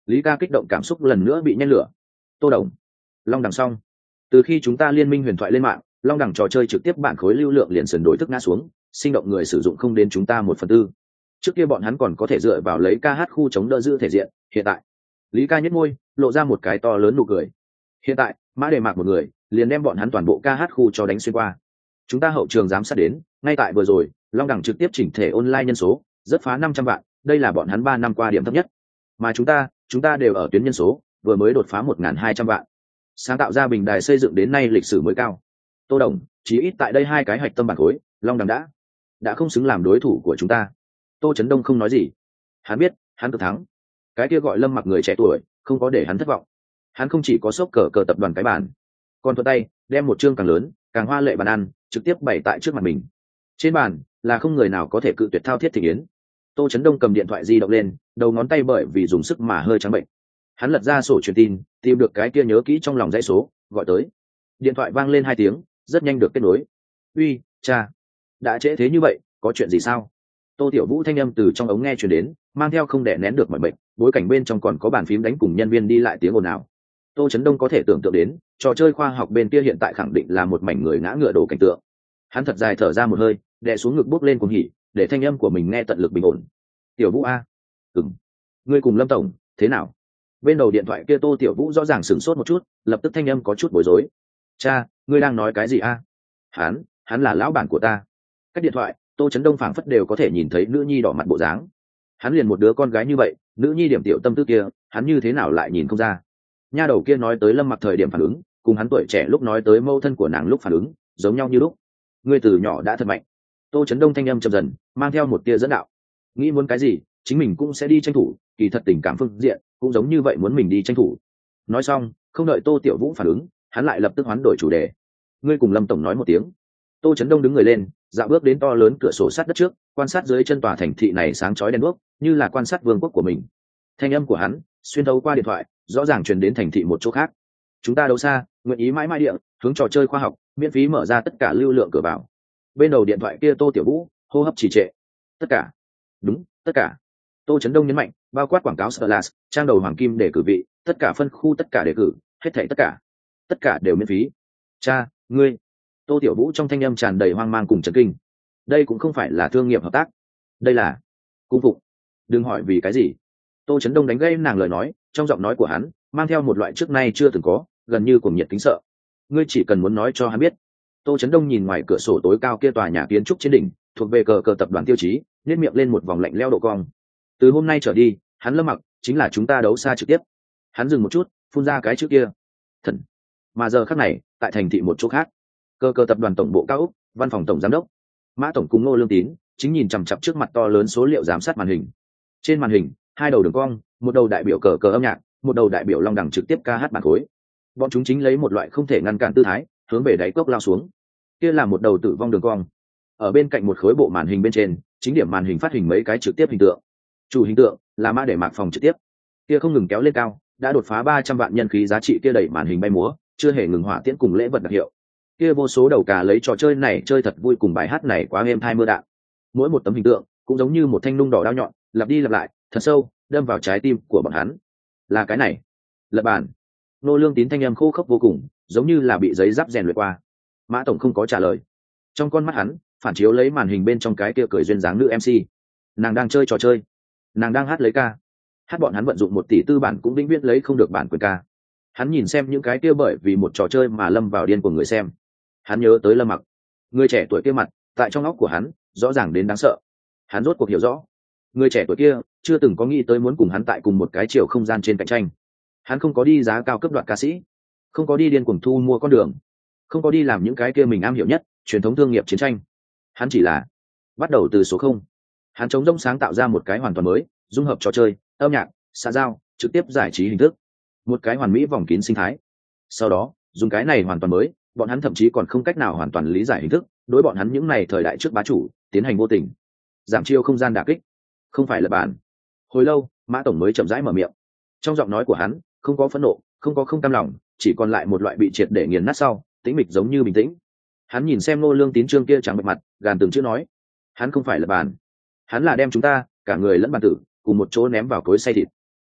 Lý ca kích động cảm xúc lần nữa bị nhen lửa. Tô Đồng, Long Đằng xong. Từ khi chúng ta liên minh huyền thoại lên mạng, Long Đằng trò chơi trực tiếp bản khối lưu lượng liền sườn đổi thức ngã xuống, sinh động người sử dụng không đến chúng ta một phần tư. Trước kia bọn hắn còn có thể dựa vào lấy ca hát khu chống đỡ giữ thể diện, hiện tại Lý ca nhếch môi lộ ra một cái to lớn nụ cười. Hiện tại Mã Đề Mạc một người liền đem bọn hắn toàn bộ ca hát khu cho đánh xuyên qua. Chúng ta hậu trường giám sát đến, ngay tại vừa rồi Long Đằng trực tiếp chỉnh thể online nhân số rất phá năm trăm vạn, đây là bọn hắn ba năm qua điểm thấp nhất. Mà chúng ta chúng ta đều ở tuyến nhân số vừa mới đột phá một nghìn hai trăm vạn, sáng tạo ra bình đài xây dựng đến nay lịch sử mới cao. Tô Đồng, chỉ ít tại đây hai cái hạch tâm bản khối, Long Đằng đã đã không xứng làm đối thủ của chúng ta. Tô Chấn Đông không nói gì, hắn biết hắn cực thắng. Cái kia gọi Lâm Mặc người trẻ tuổi không có để hắn thất vọng. Hắn không chỉ có sốc cờ cờ tập đoàn cái bàn, còn thuận tay đem một chương càng lớn càng hoa lệ bàn ăn trực tiếp bày tại trước mặt mình. Trên bàn là không người nào có thể cự tuyệt thao thiết thị yến. Tô Chấn Đông cầm điện thoại di động lên, đầu ngón tay bởi vì dùng sức mà hơi trắng bệnh. Hắn lật ra sổ truyền tin, tìm được cái kia nhớ kỹ trong lòng dãy số, gọi tới. Điện thoại vang lên hai tiếng, rất nhanh được kết nối. Uy, cha, đã trễ thế như vậy, có chuyện gì sao? Tô Tiểu Vũ thanh âm từ trong ống nghe truyền đến, mang theo không đè nén được mọi bệnh, bối cảnh bên trong còn có bàn phím đánh cùng nhân viên đi lại tiếng ồn ào. Tô Chấn Đông có thể tưởng tượng đến, trò chơi khoa học bên kia hiện tại khẳng định là một mảnh người ngã ngựa đổ cảnh tượng. Hắn thật dài thở ra một hơi, đè xuống ngực bốc lên cuồng hỉ, để thanh âm của mình nghe tận lực bình ổn. Tiểu Vũ a, ừm, ngươi cùng Lâm tổng thế nào? Bên đầu điện thoại kia Tô Tiểu Vũ rõ ràng sửng sốt một chút, lập tức thanh âm có chút bối rối. Cha, ngươi đang nói cái gì a? Hắn, hắn là lão bản của ta. Cách điện thoại, Tô Chấn Đông phảng phất đều có thể nhìn thấy nữ nhi đỏ mặt bộ dáng. Hắn liền một đứa con gái như vậy, nữ nhi điểm tiểu tâm tư kia, hắn như thế nào lại nhìn không ra? Nha đầu kia nói tới Lâm Mặc thời điểm phản ứng, cùng hắn tuổi trẻ lúc nói tới mâu thân của nàng lúc phản ứng, giống nhau như lúc. Ngươi từ nhỏ đã thật mạnh. Tô Chấn Đông thanh âm chậm dần, mang theo một tia dẫn đạo. Nghĩ muốn cái gì, chính mình cũng sẽ đi tranh thủ, kỳ thật tình cảm phương diện cũng giống như vậy, muốn mình đi tranh thủ. Nói xong, không đợi Tô Tiểu Vũ phản ứng, hắn lại lập tức hoán đổi chủ đề. Ngươi cùng Lâm tổng nói một tiếng. Tô Chấn Đông đứng người lên, dạo bước đến to lớn cửa sổ sát đất trước, quan sát dưới chân tòa thành thị này sáng chói đèn đuốc, như là quan sát vương quốc của mình. Thanh âm của hắn xuyên thấu qua điện thoại, rõ ràng truyền đến thành thị một chỗ khác. Chúng ta đấu xa, nguyện ý mãi mãi địa, hướng trò chơi khoa học, miễn phí mở ra tất cả lưu lượng cửa vào. Bên đầu điện thoại kia Tô Tiểu Vũ hô hấp trì trệ. Tất cả? Đúng, tất cả. Tô Chấn Đông nhấn mạnh, bao quát quảng cáo Slash, trang đầu hoàng kim để cử vị, tất cả phân khu tất cả đề cử, hết thảy tất cả, tất cả đều miễn phí. Cha, ngươi. Tô Tiểu Vũ trong thanh âm tràn đầy hoang mang cùng chấn kinh. Đây cũng không phải là thương nghiệp hợp tác, đây là cung phục. Đừng hỏi vì cái gì. Tô Chấn Đông đánh gây nàng lời nói, trong giọng nói của hắn mang theo một loại trước nay chưa từng có, gần như cuồng nhiệt kính sợ. Ngươi chỉ cần muốn nói cho hắn biết. Tô Chấn Đông nhìn ngoài cửa sổ tối cao kia tòa nhà kiến trúc trên đỉnh, thuộc về cờ cờ tập đoàn tiêu chí, nhếch miệng lên một vòng lạnh lẽo độ cong. Từ hôm nay trở đi, hắn Lâm Mặc chính là chúng ta đấu xa trực tiếp. Hắn dừng một chút, phun ra cái chữ kia. Thần. Mà giờ khắc này, tại thành thị một chỗ khác, cơ cơ tập đoàn tổng bộ cao ốc, văn phòng tổng giám đốc Mã tổng cùng Ngô Lương Tín chính nhìn chằm chằm trước mặt to lớn số liệu giám sát màn hình. Trên màn hình, hai đầu đường cong, một đầu đại biểu cờ cờ âm nhạc, một đầu đại biểu Long Đằng trực tiếp ca hát bản khối. Bọn chúng chính lấy một loại không thể ngăn cản tư thái, hướng về đáy cốc lao xuống. Kia là một đầu tử vong đường cong. Ở bên cạnh một khối bộ màn hình bên trên, chính điểm màn hình phát hình mấy cái trực tiếp hình tượng. Chủ hình tượng là Mã Để Mạc phòng trực tiếp. Kia không ngừng kéo lên cao, đã đột phá ba trăm vạn nhân khí giá trị kia đẩy màn hình bay múa, chưa hề ngừng hỏa tiễn cùng lễ vật đặc hiệu. Kia vô số đầu cà lấy trò chơi này chơi thật vui cùng bài hát này quá êm thai mưa đạn. Mỗi một tấm hình tượng cũng giống như một thanh nung đỏ đao nhọn, lặp đi lặp lại, thật sâu, đâm vào trái tim của bọn hắn. Là cái này. Lật bàn. Nô Lương Tín thanh âm khô khốc vô cùng, giống như là bị giấy giáp rèn luyện qua. Mã tổng không có trả lời. Trong con mắt hắn, phản chiếu lấy màn hình bên trong cái kia cười duyên dáng nữ em xê. Nàng đang chơi trò chơi, nàng đang hát lấy ca. Hát bọn hắn vận dụng một tỷ tư bản cũng vĩnh viễn lấy không được bản quyền ca. Hắn nhìn xem những cái kia bởi vì một trò chơi mà lâm vào điên của người xem. Hắn nhớ tới Lâm Mặc, người trẻ tuổi kia mặt, tại trong óc của hắn, rõ ràng đến đáng sợ. Hắn rốt cuộc hiểu rõ, người trẻ tuổi kia chưa từng có nghĩ tới muốn cùng hắn tại cùng một cái chiều không gian trên cạnh tranh. Hắn không có đi giá cao cấp đoạt ca sĩ, không có đi điên cuồng thu mua con đường, không có đi làm những cái kia mình am hiểu nhất, truyền thống thương nghiệp chiến tranh. Hắn chỉ là bắt đầu từ số không. Hắn chống rông sáng tạo ra một cái hoàn toàn mới, dung hợp trò chơi, âm nhạc, xã giao, trực tiếp giải trí hình thức, một cái hoàn mỹ vòng kín sinh thái. Sau đó dùng cái này hoàn toàn mới, bọn hắn thậm chí còn không cách nào hoàn toàn lý giải hình thức, đối bọn hắn những này thời đại trước bá chủ tiến hành vô tình giảm chiêu không gian đả kích, không phải là bàn. Hồi lâu Mã tổng mới chậm rãi mở miệng. Trong giọng nói của hắn không có phẫn nộ, không có không cam lòng, chỉ còn lại một loại bị triệt để nghiền nát sau tĩnh mịch, giống như bình tĩnh. Hắn nhìn xem Nô Lương Tín trương kia trắng bệch mặt, gàn từng chữ nói, hắn không phải là bàn, hắn là đem chúng ta cả người lẫn bàn tử cùng một chỗ ném vào cối xay thịt.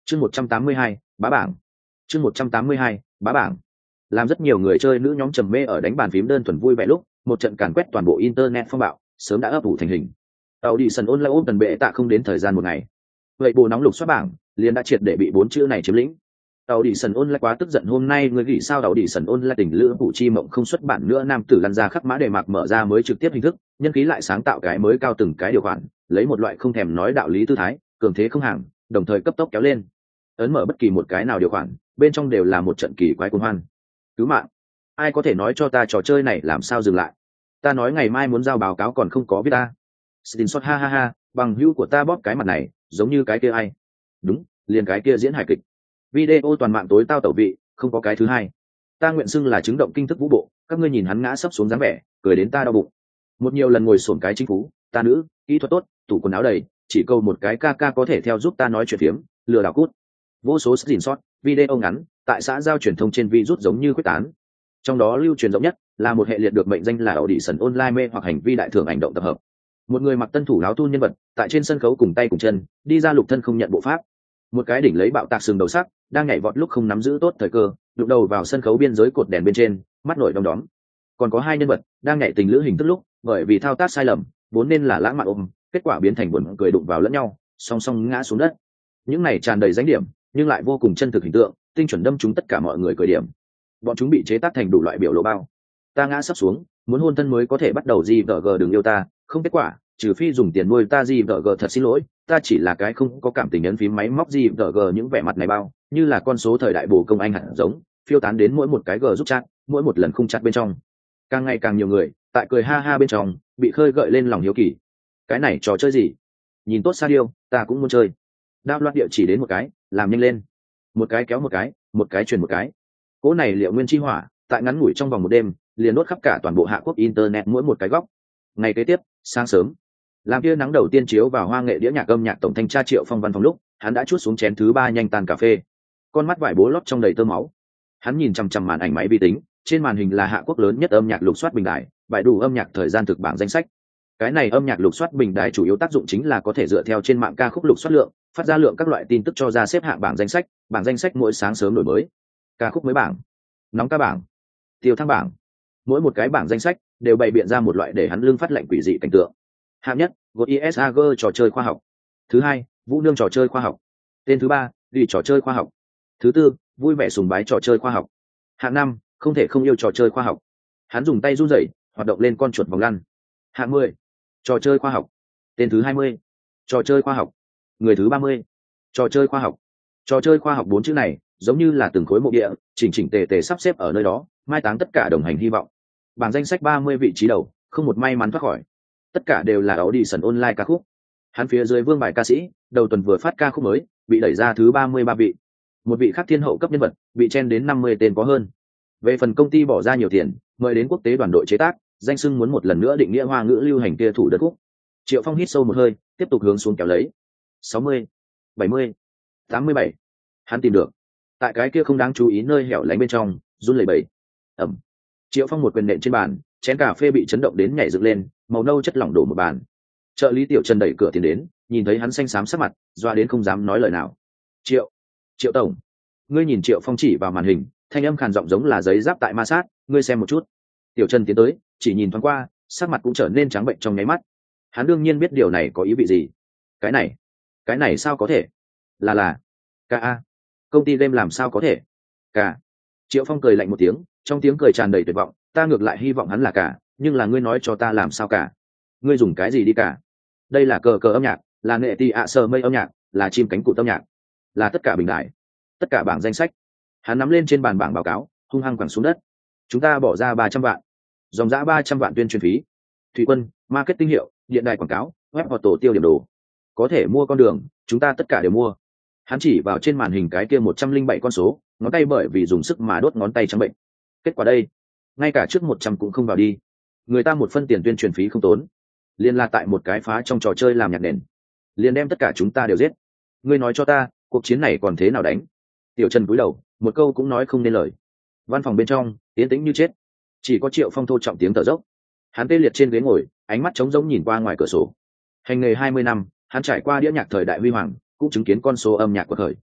chương một trăm tám mươi hai, bá bảng. chương một trăm tám mươi hai, bá bảng. Làm rất nhiều người chơi nữ nhóm trầm mê ở đánh bàn phím đơn thuần vui vẻ lúc, một trận càn quét toàn bộ internet phong bạo sớm đã ấp ủ thành hình. Tàu đi sân online ôm tần bệ tạ không đến thời gian một ngày, vậy bộ nóng lục xoát bảng liền đã triệt để bị bốn chữ này chiếm lĩnh. Tàu đi sân online quá tức giận, hôm nay người gỉ sao tàu đi sân online tình lữ phụ chi mộng không xuất bản nữa, nam tử lăn ra khắc mã đề mạc mở ra mới trực tiếp hình thức, nhân khí lại sáng tạo cái mới cao từng cái điều khoản, lấy một loại không thèm nói đạo lý tư thái, cường thế không hàng, đồng thời cấp tốc kéo lên. Ấn mở bất kỳ một cái nào điều khoản, bên trong đều là một trận kỳ quái cuồng hoan. Cứu mạng! Ai có thể nói cho ta trò chơi này làm sao dừng lại? Ta nói ngày mai muốn giao báo cáo còn không có viết ta. Screenshot ha ha ha, bằng hữu của ta bóp cái mặt này, giống như cái kia ai? Đúng, liền cái kia diễn hài kịch. Video toàn mạng tối tao tẩu vị, không có cái thứ hai. Ta nguyện xưng là chứng động kinh thức vũ bộ, các ngươi nhìn hắn ngã sấp xuống dáng vẻ, cười đến ta đau bụng. Một nhiều lần ngồi xổm cái chính phú, ta nữ, kỹ thuật tốt, tủ quần áo đầy, chỉ câu một cái ca ca có thể theo giúp ta nói chuyện phiếm, lừa đảo cút. Vô số screenshot, video ngắn, tại xã giao truyền thông trên virus giống như quyết tán. Trong đó lưu truyền rộng nhất là một hệ liệt được mệnh danh là Audition Online mê hoặc hành vi đại thưởng hành động tập hợp. Một người mặc tân thủ áo thun nhân vật, tại trên sân khấu cùng tay cùng chân, đi ra lục thân không nhận bộ pháp. Một cái đỉnh lấy bạo tạc sừng đầu sắc, đang nhảy vọt lúc không nắm giữ tốt thời cơ, đụng đầu vào sân khấu biên giới cột đèn bên trên, mắt nổi đom đóm. Còn có hai nhân vật đang nhảy tình lữ hình thức lúc, bởi vì thao tác sai lầm, vốn nên là lãng mạn ôm, kết quả biến thành buồn cười đụng vào lẫn nhau, song song ngã xuống đất. Những này tràn đầy danh điểm, nhưng lại vô cùng chân thực hình tượng, tinh chuẩn đâm trúng tất cả mọi người cười điểm. Bọn chúng bị chế tác thành đủ loại biểu lộ bao. Ta ngã sắp xuống, muốn hôn thân mới có thể bắt đầu gì vợ gờ đừng yêu ta, không kết quả, trừ phi dùng tiền nuôi ta gì vợ gờ thật xin lỗi, ta chỉ là cái không có cảm tình ấn phím máy móc gì vợ gờ, những vẻ mặt này bao, như là con số thời đại bổ công anh hẳn giống, phiêu tán đến mỗi một cái g giúp chat, mỗi một lần khung chat bên trong. Càng ngày càng nhiều người, tại cười ha ha bên trong, bị khơi gợi lên lòng hiếu kỳ. Cái này trò chơi gì? Nhìn tốt xa điêu, ta cũng muốn chơi. Đao loạt địa chỉ đến một cái, làm nhanh lên. Một cái kéo một cái, một cái truyền một cái. Cỗ này liệu nguyên chi hỏa, tại ngắn ngủi trong vòng một đêm, liền đốt khắp cả toàn bộ hạ quốc internet mỗi một cái góc. Ngày kế tiếp, sáng sớm, làm kia nắng đầu tiên chiếu vào hoa nghệ đĩa nhạc âm nhạc tổng thanh tra Triệu Phong văn phòng lúc, hắn đã chuốt xuống chén thứ ba nhanh tàn cà phê. Con mắt vải bố lót trong đầy tơ máu. Hắn nhìn chằm chằm màn ảnh máy vi tính, trên màn hình là hạ quốc lớn nhất âm nhạc lục soát bình đại, bài đủ âm nhạc thời gian thực bảng danh sách. Cái này âm nhạc lục soát bình đại chủ yếu tác dụng chính là có thể dựa theo trên mạng ca khúc lục soát lượng, phát ra lượng các loại tin tức cho ra xếp hạng bảng danh sách, bảng danh sách mỗi sáng sớm đổi mới. Ca khúc mới bảng, nóng ca bảng, tiêu thăng bảng, mỗi một cái bảng danh sách đều bày biện ra một loại để hắn lương phát lệnh quỷ dị cảnh tượng. Hạng nhất, God i ét a giê trò chơi khoa học. Thứ hai, Vũ Nương trò chơi khoa học. Tên thứ ba, đi trò chơi khoa học. Thứ tư, vui vẻ sùng bái trò chơi khoa học. Hạng năm, không thể không yêu trò chơi khoa học. Hắn dùng tay run rẩy, hoạt động lên con chuột vòng lăn. Hạng mười, trò chơi khoa học. Tên thứ hai mươi, trò chơi khoa học. Người thứ ba mươi, trò chơi khoa học. Trò chơi khoa học bốn chữ này giống như là từng khối mộ địa, chỉnh chỉnh tề tề sắp xếp ở nơi đó, mai táng tất cả đồng hành hy vọng. Bảng danh sách ba mươi vị trí đầu, không một may mắn thoát khỏi. Tất cả đều là Audition Online ca khúc. Hắn phía dưới vương bài ca sĩ, đầu tuần vừa phát ca khúc mới, bị đẩy ra thứ ba mươi ba vị. Một vị khác thiên hậu cấp nhân vật, bị chen đến năm mươi tên có hơn. Về phần công ty bỏ ra nhiều tiền, mời đến quốc tế đoàn đội chế tác, danh xưng muốn một lần nữa định nghĩa hoa ngữ lưu hành kia thủ đất khúc. Triệu Phong hít sâu một hơi, tiếp tục hướng xuống kéo lấy. sáu mươi, bảy mươi, tám mươi bảy. Hắn tìm được. Tại cái kia không đáng chú ý nơi hẻo lánh bên trong, run lẩy bẩy. Ẩm. Triệu Phong một quyền nện trên bàn, chén cà phê bị chấn động đến nhảy dựng lên, màu nâu chất lỏng đổ một bàn. Trợ lý Tiểu Trần đẩy cửa tiến đến, nhìn thấy hắn xanh xám sắc mặt, doa đến không dám nói lời nào. Triệu, Triệu tổng, ngươi nhìn. Triệu Phong chỉ vào màn hình, thanh âm khàn giọng giống là giấy giáp tại ma sát, ngươi xem một chút. Tiểu Trần tiến tới, chỉ nhìn thoáng qua, sắc mặt cũng trở nên trắng bệnh trong nháy mắt. Hắn đương nhiên biết điều này có ý vị gì. Cái này, cái này sao có thể? Là là, ca a, công ty game làm sao có thể? Cả. Triệu Phong cười lạnh một tiếng, trong tiếng cười tràn đầy tuyệt vọng, ta ngược lại hy vọng hắn là cả, nhưng là ngươi nói cho ta làm sao cả? Ngươi dùng cái gì đi cả? Đây là cờ cờ âm nhạc, là nghệ ti ạ sờ mây âm nhạc, là chim cánh cụt âm nhạc, là tất cả bình đại, tất cả bảng danh sách. Hắn nắm lên trên bàn bảng báo cáo, hung hăng quẳng xuống đất. Chúng ta bỏ ra ba trăm vạn, dòng dã ba trăm vạn tuyên truyền phí, thủy quân, marketing hiệu, điện đài quảng cáo, web hoặc tổ tiêu điểm đồ, có thể mua con đường, chúng ta tất cả đều mua. Hắn chỉ vào trên màn hình cái kia một trăm linh bảy con số, ngón tay bởi vì dùng sức mà đốt ngón tay trắng bệnh. Kết quả đây, ngay cả trước một trăm cũng không vào đi. Người ta một phân tiền tuyên truyền phí không tốn, liên la tại một cái phá trong trò chơi làm nhạc nền, liền đem tất cả chúng ta đều giết. Ngươi nói cho ta, cuộc chiến này còn thế nào đánh? Tiểu Trần cúi đầu, một câu cũng nói không nên lời. Văn phòng bên trong yên tĩnh như chết, chỉ có Triệu Phong thô trọng tiếng thở dốc. Hắn tê liệt trên ghế ngồi, ánh mắt trống rỗng nhìn qua ngoài cửa sổ. Hành nghề hai mươi năm, hắn trải qua đĩa nhạc thời đại huy hoàng, cũng chứng kiến con số âm nhạc của thời.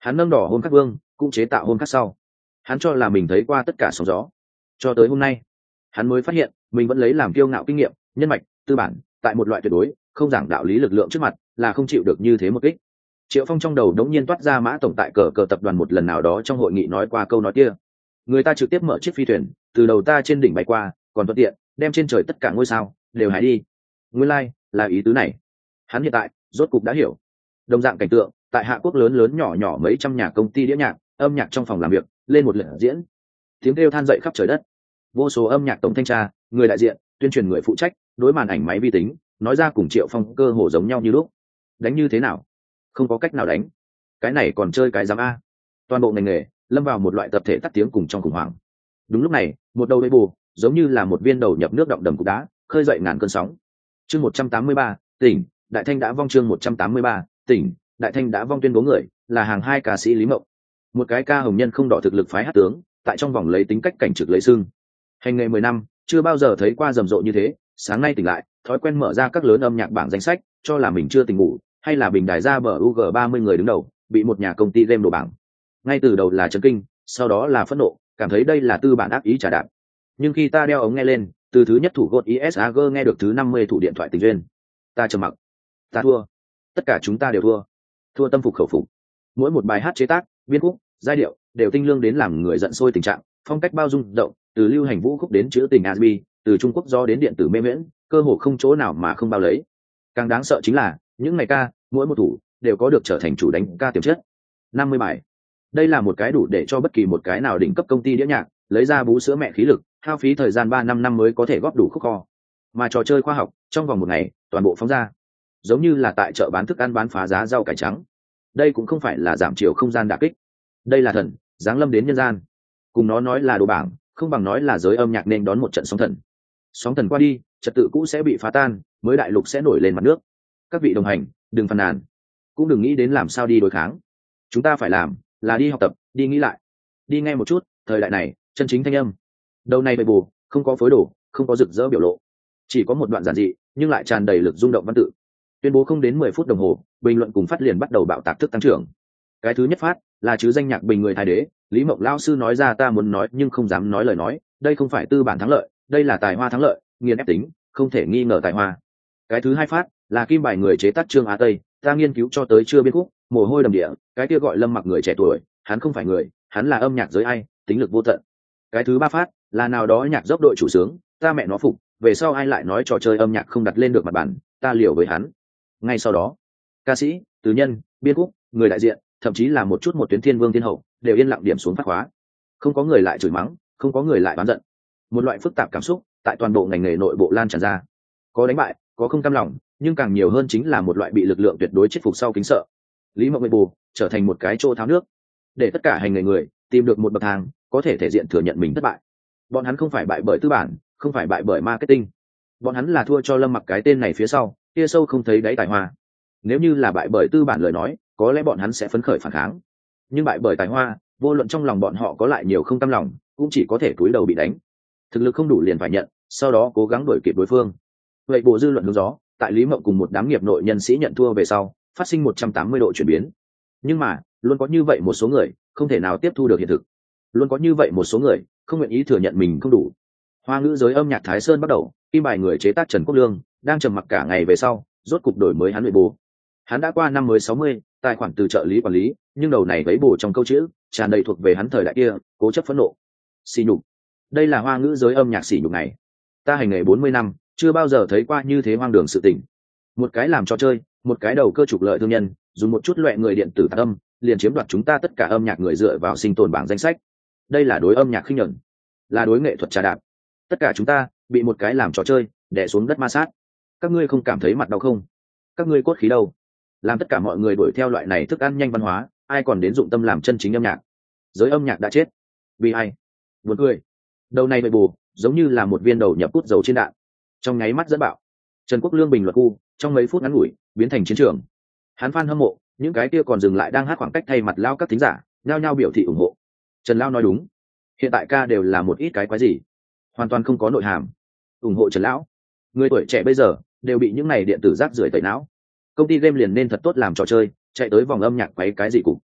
Hắn nâng đỏ hôn khắc vương cũng chế tạo hôn khắc sau. Hắn cho là mình thấy qua tất cả sóng gió, cho tới hôm nay hắn mới phát hiện mình vẫn lấy làm kiêu ngạo kinh nghiệm, nhân mạch, tư bản tại một loại tuyệt đối không giảng đạo lý lực lượng trước mặt là không chịu được như thế một kích. Triệu Phong trong đầu đống nhiên toát ra Mã tổng tại cờ cờ tập đoàn một lần nào đó trong hội nghị nói qua câu nói kia, người ta trực tiếp mở chiếc phi thuyền từ đầu ta trên đỉnh bay qua, còn thuận tiện đem trên trời tất cả ngôi sao đều hái đi. Nguyên lai là ý tứ này. Hắn hiện tại rốt cục đã hiểu. Đồng dạng cảnh tượng tại Hạ Quốc lớn lớn nhỏ nhỏ mấy trăm nhà công ty đĩa nhạc, âm nhạc trong phòng làm việc lên một lượt diễn, tiếng kêu than dậy khắp trời đất. Vô số âm nhạc tổng thanh tra, người đại diện, tuyên truyền người phụ trách đối màn ảnh máy vi tính nói ra cùng Triệu Phong cơ hồ giống nhau như lúc. Đánh như thế nào? Không có cách nào đánh. Cái này còn chơi cái giám a. Toàn bộ ngành nghề lâm vào một loại tập thể tắt tiếng cùng trong khủng hoảng. Đúng lúc này, một đầu đây bù giống như là một viên đầu nhập nước động đầm cục đá, khơi dậy ngàn cơn sóng. Chương một trăm tám mươi ba, tỉnh, Đại Thanh đã vong. Chương một trăm tám mươi ba, tỉnh, Đại Thanh đã vong. Tuyên bố người là hàng hai ca sĩ Lý Mộng, một cái ca hồng nhân không đỏ thực lực phái hát tướng, tại trong vòng lấy tính cách cảnh trực lấy xưng. Hành nghề mười năm, chưa bao giờ thấy qua rầm rộ như thế. Sáng nay tỉnh lại, thói quen mở ra các lớn âm nhạc bảng danh sách, cho là mình chưa tỉnh ngủ, hay là bình đài ra bờ u g ba mươi người đứng đầu, bị một nhà công ty game đổ bảng. Ngay từ đầu là chấn kinh, sau đó là phẫn nộ, cảm thấy đây là tư bản ác ý trả đạp. Nhưng khi ta đeo ống nghe lên, từ thứ nhất thủ gột i ét a giê nghe được thứ năm mươi thủ điện thoại tình duyên, ta trầm mặc. Ta thua. Tất cả chúng ta đều thua. Thua tâm phục khẩu phục. Mỗi một bài hát chế tác, biên khúc, giai điệu đều tinh lương đến làm người giận sôi tình trạng, phong cách bao dung rộng, từ lưu hành vũ khúc đến trữ tình R and B, từ Trung Quốc do đến điện tử mê miễn, cơ hồ không chỗ nào mà không bao lấy. Càng đáng sợ chính là những ngày ca, mỗi một thủ đều có được trở thành chủ đánh ca tiềm chất. năm mươi bài. Đây là một cái đủ để cho bất kỳ một cái nào đỉnh cấp công ty đĩa nhạc lấy ra bú sữa mẹ khí lực, hao phí thời gian ba năm năm mới có thể góp đủ khúc kho. Mà trò chơi khoa học, trong vòng một ngày, toàn bộ phóng ra. Giống như là tại chợ bán thức ăn bán phá giá rau cải trắng. Đây cũng không phải là giảm chiều không gian đả kích. Đây là thần giáng lâm đến nhân gian. Cùng nó nói là đồ bảng, không bằng nói là giới âm nhạc nên đón một trận sóng thần. Sóng thần qua đi, trật tự cũ sẽ bị phá tan, mới đại lục sẽ nổi lên mặt nước. Các vị đồng hành, đừng phàn nàn, cũng đừng nghĩ đến làm sao đi đối kháng. Chúng ta phải làm là đi học tập, đi nghĩ lại, đi nghe một chút thời đại này chân chính thanh âm. Đầu này bậy bù, không có phối đồ, không có rực rỡ biểu lộ, chỉ có một đoạn giản dị nhưng lại tràn đầy lực rung động văn tự. Tuyên bố không đến mười phút đồng hồ, bình luận cùng phát liền bắt đầu bạo tạc thức tăng trưởng. Cái thứ nhất phát là chứ danh nhạc bình người thái đế Lý Mộng lao sư nói ra ta muốn nói nhưng không dám nói lời nói, đây không phải tư bản thắng lợi, đây là tài hoa thắng lợi, nghiền ép tính, không thể nghi ngờ tài hoa. Cái thứ hai phát là kim bài người chế tác Trương Á Tây, ta nghiên cứu cho tới chưa biết khúc, mồ hôi đầm địa, cái kia gọi Lâm Mặc người trẻ tuổi, hắn không phải người, hắn là âm nhạc giới ai, tính lực vô tận. Cái thứ ba phát là nào đó nhạc dốc đội chủ sướng, ta mẹ nó phục, về sau ai lại nói trò chơi âm nhạc không đặt lên được mặt bản, ta liều với hắn. Ngay sau đó, ca sĩ, tứ nhân, biên khúc, người đại diện, thậm chí là một chút một tuyến thiên vương thiên hậu đều yên lặng điểm xuống phát khóa. Không có người lại chửi mắng, không có người lại bán giận. Một loại phức tạp cảm xúc tại toàn bộ ngành nghề nội bộ lan tràn ra, có đánh bại, có không cam lòng, nhưng càng nhiều hơn chính là một loại bị lực lượng tuyệt đối chết phục sau kính sợ. Lý Mộng bù trở thành một cái chỗ tháo nước, để tất cả hành nghề người tìm được một bậc thang có thể thể diện thừa nhận mình thất bại. Bọn hắn không phải bại bởi tư bản, không phải bại bởi marketing, bọn hắn là thua cho Lâm Mặc cái tên này phía sau kia sâu không thấy đáy tài hoa. Nếu như là bại bởi tư bản lời nói, có lẽ bọn hắn sẽ phấn khởi phản kháng, nhưng bại bởi tài hoa, vô luận trong lòng bọn họ có lại nhiều không cam lòng, cũng chỉ có thể cúi đầu bị đánh. Thực lực không đủ liền phải nhận, sau đó cố gắng đuổi kịp đối phương. Vậy bộ dư luận hướng gió tại Lý Mộng cùng một đám nghiệp nội nhân sĩ nhận thua về sau phát sinh một trăm tám mươi độ chuyển biến. Nhưng mà luôn có như vậy một số người không thể nào tiếp thu được hiện thực, luôn có như vậy một số người không nguyện ý thừa nhận mình không đủ. Hoa ngữ giới âm nhạc Thái Sơn bắt đầu, kim bài người chế tác Trần Quốc Lương đang trầm mặc cả ngày về sau rốt cục đổi mới hắn nội bố. Hắn đã qua năm mới sáu mươi, tài khoản từ trợ lý quản lý, nhưng đầu này vấy bổ trong câu chữ tràn đầy thuộc về hắn thời đại kia cố chấp phẫn nộ, xỉ nhục. Đây là hoa ngữ giới âm nhạc xỉ nhục này. Ta hành nghề bốn mươi năm, chưa bao giờ thấy qua như thế hoang đường sự tình. Một cái làm trò chơi, một cái đầu cơ trục lợi thương nhân, dùng một chút loẹ người điện tử tạc âm, liền chiếm đoạt chúng ta tất cả âm nhạc người dựa vào sinh tồn bảng danh sách. Đây là đối âm nhạc khinh nhẫn, là đối nghệ thuật trà đạp. Tất cả chúng ta bị một cái làm trò chơi đè xuống đất ma sát. Các ngươi không cảm thấy mặt đau không? Các ngươi cốt khí đâu? Làm tất cả mọi người đuổi theo loại này thức ăn nhanh văn hóa, ai còn đến dụng tâm làm chân chính âm nhạc? Giới âm nhạc đã chết. Vì ai? Buồn cười. Đầu này bậy bù, giống như là một viên đầu nhập cút dầu trên đạn. Trong nháy mắt dẫn bạo. Trần Quốc Lương bình luận khu, trong mấy phút ngắn ngủi, biến thành chiến trường. Hắn fan hâm mộ, những cái kia còn dừng lại đang hát khoảng cách thay mặt lao các thính giả, nhao nhao biểu thị ủng hộ. Trần Lao nói đúng, hiện tại ca đều là một ít cái quái gì, hoàn toàn không có nội hàm. Ủng hộ Trần Lão. Người tuổi trẻ bây giờ đều bị những này điện tử rác rưởi tẩy não. Công ty game liền nên thật tốt làm trò chơi, chạy tới vòng âm nhạc quấy cái gì cục.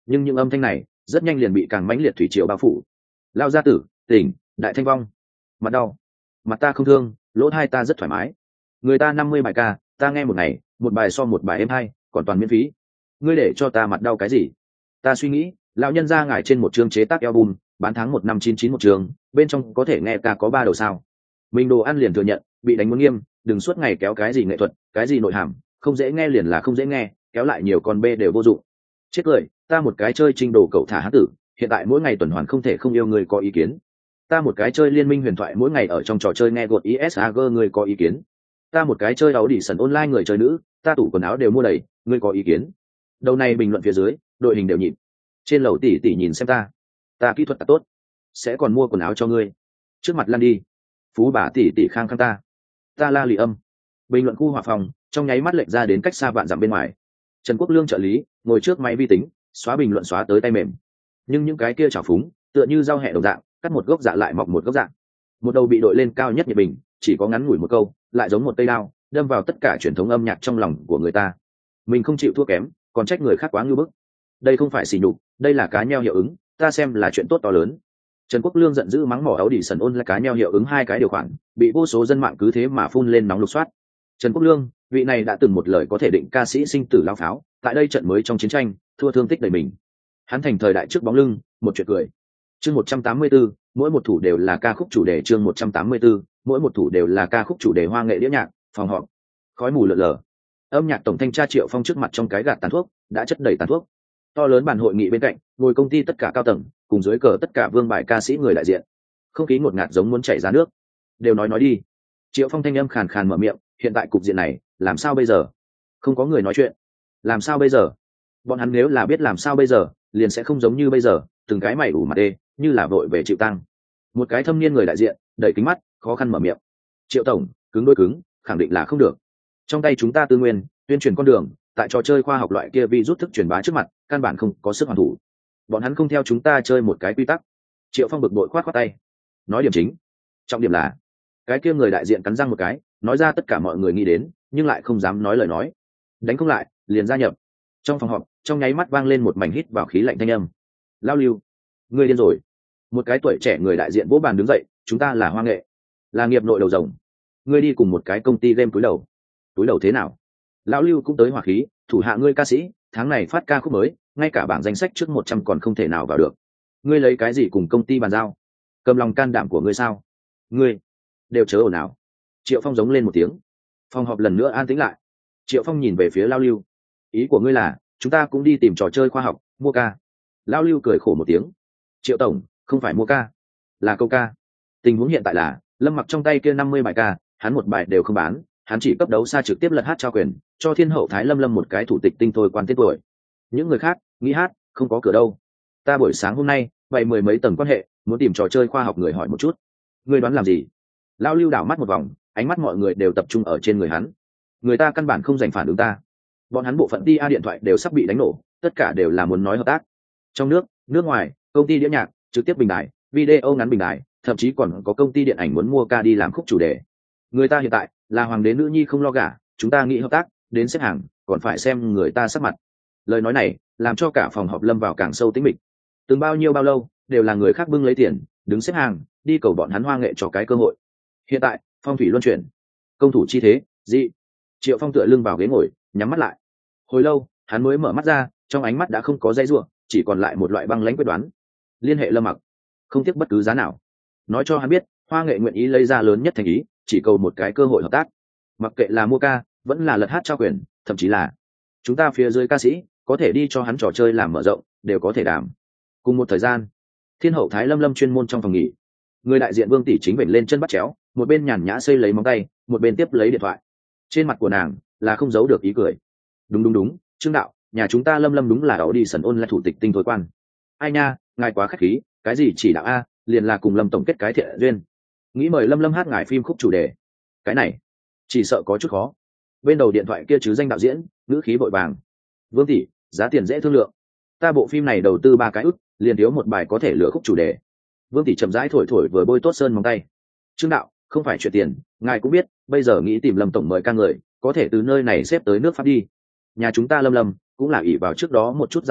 nhưng những âm thanh này rất nhanh liền bị càng mãnh liệt thủy triều bao phủ. Lao gia tử, tỉnh, đại thanh vong, mặt đau, mặt ta không thương, lỗ hai ta rất thoải mái. Người ta năm mươi bài ca, ta nghe một ngày, một bài so một bài êm hay, còn toàn miễn phí. Ngươi để cho ta mặt đau cái gì? Ta suy nghĩ, lão nhân ra ngài trên một chương chế tác album, bán tháng một năm chín chín một trường, bên trong có thể nghe ca có ba đầu sao? Mình đồ ăn liền thừa nhận, bị đánh muốn nghiêm, đừng suốt ngày kéo cái gì nghệ thuật, cái gì nội hàm, không dễ nghe liền là không dễ nghe, kéo lại nhiều con bê đều vô dụng. Chết cười, ta một cái chơi trình đồ cậu thả hát tử, hiện tại mỗi ngày tuần hoàn không thể không yêu người có ý kiến. Ta một cái chơi liên minh huyền thoại mỗi ngày ở trong trò chơi nghe gột i ét a giê người có ý kiến. Ta một cái chơi áo đỉ sần online người chơi nữ, ta tủ quần áo đều mua đầy, ngươi có ý kiến. Đầu này bình luận phía dưới, đội hình đều nhịp. Trên lầu tỷ tỷ nhìn xem ta, ta kỹ thuật tốt, sẽ còn mua quần áo cho ngươi. Trước mặt lăn đi, phú bà tỷ tỷ khang khang ta, ta la lì âm. Bình luận khu họa phòng, trong nháy mắt lệnh ra đến cách xa vạn dặm bên ngoài. Trần Quốc Lương trợ lý ngồi trước máy vi tính, xóa bình luận xóa tới tay mềm. Nhưng những cái kia trào phúng, tựa như dao hẹ đồng dạng, cắt một gốc dạ lại mọc một gốc dạ. Một đầu bị đội lên cao nhất nhiệt bình, chỉ có ngắn ngủi một câu, lại giống một cây đao, đâm vào tất cả truyền thống âm nhạc trong lòng của người ta. Mình không chịu thua kém, còn trách người khác quá ngưu bức. Đây không phải xỉ nhục, đây là cá nheo hiệu ứng, ta xem là chuyện tốt to lớn. Trần Quốc Lương giận dữ mắng mỏ áo đỉ sần ôn là cá nheo hiệu ứng hai cái điều khoản, bị vô số dân mạng cứ thế mà phun lên nóng lục soát. Trần Quốc Lương, vị này đã từng một lời có thể định ca sĩ sinh tử lao pháo, tại đây trận mới trong chiến tranh, thua thương tích đầy mình. Hắn thành thời đại trước bóng lưng, một chuyện cười. Chương một trăm tám mươi tư, mỗi một thủ đều là ca khúc chủ đề. Chương một trăm tám mươi tư, mỗi một thủ đều là ca khúc chủ đề. Hoa nghệ đĩa nhạc, phòng họp, khói mù lượn lờ. Âm nhạc tổng thanh tra Triệu Phong trước mặt trong cái gạt tàn thuốc đã chất đầy tàn thuốc. To lớn bàn hội nghị bên cạnh, ngồi công ty tất cả cao tầng, cùng dưới cờ tất cả vương bài ca sĩ người đại diện. Không khí ngột ngạt giống muốn chảy ra nước. Đều nói nói đi. Triệu Phong thanh âm khàn khàn mở miệng, hiện tại cục diện này, làm sao bây giờ? Không có người nói chuyện. Làm sao bây giờ? Bọn hắn nếu là biết làm sao bây giờ, liền sẽ không giống như bây giờ, từng cái mày ủ mặt đê, như là vội về chịu tăng. Một cái thâm niên người đại diện, đẩy kính mắt, khó khăn mở miệng. Triệu tổng, cứng đôi cứng, khẳng định là không được. Trong tay chúng ta tư nguyên, tuyên truyền con đường, tại trò chơi khoa học loại kia vi rút thức truyền bá trước mặt, căn bản không có sức hoàn thủ. Bọn hắn không theo chúng ta chơi một cái quy tắc. Triệu Phong bực bội khoát khoát tay. Nói điểm chính. Trọng điểm là, cái kia người đại diện cắn răng một cái, nói ra tất cả mọi người nghĩ đến, nhưng lại không dám nói lời nói. Đánh không lại, liền gia nhập. Trong phòng họp, trong nháy mắt vang lên một mảnh hít vào khí lạnh thanh âm. Lao Lưu, ngươi điên rồi. Một cái tuổi trẻ người đại diện vỗ bàn đứng dậy, chúng ta là Hoa nghệ, là nghiệp nội đầu rồng. Ngươi đi cùng một cái công ty game túi đầu. Túi đầu thế nào? Lão Lưu cũng tới hỏa khí, thủ hạ ngươi ca sĩ, tháng này phát ca khúc mới, ngay cả bảng danh sách trước một trăm còn không thể nào vào được. Ngươi lấy cái gì cùng công ty bàn giao? Cầm lòng can đảm của ngươi sao? Ngươi đều chớ ồn ào. Triệu Phong giống lên một tiếng. Phòng họp lần nữa an tĩnh lại. Triệu Phong nhìn về phía Lão Lưu. Ý của ngươi là, chúng ta cũng đi tìm trò chơi khoa học, mua ca. Lão Lưu cười khổ một tiếng. Triệu tổng, không phải mua ca, là câu ca. Tình huống hiện tại là, Lâm Mặc trong tay kia năm mươi bài ca, hắn một bài đều không bán, hắn chỉ cấp đấu xa trực tiếp lật hát trao quyền, cho thiên hậu Thái Lâm Lâm một cái thủ tịch tinh thôi quan tiết tuổi. Những người khác nghĩ hát không có cửa đâu. Ta buổi sáng hôm nay bày mười mấy tầng quan hệ, muốn tìm trò chơi khoa học người hỏi một chút. Ngươi đoán làm gì? Lão Lưu đảo mắt một vòng, ánh mắt mọi người đều tập trung ở trên người hắn. Người ta căn bản không dành phản ứng ta. Bọn hắn bộ phận đi a điện thoại đều sắp bị đánh nổ, tất cả đều là muốn nói hợp tác. Trong nước, nước ngoài, công ty đĩa nhạc, trực tiếp bình đài, video ngắn bình đài, thậm chí còn có công ty điện ảnh muốn mua ca đi làm khúc chủ đề. Người ta hiện tại là hoàng đế nữ nhi không lo gả, chúng ta nghĩ hợp tác, đến xếp hàng, còn phải xem người ta sắc mặt. Lời nói này làm cho cả phòng họp lâm vào càng sâu tĩnh mịch. Từng bao nhiêu bao lâu, đều là người khác bưng lấy tiền, đứng xếp hàng, đi cầu bọn hắn Hoa nghệ cho cái cơ hội. Hiện tại, phong thủy luân chuyển, công thủ chi thế, dị. Triệu Phong tựa lưng vào ghế ngồi, nhắm mắt lại. Hồi lâu, hắn mới mở mắt ra, trong ánh mắt đã không có dây rủa, chỉ còn lại một loại băng lãnh quyết đoán. Liên hệ Lâm Mặc, không tiếc bất cứ giá nào. Nói cho hắn biết, Hoa nghệ nguyện ý lấy ra lớn nhất thành ý, chỉ cầu một cái cơ hội hợp tác. Mặc kệ là mua ca, vẫn là lật hát trao quyền, thậm chí là chúng ta phía dưới ca sĩ có thể đi cho hắn trò chơi làm mở rộng, đều có thể đảm. Cùng một thời gian, thiên hậu Thái Lâm Lâm chuyên môn trong phòng nghỉ, người đại diện Vương tỷ chính vểnh lên chân bắt chéo, một bên nhàn nhã xây lấy móng tay, một bên tiếp lấy điện thoại. Trên mặt của nàng là không giấu được ý cười. Đúng đúng đúng, Trương đạo, nhà chúng ta Lâm Lâm đúng là ảo đi sần ôn là thủ tịch tinh thối quan. Ai nha, ngài quá khách khí, cái gì chỉ đạo a, liền là cùng Lâm tổng kết cái thiện duyên. Nghĩ mời Lâm Lâm hát ngài phim khúc chủ đề. Cái này, chỉ sợ có chút khó. Bên đầu điện thoại kia chứ danh đạo diễn, ngữ khí vội vàng. Vương tỷ, giá tiền dễ thương lượng. Ta bộ phim này đầu tư ba cái ức, liền thiếu một bài có thể lựa khúc chủ đề. Vương tỷ chậm rãi thổi thổi vừa bôi tốt sơn móng tay. Trương đạo, không phải chuyện tiền, ngài cũng biết, bây giờ nghĩ tìm Lâm tổng mời ca người, có thể từ nơi này xếp tới nước Pháp đi. Nhà chúng ta Lâm Lâm cũng là ỷ vào trước đó một chút giao tình,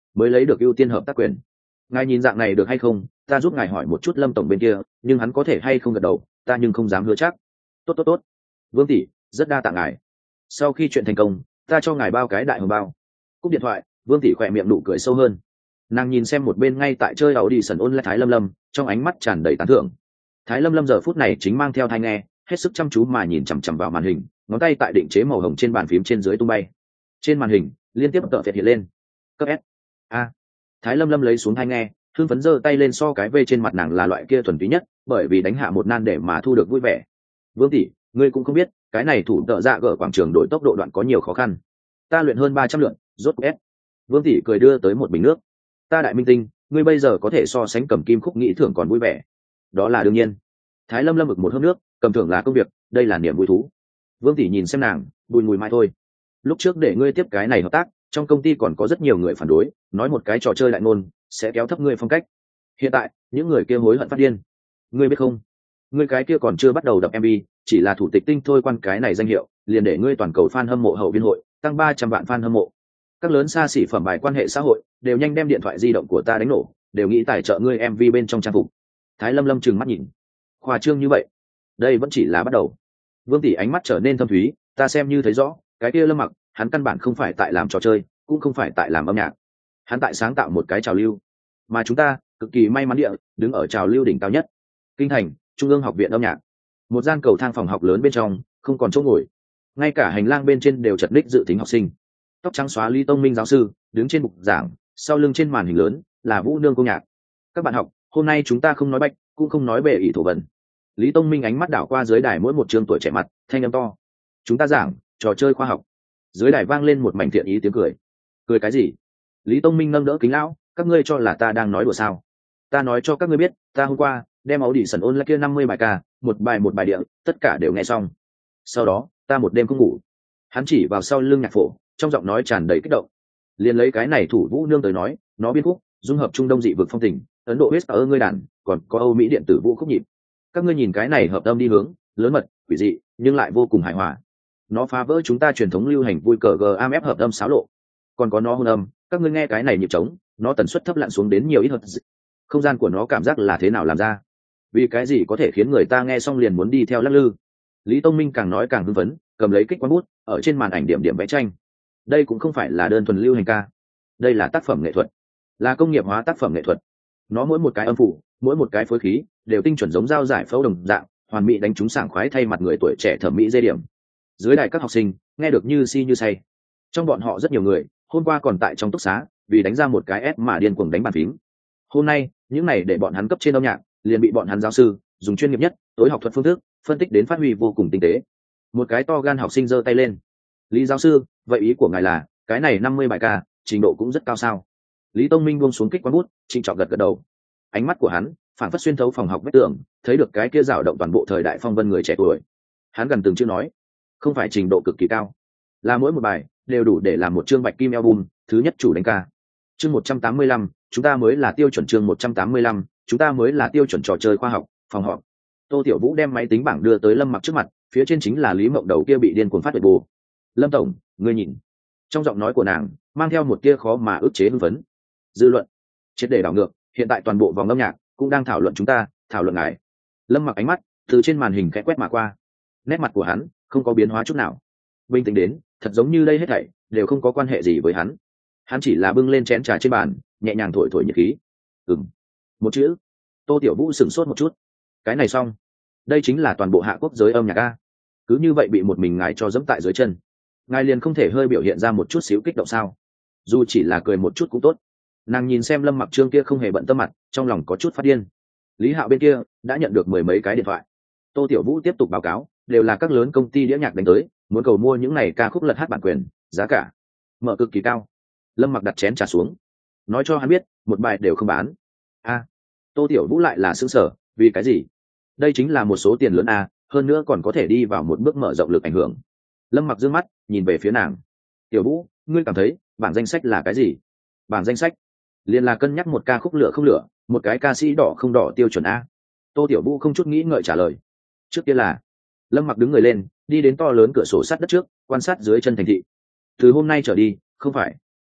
mới lấy được ưu tiên hợp tác quyền. Ngài nhìn dạng này được hay không, ta giúp ngài hỏi một chút Lâm tổng bên kia, nhưng hắn có thể hay không gật đầu, ta nhưng không dám hứa chắc. Tốt tốt tốt, Vương tỷ, rất đa tạ ngài. Sau khi chuyện thành công, ta cho ngài bao cái đại hồng bao. Cúp điện thoại, Vương tỷ khỏe miệng nụ cười sâu hơn. Nàng nhìn xem một bên ngay tại chơi ảo đi sần ôn lại Thái Lâm Lâm, trong ánh mắt tràn đầy tán thưởng. Thái Lâm Lâm giờ phút này chính mang theo thai nghe, hết sức chăm chú mà nhìn chằm chằm vào màn hình, ngón tay tại định chế màu hồng trên bàn phím trên dưới tung bay. Trên màn hình liên tiếp tợ phiệt hiện lên. Cấp S. A. Thái Lâm Lâm lấy xuống thai nghe, hưng phấn giơ tay lên so cái vê trên mặt nàng là loại kia thuần túy nhất, bởi vì đánh hạ một nan để mà thu được vui vẻ. Vương tỷ, ngươi cũng không biết, cái này thủ tợ dạ gở quảng trường đổi tốc độ đoạn có nhiều khó khăn. Ta luyện hơn ba trăm lượt, rốt S. Vương tỷ cười đưa tới một bình nước. Ta đại minh tinh, ngươi bây giờ có thể so sánh cầm kim khúc nghĩ thưởng còn vui vẻ. Đó là đương nhiên. Thái Lâm Lâm ực một hớp nước, cầm thưởng là công việc, đây là niềm vui thú. Vương tỷ nhìn xem nàng, bùi mùi mai thôi. Lúc trước để ngươi tiếp cái này hợp tác, trong công ty còn có rất nhiều người phản đối, nói một cái trò chơi đại ngôn sẽ kéo thấp ngươi phong cách. Hiện tại những người kia hối hận phát điên. Ngươi biết không, ngươi cái kia còn chưa bắt đầu đập em vê, chỉ là thủ tịch tinh thôi, quan cái này danh hiệu liền để ngươi toàn cầu fan hâm mộ hậu viên hội tăng ba trăm vạn fan hâm mộ. Các lớn xa xỉ phẩm bài quan hệ xã hội đều nhanh đem điện thoại di động của ta đánh nổ, đều nghĩ tài trợ ngươi em vê bên trong trang phục. Thái Lâm Lâm trừng mắt nhìn. Khoa trương như vậy, đây vẫn chỉ là bắt đầu. Vương tỷ ánh mắt trở nên thâm thúy, ta xem như thấy rõ, cái kia Lâm Mặc, hắn căn bản không phải tại làm trò chơi, cũng không phải tại làm âm nhạc, hắn tại sáng tạo một cái trào lưu, mà chúng ta cực kỳ may mắn địa đứng ở trào lưu đỉnh cao nhất. Kinh thành Trung ương học viện âm nhạc, một gian cầu thang phòng học lớn bên trong không còn chỗ ngồi, ngay cả hành lang bên trên đều chật ních dự tính học sinh. Tóc trắng xóa Lý Tông Minh giáo sư đứng trên bục giảng, sau lưng trên màn hình lớn là Vũ Nương cô nhạc. Các bạn học, hôm nay chúng ta không nói bạch, cũng không nói bề ỷ thổ vần. Lý Tông Minh ánh mắt đảo qua dưới đài mỗi một trường tuổi trẻ mặt, thanh âm to. Chúng ta giảng trò chơi khoa học. Dưới đài vang lên một mảnh thiện ý tiếng cười. Cười cái gì? Lý Tông Minh nâng đỡ kính lão, các ngươi cho là ta đang nói đùa sao? Ta nói cho các ngươi biết, ta hôm qua đem áo đỉ sần ôn lại kia năm mươi bài ca, một bài một bài địa, tất cả đều nghe xong. Sau đó, ta một đêm không ngủ. Hắn chỉ vào sau lưng nhạc phổ, trong giọng nói tràn đầy kích động. Liền lấy cái này thủ Vũ Nương tới nói, nó biên khúc dung hợp Trung Đông dị vực phong tình, Ấn Độ huyết ở ngươi đàn, còn có Âu Mỹ điện tử vũ khúc nhịp. Các ngươi nhìn cái này hợp âm đi hướng lớn mật, quỷ dị, nhưng lại vô cùng hài hòa. Nó phá vỡ chúng ta truyền thống lưu hành vui cờ gam ép hợp âm xáo lộ. Còn có nó hôn âm, các ngươi nghe cái này nhịp trống, nó tần suất thấp lặn xuống đến nhiều ít hợp. Không gian của nó cảm giác là thế nào làm ra? Vì cái gì có thể khiến người ta nghe xong liền muốn đi theo lắc lư? Lý Tông Minh càng nói càng hưng phấn, cầm lấy kích quán bút, ở trên màn ảnh điểm điểm vẽ tranh. Đây cũng không phải là đơn thuần lưu hành ca, đây là tác phẩm nghệ thuật, là công nghiệp hóa tác phẩm nghệ thuật. Nó mỗi một cái âm phủ, mỗi một cái phối khí đều tinh chuẩn giống dao giải phẫu đồng dạng, hoàn mỹ đánh trúng sảng khoái thay mặt người tuổi trẻ thẩm mỹ dây điểm. Dưới đài các học sinh nghe được như si như say. Trong bọn họ rất nhiều người hôm qua còn tại trong túc xá vì đánh ra một cái S mà điên cuồng đánh bàn phím. Hôm nay những này để bọn hắn cấp trên âm nhạc liền bị bọn hắn giáo sư dùng chuyên nghiệp nhất tối học thuật phương thức phân tích đến phát huy vô cùng tinh tế. Một cái to gan học sinh giơ tay lên. Lý giáo sư, vậy ý của ngài là cái này năm mươi bài ca trình độ cũng rất cao sao? Lý Tông Minh buông xuống kích quán bút, trịnh trọng gật gật đầu. Ánh mắt của hắn phản phất xuyên thấu phòng học vách tường, thấy được cái kia rào động toàn bộ thời đại phong vân người trẻ tuổi. Hắn gần từng chữ nói, không phải trình độ cực kỳ cao, là mỗi một bài đều đủ để làm một chương bạch kim album thứ nhất chủ đánh ca. Chương một trăm tám mươi lăm, chúng ta mới là tiêu chuẩn. Chương một trăm tám mươi lăm, chúng ta mới là tiêu chuẩn trò chơi khoa học. Phòng họp. Tô Tiểu Vũ đem máy tính bảng đưa tới Lâm Mặc trước mặt, phía trên chính là Lý Mộng đầu kia bị điên cuồng phát tuyệt bù. Lâm tổng, ngươi nhìn. Trong giọng nói của nàng mang theo một tia khó mà ức chế hưng phấn. Dư luận triệt để đảo ngược, hiện tại toàn bộ vòng âm nhạc cũng đang thảo luận chúng ta, thảo luận ngài. Lâm Mặc ánh mắt từ trên màn hình khẽ quét mà qua, nét mặt của hắn không có biến hóa chút nào, bình tĩnh đến thật giống như đây hết thảy đều không có quan hệ gì với hắn. Hắn chỉ là bưng lên chén trà trên bàn, nhẹ nhàng thổi thổi nhiệt khí. Ừm, một chữ. Tô Tiểu Vũ sửng sốt một chút. Cái này xong, đây chính là toàn bộ hạ quốc giới âm nhạc a. Cứ như vậy bị một mình ngài cho dẫm tại dưới chân, ngài liền không thể hơi biểu hiện ra một chút xíu kích động sao? Dù chỉ là cười một chút cũng tốt. Nàng nhìn xem Lâm Mặc Trương kia không hề bận tâm mặt, trong lòng có chút phát điên. Lý Hạo bên kia đã nhận được mười mấy cái điện thoại. Tô Tiểu Vũ tiếp tục báo cáo, đều là các lớn công ty đĩa nhạc đánh tới, muốn cầu mua những này ca khúc lật hát bản quyền, giá cả mở cực kỳ cao. Lâm Mặc đặt chén trà xuống, nói cho hắn biết một bài đều không bán. A, Tô Tiểu Vũ lại là sững sờ, vì cái gì? Đây chính là một số tiền lớn a, hơn nữa còn có thể đi vào một bước mở rộng lực ảnh hưởng. Lâm Mặc dương mắt nhìn về phía nàng. Tiểu Vũ, ngươi cảm thấy bảng danh sách là cái gì? Bảng danh sách liền là cân nhắc một ca khúc lửa không lửa, một cái ca sĩ đỏ không đỏ tiêu chuẩn a. Tô Tiểu Vũ không chút nghĩ ngợi trả lời. Trước kia là. Lâm Mặc đứng người lên, đi đến to lớn cửa sổ sắt đất trước, quan sát dưới chân thành thị. Từ hôm nay trở đi, không phải.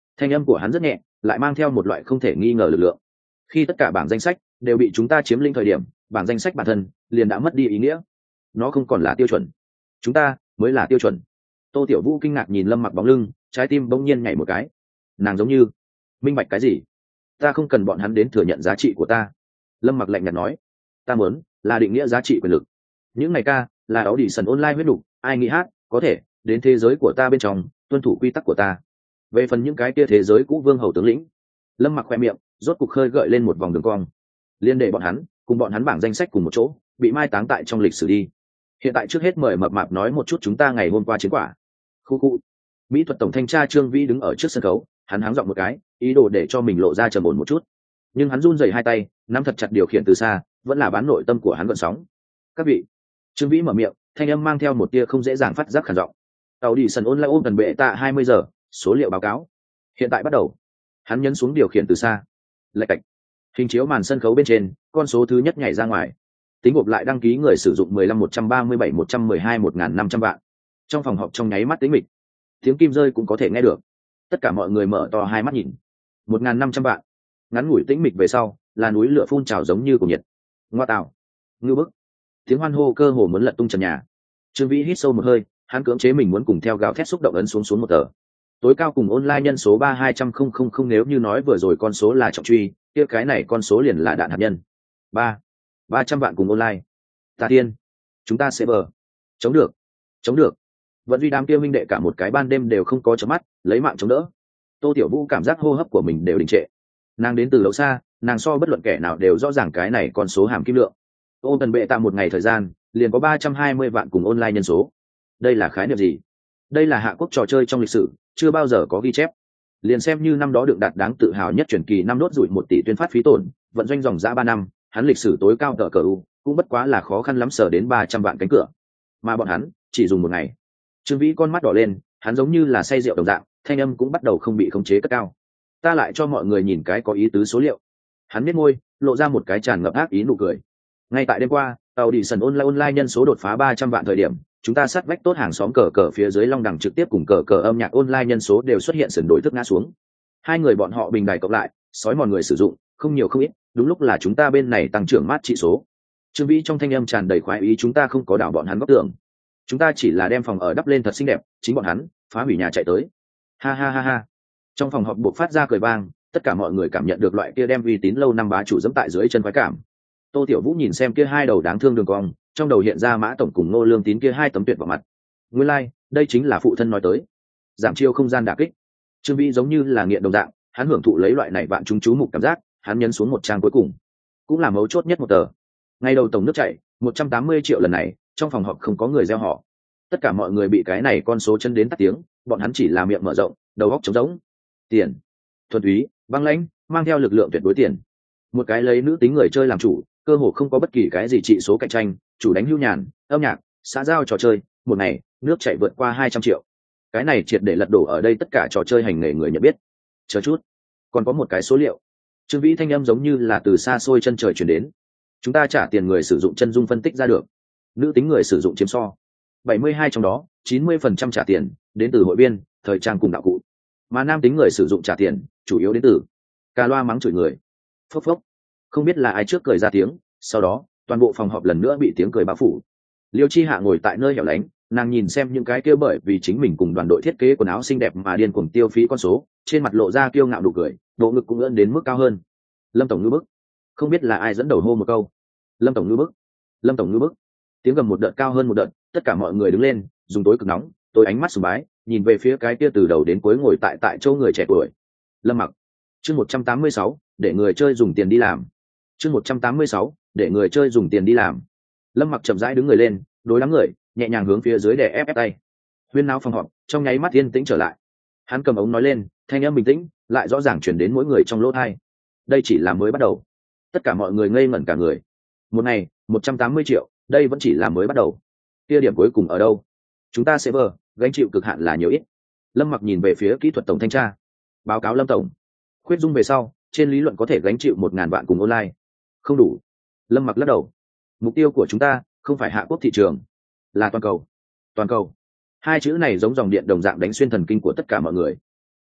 Thanh âm của hắn rất nhẹ, lại mang theo một loại không thể nghi ngờ lực lượng. Khi tất cả bảng danh sách đều bị chúng ta chiếm lĩnh thời điểm, bảng danh sách bản thân liền đã mất đi ý nghĩa. Nó không còn là tiêu chuẩn, chúng ta mới là tiêu chuẩn. Tô Tiểu Vũ kinh ngạc nhìn Lâm Mặc bóng lưng, trái tim bỗng nhiên nhảy một cái. Nàng giống như minh bạch cái gì. Ta không cần bọn hắn đến thừa nhận giá trị của ta. Lâm Mặc lạnh nhạt nói. Ta muốn là định nghĩa giá trị quyền lực. Những ngày ca là áo đỉ sần online huyết đủ, ai nghĩ hát có thể đến thế giới của ta bên trong tuân thủ quy tắc của ta. Về phần những cái kia thế giới cũ vương hầu tướng lĩnh, Lâm Mặc khoe miệng rốt cục khơi gợi lên một vòng đường cong. Liên để bọn hắn cùng bọn hắn bảng danh sách cùng một chỗ bị mai táng tại trong lịch sử đi. Hiện tại trước hết mời Mập Mạp nói một chút chúng ta ngày hôm qua chiến quả. Khu khu. Mỹ thuật tổng thanh tra Trương Vĩ đứng ở trước sân khấu, hắn háng giọng một cái, ý đồ để cho mình lộ ra trầm ổn một chút. Nhưng hắn run rẩy hai tay, nắm thật chặt điều khiển từ xa, vẫn là bán nội tâm của hắn gợn sóng. Các vị. Trương Vĩ mở miệng, thanh âm mang theo một tia không dễ dàng phát giác khàn giọng. Tàu đi sân online ôm cần bệ tạ hai mươi giờ, số liệu báo cáo. Hiện tại bắt đầu. Hắn nhấn xuống điều khiển từ xa. Lạch cạch. Hình chiếu màn sân khấu bên trên, con số thứ nhất nhảy ra ngoài. Tính gộp lại đăng ký người sử dụng mười lăm một trăm ba mươi bảy một trăm mười hai một nghìn năm trăm vạn. Trong phòng họp trong nháy mắt tĩnh mịch, tiếng kim rơi cũng có thể nghe được. Tất cả mọi người mở to hai mắt nhìn. một nghìn năm trăm vạn. Ngắn ngủi tĩnh mịch về sau, là núi lửa phun trào giống như của nhiệt. Ngoa tạo, ngưu bức. Tiếng hoan hô cơ hồ muốn lật tung trần nhà. Trương Vĩ hít sâu một hơi, hắn cưỡng chế mình muốn cùng theo gào thét xúc động ấn xuống xuống một tờ. Tối cao cùng online nhân số ba hai trăm không không không, nếu như nói vừa rồi con số là trọng truy, kia cái này con số liền là đạn hạt nhân. ba ba trăm vạn cùng online. Ta tiên, chúng ta sẽ bờ. Chống được, chống được. Vận duy đám kia minh đệ cả một cái ban đêm đều không có chớp mắt, lấy mạng chống đỡ. Tô Tiểu Vũ cảm giác hô hấp của mình đều đình trệ. Nàng đến từ lâu xa, nàng so bất luận kẻ nào đều rõ ràng cái này con số hàm kim lượng. Ôn tần bệ tạm một ngày thời gian, liền có ba trăm hai mươi vạn cùng online nhân số. Đây là khái niệm gì? Đây là hạ quốc trò chơi trong lịch sử, chưa bao giờ có ghi chép. Liền xem như năm đó được đạt đáng tự hào nhất truyền kỳ năm đốt rủi một tỷ tuyên phát phí tổn, vận doanh dòng dã ba năm, hắn lịch sử tối cao tờ cờ u, cũng bất quá là khó khăn lắm sở đến ba trăm vạn cánh cửa. Mà bọn hắn chỉ dùng một ngày. Trương Vĩ con mắt đỏ lên, hắn giống như là say rượu đồng dạng, thanh âm cũng bắt đầu không bị khống chế cất cao. Ta lại cho mọi người nhìn cái có ý tứ số liệu. Hắn nhếch môi, lộ ra một cái tràn ngập ác ý nụ cười. Ngay tại đêm qua, tàu đi sân online online nhân số đột phá ba trăm vạn thời điểm, chúng ta sát vách tốt hàng xóm cờ cờ phía dưới long đẳng trực tiếp cùng cờ cờ âm nhạc online nhân số đều xuất hiện sườn đổi thức ngã xuống. Hai người bọn họ bình đài cộng lại, sói mòn người sử dụng, không nhiều không ít, đúng lúc là chúng ta bên này tăng trưởng mát trị số. Trương Vĩ trong thanh âm tràn đầy khoái ý, chúng ta không có đảo bọn hắn góc tưởng, chúng ta chỉ là đem phòng ở đắp lên thật xinh đẹp, chính bọn hắn phá hủy nhà chạy tới. Ha ha ha ha. Trong phòng họp buộc phát ra cười vang, tất cả mọi người cảm nhận được loại kia đem uy tín lâu năm bá chủ dẫm tại dưới chân khoái cảm. Tô Tiểu Vũ nhìn xem kia hai đầu đáng thương đường cong, trong đầu hiện ra Mã tổng cùng Ngô Lương Tín kia hai tấm tuyệt vào mặt. Nguyên lai, like, đây chính là phụ thân nói tới giảm chiêu không gian đả kích. Trương Vĩ giống như là nghiện đồng dạng, hắn hưởng thụ lấy loại này vạn chúng chú mục cảm giác, hắn nhấn xuống một trang cuối cùng, cũng là mấu chốt nhất một tờ. Ngay đầu tổng nước chảy một trăm tám mươi triệu lần này, trong phòng họp không có người reo hò. Tất cả mọi người bị cái này con số chân đến tắt tiếng, bọn hắn chỉ là miệng mở rộng, đầu óc trống rỗng. Tiền, thuần túy, băng lãnh, mang theo lực lượng tuyệt đối tiền. Một cái lấy nữ tính người chơi làm chủ, cơ hồ không có bất kỳ cái gì trị số cạnh tranh, chủ đánh hưu nhàn, âm nhạc, xã giao trò chơi, một ngày nước chảy vượt qua hai trăm triệu. Cái này triệt để lật đổ ở đây tất cả trò chơi hành nghề người nhận biết. Chờ chút, còn có một cái số liệu. Trương Vĩ thanh âm giống như là từ xa xôi chân trời truyền đến. Chúng ta trả tiền người sử dụng chân dung phân tích ra được, nữ tính người sử dụng chiếm so bảy mươi hai, trong đó chín mươi phần trăm trả tiền đến từ hội viên, thời trang cùng đạo cụ, mà nam tính người sử dụng trả tiền chủ yếu đến từ cà loa mắng chửi người. Phốc phốc. Không biết là ai trước cười ra tiếng, sau đó toàn bộ phòng họp lần nữa bị tiếng cười bao phủ. Liêu Chi Hạ ngồi tại nơi hẻo lánh, nàng nhìn xem những cái kia bởi vì chính mình cùng đoàn đội thiết kế quần áo xinh đẹp mà điên cuồng tiêu phí con số, trên mặt lộ ra kiêu ngạo nụ cười, độ ngực cũng ưỡn đến mức cao hơn. Lâm tổng ngư bức. Không biết là ai dẫn đầu hô một câu. Lâm tổng ngư bức. Lâm tổng ngư bức. Tiếng gầm một đợt cao hơn một đợt, tất cả mọi người đứng lên, dùng tối cực nóng, tôi ánh mắt sùng bái, nhìn về phía cái kia từ đầu đến cuối ngồi tại tại chỗ người trẻ tuổi. Lâm Mặc. Chương một trăm tám mươi sáu, để người chơi dùng tiền đi làm. Chương một trăm tám mươi sáu, để người chơi dùng tiền đi làm. Lâm Mặc chậm rãi đứng người lên, đối đám người, nhẹ nhàng hướng phía dưới để ép ép tay. Huyên náo phòng họp, trong nháy mắt yên tĩnh trở lại. Hắn cầm ống nói lên, thanh âm bình tĩnh, lại rõ ràng truyền đến mỗi người trong lỗ tai. Đây chỉ là mới bắt đầu. Tất cả mọi người ngây ngẩn cả người. Một ngày, một trăm tám mươi triệu, đây vẫn chỉ là mới bắt đầu. Kia điểm cuối cùng ở đâu? Chúng ta sẽ vờ, gánh chịu cực hạn là nhiều ít. Lâm Mặc nhìn về phía kỹ thuật tổng thanh tra. Báo cáo Lâm tổng. Khuyết dung về sau, trên lý luận có thể gánh chịu một ngàn vạn cùng online. Không đủ. Lâm Mặc lắc đầu. Mục tiêu của chúng ta không phải hạ quốc thị trường, là toàn cầu. Toàn cầu. Hai chữ này giống dòng điện đồng dạng đánh xuyên thần kinh của tất cả mọi người.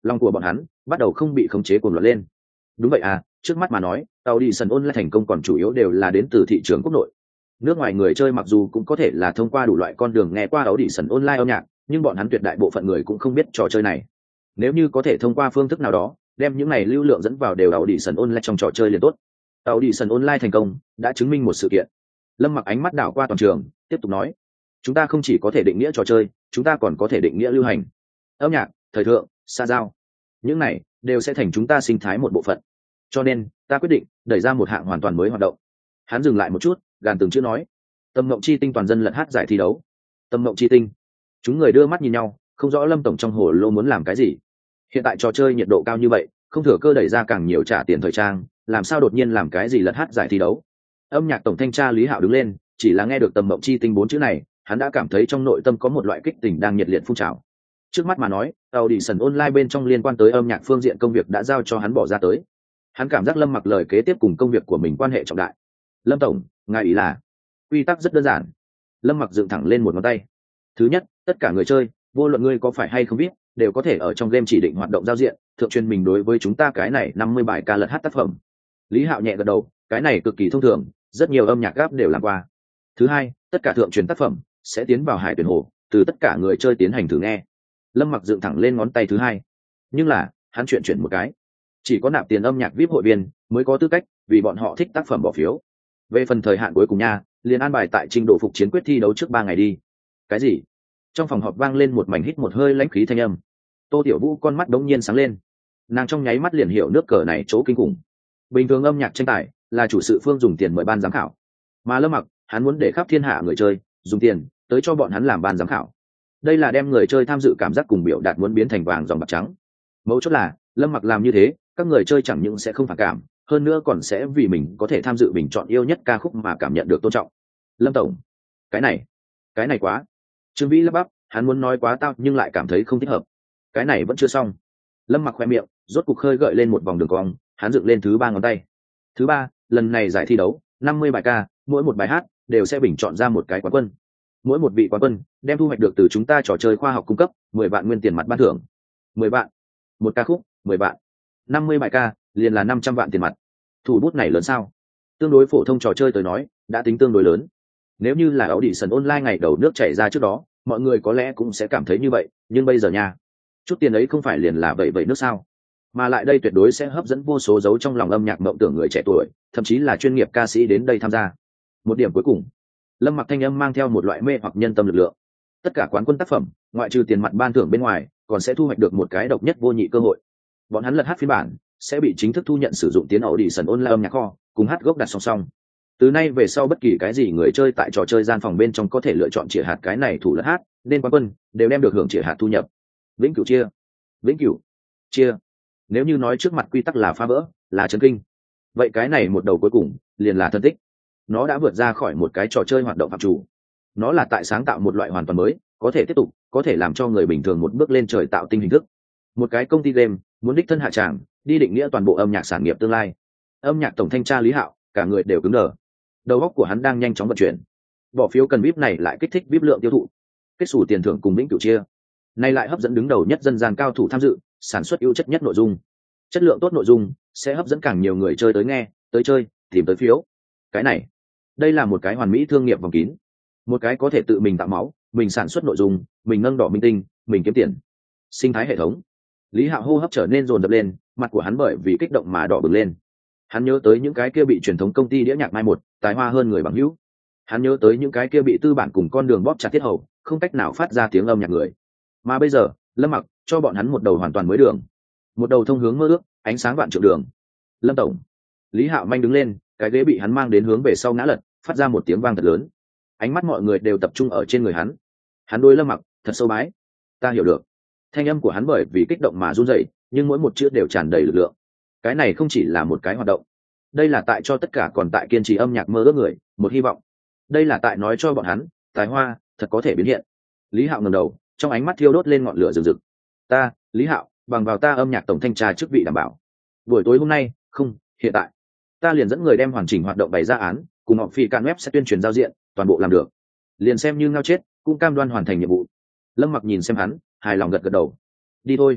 lòng của bọn hắn bắt đầu không bị khống chế cuồng loạn lên. Đúng vậy à, trước mắt mà nói tàu đi sân online thành công còn chủ yếu đều là đến từ thị trường quốc nội. Nước ngoài người chơi mặc dù cũng có thể là thông qua đủ loại con đường nghe qua áo đi sân online âm nhạc, nhưng bọn hắn tuyệt đại bộ phận người cũng không biết trò chơi này. Nếu như có thể thông qua phương thức nào đó đem những này lưu lượng dẫn vào đều áo đi sân online trong trò chơi liền tốt. Áo đi sân online thành công đã chứng minh một sự kiện. Lâm Mặc ánh mắt đảo qua toàn trường, tiếp tục nói: chúng ta không chỉ có thể định nghĩa trò chơi, chúng ta còn có thể định nghĩa lưu hành, âm nhạc, thời thượng, xa giao. Những này đều sẽ thành chúng ta sinh thái một bộ phận. Cho nên ta quyết định đẩy ra một hạng hoàn toàn mới hoạt động. Hắn dừng lại một chút, gàn từng chữ nói: Tâm Mộng Chi Tinh toàn dân lẫn hát giải thi đấu. Tâm Mộng Chi Tinh. Chúng người đưa mắt nhìn nhau, không rõ Lâm tổng trong hồ lô muốn làm cái gì. Hiện tại trò chơi nhiệt độ cao như vậy, không thừa cơ đẩy ra càng nhiều trả tiền thời trang, làm sao đột nhiên làm cái gì lẫn hát giải thi đấu. Âm nhạc tổng thanh tra Lý Hạo đứng lên, chỉ là nghe được Tâm Mộng Chi Tinh bốn chữ này, hắn đã cảm thấy trong nội tâm có một loại kích tình đang nhiệt liệt phun trào. Trước mắt mà nói, Audition Online bên trong liên quan tới âm nhạc phương diện công việc đã giao cho hắn bỏ ra tới. Hắn cảm giác Lâm Mặc lời kế tiếp cùng công việc của mình quan hệ trọng đại. Lâm tổng, ngài ý là? Quy tắc rất đơn giản. Lâm Mặc dựng thẳng lên một ngón tay. Thứ nhất, tất cả người chơi, vô luận ngươi có phải hay không biết, đều có thể ở trong game chỉ định hoạt động giao diện, thượng truyền mình đối với chúng ta cái này năm mươi bài ca lật hát tác phẩm. Lý Hạo nhẹ gật đầu, cái này cực kỳ thông thường, rất nhiều âm nhạc gáp đều làm qua. Thứ hai, tất cả thượng truyền tác phẩm sẽ tiến vào hải tuyển hồ, từ tất cả người chơi tiến hành thử nghe. Lâm Mặc dựng thẳng lên ngón tay thứ hai. Nhưng là, hắn chuyển chuyển một cái. Chỉ có nạp tiền âm nhạc vê i ai pi hội viên mới có tư cách vì bọn họ thích tác phẩm bỏ phiếu. Về phần thời hạn cuối cùng nha, liền an bài tại trình độ phục chiến quyết thi đấu trước ba ngày đi. Cái gì? Trong phòng họp vang lên một mảnh hít một hơi lãnh khí thanh âm. Tô Tiểu Vũ con mắt đống nhiên sáng lên. Nàng trong nháy mắt liền hiểu nước cờ này chỗ kinh khủng. Bình thường âm nhạc tranh tài là chủ sự phương dùng tiền mời ban giám khảo, mà Lâm Mặc hắn muốn để khắp thiên hạ người chơi dùng tiền tới cho bọn hắn làm ban giám khảo. Đây là đem người chơi tham dự cảm giác cùng biểu đạt muốn biến thành vàng dòng bạc trắng. Mấu chốt là Lâm Mặc làm như thế, các người chơi chẳng những sẽ không phản cảm, hơn nữa còn sẽ vì mình có thể tham dự bình chọn yêu nhất ca khúc mà cảm nhận được tôn trọng. Lâm tổng, cái này cái này quá. Trương Vĩ lắp bắp, hắn muốn nói quá tao nhưng lại cảm thấy không thích hợp. Cái này vẫn chưa xong. Lâm Mặc khoe miệng rốt cục khơi gợi lên một vòng đường cong, hắn dựng lên thứ ba ngón tay. Thứ ba, lần này giải thi đấu năm mươi bài ca, mỗi một bài hát đều sẽ bình chọn ra một cái quán quân. Mỗi một vị quán quân đem thu hoạch được từ chúng ta trò chơi khoa học cung cấp mười vạn nguyên tiền mặt ban thưởng. Mười vạn, một ca khúc, mười vạn. Năm mươi bài ca liền là năm trăm vạn tiền mặt. Thủ bút này lớn sao? Tương đối phổ thông trò chơi tới nói, đã tính tương đối lớn. Nếu như là Audition Online ngày đầu nước chảy ra trước đó, mọi người có lẽ cũng sẽ cảm thấy như vậy, nhưng bây giờ nha, chút tiền ấy không phải liền là vậy vậy nước sao? Mà lại đây tuyệt đối sẽ hấp dẫn vô số dấu trong lòng âm nhạc mộng tưởng người trẻ tuổi, thậm chí là chuyên nghiệp ca sĩ đến đây tham gia. Một điểm cuối cùng, Lâm Mặc thanh âm mang theo một loại mê hoặc nhân tâm lực lượng. Tất cả quán quân tác phẩm, ngoại trừ tiền mặt ban thưởng bên ngoài, còn sẽ thu hoạch được một cái độc nhất vô nhị cơ hội. Bọn hắn lật hát phiên bản sẽ bị chính thức thu nhận sử dụng tiến Audition Online âm nhạc kho, cùng hát gốc đặt song song. Từ nay về sau bất kỳ cái gì người chơi tại trò chơi gian phòng bên trong có thể lựa chọn chĩa hạt cái này thủ lật hát, nên quán quân đều đem được hưởng chĩa hạt thu nhập. Vĩnh cửu chia, vĩnh cửu chia. Nếu như nói trước mặt quy tắc là phá vỡ, là chấn kinh, vậy cái này một đầu cuối cùng liền là thân tích. Nó đã vượt ra khỏi một cái trò chơi hoạt động phạm chủ. Nó là tại sáng tạo một loại hoàn toàn mới, có thể tiếp tục, có thể làm cho người bình thường một bước lên trời tạo tinh hình thức. Một cái công ty game muốn đích thân hạ tràng, đi định nghĩa toàn bộ âm nhạc sản nghiệp tương lai. Âm nhạc tổng thanh tra Lý Hạo, cả người đều cứng đờ. Đầu óc của hắn đang nhanh chóng vận chuyển. Bỏ phiếu cần vê i pê này lại kích thích vê i pê lượng tiêu thụ. Kết xù tiền thưởng cùng vĩnh cửu chia. Này lại hấp dẫn đứng đầu nhất dân gian cao thủ tham dự, sản xuất ưu chất nhất nội dung. Chất lượng tốt nội dung sẽ hấp dẫn càng nhiều người chơi tới nghe, tới chơi, tìm tới phiếu. Cái này, đây là một cái hoàn mỹ thương nghiệp vòng kín. Một cái có thể tự mình tạo máu, mình sản xuất nội dung, mình nâng đỏ minh tinh, mình kiếm tiền. Sinh thái hệ thống. Lý Hạo hô hấp trở nên dồn dập lên, mặt của hắn bởi vì kích động mà đỏ bừng lên. Hắn nhớ tới những cái kia bị truyền thống công ty đĩa nhạc mai một, tài hoa hơn người bằng hữu. Hắn nhớ tới những cái kia bị tư bản cùng con đường bóp chặt tiết hầu, không cách nào phát ra tiếng âm nhạc người. Mà bây giờ, Lâm Mặc cho bọn hắn một đầu hoàn toàn mới đường, một đầu thông hướng mơ ước, ánh sáng vạn trượng đường. Lâm tổng. Lý Hạo manh đứng lên, cái ghế bị hắn mang đến hướng về sau ngã lật, phát ra một tiếng vang thật lớn. Ánh mắt mọi người đều tập trung ở trên người hắn. Hắn đối Lâm Mặc thật sâu bái. Ta hiểu được. Thanh âm của hắn bởi vì kích động mà run rẩy, nhưng mỗi một chữ đều tràn đầy lực lượng. Cái này không chỉ là một cái hoạt động, đây là tại cho tất cả còn tại kiên trì âm nhạc mơ ước người một hy vọng. Đây là tại nói cho bọn hắn, tài hoa thật có thể biến hiện. Lý Hạo ngẩng đầu, trong ánh mắt thiêu đốt lên ngọn lửa rực rực. Ta, Lý Hạo, bằng vào ta âm nhạc tổng thanh tra chức vị đảm bảo, buổi tối hôm nay, không, hiện tại, ta liền dẫn người đem hoàn chỉnh hoạt động bày ra án, cùng họ phi can web sẽ tuyên truyền giao diện, toàn bộ làm được. Liền xem như ngao chết, cũng cam đoan hoàn thành nhiệm vụ. Lâm Mặc nhìn xem hắn, hài lòng gật gật đầu. Đi thôi.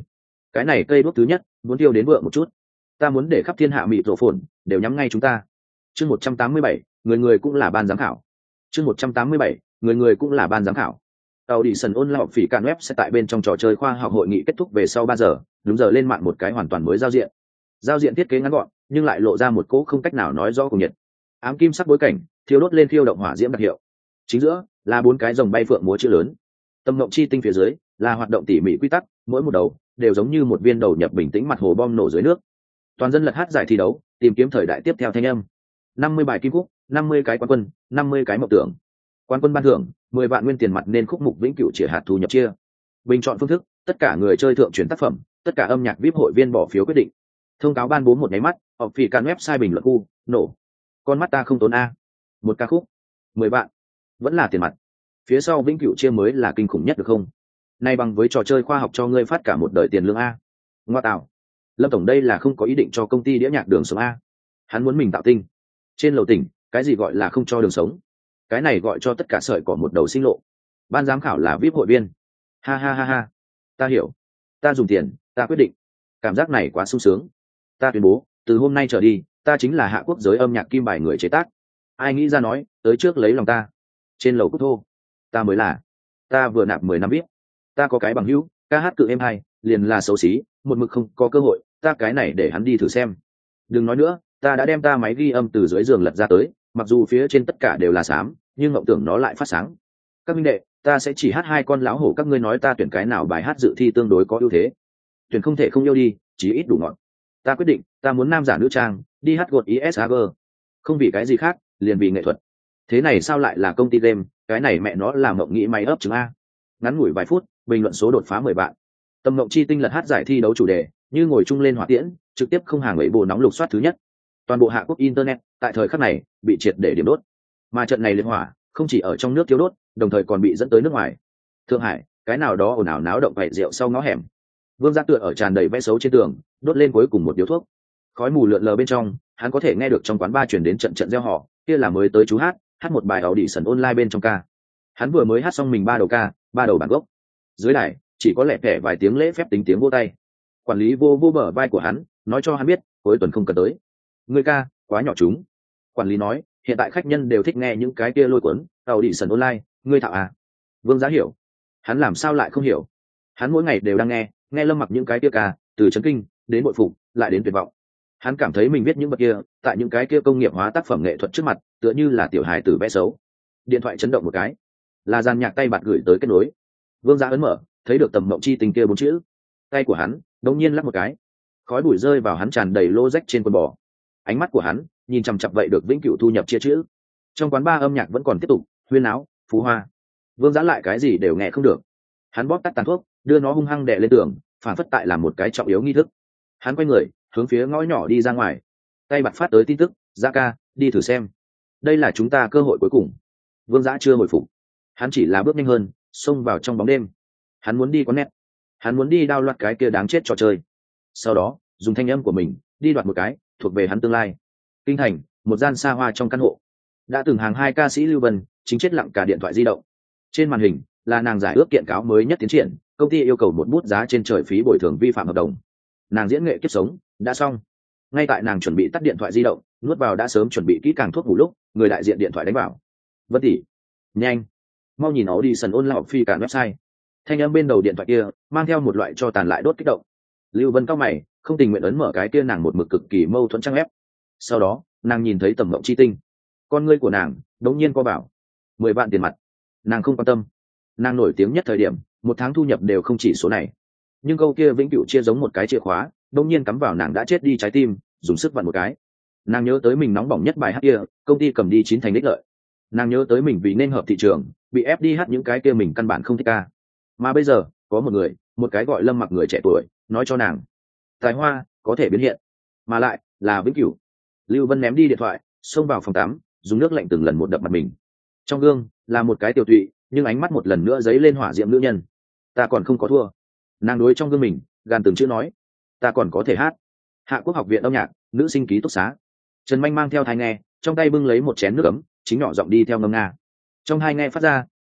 cái này cây đuốc thứ nhất muốn tiêu đến vượng một chút, ta muốn để khắp thiên hạ mịt rổ phồn đều nhắm ngay chúng ta. Chương một trăm tám mươi bảy, người người cũng là ban giám khảo. Chương một trăm tám mươi bảy, người người cũng là ban giám khảo. Tàu đi sân ôn lọ phỉ cạn web sẽ tại bên trong trò chơi khoa học hội nghị kết thúc về sau ba giờ, đúng giờ lên mạng một cái hoàn toàn mới giao diện. Giao diện thiết kế ngắn gọn, nhưng lại lộ ra một cỗ không cách nào nói rõ cùng nhiệt. Ám kim sắc bối cảnh, thiêu đốt lên thiêu động hỏa diễm đặc hiệu. Chính giữa là bốn cái rồng bay phượng múa chữ lớn. Tâm ngộng chi tinh phía dưới là hoạt động tỉ mỉ quy tắc, mỗi một đầu đều giống như một viên đầu nhập bình tĩnh mặt hồ bom nổ dưới nước. Toàn dân lật hát giải thi đấu, tìm kiếm thời đại tiếp theo thanh âm. năm mươi bài kim khúc, năm mươi cái quán quân, năm mươi cái mộng tưởng. Quán quân ban thưởng mười vạn nguyên tiền mặt nên khúc mục vĩnh cửu chỉ hạt thu nhập chia. Bình chọn phương thức, tất cả người chơi thượng chuyển tác phẩm, tất cả âm nhạc vê i pê hội viên bỏ phiếu quyết định. Thông cáo ban bố một nháy mắt, họp phỉ can website bình luận khu, nổ. Con mắt ta không tốn a. Một ca khúc, mười vạn, vẫn là tiền mặt. Phía sau vĩnh cửu chia mới là kinh khủng nhất được không? Nay bằng với trò chơi khoa học cho ngươi phát cả một đời tiền lương a. Ngoa tạo. Lâm tổng đây là không có ý định cho công ty đĩa nhạc đường sống a. Hắn muốn mình tạo tinh. Trên lầu tỉnh, cái gì gọi là không cho đường sống? Cái này gọi cho tất cả sợi cỏ một đầu sinh lộ. Ban giám khảo là vê i pê hội viên. Ha ha ha ha. Ta hiểu. Ta dùng tiền, ta quyết định. Cảm giác này quá sung sướng. Ta tuyên bố, từ hôm nay trở đi, ta chính là hạ quốc giới âm nhạc kim bài người chế tác. Ai nghĩ ra nói, tới trước lấy lòng ta. Trên lầu cút thô. Ta mới là. Ta vừa nạp mười năm vip. Ta có cái bằng hữu, ca hát cự em hai, liền là xấu xí, một mực không có cơ hội, ta cái này để hắn đi thử xem. Đừng nói nữa, ta đã đem ta máy ghi âm từ dưới giường lật ra tới, mặc dù phía trên tất cả đều là xám, nhưng mộng tưởng nó lại phát sáng. Các minh đệ, ta sẽ chỉ hát hai con lão hổ, các ngươi nói ta tuyển cái nào bài hát dự thi tương đối có ưu thế. Tuyển không thể không yêu đi, chí ít đủ ngọn. Ta quyết định, ta muốn nam giả nữ trang, đi hát gột i ét a giê. Không vì cái gì khác, liền vì nghệ thuật. Thế này sao lại là công ty game, cái này mẹ nó là mộng nghĩ máy ấp trứng a. Ngắn ngủi vài phút, bình luận số đột phá mười vạn. Tâm mộng chi tinh lật hát giải thi đấu chủ đề, như ngồi chung lên hỏa tiễn, trực tiếp không hàng ấy bộ nóng lục soát thứ nhất. Toàn bộ hạ quốc internet tại thời khắc này bị triệt để điểm đốt. Mà trận này liên hỏa không chỉ ở trong nước thiếu đốt, đồng thời còn bị dẫn tới nước ngoài. Thượng Hải, cái nào đó ồn ào náo động vạy rượu sau ngõ hẻm. Vương Giác tựa ở tràn đầy vẽ xấu trên tường, đốt lên cuối cùng một điếu thuốc. Khói mù lượn lờ bên trong, hắn có thể nghe được trong quán bar truyền đến trận trận reo hò, kia là mới tới chú hát, hát một bài Audition online bên trong ca. Hắn vừa mới hát xong mình ba đầu ca, ba đầu bản gốc. Dưới đài, chỉ có lẻ thẻ vài tiếng lễ phép tính tiếng vô tay. Quản lý vô vô bờ vai của hắn, nói cho hắn biết, cuối tuần không cần tới. Người ca, quá nhỏ chúng. Quản lý nói, hiện tại khách nhân đều thích nghe những cái kia lôi cuốn, Audition online, ngươi thạo à? Vương Giá hiểu. Hắn làm sao lại không hiểu? Hắn mỗi ngày đều đang nghe, nghe Lâm Mặc những cái kia ca, từ chấn kinh đến bội phục, lại đến tuyệt vọng. Hắn cảm thấy mình viết những bậc kia, tại những cái kia công nghiệp hóa tác phẩm nghệ thuật trước mặt, tựa như là tiểu hài tử vẽ xấu. Điện thoại chấn động một cái, là dàn nhạc tay bạt gửi tới kết nối. Vương Giá ấn mở, thấy được tầm mộng chi tình kia bốn chữ. Tay của hắn đống nhiên lắc một cái, khói bụi rơi vào hắn tràn đầy lô rách trên quần bò. Ánh mắt của hắn nhìn chằm chặp vậy được vĩnh cửu thu nhập chia chữ. Trong quán bar âm nhạc vẫn còn tiếp tục huyên náo phú hoa. Vương Giá lại cái gì đều nghe không được. Hắn bóp tắt tàn thuốc, đưa nó hung hăng đè lên tường, phản phất tại làm một cái trọng yếu nghi thức. Hắn quay người hướng phía ngõ nhỏ đi ra ngoài. Tay bạt phát tới tin tức, Giá ca, đi thử xem, đây là chúng ta cơ hội cuối cùng. Vương Giá chưa hồi phục, hắn chỉ là bước nhanh hơn, xông vào trong bóng đêm. Hắn muốn đi quán net, hắn muốn đi đao loạt cái kia đáng chết trò chơi, sau đó dùng thanh âm của mình đi đoạt một cái thuộc về hắn tương lai. Kinh thành, một gian xa hoa trong căn hộ, đã từng hàng hai ca sĩ Lưu Vân chính chết lặng cả điện thoại di động. Trên màn hình là nàng giải ước kiện cáo mới nhất tiến triển, công ty yêu cầu một bút giá trên trời phí bồi thường vi phạm hợp đồng. Nàng diễn nghệ kiếp sống đã xong. Ngay tại nàng chuẩn bị tắt điện thoại di động, nuốt vào đã sớm chuẩn bị kỹ càng thuốc ngủ lúc, người đại diện điện thoại đánh vào. Vân tỷ, nhanh, mau nhìn nó đi sần ôn lạo phi cả website. Thanh âm bên đầu điện thoại kia mang theo một loại cho tàn lại đốt kích động. Lưu Vân cao mày, không tình nguyện ấn mở cái kia nàng một mực cực kỳ mâu thuẫn trang ép. Sau đó nàng nhìn thấy tầm mộng chi tinh, con ngươi của nàng đống nhiên co bảo. Mười vạn tiền mặt, nàng không quan tâm. Nàng nổi tiếng nhất thời điểm, một tháng thu nhập đều không chỉ số này. Nhưng câu kia vĩnh cửu chia giống một cái chìa khóa, đống nhiên cắm vào nàng đã chết đi trái tim, dùng sức vặn một cái. Nàng nhớ tới mình nóng bỏng nhất bài hát kia, công ty cầm đi chín thành đích lợi. Nàng nhớ tới mình vì nên hợp thị trường, bị ép đi hát những cái kia mình căn bản không thích ca. Mà bây giờ có một người, một cái gọi Lâm Mặc người trẻ tuổi, nói cho nàng tài hoa có thể biến hiện, mà lại là vĩnh cửu. Lưu Vân ném đi điện thoại, xông vào phòng tắm, dùng nước lạnh từng lần một đập mặt mình. Trong gương là một cái tiểu tụy nhưng ánh mắt một lần nữa dấy lên hỏa diệm nữ nhân. Ta còn không có thua. Nàng đối trong gương mình gàn từng chữ nói, ta còn có thể hát. Hạ Quốc học viện âm nhạc nữ sinh ký túc xá, Trần Manh mang theo thai nghe, trong tay bưng lấy một chén nước ấm, chính nhỏ giọng đi theo ngâm nga. Trong hai nghe phát ra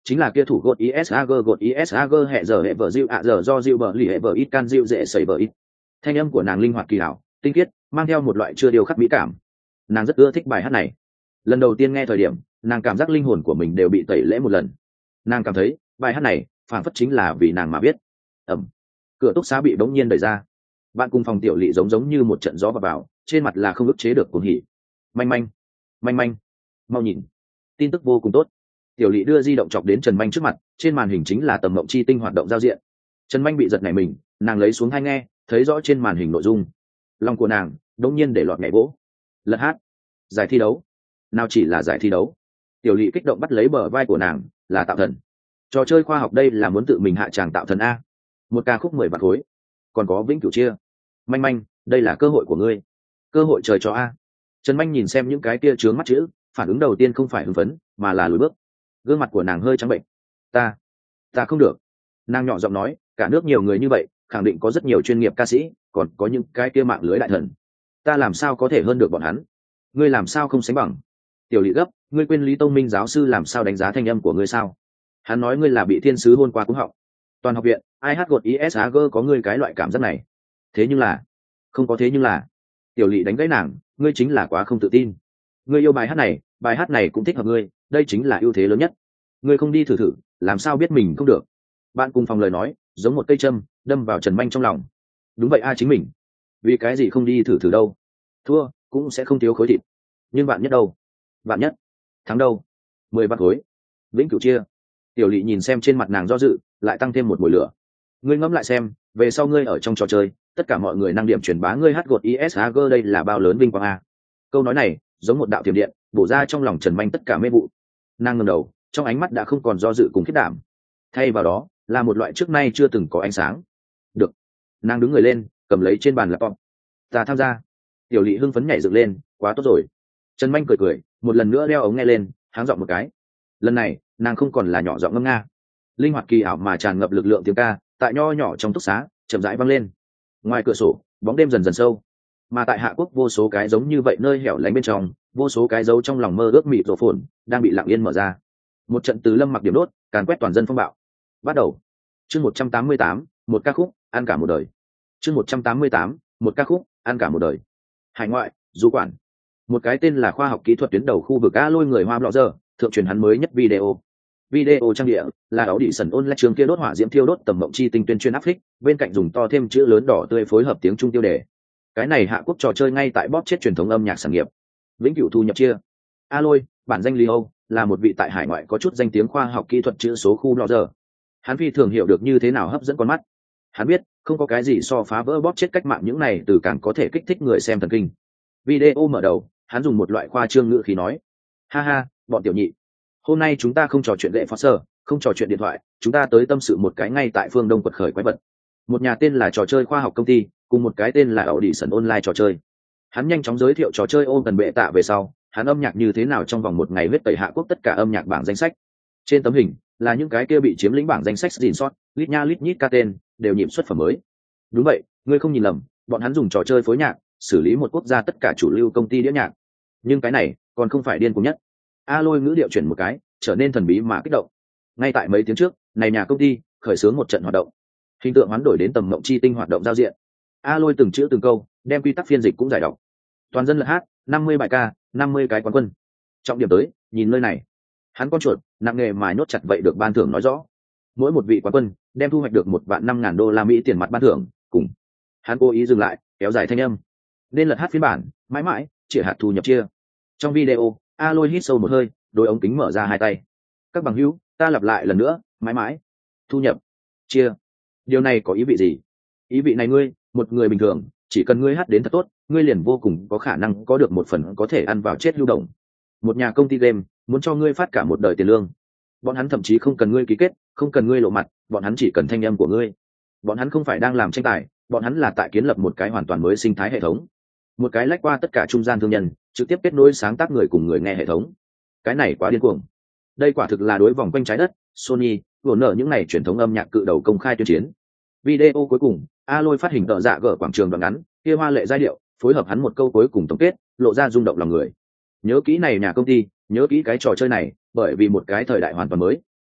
chính là kia thủ gột isag gột isag hệ giờ hệ vợ dịu ạ giờ do dịu bờ lì hệ vợ ít can dịu dễ xảy vợ ít. Thanh âm của nàng linh hoạt kỳ hảo, tinh khiết, mang theo một loại chưa điều khắc mỹ cảm. Nàng rất ưa thích bài hát này. Lần đầu tiên nghe thời điểm, nàng cảm giác linh hồn của mình đều bị tẩy lễ một lần. Nàng cảm thấy bài hát này phản phất chính là vì nàng mà biết. Ẩm. Cửa túc xá bị bỗng nhiên đẩy ra. Bạn cùng phòng tiểu lỵ giống giống như một trận gió vào vào, trên mặt là không ức chế được cuồng hỉ. Manh manh, manh manh, mau nhìn, tin tức vô cùng tốt. Tiểu lỵ đưa di động chọc đến Trần Manh trước mặt, trên màn hình chính là tầm mộng chi tinh hoạt động giao diện. Trần Manh bị giật nảy mình, nàng lấy xuống hai nghe, thấy rõ trên màn hình nội dung. Lòng của nàng đống nhiên để lọt nhảy vỗ. Lật hát, giải thi đấu, nào chỉ là giải thi đấu. Tiểu lỵ kích động bắt lấy bờ vai của nàng, là tạo thần. Trò chơi khoa học đây là muốn tự mình hạ tràng tạo thần a. Một ca khúc mười vạn khối, còn có vĩnh cửu chia. Manh manh, đây là cơ hội của ngươi, cơ hội trời cho a. Trần Manh nhìn xem những cái kia chướng mắt chữ, phản ứng đầu tiên không phải hưng phấn, mà là lùi bước. Gương mặt của nàng hơi trắng bệnh. Ta, ta không được. Nàng nhỏ giọng nói, cả nước nhiều người như vậy, khẳng định có rất nhiều chuyên nghiệp ca sĩ, còn có những cái kia mạng lưới đại thần. Ta làm sao có thể hơn được bọn hắn? Ngươi làm sao không sánh bằng? Tiểu lỵ gấp, ngươi quên Lý Tông Minh giáo sư làm sao đánh giá thanh âm của ngươi sao? Hắn nói ngươi là bị thiên sứ hôn qua cúng họng. Toàn học viện, ai hát gột isag có ngươi cái loại cảm giác này. Thế nhưng là, không có thế nhưng là. Tiểu lỵ đánh gãy nàng, ngươi chính là quá không tự tin. Ngươi yêu bài hát này, bài hát này cũng thích hợp ngươi, đây chính là ưu thế lớn nhất. Ngươi không đi thử thử, làm sao biết mình không được? Bạn cùng phòng lời nói, giống một cây châm, đâm vào Trần Manh trong lòng. Đúng vậy a, chính mình. Vì cái gì không đi thử thử đâu? Thua, cũng sẽ không thiếu khối thịt. Nhưng bạn nhất đâu? Bạn nhất. Thắng đâu? Mười vạn khối. Vĩnh cửu chia. Tiểu lỵ nhìn xem trên mặt nàng do dự, lại tăng thêm một mùi lửa. Ngươi ngẫm lại xem, về sau ngươi ở trong trò chơi, tất cả mọi người năng điểm truyền bá ngươi hát gột isag đây là bao lớn vinh quang a. Câu nói này giống một đạo tiềm điện, bổ ra trong lòng Trần Manh tất cả mê vụ. Nàng ngẩng đầu, trong ánh mắt đã không còn do dự cùng khiết đảm, thay vào đó là một loại trước nay chưa từng có ánh sáng. Được. Nàng đứng người lên, cầm lấy trên bàn laptop. Ta tham gia. Tiểu lỵ hưng phấn nhảy dựng lên, quá tốt rồi. Trần Manh cười cười, một lần nữa đeo ống nghe lên, háng giọng một cái. Lần này nàng không còn là nhỏ giọng ngâm nga, linh hoạt kỳ ảo mà tràn ngập lực lượng tiếng ca tại nho nhỏ trong túc xá chậm rãi vang lên. Ngoài cửa sổ bóng đêm dần dần sâu, mà tại Hạ Quốc vô số cái giống như vậy nơi hẻo lánh bên trong, vô số cái dấu trong lòng mơ ước mịt rổ phồn đang bị lặng yên mở ra. Một trận tứ lâm mặc điểm đốt càn quét toàn dân phong bạo bắt đầu. Chương một trăm tám mươi tám, một ca khúc ăn cả một đời. Chương một trăm tám mươi tám, một ca khúc ăn cả một đời. Hải ngoại, du quản. Một cái tên là khoa học kỹ thuật tuyến đầu khu vực A lôi người Hoa blogger thượng truyền hắn mới nhất video. Video trang địa là áo đỉ sần ôn lại trường kia đốt hỏa diễm thiêu đốt tầm mộng chi tinh tuyên truyền áp phích, bên cạnh dùng to thêm chữ lớn đỏ tươi phối hợp tiếng Trung tiêu đề. Cái này Hạ Quốc trò chơi ngay tại bóp chết truyền thống âm nhạc sản nghiệp. Vĩnh cửu thu nhập chia. A lôi, bản danh Lý Âu, là một vị tại hải ngoại có chút danh tiếng khoa học kỹ thuật chữ số khu blogger. Hắn phi thường hiểu được như thế nào hấp dẫn con mắt. Hắn biết, không có cái gì so phá vỡ bóp chết cách mạng những này từ càng có thể kích thích người xem thần kinh. Video mở đầu, hắn dùng một loại khoa trương ngữ khí nói: ha ha, bọn tiểu nhị, hôm nay chúng ta không trò chuyện lệ phó sở, không trò chuyện điện thoại, chúng ta tới tâm sự một cái ngay tại phương Đông quật khởi quái vật. Một nhà tên là trò chơi khoa học công ty, cùng một cái tên là Audition Online trò chơi. Hắn nhanh chóng giới thiệu trò chơi ôm tần bệ tạ về sau, hắn âm nhạc như thế nào trong vòng một ngày huyết tẩy Hạ Quốc tất cả âm nhạc bảng danh sách. Trên tấm hình là những cái kia bị chiếm lĩnh bảng danh sách gìn sót, lít nha lít nhít ca tên, đều nhịp xuất phẩm mới. Đúng vậy, ngươi không nhìn lầm, bọn hắn dùng trò chơi phối nhạc xử lý một quốc gia tất cả chủ lưu công ty đĩa nhạc. Nhưng cái này còn không phải điên cuồng nhất. A lôi ngữ điệu chuyển một cái, trở nên thần bí mà kích động. Ngay tại mấy tiếng trước, này nhà công ty khởi xướng một trận hoạt động, hình tượng hoán đổi đến tầm mộng chi tinh hoạt động giao diện. A lôi từng chữ từng câu đem quy tắc phiên dịch cũng giải đọc. Toàn dân lượt hát, năm mươi bài ca, năm mươi cái quán quân. Trọng điểm tới, nhìn nơi này. Hắn con chuột nặng nghề mà nhốt chặt vậy được ban thưởng nói rõ. Mỗi một vị quán quân đem thu hoạch được một vạn năm ngàn đô la Mỹ tiền mặt ban thưởng, cùng. Hắn cố ý dừng lại, kéo dài thanh âm. Nên lật hát phiên bản, mãi mãi, chỉ hạt thu nhập chia. Trong video, A lôi hít sâu một hơi, đôi ống kính mở ra hai tay. Các bằng hữu, ta lặp lại lần nữa, mãi mãi, thu nhập, chia. Điều này có ý vị gì? Ý vị này ngươi, một người bình thường, chỉ cần ngươi hát đến thật tốt, ngươi liền vô cùng có khả năng có được một phần có thể ăn vào chết lưu động. Một nhà công ty game muốn cho ngươi phát cả một đời tiền lương. Bọn hắn thậm chí không cần ngươi ký kết, không cần ngươi lộ mặt, bọn hắn chỉ cần thanh âm của ngươi. Bọn hắn không phải đang làm tranh tài, bọn hắn là tại kiến lập một cái hoàn toàn mới sinh thái hệ thống. Một cái lách qua tất cả trung gian thương nhân, trực tiếp kết nối sáng tác người cùng người nghe hệ thống. Cái này quá điên cuồng. Đây quả thực là đối vòng quanh trái đất, Sony, Warner những này truyền thống âm nhạc cự đầu công khai tuyên chiến. Video cuối cùng, A lôi phát hình tợ dạ gở quảng trường đoạn ngắn, kia hoa lệ giai điệu, phối hợp hắn một câu cuối cùng tổng kết, lộ ra rung động lòng người. Nhớ kỹ này nhà công ty, nhớ kỹ cái trò chơi này, bởi vì một cái thời đại hoàn toàn mới,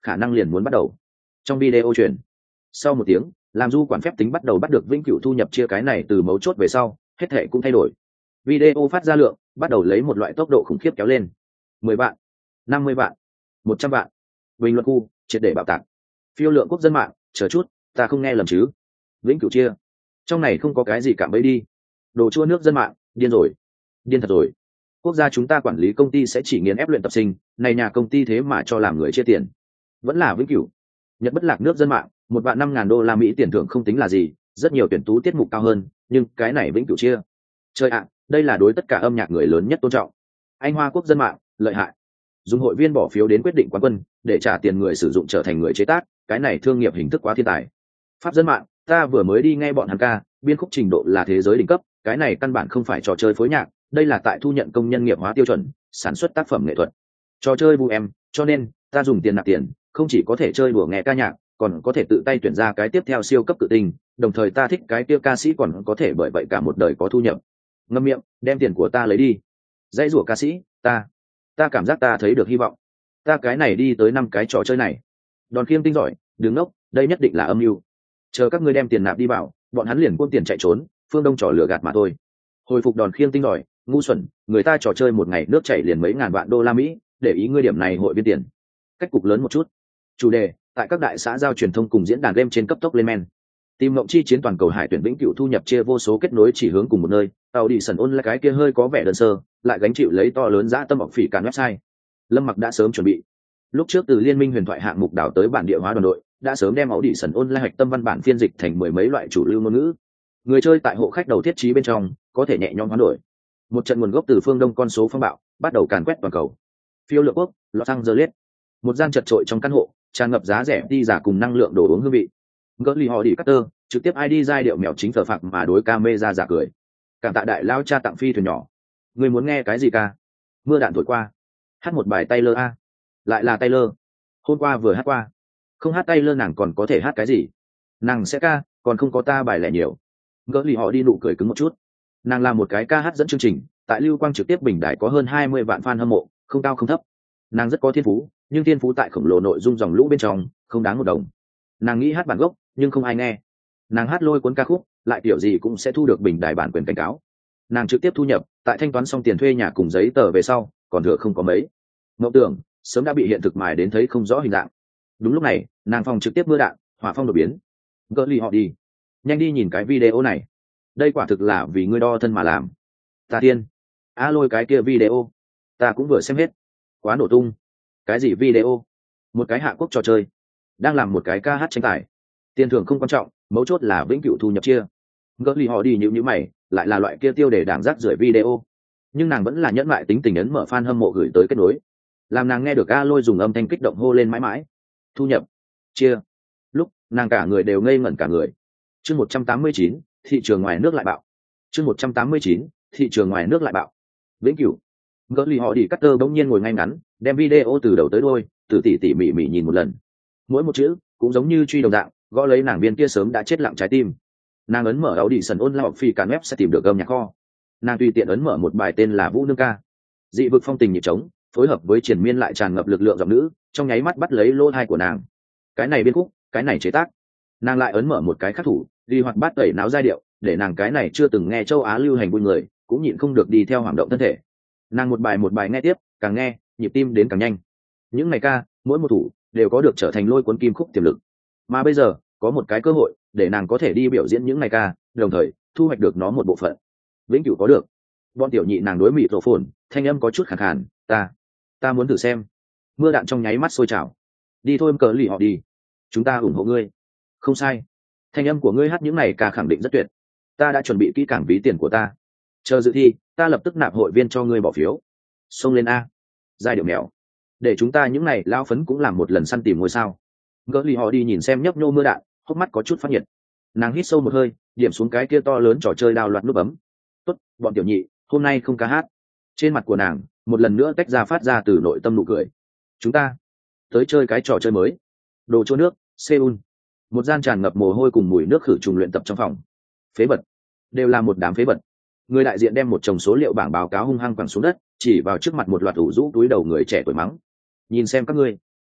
khả năng liền muốn bắt đầu. Trong video truyền, sau một tiếng, làm du quản phép tính bắt đầu bắt được vĩnh cửu thu nhập chia cái này từ mấu chốt về sau, hết thể cũng thay đổi. Video phát ra lượng bắt đầu lấy một loại tốc độ khủng khiếp kéo lên. mười vạn, năm mươi vạn, một trăm vạn. Bình luận khu triệt để bạo tạc. Phiêu lượng quốc dân mạng, chờ chút, ta không nghe lầm chứ? Vĩnh cửu chia, trong này không có cái gì cạm bẫy đi. Đồ chua nước dân mạng, điên rồi, điên thật rồi. Quốc gia chúng ta quản lý công ty sẽ chỉ nghiền ép luyện tập sinh, này nhà công ty thế mà cho làm người chia tiền. Vẫn là vĩnh cửu. Nhật bất lạc nước dân mạng, một vạn năm ngàn đô la Mỹ tiền thưởng không tính là gì, rất nhiều tuyển tú tiết mục cao hơn, nhưng cái này vĩnh cửu chia. Trời ạ, đây là đối tất cả âm nhạc người lớn nhất tôn trọng. Anh Hoa quốc dân mạng, lợi hại. Dùng hội viên bỏ phiếu đến quyết định quán quân, để trả tiền người sử dụng trở thành người chế tác, cái này thương nghiệp hình thức quá thiên tài. Pháp dân mạng, ta vừa mới đi nghe bọn hắn ca, biên khúc trình độ là thế giới đỉnh cấp, cái này căn bản không phải trò chơi phối nhạc, đây là tại thu nhận công nhân nghiệp hóa tiêu chuẩn, sản xuất tác phẩm nghệ thuật. Trò chơi bu em, cho nên ta dùng tiền nạp tiền, không chỉ có thể chơi đùa nghe ca nhạc, còn có thể tự tay tuyển ra cái tiếp theo siêu cấp tự tình, đồng thời ta thích cái tiêu ca sĩ còn có thể bởi vậy cả một đời có thu nhập. Ngậm miệng, đem tiền của ta lấy đi. Dãy rủa ca sĩ, ta, ta cảm giác ta thấy được hy vọng. Ta cái này đi tới năm cái trò chơi này. Đòn khiêng tinh giỏi, đứng ngốc, đây nhất định là âm mưu. Chờ các ngươi đem tiền nạp đi vào, bọn hắn liền buông tiền chạy trốn, phương Đông trò lừa gạt mà thôi. Hồi phục đòn khiêng tinh giỏi, ngu xuẩn, người ta trò chơi một ngày nước chảy liền mấy ngàn vạn đô la Mỹ, để ý ngươi điểm này hội viên tiền. Cách cục lớn một chút. Chủ đề, tại các đại xã giao truyền thông cùng diễn đàn game trên cấp tốc lên men. Tìm mộng chi chiến toàn cầu hải tuyển vĩnh cửu thu nhập chia vô số kết nối chỉ hướng cùng một nơi, tàu đi sần ôn là cái kia hơi có vẻ đơn sơ, lại gánh chịu lấy to lớn dã tâm ọc phỉ cản website. Lâm Mặc đã sớm chuẩn bị. Lúc trước từ liên minh huyền thoại hạng mục đảo tới bản địa hóa đoàn đội, đã sớm đem áo đi sần ôn hoạch tâm văn bản phiên dịch thành mười mấy loại chủ lưu ngôn ngữ. Người chơi tại hộ khách đầu thiết trí bên trong có thể nhẹ nhõm hoán đổi. Một trận nguồn gốc từ phương Đông con số phong bạo bắt đầu càn quét toàn cầu. Phiêu lượng quốc, Los Angeles. Một gian chật trội trong căn hộ, tràn ngập giá rẻ đi giả cùng năng lượng đồ uống hương vị. Gurley họ đi Cutter, trực tiếp i đê giai điệu mèo chính thờ phạc mà đối camera giả cười. Cảm tạ đại lao cha tặng phi thuyền nhỏ. Người muốn nghe cái gì ca? Mưa đạn thổi qua. Hát một bài Taylor a. Lại là Taylor. Hôm qua vừa hát qua. Không hát Taylor nàng còn có thể hát cái gì? Nàng sẽ ca, còn không có ta bài lẻ nhiều. Gurley họ đi nụ cười cứng một chút. Nàng là một cái ca hát dẫn chương trình, tại Lưu Quang trực tiếp bình đại có hơn hai mươi vạn fan hâm mộ, không cao không thấp. Nàng rất có thiên phú, nhưng thiên phú tại khổng lồ nội dung dòng lũ bên trong không đáng một đồng. Nàng nghĩ hát bản gốc nhưng không ai nghe. Nàng hát lôi cuốn ca khúc lại kiểu gì cũng sẽ thu được bình đài bản quyền cảnh cáo. Nàng trực tiếp thu nhập tại thanh toán xong tiền thuê nhà cùng giấy tờ về sau còn thừa không có mấy. Ngẫu tưởng sớm đã bị hiện thực mài đến thấy không rõ hình dạng. Đúng lúc này nàng phòng trực tiếp mưa đạn hỏa phong đột biến. Gỡ lì họ đi, nhanh đi nhìn cái video này, đây quả thực là vì ngươi đo thân mà làm. Ta tiên a lôi cái kia video ta cũng vừa xem hết, quá nổ tung. Cái gì video? Một cái hạ quốc trò chơi đang làm một cái ca hát tranh tài, tiền thưởng không quan trọng, mấu chốt là vĩnh cửu thu nhập chia. Gỡ lì họ đi nhữ nhữ mày, lại là loại kia tiêu để đảng rác rưởi video. Nhưng nàng vẫn là nhẫn lại tính tình ấn mở fan hâm mộ gửi tới kết nối, làm nàng nghe được a lôi dùng âm thanh kích động hô lên mãi mãi thu nhập chia. Lúc nàng cả người đều ngây ngẩn cả người. Chương một trăm tám mươi chín, thị trường ngoài nước lại bạo. Chương một trăm tám mươi chín, thị trường ngoài nước lại bạo. Vĩnh cửu. Gỡ lì họ đi Cutter bỗng nhiên ngồi ngay ngắn, đem video từ đầu tới đuôi từ tỉ tỉ mỉ mỉ nhìn một lần. Mỗi một chữ cũng giống như truy đồng dạng gõ lấy nàng viên kia sớm đã chết lặng trái tim. Nàng ấn mở áo đi sần ôn lao phi cản web sẽ tìm được âm nhạc kho. Nàng tùy tiện ấn mở một bài tên là Vũ Nương ca. Dị vực phong tình nhịp trống phối hợp với triền miên lại tràn ngập lực lượng giọng nữ, trong nháy mắt bắt lấy lỗ tai của nàng. Cái này biên khúc, cái này chế tác. Nàng lại ấn mở một cái khác thủ, đi hoạt bát tẩy náo giai điệu, để nàng cái này chưa từng nghe châu Á lưu hành vui người cũng nhịn không được đi theo hoạt động thân thể. Nàng một bài một bài nghe tiếp, càng nghe nhịp tim đến càng nhanh. Những ngày ca, mỗi một thủ đều có được trở thành lôi cuốn kim khúc tiềm lực, mà bây giờ có một cái cơ hội để nàng có thể đi biểu diễn những ngày ca, đồng thời thu hoạch được nó một bộ phận. Vĩnh cửu có được. Bọn tiểu nhị nàng đối mịt rộ phồn, thanh âm có chút khàn khàn, ta ta muốn thử xem. Mưa đạn trong nháy mắt sôi trào. Đi thôi em cờ lì họ đi, chúng ta ủng hộ ngươi. Không sai, thanh âm của ngươi hát những ngày ca khẳng định rất tuyệt. Ta đã chuẩn bị kỹ càng ví tiền của ta, chờ dự thi ta lập tức nạp hội viên cho ngươi bỏ phiếu. Xông lên a, giai điệu mèo, để chúng ta những ngày lao phấn cũng làm một lần săn tìm ngôi sao. Gỡ lì họ đi nhìn xem nhấp nhô mưa đạn, hốc mắt có chút phát nhiệt. Nàng hít sâu một hơi, điểm xuống cái kia to lớn trò chơi đào loạt nút bấm. Tốt, bọn tiểu nhị hôm nay không ca hát. Trên mặt của nàng một lần nữa tách ra phát ra từ nội tâm nụ cười. Chúng ta tới chơi cái trò chơi mới. Đồ chỗ nước, Seoul. Một gian tràn ngập mồ hôi cùng mùi nước khử trùng luyện tập trong phòng. Phế vật, đều là một đám phế vật. Người đại diện đem một chồng số liệu bảng báo cáo hung hăng quẳng xuống đất, chỉ vào trước mặt một loạt ủ rũ túi đầu người trẻ tuổi mắng. Nhìn xem các ngươi,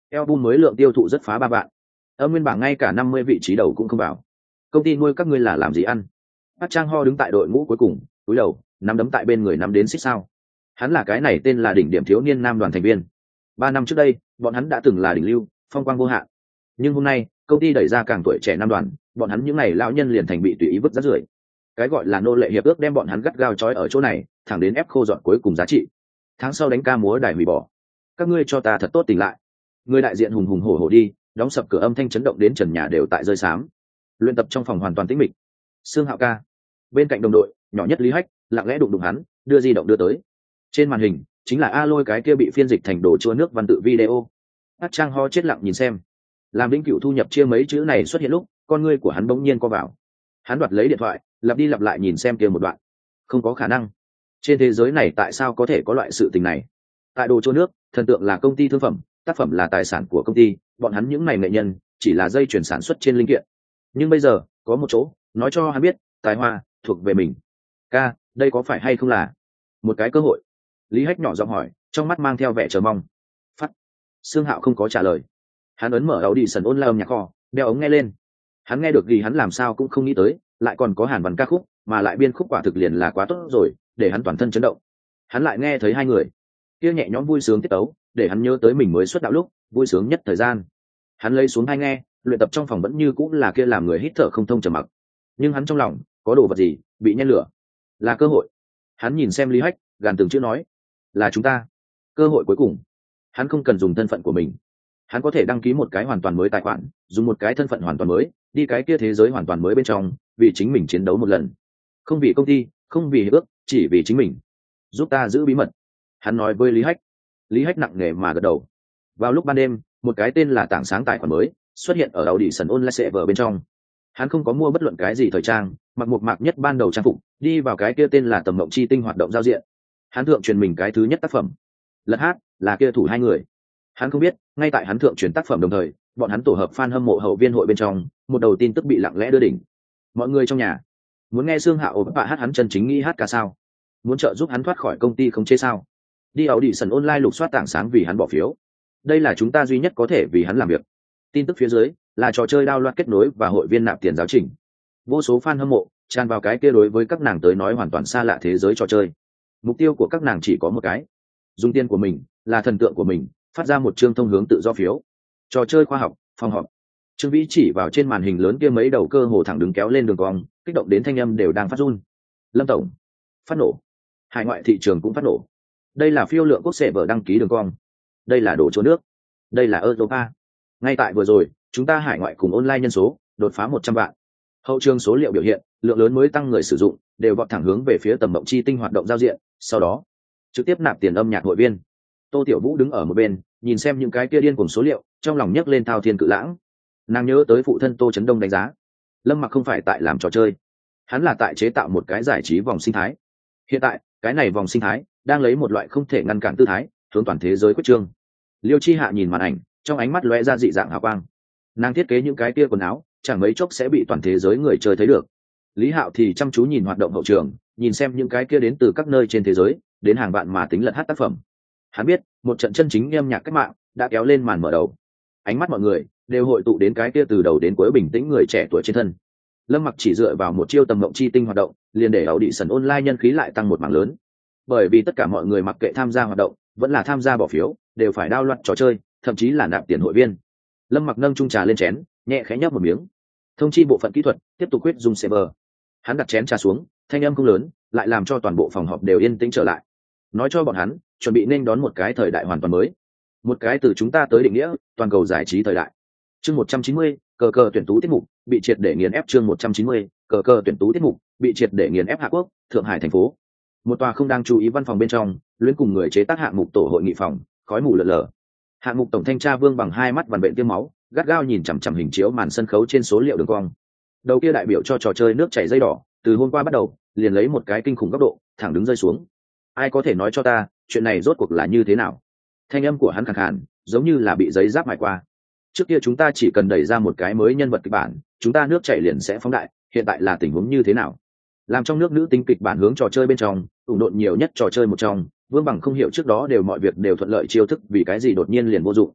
album mới lượng tiêu thụ rất phá ba vạn. Âm nguyên bảng ngay cả năm mươi vị trí đầu cũng không vào. Công ty nuôi các ngươi là làm gì ăn? Park Chang Ho đứng tại đội ngũ cuối cùng, cúi đầu, nắm đấm tại bên người nắm đến xích sao. Hắn là cái này tên là đỉnh điểm thiếu niên nam đoàn thành viên. Ba năm trước đây, bọn hắn đã từng là đỉnh lưu, phong quang vô hạn. Nhưng hôm nay, công ty đẩy ra càng tuổi trẻ nam đoàn, bọn hắn những này lão nhân liền thành bị tùy ý vứt rác rưởi. Cái gọi là nô lệ hiệp ước đem bọn hắn gắt gao trói ở chỗ này, thẳng đến ép khô dọn cuối cùng giá trị. Tháng sau đánh ca múa đài hủy bỏ. Các ngươi cho ta thật tốt tỉnh lại. Người đại diện hùng hùng hổ hổ đi, đóng sập cửa, âm thanh chấn động đến trần nhà đều tại rơi xám. Luyện tập trong phòng hoàn toàn tĩnh mịch. Sương Hạo ca bên cạnh đồng đội nhỏ nhất Lý Hách lặng lẽ đụng đụng hắn, đưa di động đưa tới. Trên màn hình chính là A Lôi cái kia bị phiên dịch thành đồ chua nước văn tự video. Park Chang Ho chết lặng nhìn xem. Làm Vĩnh Cửu thu nhập chia mấy chữ này xuất hiện lúc, con ngươi của hắn bỗng nhiên co vào. Hắn đoạt lấy điện thoại, lặp đi lặp lại nhìn xem kia một đoạn. Không có khả năng. Trên thế giới này tại sao có thể có loại sự tình này? Tại đồ chua nước, thần tượng là công ty thương phẩm, tác phẩm là tài sản của công ty, bọn hắn những này nghệ nhân chỉ là dây chuyển sản xuất trên linh kiện. Nhưng bây giờ có một chỗ nói cho hắn biết tài hoa thuộc về mình. Ca, đây có phải hay không là một cái cơ hội? Lý Hách nhỏ giọng hỏi, trong mắt mang theo vẻ chờ mong. Phát. Sương Hạo không có trả lời. Hắn ấn mở Audition Online âm nhạc kho, đeo ống nghe lên. Hắn nghe được gì hắn làm sao cũng không nghĩ tới, lại còn có Hàn Văn ca khúc, mà lại biên khúc quả thực liền là quá tốt rồi, để hắn toàn thân chấn động. Hắn lại nghe thấy hai người kia nhẹ nhõm vui sướng tiết tấu, để hắn nhớ tới mình mới xuất đạo lúc vui sướng nhất thời gian. Hắn lấy xuống hai nghe, luyện tập trong phòng vẫn như cũng là kia làm người hít thở không thông trầm mặc. Nhưng hắn trong lòng có đồ vật gì bị nhen lửa, là cơ hội. Hắn nhìn xem Lý Hách, gàn từng chữ nói, là chúng ta cơ hội cuối cùng. Hắn không cần dùng thân phận của mình, hắn có thể đăng ký một cái hoàn toàn mới tài khoản, dùng một cái thân phận hoàn toàn mới đi cái kia thế giới hoàn toàn mới bên trong, vì chính mình chiến đấu một lần, không vì công ty, không vì hiệp ước, chỉ vì chính mình. Giúp ta giữ bí mật, hắn nói với Lý Hách. Lý Hách nặng nề mà gật đầu. Vào lúc ban đêm, một cái tên là tảng sáng tài khoản mới xuất hiện ở Audition Online server bên trong. Hắn không có mua bất luận cái gì thời trang, mặc một mạc nhất ban đầu trang phục, đi vào cái kia tên là Tầm Mộng Chi Tinh hoạt động giao diện. Hắn thượng truyền mình cái thứ nhất tác phẩm. Lật hát là kia thủ hai người. Hắn không biết, ngay tại hắn thượng truyền tác phẩm đồng thời, bọn hắn tổ hợp fan hâm mộ hậu viên hội bên trong, một đầu tin tức bị lặng lẽ đưa đỉnh. Mọi người trong nhà muốn nghe Sương Hạo ổn bạ hát hắn chân chính nghĩ hát ca sao? Muốn trợ giúp hắn thoát khỏi công ty không chế sao? Đi Audition Online lục soát tảng sáng vì hắn bỏ phiếu. Đây là chúng ta duy nhất có thể vì hắn làm việc. Tin tức phía dưới là trò chơi đao loạt kết nối và hội viên nạp tiền giáo trình. Vô số fan hâm mộ tràn vào cái kia đối với các nàng tới nói hoàn toàn xa lạ thế giới trò chơi. Mục tiêu của các nàng chỉ có một cái, dùng tiền của mình là thần tượng của mình, phát ra một chương thông hướng tự do phiếu. Trò chơi khoa học, phòng họp. Trương Vĩ chỉ vào trên màn hình lớn kia mấy đầu cơ hồ thẳng đứng kéo lên đường cong, kích động đến thanh âm đều đang phát run. Lâm tổng, phát nổ. Hải ngoại thị trường cũng phát nổ. Đây là phiêu lượng quốc sẽ vở đăng ký đường cong. Đây là đổ chỗ nước. Đây là Europa. Ngay tại vừa rồi, chúng ta hải ngoại cùng online nhân số đột phá một trăm vạn. Hậu trường số liệu biểu hiện, lượng lớn mới tăng người sử dụng đều vọt thẳng hướng về phía Tầm Mộng Chi Tinh hoạt động giao diện, sau đó trực tiếp nạp tiền âm nhạc hội viên. Tô Tiểu Vũ đứng ở một bên, nhìn xem những cái kia điên cùng số liệu, trong lòng nhấc lên thao thiên cự lãng. Nàng nhớ tới phụ thân Tô Chấn Đông đánh giá, Lâm Mặc không phải tại làm trò chơi, hắn là tại chế tạo một cái giải trí vòng sinh thái. Hiện tại, cái này vòng sinh thái đang lấy một loại không thể ngăn cản tư thái hướng toàn thế giới quyết trương. Liêu Chi Hạ nhìn màn ảnh, trong ánh mắt lóe ra dị dạng hào quang. Nàng thiết kế những cái kia quần áo, chẳng mấy chốc sẽ bị toàn thế giới người chơi thấy được. Lý Hạo thì chăm chú nhìn hoạt động hậu trường, nhìn xem những cái kia đến từ các nơi trên thế giới, đến hàng vạn mà tính lẫn hát tác phẩm. Hắn biết, một trận chân chính âm nhạc cách mạng đã kéo lên màn mở đầu. Ánh mắt mọi người đều hội tụ đến cái kia từ đầu đến cuối bình tĩnh người trẻ tuổi trên thân. Lâm Mặc chỉ dựa vào một chiêu Tầm Mộng Chi Tinh hoạt động, liền để Audition Online nhân khí lại tăng một mảng lớn. Bởi vì tất cả mọi người mặc kệ tham gia hoạt động, vẫn là tham gia bỏ phiếu, đều phải download trò chơi, thậm chí là nạp tiền hội viên. Lâm Mặc nâng chung trà lên chén, nhẹ khẽ nhấp một miếng. Thông chi bộ phận kỹ thuật tiếp tục quyết dùng server. Hắn đặt chén trà xuống, thanh âm không lớn, lại làm cho toàn bộ phòng họp đều yên tĩnh trở lại. Nói cho bọn hắn, chuẩn bị nên đón một cái thời đại hoàn toàn mới, một cái từ chúng ta tới định nghĩa toàn cầu giải trí thời đại. Chương một trăm chín mươi, cờ cờ tuyển tú tiết mục bị triệt để nghiền ép. Chương một trăm chín mươi, cờ cờ tuyển tú tiết mục bị triệt để nghiền ép. Hạ Quốc, Thượng Hải thành phố. Một tòa không đang chú ý văn phòng bên trong, Luyến cùng người chế tác hạng mục tổ hội nghị phòng, khói mù lờ lờ. Hạng mục tổng thanh tra Vương bằng hai mắt vằn bệnh tiêm máu, gắt gao nhìn chằm chằm hình chiếu màn sân khấu trên số liệu đường cong. Đầu kia đại biểu cho trò chơi nước chảy dây đỏ, từ hôm qua bắt đầu, liền lấy một cái kinh khủng góc độ, thẳng đứng rơi xuống. Ai có thể nói cho ta, chuyện này rốt cuộc là như thế nào? Thanh âm của hắn khàn khàn, giống như là bị giấy giáp mài qua. Trước kia chúng ta chỉ cần đẩy ra một cái mới nhân vật kịch bản, chúng ta nước chảy liền sẽ phóng đại, hiện tại là tình huống như thế nào? Làm trong nước nữ tính kịch bản hướng trò chơi bên trong, ủng độn nhiều nhất trò chơi một trong, Vương bằng không hiểu trước đó đều mọi việc đều thuận lợi chiêu thức, vì cái gì đột nhiên liền vô dụng.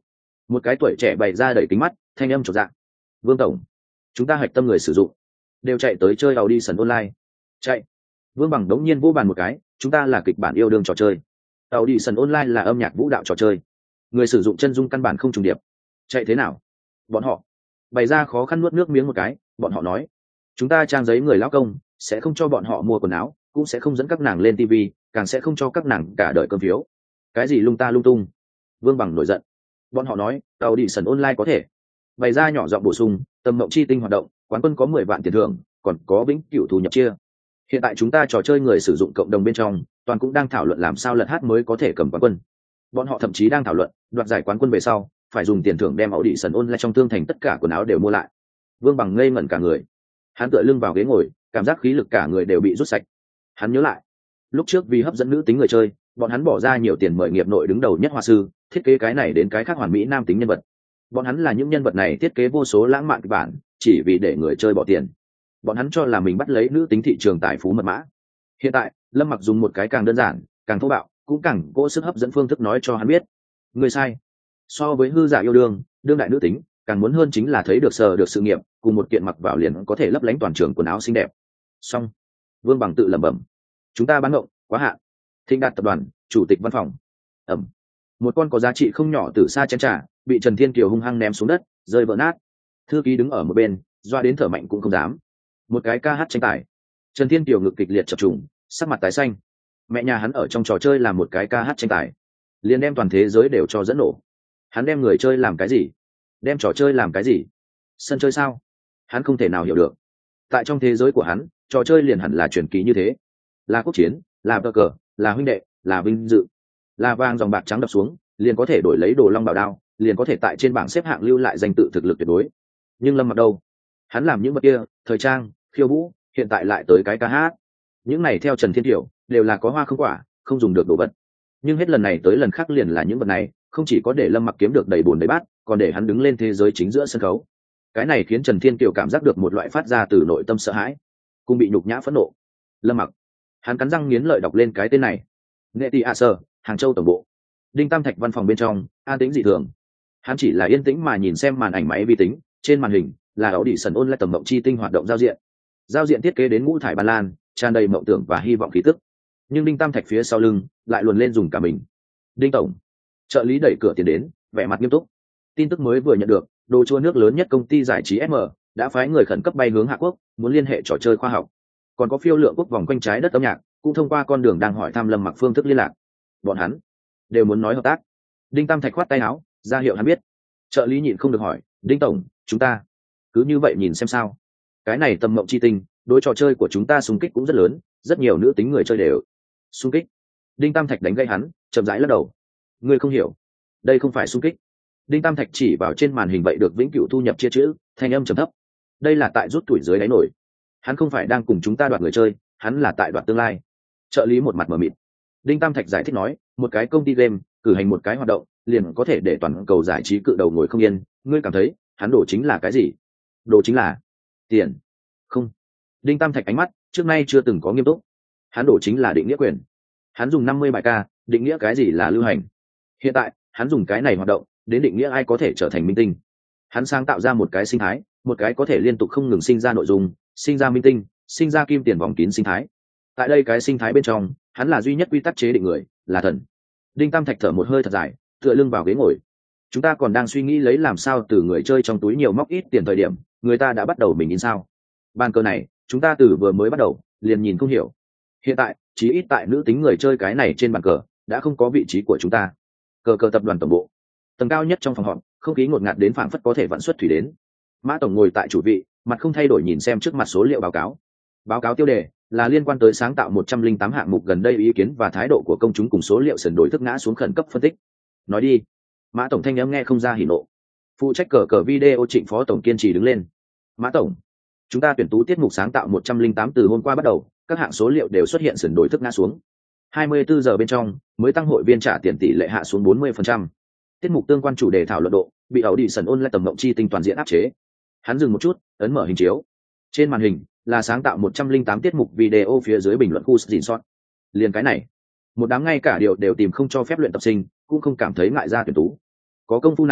Một cái tuổi trẻ bày ra đầy kính mắt, thanh âm trột dạ. Vương tổng, chúng ta hạch tâm người sử dụng đều chạy tới chơi Audition online. Chạy. Vương Bằng đống nhiên vô bàn một cái, chúng ta là kịch bản yêu đương trò chơi. Audition online là âm nhạc vũ đạo trò chơi. Người sử dụng chân dung căn bản không trùng điệp. Chạy thế nào? Bọn họ bày ra khó khăn nuốt nước miếng một cái, bọn họ nói, chúng ta trang giấy người lão công, sẽ không cho bọn họ mua quần áo, cũng sẽ không dẫn các nàng lên ti vi, càng sẽ không cho các nàng cả đời cơm phiếu. Cái gì lung ta lung tung? Vương Bằng nổi giận. Bọn họ nói, Audition online có thể. Bày ra nhỏ giọng bổ sung, Tầm Mộng Chi Tinh hoạt động, quán quân có mười vạn tiền thưởng, còn có vĩnh cửu thu nhập chia. Hiện tại chúng ta trò chơi người sử dụng cộng đồng bên trong, toàn cũng đang thảo luận làm sao lật hát mới có thể cầm quán quân. Bọn họ thậm chí đang thảo luận, đoạt giải quán quân về sau, phải dùng tiền thưởng đem Audition online trong tương thành tất cả quần áo đều mua lại. Vương Bằng ngây ngẩn cả người. Hắn tựa lưng vào ghế ngồi, cảm giác khí lực cả người đều bị rút sạch. Hắn nhớ lại, lúc trước vì hấp dẫn nữ tính người chơi, bọn hắn bỏ ra nhiều tiền mời nghiệp nội đứng đầu nhất họa sư thiết kế cái này đến cái khác hoàn mỹ nam tính nhân vật. Bọn hắn là những nhân vật này thiết kế vô số lãng mạn kịch bản, chỉ vì để người chơi bỏ tiền. Bọn hắn cho là mình bắt lấy nữ tính thị trường tài phú mật mã. Hiện tại Lâm Mặc dùng một cái càng đơn giản, càng thô bạo, cũng càng cố sức hấp dẫn phương thức nói cho hắn biết, người sai. So với hư giả yêu đương, đương đại nữ tính càng muốn hơn chính là thấy được sờ được sự nghiệp, cùng một kiện mặc vào liền có thể lấp lánh toàn trường quần áo xinh đẹp. Xong. Vương Bằng tự lẩm bẩm, chúng ta bán ngộng quá hạn. Thịnh Đạt tập đoàn chủ tịch văn phòng. Ẩm. Một con có giá trị không nhỏ từ xa chén trà bị Trần Thiên Kiều hung hăng ném xuống đất, rơi vỡ nát. Thư ký đứng ở một bên, doa đến thở mạnh cũng không dám. Một cái ca hát tranh tài, Trần Thiên Kiều ngực kịch liệt chập trùng, sắc mặt tái xanh. Mẹ nhà hắn ở trong trò chơi làm một cái ca hát tranh tài, liền đem toàn thế giới đều cho dẫn nổ. Hắn đem người chơi làm cái gì? Đem trò chơi làm cái gì? Sân chơi sao? Hắn không thể nào hiểu được. Tại trong thế giới của hắn, trò chơi liền hẳn là truyền kỳ như thế, là quốc chiến, là cờ cờ, là huynh đệ, là vinh dự, là vàng dòng bạc trắng đập xuống liền có thể đổi lấy đồ long bảo đao, liền có thể tại trên bảng xếp hạng lưu lại danh tự thực lực tuyệt đối. Nhưng Lâm Mặc đâu? Hắn làm những vật kia, thời trang, khiêu vũ, hiện tại lại tới cái ca hát. Những này theo Trần Thiên Tiểu đều là có hoa không quả, không dùng được đồ vật. Nhưng hết lần này tới lần khác liền là những vật này, không chỉ có để Lâm Mặc kiếm được đầy bùn đầy bát, còn để hắn đứng lên thế giới chính giữa sân khấu. Cái này khiến Trần Thiên Kiều cảm giác được một loại phát ra từ nội tâm sợ hãi, cùng bị nhục nhã phẫn nộ. Lâm Mặc. Hắn cắn răng nghiến lợi đọc lên cái tên này. Nghệ Tỷ A Sơ, Hàng Châu tổng bộ. Đinh Tam Thạch văn phòng bên trong, an tĩnh dị thường. Hắn chỉ là yên tĩnh mà nhìn xem màn ảnh máy vi tính, trên màn hình là Audition online Tầm Mộng Chi Tinh hoạt động giao diện. Giao diện thiết kế đến ngũ thải ban lan, tràn đầy mộng tưởng và hy vọng khí tức. Nhưng Đinh Tam Thạch phía sau lưng lại luồn lên dùng cả mình. Đinh tổng. Trợ lý đẩy cửa tiến đến, vẻ mặt nghiêm túc. Tin tức mới vừa nhận được, đồ chua nước lớn nhất công ty giải trí ép em đã phái người khẩn cấp bay hướng Hạ Quốc, muốn liên hệ trò chơi khoa học. Còn có phiêu lượng quốc vòng quanh trái đất âm nhạc, cũng thông qua con đường đang hỏi thăm Lâm Mặc phương thức liên lạc. Bọn hắn đều muốn nói hợp tác. Đinh Tam Thạch khoát tay áo, ra hiệu hắn biết. Trợ lý nhịn không được hỏi, Đinh tổng, chúng ta cứ như vậy nhìn xem sao? Cái này Tầm Mộng Chi Tinh, đối trò chơi của chúng ta xung kích cũng rất lớn, rất nhiều nữ tính người chơi đều xung kích. Đinh Tam Thạch đánh gây hắn, chậm rãi lắc đầu. Ngươi không hiểu, đây không phải xung kích. Đinh Tam Thạch chỉ vào trên màn hình vậy được vĩnh cửu thu nhập chia chữ, thanh âm trầm thấp. Đây là tại rút tuổi dưới đáy nổi. Hắn không phải đang cùng chúng ta đoạt người chơi, hắn là tại đoạt tương lai. Trợ lý một mặt mờ mịt. Đinh Tam Thạch giải thích nói, một cái công ty game cử hành một cái hoạt động, liền có thể để toàn cầu giải trí cự đầu ngồi không yên. Ngươi cảm thấy hắn đổ chính là cái gì? Đồ chính là tiền. Không. Đinh Tam Thạch ánh mắt trước nay chưa từng có nghiêm túc. Hắn đổ chính là định nghĩa quyền. Hắn dùng năm mươi bài ca định nghĩa cái gì là lưu hành. Hiện tại hắn dùng cái này hoạt động đến định nghĩa ai có thể trở thành minh tinh. Hắn sáng tạo ra một cái sinh thái, một cái có thể liên tục không ngừng sinh ra nội dung, sinh ra minh tinh, sinh ra kim tiền vòng kín sinh thái. Tại đây cái sinh thái bên trong, hắn là duy nhất quy tắc chế định người, là thần. Đinh Tam Thạch thở một hơi thật dài, tựa lưng vào ghế ngồi. Chúng ta còn đang suy nghĩ lấy làm sao từ người chơi trong túi nhiều móc ít tiền thời điểm, người ta đã bắt đầu mình in sao. Bàn cờ này, chúng ta từ vừa mới bắt đầu, liền nhìn không hiểu. Hiện tại, chí ít tại nữ tính người chơi cái này trên bàn cờ, đã không có vị trí của chúng ta. Cờ cờ tập đoàn tổng bộ. Tầng cao nhất trong phòng họp, không khí ngột ngạt đến phảng phất có thể vặn xuất thủy đến. Mã tổng ngồi tại chủ vị, mặt không thay đổi nhìn xem trước mặt số liệu báo cáo. Báo cáo tiêu đề là liên quan tới sáng tạo một trăm linh tám hạng mục gần đây ý kiến và thái độ của công chúng cùng số liệu sườn đổi thức ngã xuống khẩn cấp phân tích. Nói đi. Mã tổng thanh âm nghe không ra hỉ nộ. Phụ trách cờ cờ video Trịnh phó tổng kiên trì đứng lên. Mã tổng, chúng ta tuyển tú tiết mục sáng tạo một trăm linh tám từ hôm qua bắt đầu, các hạng số liệu đều xuất hiện sườn đổi thức ngã xuống. hai mươi bốn giờ bên trong, mới tăng hội viên trả tiền tỷ lệ hạ xuống bốn mươi phần trăm. Tiết mục tương quan chủ đề thảo luận độ bị Audition online Tầm Mộng Chi Tinh toàn diện áp chế. Hắn dừng một chút, ấn mở hình chiếu. Trên màn hình là sáng tạo một trăm linh tám tiết mục video, phía dưới bình luận khu dìn sót. Liền cái này, một đám ngay cả điều đều tìm không cho phép luyện tập sinh, cũng không cảm thấy ngại ra tuyển tú. Có công phu này,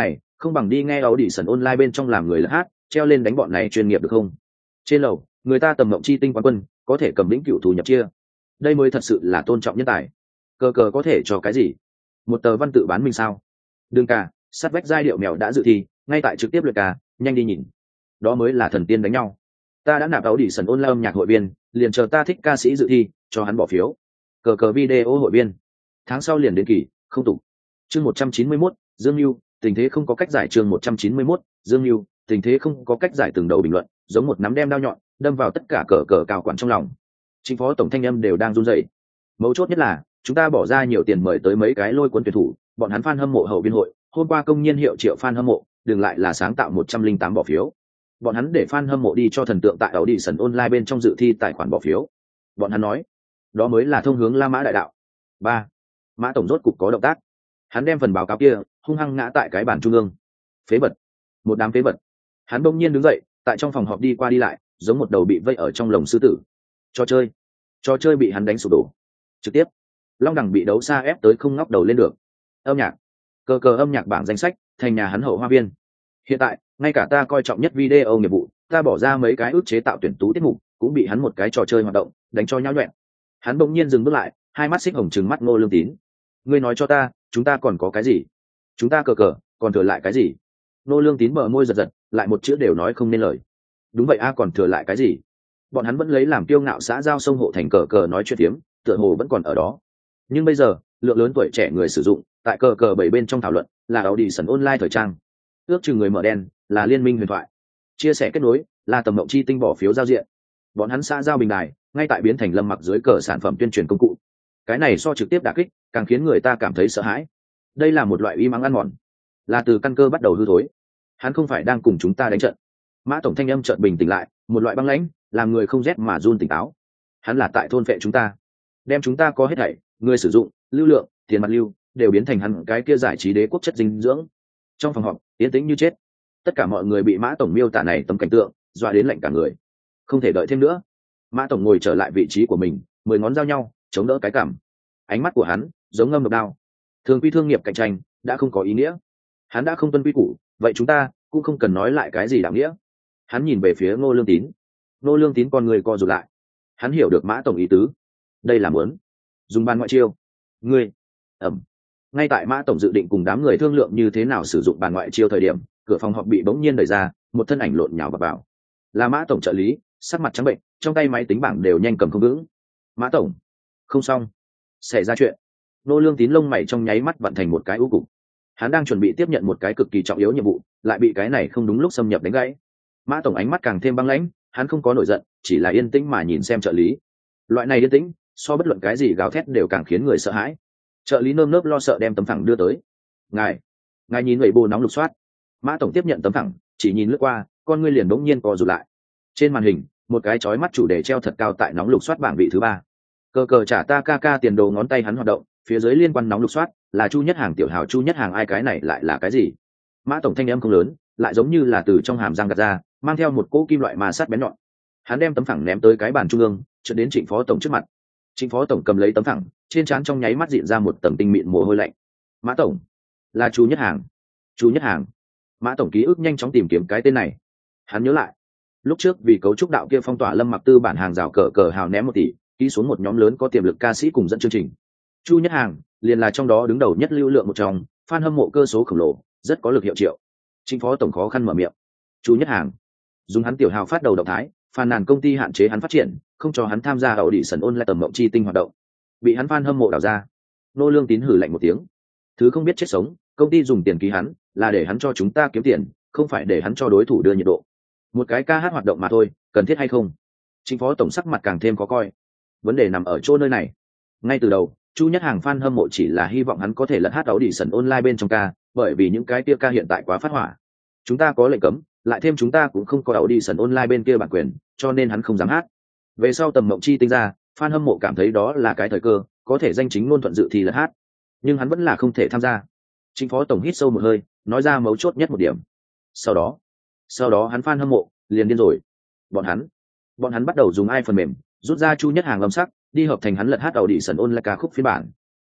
Không bằng đi nghe Audition online bên trong làm người là hát, treo lên đánh bọn này chuyên nghiệp được không? Trên lầu, người ta tầm mộng chi tinh quán quân, có thể cầm lĩnh cựu thủ nhập chia. Đây mới thật sự là tôn trọng nhân tài. Cờ cờ có thể cho cái gì? Một tờ văn tự bán mình sao? Đừng cả, sát vách giai điệu mèo đã dự thi, ngay tại trực tiếp luyện ca, nhanh đi nhìn. Đó mới là thần tiên đánh nhau. Ta đã nạp Audition online âm nhạc hội viên, liền chờ ta thích ca sĩ dự thi, cho hắn bỏ phiếu. Cờ cờ video hội viên. Tháng sau liền đến kỳ, không tục. Chương một trăm chín mươi mốt, Dương Nưu, tình thế không có cách giải. Chương một trăm chín mươi mốt, Dương Nưu, tình thế không có cách giải. Từng đầu bình luận, giống một nắm đem đao nhọn, đâm vào tất cả cờ cờ cao quản trong lòng. Chính phó tổng thanh âm đều đang run rẩy. Mấu chốt nhất là, chúng ta bỏ ra nhiều tiền mời tới mấy cái lôi quân tuyển thủ, bọn hắn fan hâm mộ hậu viên hội, hôm qua công nhân hiệu triệu fan hâm mộ, đừng lại là sáng tạo một trăm linh tám bỏ phiếu. Bọn hắn để fan hâm mộ đi cho thần tượng tại Audition online bên trong dự thi tài khoản bỏ phiếu. Bọn hắn nói, đó mới là thông hướng La Mã đại đạo. Ba, Mã tổng rốt cục có động tác. Hắn đem phần báo cáo kia hung hăng ngã tại cái bàn trung ương. Phế vật, một đám phế vật. Hắn bỗng nhiên đứng dậy, tại trong phòng họp đi qua đi lại, giống một đầu bị vây ở trong lồng sư tử. Trò chơi, trò chơi bị hắn đánh sụp đổ. Trực tiếp, Long Đẳng bị đấu xa ép tới không ngóc đầu lên được. Âm nhạc, cờ cờ âm nhạc bảng danh sách, thành nhà hắn hậu hoa viên. Hiện tại, ngay cả ta coi trọng nhất video nghiệp vụ, ta bỏ ra mấy cái ước chế tạo tuyển tú tiết mục, cũng bị hắn một cái trò chơi hoạt động đánh cho nhão nhoẹn. Hắn bỗng nhiên dừng bước lại, hai mắt xích hồng trừng mắt Ngô Lương Tín. Ngươi nói cho ta, chúng ta còn có cái gì? Chúng ta cờ cờ còn thừa lại cái gì? Ngô Lương Tín bờ môi giật giật, lại một chữ đều nói không nên lời. Đúng vậy a, còn thừa lại cái gì? Bọn hắn vẫn lấy làm kiêu ngạo xã giao sông hộ thành cờ cờ nói chuyện tiếm, tựa hồ vẫn còn ở đó. Nhưng bây giờ, lượng lớn tuổi trẻ người sử dụng, tại cờ cờ bảy bên trong thảo luận, là Audition online thời trang. Ước chừng người mở đen, là liên minh huyền thoại. Chia sẻ kết nối, là tầm mộng chi tinh bỏ phiếu giao diện. Bọn hắn xã giao bình đài, ngay tại biến thành lâm mặc dưới cờ sản phẩm tuyên truyền công cụ. Cái này so trực tiếp đả kích, càng khiến người ta cảm thấy sợ hãi. Đây là một loại uy mắng ăn mòn, là từ căn cơ bắt đầu hư thối. Hắn không phải đang cùng chúng ta đánh trận. Mã tổng thanh âm chợt bình tĩnh lại, một loại băng lãnh, làm người không rét mà run tỉnh táo. Hắn là tại thôn phệ chúng ta, đem chúng ta có hết thảy, người sử dụng, lưu lượng, tiền mặt lưu, đều biến thành hắn cái kia giải trí đế quốc chất dinh dưỡng. Trong phòng họp, yên tĩnh như chết. Tất cả mọi người bị Mã tổng miêu tả này tấm cảnh tượng dọa đến lạnh cả người. Không thể đợi thêm nữa. Mã tổng ngồi trở lại vị trí của mình, mười ngón giao nhau, chống đỡ cái cằm. Ánh mắt của hắn giống ngâm độc đao. Thường quy thương nghiệp cạnh tranh đã không có ý nghĩa. Hắn đã không tuân quy củ, vậy chúng ta cũng không cần nói lại cái gì đạo nghĩa. Hắn nhìn về phía Ngô Lương Tín. Ngô Lương Tín con người co rụt lại. Hắn hiểu được Mã tổng ý tứ. Đây là muốn dùng bàn ngoại chiêu. Ngươi ẩm. Ngay tại Mã tổng dự định cùng đám người thương lượng như thế nào sử dụng bàn ngoại chiêu thời điểm, cửa phòng họp bị bỗng nhiên đẩy ra, một thân ảnh lộn nhào vào vào. Là Mã tổng trợ lý, sắc mặt trắng bệnh, trong tay máy tính bảng đều nhanh cầm không vững. Mã tổng, không xong, xảy ra chuyện. Ngô Lương Tín lông mày trong nháy mắt vặn thành một cái u cục. Hắn đang chuẩn bị tiếp nhận một cái cực kỳ trọng yếu nhiệm vụ, lại bị cái này không đúng lúc xâm nhập đánh gãy. Mã tổng ánh mắt càng thêm băng lãnh, hắn không có nổi giận, chỉ là yên tĩnh mà nhìn xem trợ lý. Loại này yên tĩnh, so bất luận cái gì gào thét đều càng khiến người sợ hãi. Trợ lý nơm nớp lo sợ đem tấm phẳng đưa tới. Ngài, ngài nhìn vậy bồ nóng lục soát. Mã tổng tiếp nhận tấm phẳng, chỉ nhìn lướt qua, con ngươi liền bỗng nhiên co rụt lại. Trên màn hình, một cái chói mắt chủ đề treo thật cao tại nóng lục soát bảng vị thứ ba. Cờ cờ trả ta ca ca tiền đồ, ngón tay hắn hoạt động, phía dưới liên quan nóng lục soát là Chu Nhất Hàng tiểu hào. Chu Nhất Hàng ai, cái này lại là cái gì? Mã tổng thanh âm không lớn, lại giống như là từ trong hàm răng gạt ra, mang theo một cỗ kim loại ma sát bén nhọn. Hắn đem tấm phẳng ném tới cái bàn trung ương, chợt đến Trịnh phó tổng trước mặt. Trịnh phó tổng cầm lấy tấm phẳng, trên trán trong nháy mắt diện ra một tầng tinh mịn mồ hôi lạnh. Mã tổng, là Chu Nhất Hàng. Chu Nhất Hàng. Mã tổng ký ức nhanh chóng tìm kiếm cái tên này. Hắn nhớ lại, lúc trước vì cấu trúc đạo kia phong tỏa Lâm Mặc Tư bản hàng rào cờ cờ hào ném một tỷ, ký xuống một nhóm lớn có tiềm lực ca sĩ cùng dẫn chương trình. Chu Nhất Hàng liền là trong đó đứng đầu nhất lưu lượng một trong, fan hâm mộ cơ số khổng lồ, rất có lực hiệu triệu. Chính phó tổng khó khăn mở miệng. Chu Nhất Hàng dùng hắn tiểu hào phát đầu động thái, phàn nàn công ty hạn chế hắn phát triển, không cho hắn tham gia Audition online tầm mộng chi tinh hoạt động, bị hắn fan hâm mộ đào ra. Nô Lương Tín hử lạnh một tiếng. Thứ không biết chết sống, công ty dùng tiền ký hắn là để hắn cho chúng ta kiếm tiền, không phải để hắn cho đối thủ đưa nhiệt độ. Một cái ca hát hoạt động mà thôi, cần thiết hay không? Chính phó tổng sắc mặt càng thêm khó coi. Vấn đề nằm ở chỗ nơi này. Ngay từ đầu, Chu Nhất Hàng fan hâm mộ chỉ là hy vọng hắn có thể lẫn hát Audition online bên trong ca, bởi vì những cái kia ca hiện tại quá phát hỏa. Chúng ta có lệnh cấm, lại thêm chúng ta cũng không có Audition online bên kia bản quyền, cho nên hắn không dám hát. Về sau tầm mộng chi tinh ra, fan hâm mộ cảm thấy đó là cái thời cơ, có thể danh chính ngôn thuận dự thì lẫn hát, nhưng hắn vẫn là không thể tham gia. Chính phó tổng hít sâu một hơi, nói ra mấu chốt nhất một điểm. Sau đó, sau đó hắn fan hâm mộ liền điên rồi. Bọn hắn, bọn hắn bắt đầu dùng ai phần mềm, rút ra Chu Nhất Hàng âm sắc, đi hợp thành hắn lật hát Audition online ca khúc phiên bản.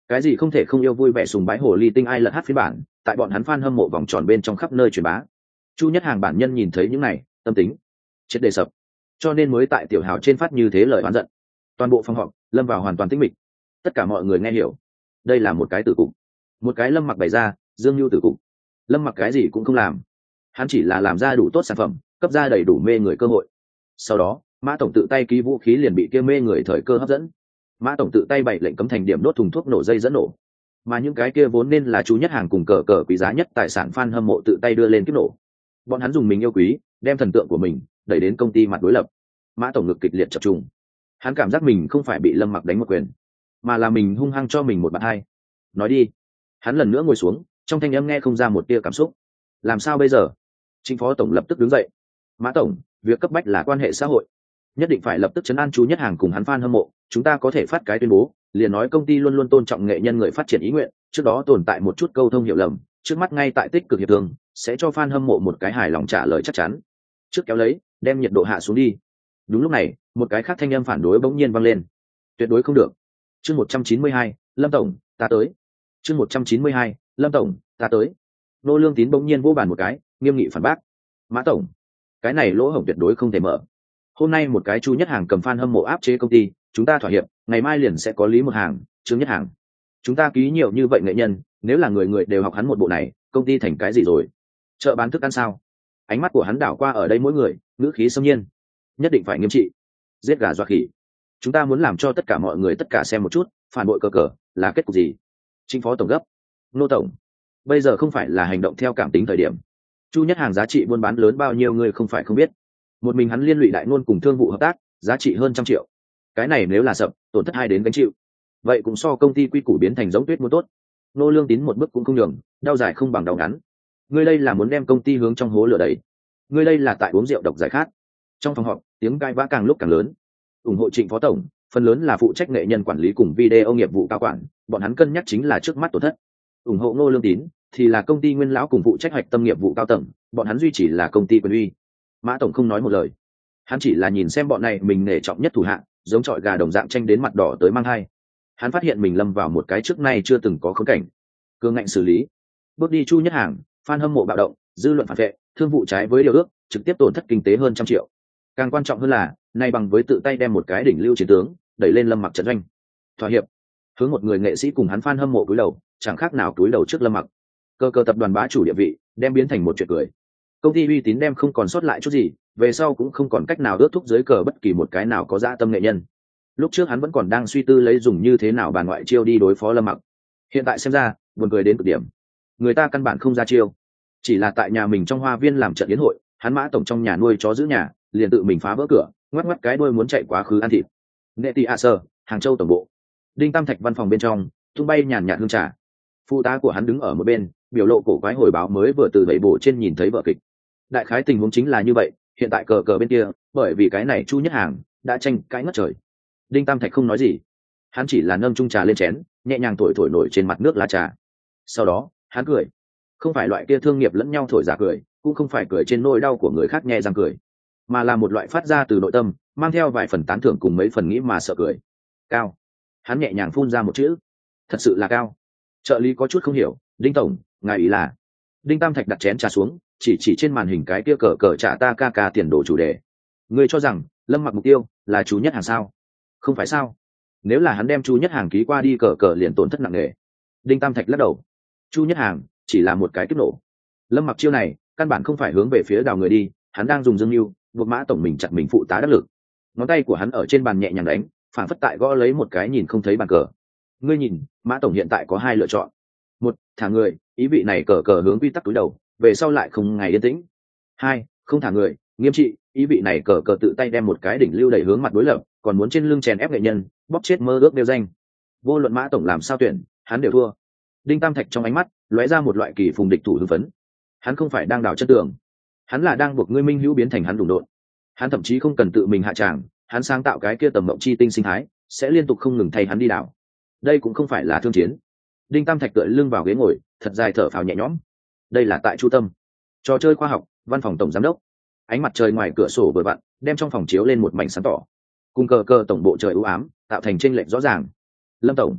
Cái gì không thể không yêu vui vẻ sùng bái hồ ly tinh ai lật hát phiên bản tại bọn hắn fan hâm mộ vòng tròn bên trong khắp nơi truyền bá. Chu Nhất Hàng bản nhân nhìn thấy những này, tâm tính chết đề sập, cho nên mới tại tiểu hào trên phát như thế lời oán giận. Toàn bộ phòng họp lâm vào hoàn toàn tĩnh mịch, tất cả mọi người nghe hiểu đây là một cái tử cục, một cái Lâm Mặc bày ra dương nhu tử cục. Lâm Mặc cái gì cũng không làm, hắn chỉ là làm ra đủ tốt sản phẩm, cấp ra đầy đủ mê người cơ hội. Sau đó Mã tổng tự tay ký vũ khí liền bị kia mê người thời cơ hấp dẫn. Mã tổng tự tay bày lệnh cấm thành điểm đốt thùng thuốc nổ dây dẫn nổ, mà những cái kia vốn nên là Chu Nhất Hàng cùng cờ cờ quý giá nhất tài sản fan hâm mộ tự tay đưa lên kiếp nổ. Bọn hắn dùng mình yêu quý đem thần tượng của mình đẩy đến công ty mặt đối lập. Mã tổng ngực kịch liệt chập trùng, hắn cảm giác mình không phải bị Lâm Mặc đánh một quyền, mà là mình hung hăng cho mình một bạt hai. Nói đi. Hắn lần nữa ngồi xuống, trong thanh âm nghe không ra một tia cảm xúc. Làm sao bây giờ? Chính phó tổng lập tức đứng dậy. Mã tổng, việc cấp bách là quan hệ xã hội, nhất định phải lập tức chấn an Chu Nhất Hàng cùng hắn fan hâm mộ. Chúng ta có thể phát cái tuyên bố, liền nói công ty luôn luôn tôn trọng nghệ nhân người phát triển ý nguyện, trước đó tồn tại một chút câu thông hiểu lầm, trước mắt ngay tại tích cực hiệp thương, sẽ cho fan hâm mộ một cái hài lòng trả lời chắc chắn. Trước kéo lấy, đem nhiệt độ hạ xuống đi. Đúng lúc này, một cái khác thanh âm phản đối bỗng nhiên vang lên. Tuyệt đối không được. Chương một trăm chín mươi hai, Lâm tổng, ta tới. Chương một trăm chín mươi hai, Lâm tổng, ta tới. Nô Lương Tín bỗng nhiên vỗ bàn một cái, nghiêm nghị phản bác. Mã tổng, cái này lỗ hổng tuyệt đối không thể mở. Hôm nay một cái Chu Nhất Hàng cầm fan hâm mộ áp chế công ty, chúng ta thỏa hiệp, ngày mai liền sẽ có Lý Một Hàng, Trương Nhất Hàng. Chúng ta ký nhiều như vậy nghệ nhân, nếu là người người đều học hắn một bộ này, công ty thành cái gì rồi? Chợ bán thức ăn sao? Ánh mắt của hắn đảo qua ở đây mỗi người, ngữ khí xâm nhiên. Nhất định phải nghiêm trị, giết gà dọa khỉ. Chúng ta muốn làm cho tất cả mọi người tất cả xem một chút, phản bội cờ cờ là kết cục gì? Chính phó tổng gấp. Nô tổng, bây giờ không phải là hành động theo cảm tính thời điểm. Chu Nhất Hàng giá trị buôn bán lớn bao nhiêu người không phải không biết. Một mình hắn liên lụy đại ngôn cùng thương vụ hợp tác, giá trị hơn trăm triệu. Cái này nếu là sập, tổn thất hai đến gánh chịu. Vậy cũng so công ty quy củ biến thành giống tuyết muốn tốt. Nô Lương Tín một bước cũng không nhường, đau dài không bằng đau ngắn. Ngươi đây là muốn đem công ty hướng trong hố lửa đẩy. Ngươi đây là tại uống rượu độc giải khát. Trong phòng họp, tiếng cãi vã càng lúc càng lớn. Ủng hộ Trịnh phó tổng, phần lớn là phụ trách nghệ nhân quản lý cùng video nghiệp vụ cao quản, bọn hắn cân nhắc chính là trước mắt tổn thất. Ủng hộ Ngô Lương Tín thì là công ty nguyên lão cùng phụ trách hoạch tâm nghiệp vụ cao tầng, bọn hắn duy trì là công ty quyền uy. Mã tổng không nói một lời, hắn chỉ là nhìn xem bọn này mình nể trọng nhất thủ hạ, giống trọi gà đồng dạng tranh đến mặt đỏ tới mang hai. Hắn phát hiện mình lâm vào một cái trước nay chưa từng có khốn cảnh, cương ngạnh xử lý. Bước đi Chu Nhất Hàng, fan hâm mộ bạo động, dư luận phản vệ, thương vụ trái với điều ước, trực tiếp tổn thất kinh tế hơn trăm triệu. Càng quan trọng hơn là, nay bằng với tự tay đem một cái đỉnh lưu chiến tướng đẩy lên Lâm Mặc trận doanh. Thỏa hiệp, hướng một người nghệ sĩ cùng hắn fan hâm mộ cúi đầu, chẳng khác nào cúi đầu trước Lâm Mặc. Cơ cơ tập đoàn bá chủ địa vị, đem biến thành một chuyện cười. Công ty uy tín đem không còn sót lại chút gì, về sau cũng không còn cách nào ước thúc dưới cờ bất kỳ một cái nào có dã tâm nghệ nhân. Lúc trước hắn vẫn còn đang suy tư lấy dùng như thế nào bàn ngoại chiêu đi đối phó Lâm Mặc. Hiện tại xem ra, buồn cười đến cực điểm. Người ta căn bản không ra chiêu, chỉ là tại nhà mình trong hoa viên làm trận yến hội, hắn Mã tổng trong nhà nuôi chó giữ nhà, liền tự mình phá vỡ cửa, ngoắc ngoắc cái đuôi muốn chạy quá khứ ăn thịt. Nghệ tỷ a sơ, Hàng Châu tổng bộ. Đinh Tam Thạch văn phòng bên trong, tung bay nhàn nhạt hương trà. Phụ tá của hắn đứng ở một bên, biểu lộ cổ quái hồi báo mới vừa từ bảy bổ trên nhìn thấy vở kịch. Đại khái tình huống chính là như vậy, hiện tại cờ cờ bên kia, bởi vì cái này Chu Nhất Hàng đã tranh cãi ngất trời. Đinh Tam Thạch không nói gì, hắn chỉ là nâng chung trà lên chén, nhẹ nhàng thổi thổi nổi trên mặt nước lá trà. Sau đó, hắn cười, không phải loại kia thương nghiệp lẫn nhau thổi giả cười, cũng không phải cười trên nỗi đau của người khác nhẹ răng cười, mà là một loại phát ra từ nội tâm, mang theo vài phần tán thưởng cùng mấy phần nghĩ mà sợ cười. Cao. Hắn nhẹ nhàng phun ra một chữ, thật sự là cao. Trợ lý có chút không hiểu, Đinh tổng, ngài ý là? Đinh Tam Thạch đặt chén trà xuống, chỉ chỉ trên màn hình cái kia cờ cờ trả ta ca ca tiền đồ chủ đề. Ngươi cho rằng Lâm Mặc mục tiêu là Chu Nhất Hàng sao? Không phải sao? Nếu là hắn đem Chu Nhất Hàng ký qua đi cờ cờ liền tổn thất nặng nề. Đinh Tam Thạch lắc đầu. Chu Nhất Hàng chỉ là một cái kiếp nổ. Lâm Mặc chiêu này căn bản không phải hướng về phía đào người đi, hắn đang dùng dương mưu buộc Mã tổng mình chặt mình phụ tá đắc lực. Ngón tay của hắn ở trên bàn nhẹ nhàng đánh, phản phất tại gõ lấy một cái nhìn không thấy bàn cờ. Ngươi nhìn, Mã tổng hiện tại có hai lựa chọn. Một, thả người, ý vị này cờ cờ hướng quy tắc túi đầu, về sau lại không ngày yên tĩnh. Hai, không thả người, nghiêm trị, ý vị này cờ cờ tự tay đem một cái đỉnh lưu đẩy hướng mặt đối lập, còn muốn trên lưng chèn ép nghệ nhân, bóp chết mơ ước đeo danh. Vô luận Mã tổng làm sao tuyển, hắn đều thua. Đinh Tam Thạch trong ánh mắt lóe ra một loại kỳ phùng địch thủ hưng phấn. Hắn không phải đang đào chân tường, hắn là đang buộc ngươi minh hữu biến thành hắn đụng độn. Hắn thậm chí không cần tự mình hạ tràng, hắn sáng tạo cái kia tầm mộng chi tinh sinh thái, sẽ liên tục không ngừng thay hắn đi đào. Đây cũng không phải là thương chiến. Đinh Tam Thạch tựa lưng vào ghế ngồi, thật dài thở phào nhẹ nhõm. Đây là tại Chu Tâm, trò chơi khoa học, văn phòng tổng giám đốc. Ánh mặt trời ngoài cửa sổ vừa vặn, đem trong phòng chiếu lên một mảnh sáng tỏ. Cùng cờ cờ tổng bộ trời u ám, tạo thành chênh lệch rõ ràng. Lâm tổng,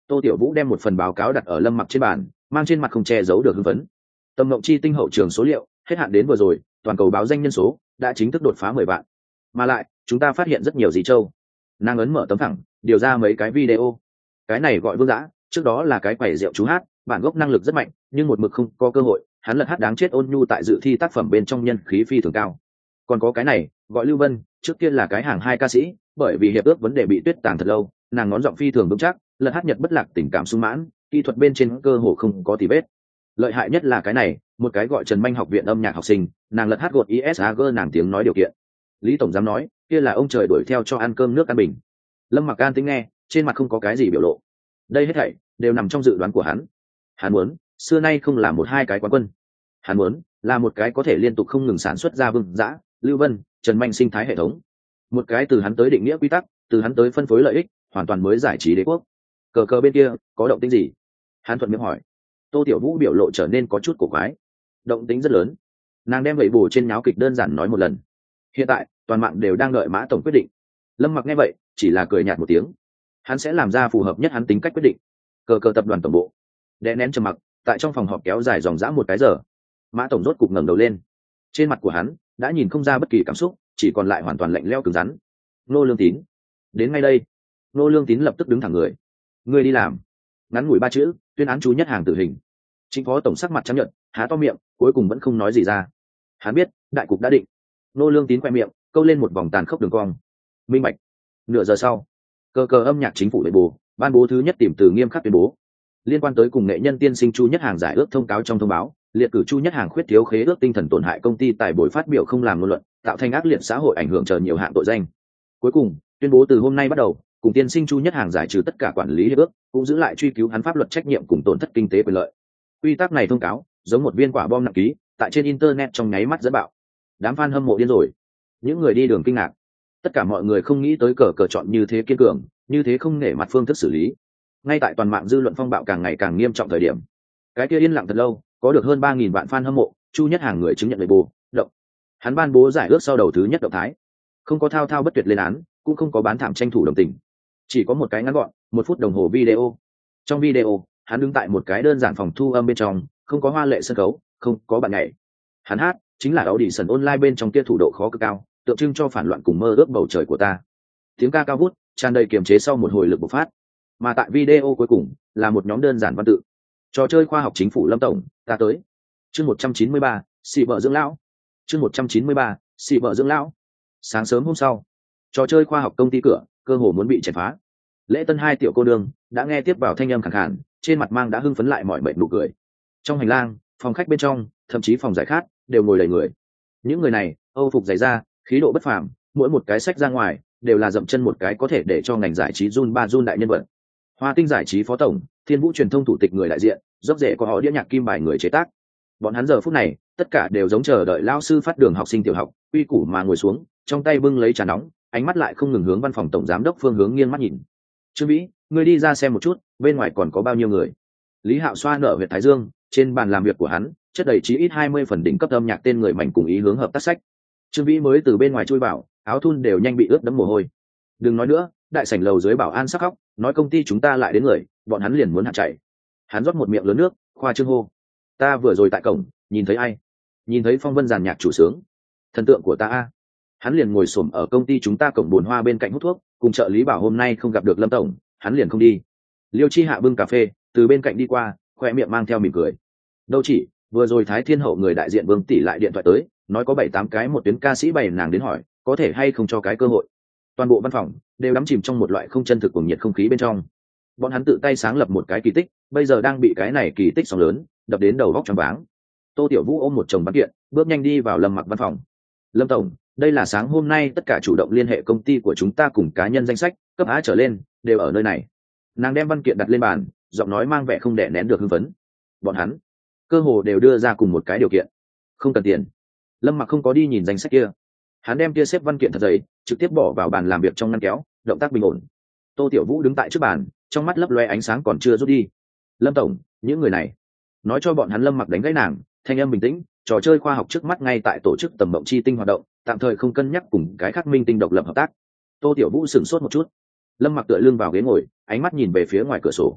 Tô Tiểu Vũ đem một phần báo cáo đặt ở Lâm Mặc trên bàn, mang trên mặt không che giấu được hưng phấn. Tầm Mộng Chi tinh hậu trường số liệu hết hạn đến vừa rồi, toàn cầu báo danh nhân số đã chính thức đột phá mười vạn. Mà lại chúng ta phát hiện rất nhiều gì châu. Nàng ấn mở tấm thẳng, điều ra mấy cái video. Cái này gọi Vương Dã, trước đó là cái quầy rượu chú hát, bản gốc năng lực rất mạnh, nhưng một mực không có cơ hội, hắn lật hát đáng chết ôn nhu tại dự thi tác phẩm bên trong nhân khí phi thường cao. Còn có cái này, gọi Lưu Vân, trước kia là cái hàng hai ca sĩ, bởi vì hiệp ước vấn đề bị tuyết tàng thật lâu, nàng ngón giọng phi thường vững chắc, lật hát nhật bất lạc tình cảm sung mãn, kỹ thuật bên trên cơ hồ không có tì vết. Lợi hại nhất là cái này, một cái gọi Trần Manh học viện âm nhạc học sinh, nàng lật hát gột i ét a giê nàng tiếng nói điều kiện. Lý tổng giám nói, kia là ông trời đuổi theo cho ăn cơm nước ăn bình. Lâm Mặc An tính nghe, trên mặt không có cái gì biểu lộ. Đây hết thảy đều nằm trong dự đoán của hắn. Hắn muốn, xưa nay không là một hai cái quán quân. Hắn muốn, là một cái có thể liên tục không ngừng sản xuất ra Vương Dã, Lưu Vân, Trần Manh sinh thái hệ thống. Một cái từ hắn tới định nghĩa quy tắc, từ hắn tới phân phối lợi ích, hoàn toàn mới giải trí đế quốc. Cờ cờ bên kia, có động tĩnh gì? Hắn thuận miệng hỏi. Tô Tiểu Vũ biểu lộ trở nên có chút cổ quái. Động tĩnh rất lớn. Nàng đem vậy bù trên nháo kịch đơn giản nói một lần. Hiện tại, toàn mạng đều đang đợi Mã tổng quyết định. Lâm Mặc nghe vậy, chỉ là cười nhạt một tiếng. Hắn sẽ làm ra phù hợp nhất hắn tính cách quyết định. Cờ cờ tập đoàn tổng bộ. Đè nén trầm mặc, tại trong phòng họp kéo dài dòng dã một cái giờ. Mã tổng rốt cục ngẩng đầu lên. Trên mặt của hắn đã nhìn không ra bất kỳ cảm xúc, chỉ còn lại hoàn toàn lạnh lẽo cứng rắn. Nô Lương Tín, đến ngay đây. Nô Lương Tín lập tức đứng thẳng người. Ngươi đi làm. Ngắn ngủi ba chữ, tuyên án chú nhất hàng tử hình. Chính phó tổng sắc mặt trắng nhợt, há to miệng, cuối cùng vẫn không nói gì ra. Hắn biết, đại cục đã định. Nô Lương Tín quay miệng, câu lên một vòng tàn khốc đường cong. Minh bạch. Nửa giờ sau, cờ cờ âm nhạc chính phủ lệ bù ban bố thứ nhất tìm từ nghiêm khắc tuyên bố liên quan tới cùng nghệ nhân tiên sinh Chu Nhất Hàng giải ước thông cáo. Trong thông báo liệt cử Chu Nhất Hàng khuyết thiếu khế ước tinh thần tổn hại công ty tại buổi phát biểu không làm ngôn luận, tạo thành ác liệt xã hội ảnh hưởng chờ nhiều hạng tội danh. Cuối cùng tuyên bố từ hôm nay bắt đầu, cùng tiên sinh Chu Nhất Hàng giải trừ tất cả quản lý hiệp ước, cũng giữ lại truy cứu hắn pháp luật trách nhiệm cùng tổn thất kinh tế quyền lợi. Quy tắc này thông cáo giống một viên quả bom nặng ký, tại trên internet trong nháy mắt dẫn bạo. Đám fan hâm mộ điên rồi, những người đi đường kinh ngạc. Tất cả mọi người không nghĩ tới cờ cờ chọn như thế kiên cường, như thế không nể mặt phương thức xử lý. Ngay tại toàn mạng dư luận phong bạo càng ngày càng nghiêm trọng thời điểm, cái kia yên lặng thật lâu, có được hơn ba nghìn vạn fan hâm mộ, Chu Nhất Hàng người chứng nhận lời bù động. Hắn ban bố giải ước sau đầu thứ nhất động thái, không có thao thao bất tuyệt lên án, cũng không có bán thảm tranh thủ đồng tình, chỉ có một cái ngắn gọn, một phút đồng hồ video. Trong video, hắn đứng tại một cái đơn giản phòng thu âm bên trong, không có hoa lệ sân khấu, không có bạn nhảy. Hắn hát chính là Audition Online bên trong kia thủ độ khó cực cao, tượng trưng cho phản loạn cùng mơ ước bầu trời của ta. Tiếng ca cao vút, tràn đầy kiềm chế sau một hồi lực bộc phát. Mà tại video cuối cùng là một nhóm đơn giản văn tự. Trò chơi khoa học chính phủ Lâm tổng, ta tới. Chương một trăm chín mươi ba, xì vợ dưỡng lão. Chương một trăm chín mươi ba, xì vợ dưỡng lão. Sáng sớm hôm sau, trò chơi khoa học công ty cửa cơ hồ muốn bị chèn phá. Lễ Tân hai tiểu cô nương đã nghe tiếp vào thanh âm khàn khàn, trên mặt mang đã hưng phấn lại mọi mệt nụ cười. Trong hành lang, phòng khách bên trong, thậm chí phòng giải khát đều ngồi đầy người. Những người này âu phục dày da, khí độ bất phàm, mỗi một cái sách ra ngoài đều là dậm chân một cái có thể để cho ngành giải trí run ba run đại nhân vật. Hoa Tinh giải trí phó tổng, Thiên Vũ truyền thông thủ tịch người đại diện, dốc rễ của họ đĩa nhạc kim bài người chế tác. Bọn hắn giờ phút này tất cả đều giống chờ đợi lao sư phát đường học sinh tiểu học, uy củ mà ngồi xuống, trong tay bưng lấy trà nóng, ánh mắt lại không ngừng hướng văn phòng tổng giám đốc phương hướng nghiêng mắt nhìn. Trương Vĩ, ngươi đi ra xem một chút, bên ngoài còn có bao nhiêu người? Lý Hạo xoa nở huyệt thái dương, trên bàn làm việc của hắn chất đầy chí ít hai mươi phần đỉnh cấp âm nhạc tên người mảnh cùng ý hướng hợp tác sách. Trương Vĩ mới từ bên ngoài chui vào, áo thun đều nhanh bị ướt đẫm mồ hôi. Đừng nói nữa, đại sảnh lầu dưới bảo an sắc khóc, nói công ty chúng ta lại đến người, bọn hắn liền muốn hạ chạy. Hắn rót một miệng lớn nước, khoa trương hô. Ta vừa rồi tại cổng, nhìn thấy ai? Nhìn thấy Phong Vân giàn nhạc chủ sướng. Thần tượng của ta a. Hắn liền ngồi xổm ở công ty chúng ta cổng buồn hoa bên cạnh hút thuốc, cùng trợ lý bảo hôm nay không gặp được Lâm tổng, hắn liền không đi. Liêu Chi Hạ bưng cà phê, từ bên cạnh đi qua, khoe miệng mang theo mỉm cười. Đâu chỉ, vừa rồi Thái Thiên Hậu người đại diện Vương tỷ lại điện thoại tới, nói có bảy tám cái một tuyến ca sĩ bày nàng đến hỏi, có thể hay không cho cái cơ hội. Toàn bộ văn phòng đều đắm chìm trong một loại không chân thực cùng nhiệt không khí bên trong. Bọn hắn tự tay sáng lập một cái kỳ tích, bây giờ đang bị cái này kỳ tích sóng lớn đập đến đầu vóc choáng váng. Tô Tiểu Vũ ôm một chồng văn kiện, bước nhanh đi vào Lâm Mặc văn phòng. Lâm tổng, đây là sáng hôm nay tất cả chủ động liên hệ công ty của chúng ta cùng cá nhân danh sách cấp A trở lên đều ở nơi này. Nàng đem văn kiện đặt lên bàn, giọng nói mang vẻ không đè nén được hưng phấn. Bọn hắn cơ hồ đều đưa ra cùng một cái điều kiện, không cần tiền. Lâm Mặc không có đi nhìn danh sách kia, hắn đem kia xếp văn kiện thật dày trực tiếp bỏ vào bàn làm việc trong ngăn kéo, động tác bình ổn. Tô Tiểu Vũ đứng tại trước bàn, trong mắt lấp loe ánh sáng còn chưa rút đi. Lâm tổng, những người này, nói cho bọn hắn. Lâm Mặc đánh gãy nàng, thanh âm bình tĩnh, trò chơi khoa học trước mắt ngay tại tổ chức tầm mộng chi tinh hoạt động, tạm thời không cân nhắc cùng cái khác minh tinh độc lập hợp tác. Tô Tiểu Vũ sửng sốt một chút. Lâm Mặc tựa lưng vào ghế ngồi, ánh mắt nhìn về phía ngoài cửa sổ.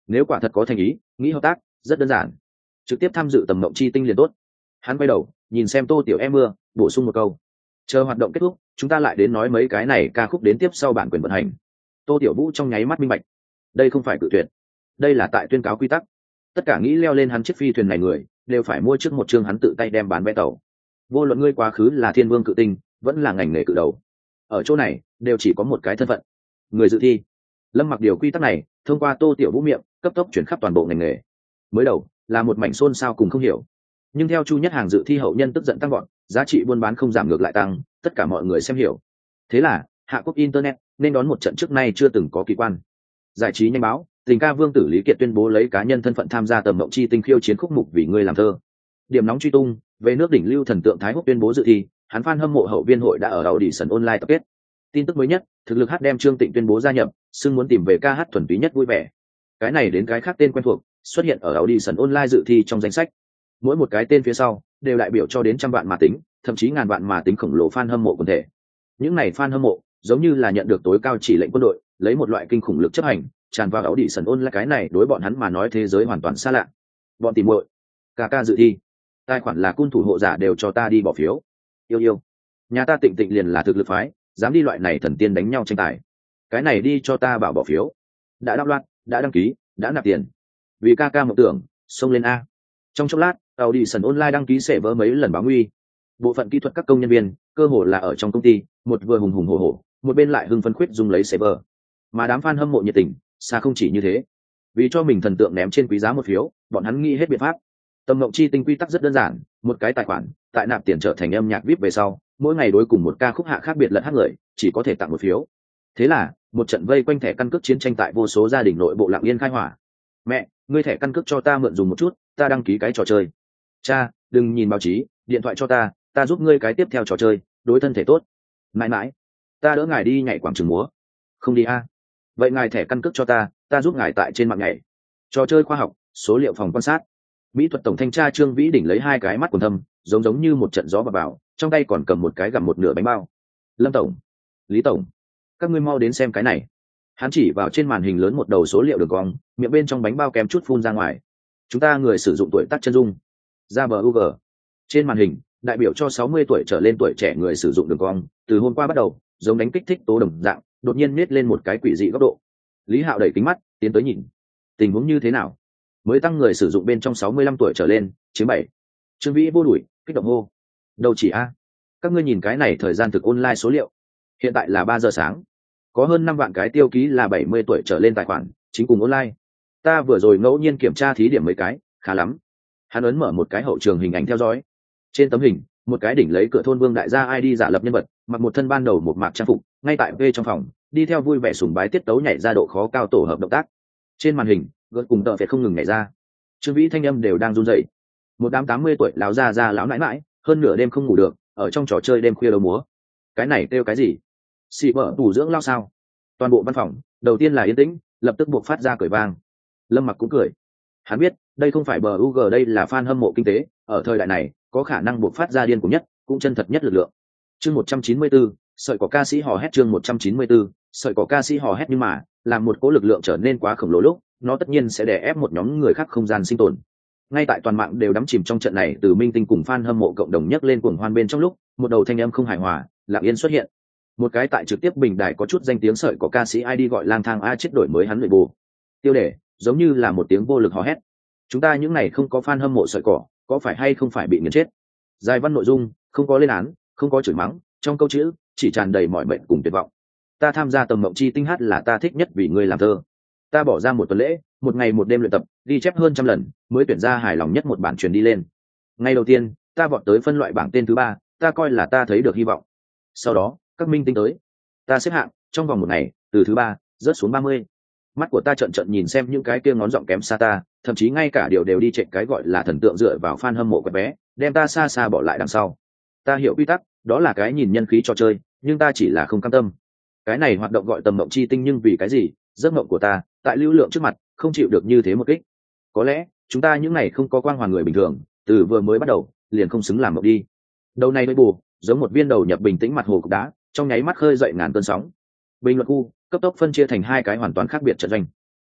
nếu quả thật có thành ý nghĩ hợp tác rất đơn giản, trực tiếp tham dự tầm mộng chi tinh liền tốt. Hắn quay đầu nhìn xem Tô Tiểu Em mưa, bổ sung một câu, chờ hoạt động kết thúc chúng ta lại đến nói mấy cái này ca khúc đến tiếp sau bản quyền vận hành. Tô Tiểu Vũ trong nháy mắt minh bạch, đây không phải cự tuyệt, đây là tại tuyên cáo quy tắc. Tất cả nghĩ leo lên hắn chiếc phi thuyền này người đều phải mua trước một chương hắn tự tay đem bán vé tàu. Vô luận ngươi quá khứ là thiên vương cự tinh vẫn là ngành nghề cự đầu, ở chỗ này đều chỉ có một cái thân phận, người dự thi. Lâm Mặc điều quy tắc này thông qua Tô Tiểu Vũ miệng cấp tốc chuyển khắp toàn bộ ngành nghề. Mới đầu là một mảnh xôn xao cùng không hiểu, nhưng theo Chu Nhất Hàng dự thi hậu nhân tức giận tăng gọn, giá trị buôn bán không giảm ngược lại tăng, tất cả mọi người xem hiểu. Thế là Hạ Quốc Internet nên đón một trận trước nay chưa từng có kỳ quan. Giải trí nhanh báo, tình ca vương tử Lý Kiệt tuyên bố lấy cá nhân thân phận tham gia tầm mộng chi tinh khiêu chiến khúc mục Vì Ngươi Làm Thơ. Điểm nóng truy tung, về nước đỉnh lưu thần tượng Thái Húc tuyên bố dự thi, hắn fan hâm mộ hậu viên hội đã ở Audition Online tập kết. Tin tức mới nhất, thực lực hát đem Trương Tịnh tuyên bố gia nhập, xưng muốn tìm về ca hát thuần túy nhất vui vẻ. Cái này đến cái khác tên quen thuộc, xuất hiện ở Audition Online dự thi trong danh sách. Mỗi một cái tên phía sau đều đại biểu cho đến trăm vạn mà tính, thậm chí ngàn vạn mà tính khổng lồ fan hâm mộ quần thể. Những này fan hâm mộ giống như là nhận được tối cao chỉ lệnh quân đội, lấy một loại kinh khủng lực chấp hành, tràn vào Audition Online, cái này đối bọn hắn mà nói thế giới hoàn toàn xa lạ. Bọn tìm muội, ca ca dự thi, tài khoản là cung thủ hộ giả đều cho ta đi bỏ phiếu. Yêu yêu, nhà ta Tịnh Tịnh liền là thực lực phái, dám đi loại này thần tiên đánh nhau tranh tài, cái này đi cho ta bảo bỏ phiếu. Đã đáp loạt, đã đăng ký, đã nạp tiền, vì ca ca mộng tưởng xông lên a. Trong chốc lát Audition Online đăng ký sẽ vỡ mấy lần báo nguy. Bộ phận kỹ thuật các công nhân viên cơ hồ là ở trong công ty, một vừa hùng hùng hổ hổ, một bên lại hưng phấn khuyết dùng lấy server. Mà đám fan hâm mộ nhiệt tình xa không chỉ như thế, vì cho mình thần tượng ném trên quý giá một phiếu, bọn hắn nghĩ hết biện pháp. Tầm mộng chi tinh quy tắc rất đơn giản, một cái tài khoản tại nạp tiền trở thành âm nhạc vê i pê về sau, mỗi ngày đối cùng một ca khúc hạ khác biệt lẫn hát người chỉ có thể tặng một phiếu. Thế là một trận vây quanh thẻ căn cước chiến tranh tại vô số gia đình nội bộ lặng yên khai hỏa. Mẹ, ngươi thẻ căn cước cho ta mượn dùng một chút, ta đăng ký cái trò chơi. Cha, đừng nhìn báo chí, điện thoại cho ta, ta giúp ngươi cái tiếp theo trò chơi, đối thân thể tốt. Mãi mãi, ta đỡ ngài đi nhảy quảng trường múa. Không đi a? Vậy ngài thẻ căn cước cho ta, ta giúp ngài tại trên mạng nhảy. Trò chơi khoa học, số liệu phòng quan sát. Mỹ thuật tổng thanh tra Trương Vĩ đỉnh lấy hai cái mắt quần thâm, giống giống như một trận gió bập vào, trong tay còn cầm một cái gặm một nửa bánh bao. Lâm tổng, Lý tổng, các ngươi mau đến xem cái này. Hắn chỉ vào trên màn hình lớn một đầu số liệu đường cong, miệng bên trong bánh bao kém chút phun ra ngoài. Chúng ta người sử dụng tuổi tác chân dung ra bờ u g. Trên màn hình đại biểu cho sáu mươi tuổi trở lên tuổi trẻ người sử dụng đường cong, từ hôm qua bắt đầu giống đánh kích thích tố đồng dạng, đột nhiên nết lên một cái quỷ dị góc độ. Lý Hạo đẩy kính mắt tiến tới nhìn, tình huống như thế nào? Mới tăng người sử dụng bên trong sáu mươi lăm tuổi trở lên chiếm bảy. Trương Vĩ vô đuổi kích động hô, đâu chỉ a, các ngươi nhìn cái này thời gian thực online số liệu, hiện tại là ba giờ sáng, có hơn năm vạn cái tiêu ký là bảy mươi tuổi trở lên tài khoản chính cùng online. Ta vừa rồi ngẫu nhiên kiểm tra thí điểm mấy cái, khá lắm. Hắn ấn mở một cái hậu trường hình ảnh theo dõi. Trên tấm hình, một cái đỉnh lấy cửa thôn vương đại gia i đê giả lập nhân vật, mặc một thân ban đầu một mạc trang phục, ngay tại V trong phòng, đi theo vui vẻ sùng bái tiết tấu nhảy ra độ khó cao tổ hợp động tác. Trên màn hình, gợn cùng tợ phải không ngừng nhảy ra. Trương Vĩ thanh âm đều đang run rẩy. Một đám tám mươi tuổi lão già già lão nãi nãi, hơn nửa đêm không ngủ được, ở trong trò chơi đêm khuya đấu múa. Cái này kêu cái gì? Xị vợ tủ dưỡng lao sao? Toàn bộ văn phòng, đầu tiên là yên tĩnh, lập tức buộc phát ra cười vang. Lâm Mặc cũng cười. Hắn biết, đây không phải bờ u giê, đây là fan hâm mộ kinh tế, ở thời đại này, có khả năng buộc phát ra điên cuồng nhất, cũng chân thật nhất lực lượng. Chương một trăm chín mươi tư, sợi cỏ ca sĩ hò hét chương một trăm chín mươi tư, sợi cỏ ca sĩ hò hét nhưng mà, làm một cỗ lực lượng trở nên quá khổng lồ lúc, nó tất nhiên sẽ đè ép một nhóm người khác không gian sinh tồn. Ngay tại toàn mạng đều đắm chìm trong trận này, từ minh tinh cùng fan hâm mộ cộng đồng nhấc lên cuồng hoan bên trong lúc, một đầu thanh âm không hài hòa, lặng yên xuất hiện. Một cái tại trực tiếp bình đài có chút danh tiếng sợi cỏ ca sĩ i đê gọi lang thang a chết đổi mới hắn luyện bù. Tiêu đề, giống như là một tiếng vô lực hò hét. Chúng ta những này không có fan hâm mộ sợi cỏ, có phải hay không phải bị nghiền chết? Dài văn nội dung, không có lên án, không có chửi mắng, trong câu chữ chỉ tràn đầy mọi mệnh cùng tuyệt vọng. Ta tham gia tầm mộng chi tinh hát là ta thích nhất vì ngươi làm thơ. Ta bỏ ra một tuần lễ, một ngày một đêm luyện tập, ghi chép hơn trăm lần, mới tuyển ra hài lòng nhất một bản truyền đi lên. Ngày đầu tiên, ta vọt tới phân loại bảng tên thứ ba, ta coi là ta thấy được hy vọng. Sau đó, các minh tinh tới, ta xếp hạng, trong vòng một ngày, từ thứ ba rớt xuống ba mươi. Mắt của ta trợn trợn nhìn xem những cái kia ngón giọng kém xa ta, thậm chí ngay cả điều đều đi chạy cái gọi là thần tượng dựa vào fan hâm mộ quẹt bé, đem ta xa xa bỏ lại đằng sau. Ta hiểu quy tắc, đó là cái nhìn nhân khí trò chơi, nhưng ta chỉ là không cam tâm. Cái này hoạt động gọi tầm mộng chi tinh, nhưng vì cái gì? Giấc mộng của ta, tại lưu lượng trước mặt, không chịu được như thế một kích. Có lẽ, chúng ta những này không có quang hoàn người bình thường, từ vừa mới bắt đầu, liền không xứng làm mộng đi. Đầu này mới bù, giống một viên đầu nhập bình tĩnh mặt hồ cục đá, trong nháy mắt khơi dậy ngàn cơn sóng. Bình luận khu cấp tốc phân chia thành hai cái hoàn toàn khác biệt trận doanh.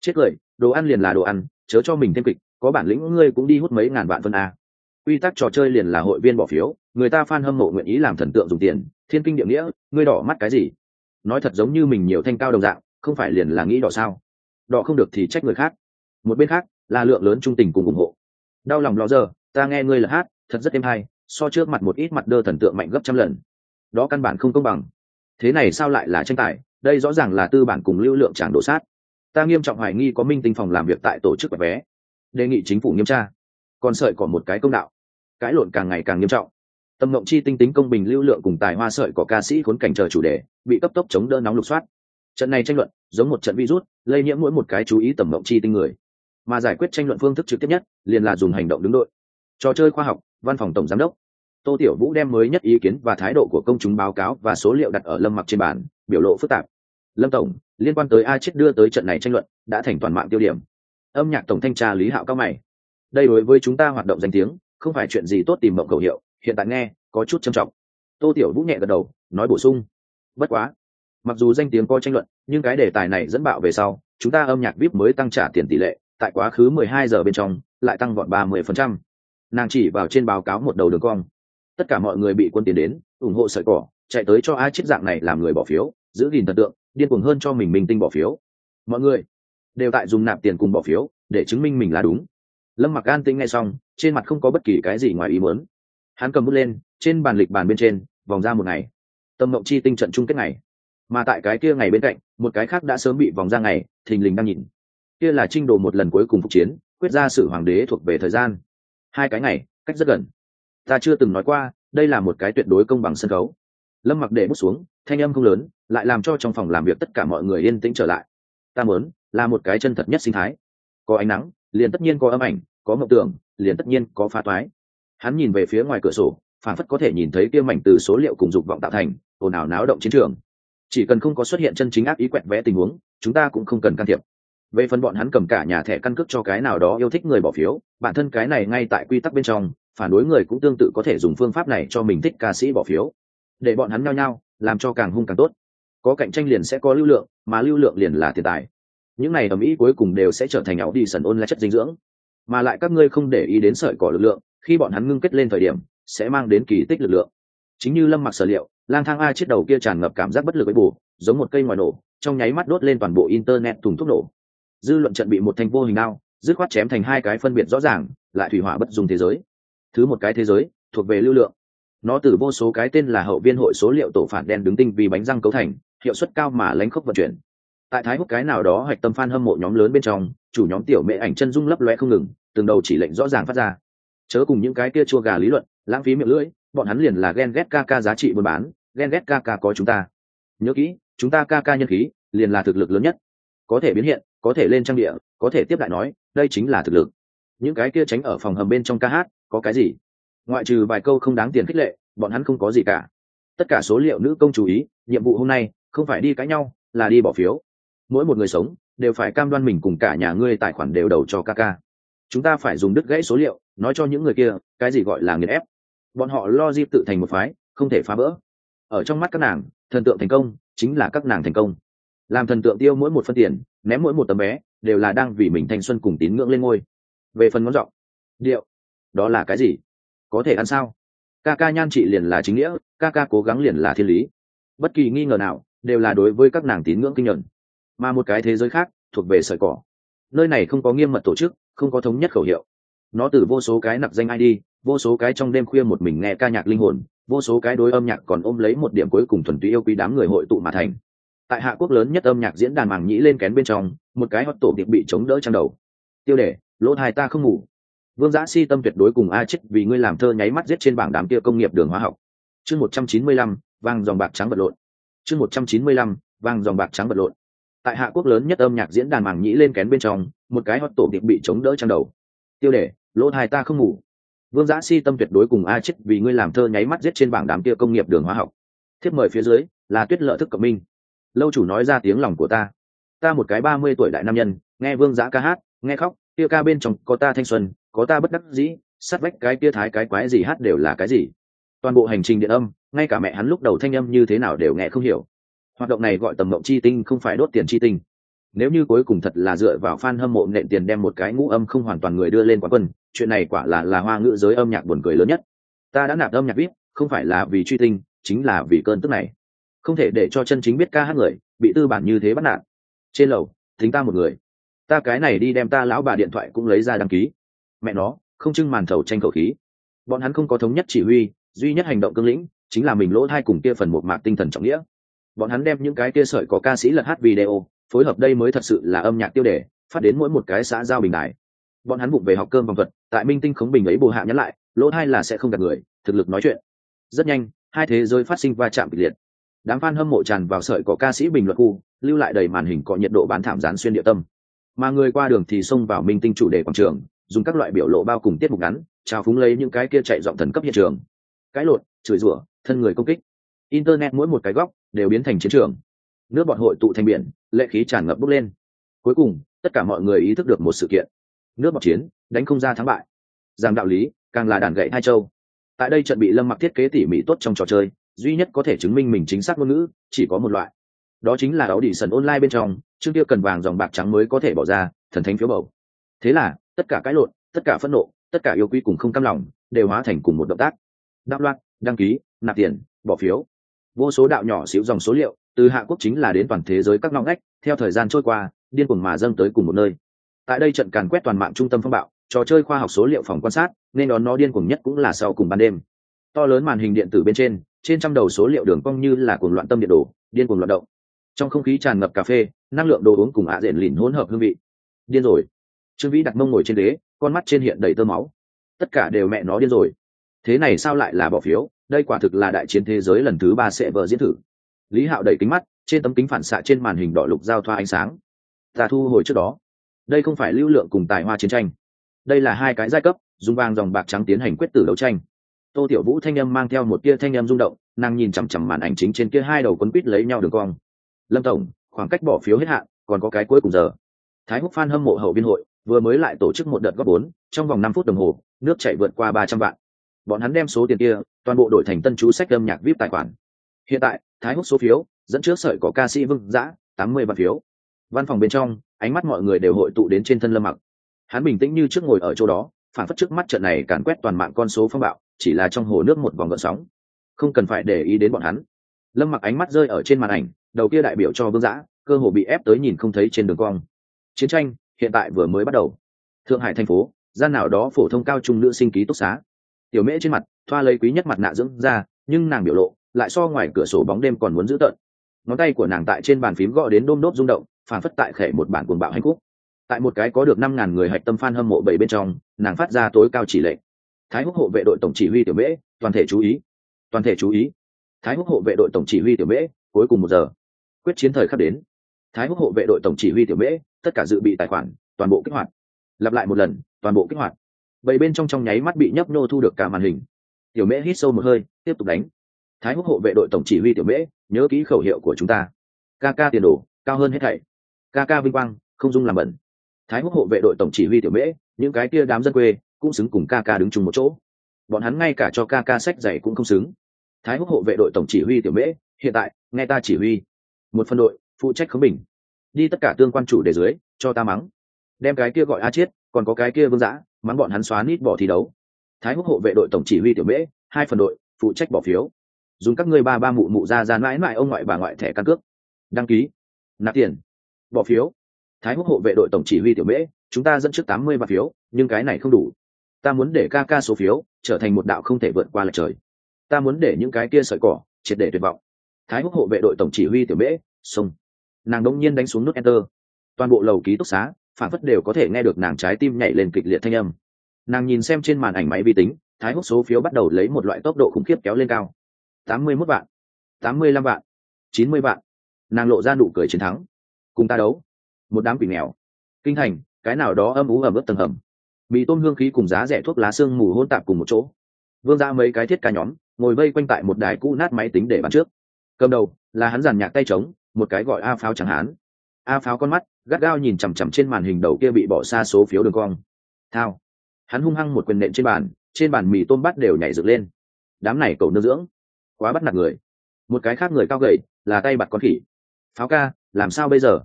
Chết cười, đồ ăn liền là đồ ăn, chớ cho mình thêm kịch, có bản lĩnh ngươi cũng đi hút mấy ngàn vạn phân a. Quy tắc trò chơi liền là hội viên bỏ phiếu, người ta fan hâm mộ nguyện ý làm thần tượng dùng tiền, thiên kinh địa nghĩa, ngươi đỏ mắt cái gì? Nói thật giống như mình nhiều thanh cao đồng dạng, không phải liền là nghĩ đỏ sao? Đỏ không được thì trách người khác. Một bên khác là lượng lớn trung tình cùng ủng hộ. Đau lòng ló giờ, ta nghe ngươi là hát, thật rất êm hay, so trước mặt một ít mặt đơ thần tượng mạnh gấp trăm lần. Đó căn bản không công bằng. Thế này sao lại là tranh tài? Đây rõ ràng là tư bản cùng lưu lượng tràng đổ sát. Ta nghiêm trọng hoài nghi có minh tinh phòng làm việc tại tổ chức quẹt vé, đề nghị chính phủ nghiêm tra. Còn sợi còn một cái công đạo, cãi lộn càng ngày càng nghiêm trọng. Tâm Ngộng Chi tinh tính công bình lưu lượng cùng tài hoa sợi có ca sĩ khốn cảnh chờ chủ đề, bị cấp tốc chống đỡ nóng lục soát. Trận này tranh luận giống một trận virus, lây nhiễm mỗi một cái chú ý Tầm Ngộng Chi tinh người. Mà giải quyết tranh luận phương thức trực tiếp nhất, liền là dùng hành động đứng đội. Trò chơi khoa học, văn phòng tổng giám đốc Tô Tiểu Vũ đem mới nhất ý kiến và thái độ của công chúng báo cáo và số liệu đặt ở Lâm Mặc trên bàn, biểu lộ phức tạp. Lâm tổng, liên quan tới A chết đưa tới trận này tranh luận, đã thành toàn mạng tiêu điểm. Âm nhạc tổng thanh tra Lý Hạo cao mày. Đây đối với chúng ta hoạt động danh tiếng, không phải chuyện gì tốt tìm mộng khẩu hiệu, hiện tại nghe có chút trầm trọng. Tô Tiểu Vũ nhẹ gật đầu, nói bổ sung. Bất quá, mặc dù danh tiếng có tranh luận, nhưng cái đề tài này dẫn bạo về sau, chúng ta âm nhạc vê i pê mới tăng trả tiền tỷ lệ, tại quá khứ mười hai giờ bên trong, lại tăng vọt ba mươi phần trăm. Nàng chỉ vào trên báo cáo một đầu đường cong. Tất cả mọi người bị quân tiền đến, ủng hộ sợi cỏ, chạy tới cho ai chết dạng này làm người bỏ phiếu, giữ gìn thần tượng, điên cuồng hơn cho mình mình tinh bỏ phiếu. Mọi người đều tại dùng nạp tiền cùng bỏ phiếu, để chứng minh mình là đúng. Lâm Mặc an tĩnh nghe xong, trên mặt không có bất kỳ cái gì ngoài ý muốn. Hắn cầm bút lên, trên bàn lịch bàn bên trên, vòng ra một ngày. Tâm Ngộng Chi tinh trận chung kết ngày. Mà tại cái kia ngày bên cạnh, một cái khác đã sớm bị vòng ra ngày, thình lình đang nhìn. Kia là Trinh Đồ một lần cuối cùng phục chiến, quyết ra sự hoàng đế thuộc về thời gian. Hai cái ngày, cách rất gần. Ta chưa từng nói qua, đây là một cái tuyệt đối công bằng sân khấu. Lâm Mặc để bút xuống, thanh âm không lớn, lại làm cho trong phòng làm việc tất cả mọi người yên tĩnh trở lại. Ta muốn là một cái chân thật nhất sinh thái. Có ánh nắng, liền tất nhiên có âm ảnh, có mộng tưởng, liền tất nhiên có phá toái. Hắn nhìn về phía ngoài cửa sổ, phản phất có thể nhìn thấy kia mảnh từ số liệu cùng dục vọng tạo thành, ồn ào náo động chiến trường. Chỉ cần không có xuất hiện chân chính ác ý quẹt vẽ tình huống, chúng ta cũng không cần can thiệp. Về phần bọn hắn cầm cả nhà thẻ căn cước cho cái nào đó yêu thích người bỏ phiếu, bản thân cái này ngay tại quy tắc bên trong, phản đối người cũng tương tự có thể dùng phương pháp này cho mình thích ca sĩ bỏ phiếu. Để bọn hắn nhao nhao, làm cho càng hung càng tốt. Có cạnh tranh liền sẽ có lưu lượng, mà lưu lượng liền là tiền tài. Những này ầm ĩ cuối cùng đều sẽ trở thành áo đi sần ôn là chất dinh dưỡng. Mà lại các ngươi không để ý đến sợi cỏ lực lượng, khi bọn hắn ngưng kết lên thời điểm, sẽ mang đến kỳ tích lực lượng. Chính như Lâm Mặc sở liệu, lang thang a chiếc đầu kia tràn ngập cảm giác bất lực với bù, giống một cây ngoài nổ, trong nháy mắt đốt lên toàn bộ internet thùng thuốc nổ. Dư luận trận bị một thanh vô hình đao, dứt khoát chém thành hai cái phân biệt rõ ràng, lại thủy hỏa bất dung thế giới. Thứ một cái thế giới thuộc về lưu lượng, nó từ vô số cái tên là hậu viên hội số liệu tổ phản đen đứng tinh vì bánh răng cấu thành, hiệu suất cao mà lánh khốc vận chuyển. Tại thái húc cái nào đó hoạch tâm fan hâm mộ nhóm lớn bên trong, chủ nhóm tiểu mẹ ảnh chân dung lấp loe không ngừng, từng đầu chỉ lệnh rõ ràng phát ra. Chớ cùng những cái kia chua gà lý luận, lãng phí miệng lưỡi, bọn hắn liền là ghen ghét ca ca giá trị buôn bán, ghen ghét ca ca có chúng ta. Nhớ kỹ, chúng ta ca ca nhân khí, liền là thực lực lớn nhất. Có thể biến hiện, có thể lên trang địa, có thể tiếp lại nói, đây chính là thực lực. Những cái kia tránh ở phòng hầm bên trong ca hát, có cái gì? Ngoại trừ vài câu không đáng tiền khích lệ, bọn hắn không có gì cả. Tất cả số liệu nữ công chú ý, nhiệm vụ hôm nay không phải đi cãi nhau, là đi bỏ phiếu. Mỗi một người sống đều phải cam đoan mình cùng cả nhà ngươi tài khoản đều đầu cho ca ca. Chúng ta phải dùng đứt gãy số liệu, nói cho những người kia, cái gì gọi là nghiền ép. Bọn họ lo dịp tự thành một phái, không thể phá vỡ. Ở trong mắt các nàng, thần tượng thành công chính là các nàng thành công. Làm thần tượng tiêu mỗi một phân tiền, ném mỗi một tấm vé, đều là đang vì mình thanh xuân cùng tín ngưỡng lên ngôi. Về phần ngón giọng, điệu, đó là cái gì? Có thể ăn sao? Ca ca nhan trị liền là chính nghĩa, ca ca cố gắng liền là thiên lý. Bất kỳ nghi ngờ nào, đều là đối với các nàng tín ngưỡng kinh nhận. Mà một cái thế giới khác, thuộc về sợi cỏ. Nơi này không có nghiêm mật tổ chức, không có thống nhất khẩu hiệu. Nó từ vô số cái nặc danh i đê, vô số cái trong đêm khuya một mình nghe ca nhạc linh hồn, vô số cái đối âm nhạc còn ôm lấy một điểm cuối cùng thuần túy yêu quý đám người hội tụ mà thành. Tại Hạ Quốc lớn nhất âm nhạc diễn đàn màng nhĩ lên kén bên trong, một cái hót tổ tiệp bị chống đỡ trang đầu. Tiêu đề: lỗ tai ta không ngủ. Vương Dã Si tâm tuyệt đối cùng a chết vì ngươi làm thơ nháy mắt giết trên bảng đám kia công nghiệp đường hóa học. Chương một trăm chín mươi lăm, vang dòng bạc trắng vật lộn. Chương một trăm chín mươi lăm, vang dòng bạc trắng vật lộn. Tại Hạ Quốc lớn nhất âm nhạc diễn đàn màng nhĩ lên kén bên trong, một cái hót tổ tiệp bị chống đỡ trang đầu. Tiêu đề: lỗ tai ta không ngủ. Vương Dã Si tâm tuyệt đối cùng a chết vì ngươi làm thơ nháy mắt giết trên bảng đám kia công nghiệp đường hóa học. Thiếp mời phía dưới là Tuyết Lợi thức cộng minh. Lâu chủ nói ra tiếng lòng của ta. Ta một cái ba mươi tuổi đại nam nhân, nghe Vương Dã ca hát, nghe khóc, kia ca bên trong có ta thanh xuân, có ta bất đắc dĩ, sát vách cái kia thái cái quái gì hát đều là cái gì. Toàn bộ hành trình điện âm, ngay cả mẹ hắn lúc đầu thanh âm như thế nào đều nghe không hiểu. Hoạt động này gọi Tầm Mộng Chi Tinh, không phải đốt tiền chi tinh. Nếu như cuối cùng thật là dựa vào fan hâm mộ nện tiền đem một cái ngũ âm không hoàn toàn người đưa lên quán quân, chuyện này quả là là hoa ngữ giới âm nhạc buồn cười lớn nhất. Ta đã nạp âm nhạc vê i pê, không phải là vì truy tinh, chính là vì cơn tức này. Không thể để cho chân chính biết ca hát người bị tư bản như thế bắt nạt. Trên lầu, thính ta một người. Ta cái này đi đem ta lão bà điện thoại cũng lấy ra đăng ký. Mẹ nó, không trưng màn thầu tranh khẩu khí. Bọn hắn không có thống nhất chỉ huy, duy nhất hành động cương lĩnh chính là mình lỗ thai cùng kia phần một mạc tinh thần trọng nghĩa. Bọn hắn đem những cái kia sợi có ca sĩ lật hát video, phối hợp đây mới thật sự là âm nhạc tiêu đề, phát đến mỗi một cái xã giao bình đài. Bọn hắn vụng về học cơm vòng vật, tại minh tinh khống bình ấy bù hạ nhắn lại, lỗ thai là sẽ không gạt người, thực lực nói chuyện. Rất nhanh, hai thế giới phát sinh va chạm kịch liệt. Đám fan hâm mộ tràn vào sợi có ca sĩ bình luận khu, lưu lại đầy màn hình có nhiệt độ bán thảm dán xuyên địa tâm. Mà người qua đường thì xông vào minh tinh chủ đề quảng trường, dùng các loại biểu lộ bao cùng tiết mục ngắn, chào phúng lấy những cái kia chạy giọng thần cấp hiện trường. Cái lột, chửi rủa, thân người công kích. Internet mỗi một cái góc đều biến thành chiến trường. Nước bọt hội tụ thành biển, lệ khí tràn ngập bốc lên. Cuối cùng, tất cả mọi người ý thức được một sự kiện: nước bọt chiến, đánh không ra thắng bại. Giảng đạo lý, càng là đàn gậy hai châu. Tại đây trận bị Lâm Mặc thiết kế tỉ mỉ tốt trong trò chơi, duy nhất có thể chứng minh mình chính xác ngôn ngữ chỉ có một loại, đó chính là Audition online bên trong chương kia cần vàng dòng bạc trắng mới có thể bỏ ra thần thánh phiếu bầu. Thế là tất cả cãi lộn, tất cả phẫn nộ, tất cả yêu quý cùng không cam lòng đều hóa thành cùng một động tác: đạo loạt, đăng ký, nạp tiền, bỏ phiếu. Vô số đạo nhỏ xíu dòng số liệu từ Hạ Quốc chính là đến toàn thế giới các ngõ ngách, theo thời gian trôi qua điên cuồng mà dâng tới cùng một nơi. Tại đây trận càn quét toàn mạng trung tâm phong bạo, trò chơi khoa học số liệu phòng quan sát nên đón nó điên cuồng nhất cũng là sau cùng ban đêm. To lớn màn hình điện tử bên trên, trên trăm đầu số liệu đường cong như là cuồng loạn tâm điện đồ, điên cuồng loạn động. Trong không khí tràn ngập cà phê, năng lượng đồ uống cùng ạ rền lìn hỗn hợp hương vị. Điên rồi. Trương Vĩ đặt mông ngồi trên ghế, con mắt trên hiện đầy tơ máu. Tất cả đều mẹ nó điên rồi. Thế này sao lại là bỏ phiếu? Đây quả thực là đại chiến thế giới lần thứ ba sẽ vợ diễn thử. Lý Hạo đẩy kính mắt, trên tấm kính phản xạ trên màn hình đỏ lục giao thoa ánh sáng. Ta thu hồi trước đó. Đây không phải lưu lượng cùng tài hoa chiến tranh. Đây là hai cái giai cấp, dùng vàng dòng bạc trắng tiến hành quyết tử đấu tranh. Tô Tiểu Vũ thanh âm mang theo một tia thanh âm rung động, nàng nhìn chằm chằm màn ảnh chính trên kia hai đầu quấn quýt lấy nhau đường cong. Lâm tổng, khoảng cách bỏ phiếu hết hạn, còn có cái cuối cùng giờ. Thái Húc fan hâm mộ hậu biên hội vừa mới lại tổ chức một đợt góp vốn, trong vòng năm phút đồng hồ, nước chảy vượt qua ba trăm vạn. Bọn hắn đem số tiền kia toàn bộ đổi thành tân chú sách âm nhạc vê i pê tài khoản. Hiện tại, Thái Húc số phiếu dẫn trước sợi có ca sĩ Vương Dã, tám mươi vạn phiếu. Văn phòng bên trong, ánh mắt mọi người đều hội tụ đến trên thân Lâm Mặc. Hắn bình tĩnh như trước ngồi ở chỗ đó, phản phất trước mắt trận này càn quét toàn mạng con số phong bạo, chỉ là trong hồ nước một vòng gợn sóng, không cần phải để ý đến bọn hắn. Lâm Mặc ánh mắt rơi ở trên màn ảnh, đầu kia đại biểu cho Vương Dã, cơ hồ bị ép tới nhìn không thấy trên đường cong. Chiến tranh hiện tại vừa mới bắt đầu. Thượng Hải thành phố, gian nào đó phổ thông cao trung nữ sinh ký túc xá. Tiểu Mễ trên mặt thoa lấy quý nhất mặt nạ dưỡng da, nhưng nàng biểu lộ lại so ngoài cửa sổ bóng đêm còn muốn dữ tợn. Ngón tay của nàng tại trên bàn phím gõ đến đôm đốt rung động, phản phất tại khệ một bản cuồng bạo hành khúc. Tại một cái có được năm ngàn người hạch tâm fan hâm mộ bảy bên trong, nàng phát ra tối cao chỉ lệnh: Thái Húc hộ vệ đội tổng chỉ huy Tiểu Mễ, toàn thể chú ý, toàn thể chú ý. Thái Húc hộ vệ đội tổng chỉ huy Tiểu Mễ, cuối cùng một giờ, quyết chiến thời khắc đến. Thái Húc hộ vệ đội tổng chỉ huy Tiểu Mễ, tất cả dự bị tài khoản toàn bộ kích hoạt. Lặp lại một lần, toàn bộ kích hoạt. Bảy bên trong trong nháy mắt bị nhấp nô thu được cả màn hình. Tiểu Mễ hít sâu một hơi, tiếp tục đánh. Thái Húc hộ vệ đội tổng chỉ huy Tiểu Mễ, nhớ kỹ khẩu hiệu của chúng ta: ca ca tiền đồ cao hơn hết thảy, ca ca vinh quang không dung làm bẩn. Thái Húc hộ vệ đội tổng chỉ huy Tiểu Mễ, những cái kia đám dân quê cũng xứng cùng ca ca đứng chung một chỗ. Bọn hắn ngay cả cho ca ca sách giày cũng không xứng. Thái Húc hộ vệ đội tổng chỉ huy Tiểu Mễ, hiện tại nghe ta chỉ huy. Một phân đội phụ trách khống bình, đi tất cả tương quan chủ đề dưới cho ta mắng. Đem cái kia gọi A Chiết, còn có cái kia Vương Dã, mắng bọn hắn xóa nít bỏ thi đấu. Thái Húc hộ vệ đội tổng chỉ huy Tiểu Mễ, hai phần đội phụ trách bỏ phiếu. Dùng các ngươi ba ba mụ mụ ra ra mãi mãi ông ngoại bà ngoại thẻ căn cước, đăng ký, nạp tiền, bỏ phiếu. Thái Húc hộ vệ đội tổng chỉ huy Tiểu Mễ, chúng ta dẫn trước tám mươi vạn phiếu, nhưng cái này không đủ. Ta muốn để ca ca số phiếu trở thành một đạo không thể vượt qua lệch trời. Ta muốn để những cái kia sợi cỏ triệt để tuyệt vọng. Thái Húc hộ vệ đội tổng chỉ huy Tiểu Mễ, xông. Nàng đông nhiên đánh xuống nút enter. Toàn bộ lầu ký túc xá phản phất đều có thể nghe được nàng trái tim nhảy lên kịch liệt thanh âm. Nàng nhìn xem trên màn ảnh máy vi tính, Thái Húc số phiếu bắt đầu lấy một loại tốc độ khủng khiếp kéo lên cao. tám mươi mốt vạn, tám mươi lăm vạn, chín mươi vạn. Nàng lộ ra nụ cười chiến thắng. Cùng ta đấu. Một đám quỷ nghèo. Kinh thành, cái nào đó âm ú ẩm ướt tầng hầm. Mì tôm hương khí cùng giá rẻ thuốc lá xương mù hôn tạp cùng một chỗ. Vương Dã mấy cái thiết ca nhóm ngồi vây quanh tại một đài cũ nát máy tính để bàn trước. Cầm đầu là hắn giàn nhạc tay trống, một cái gọi A Pháo chẳng hán. A Pháo con mắt gắt gao nhìn chằm chằm trên màn hình đầu kia bị bỏ xa số phiếu đường cong. Thao. Hắn hung hăng một quyền nện trên bàn, trên bàn mì tôm bắt đều nhảy dựng lên. Đám này cậu nương dưỡng, quá bắt nạt người. Một cái khác người cao gầy là tay bặt con khỉ. Pháo ca, làm sao bây giờ?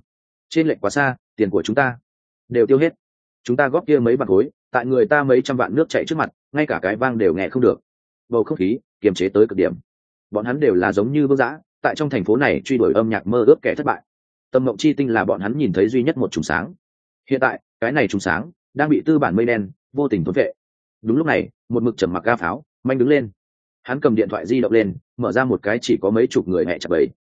trên lệnh quá xa, tiền của chúng ta đều tiêu hết. Chúng ta góp kia mấy bạc khối, tại người ta mấy trăm vạn nước chảy trước mặt, ngay cả cái vang đều nghe không được. Bầu không khí kiềm chế tới cực điểm. Bọn hắn đều là giống như vương dã, tại trong thành phố này truy đuổi âm nhạc mơ ước kẻ thất bại. Tâm mộng chi tinh là bọn hắn nhìn thấy duy nhất một trùng sáng. Hiện tại, cái này trùng sáng đang bị tư bản mây đen vô tình thôn vệ. Đúng lúc này, một mực trầm mặc ga pháo manh đứng lên. Hắn cầm điện thoại di động lên, mở ra một cái chỉ có mấy chục người hẹ chặt bầy.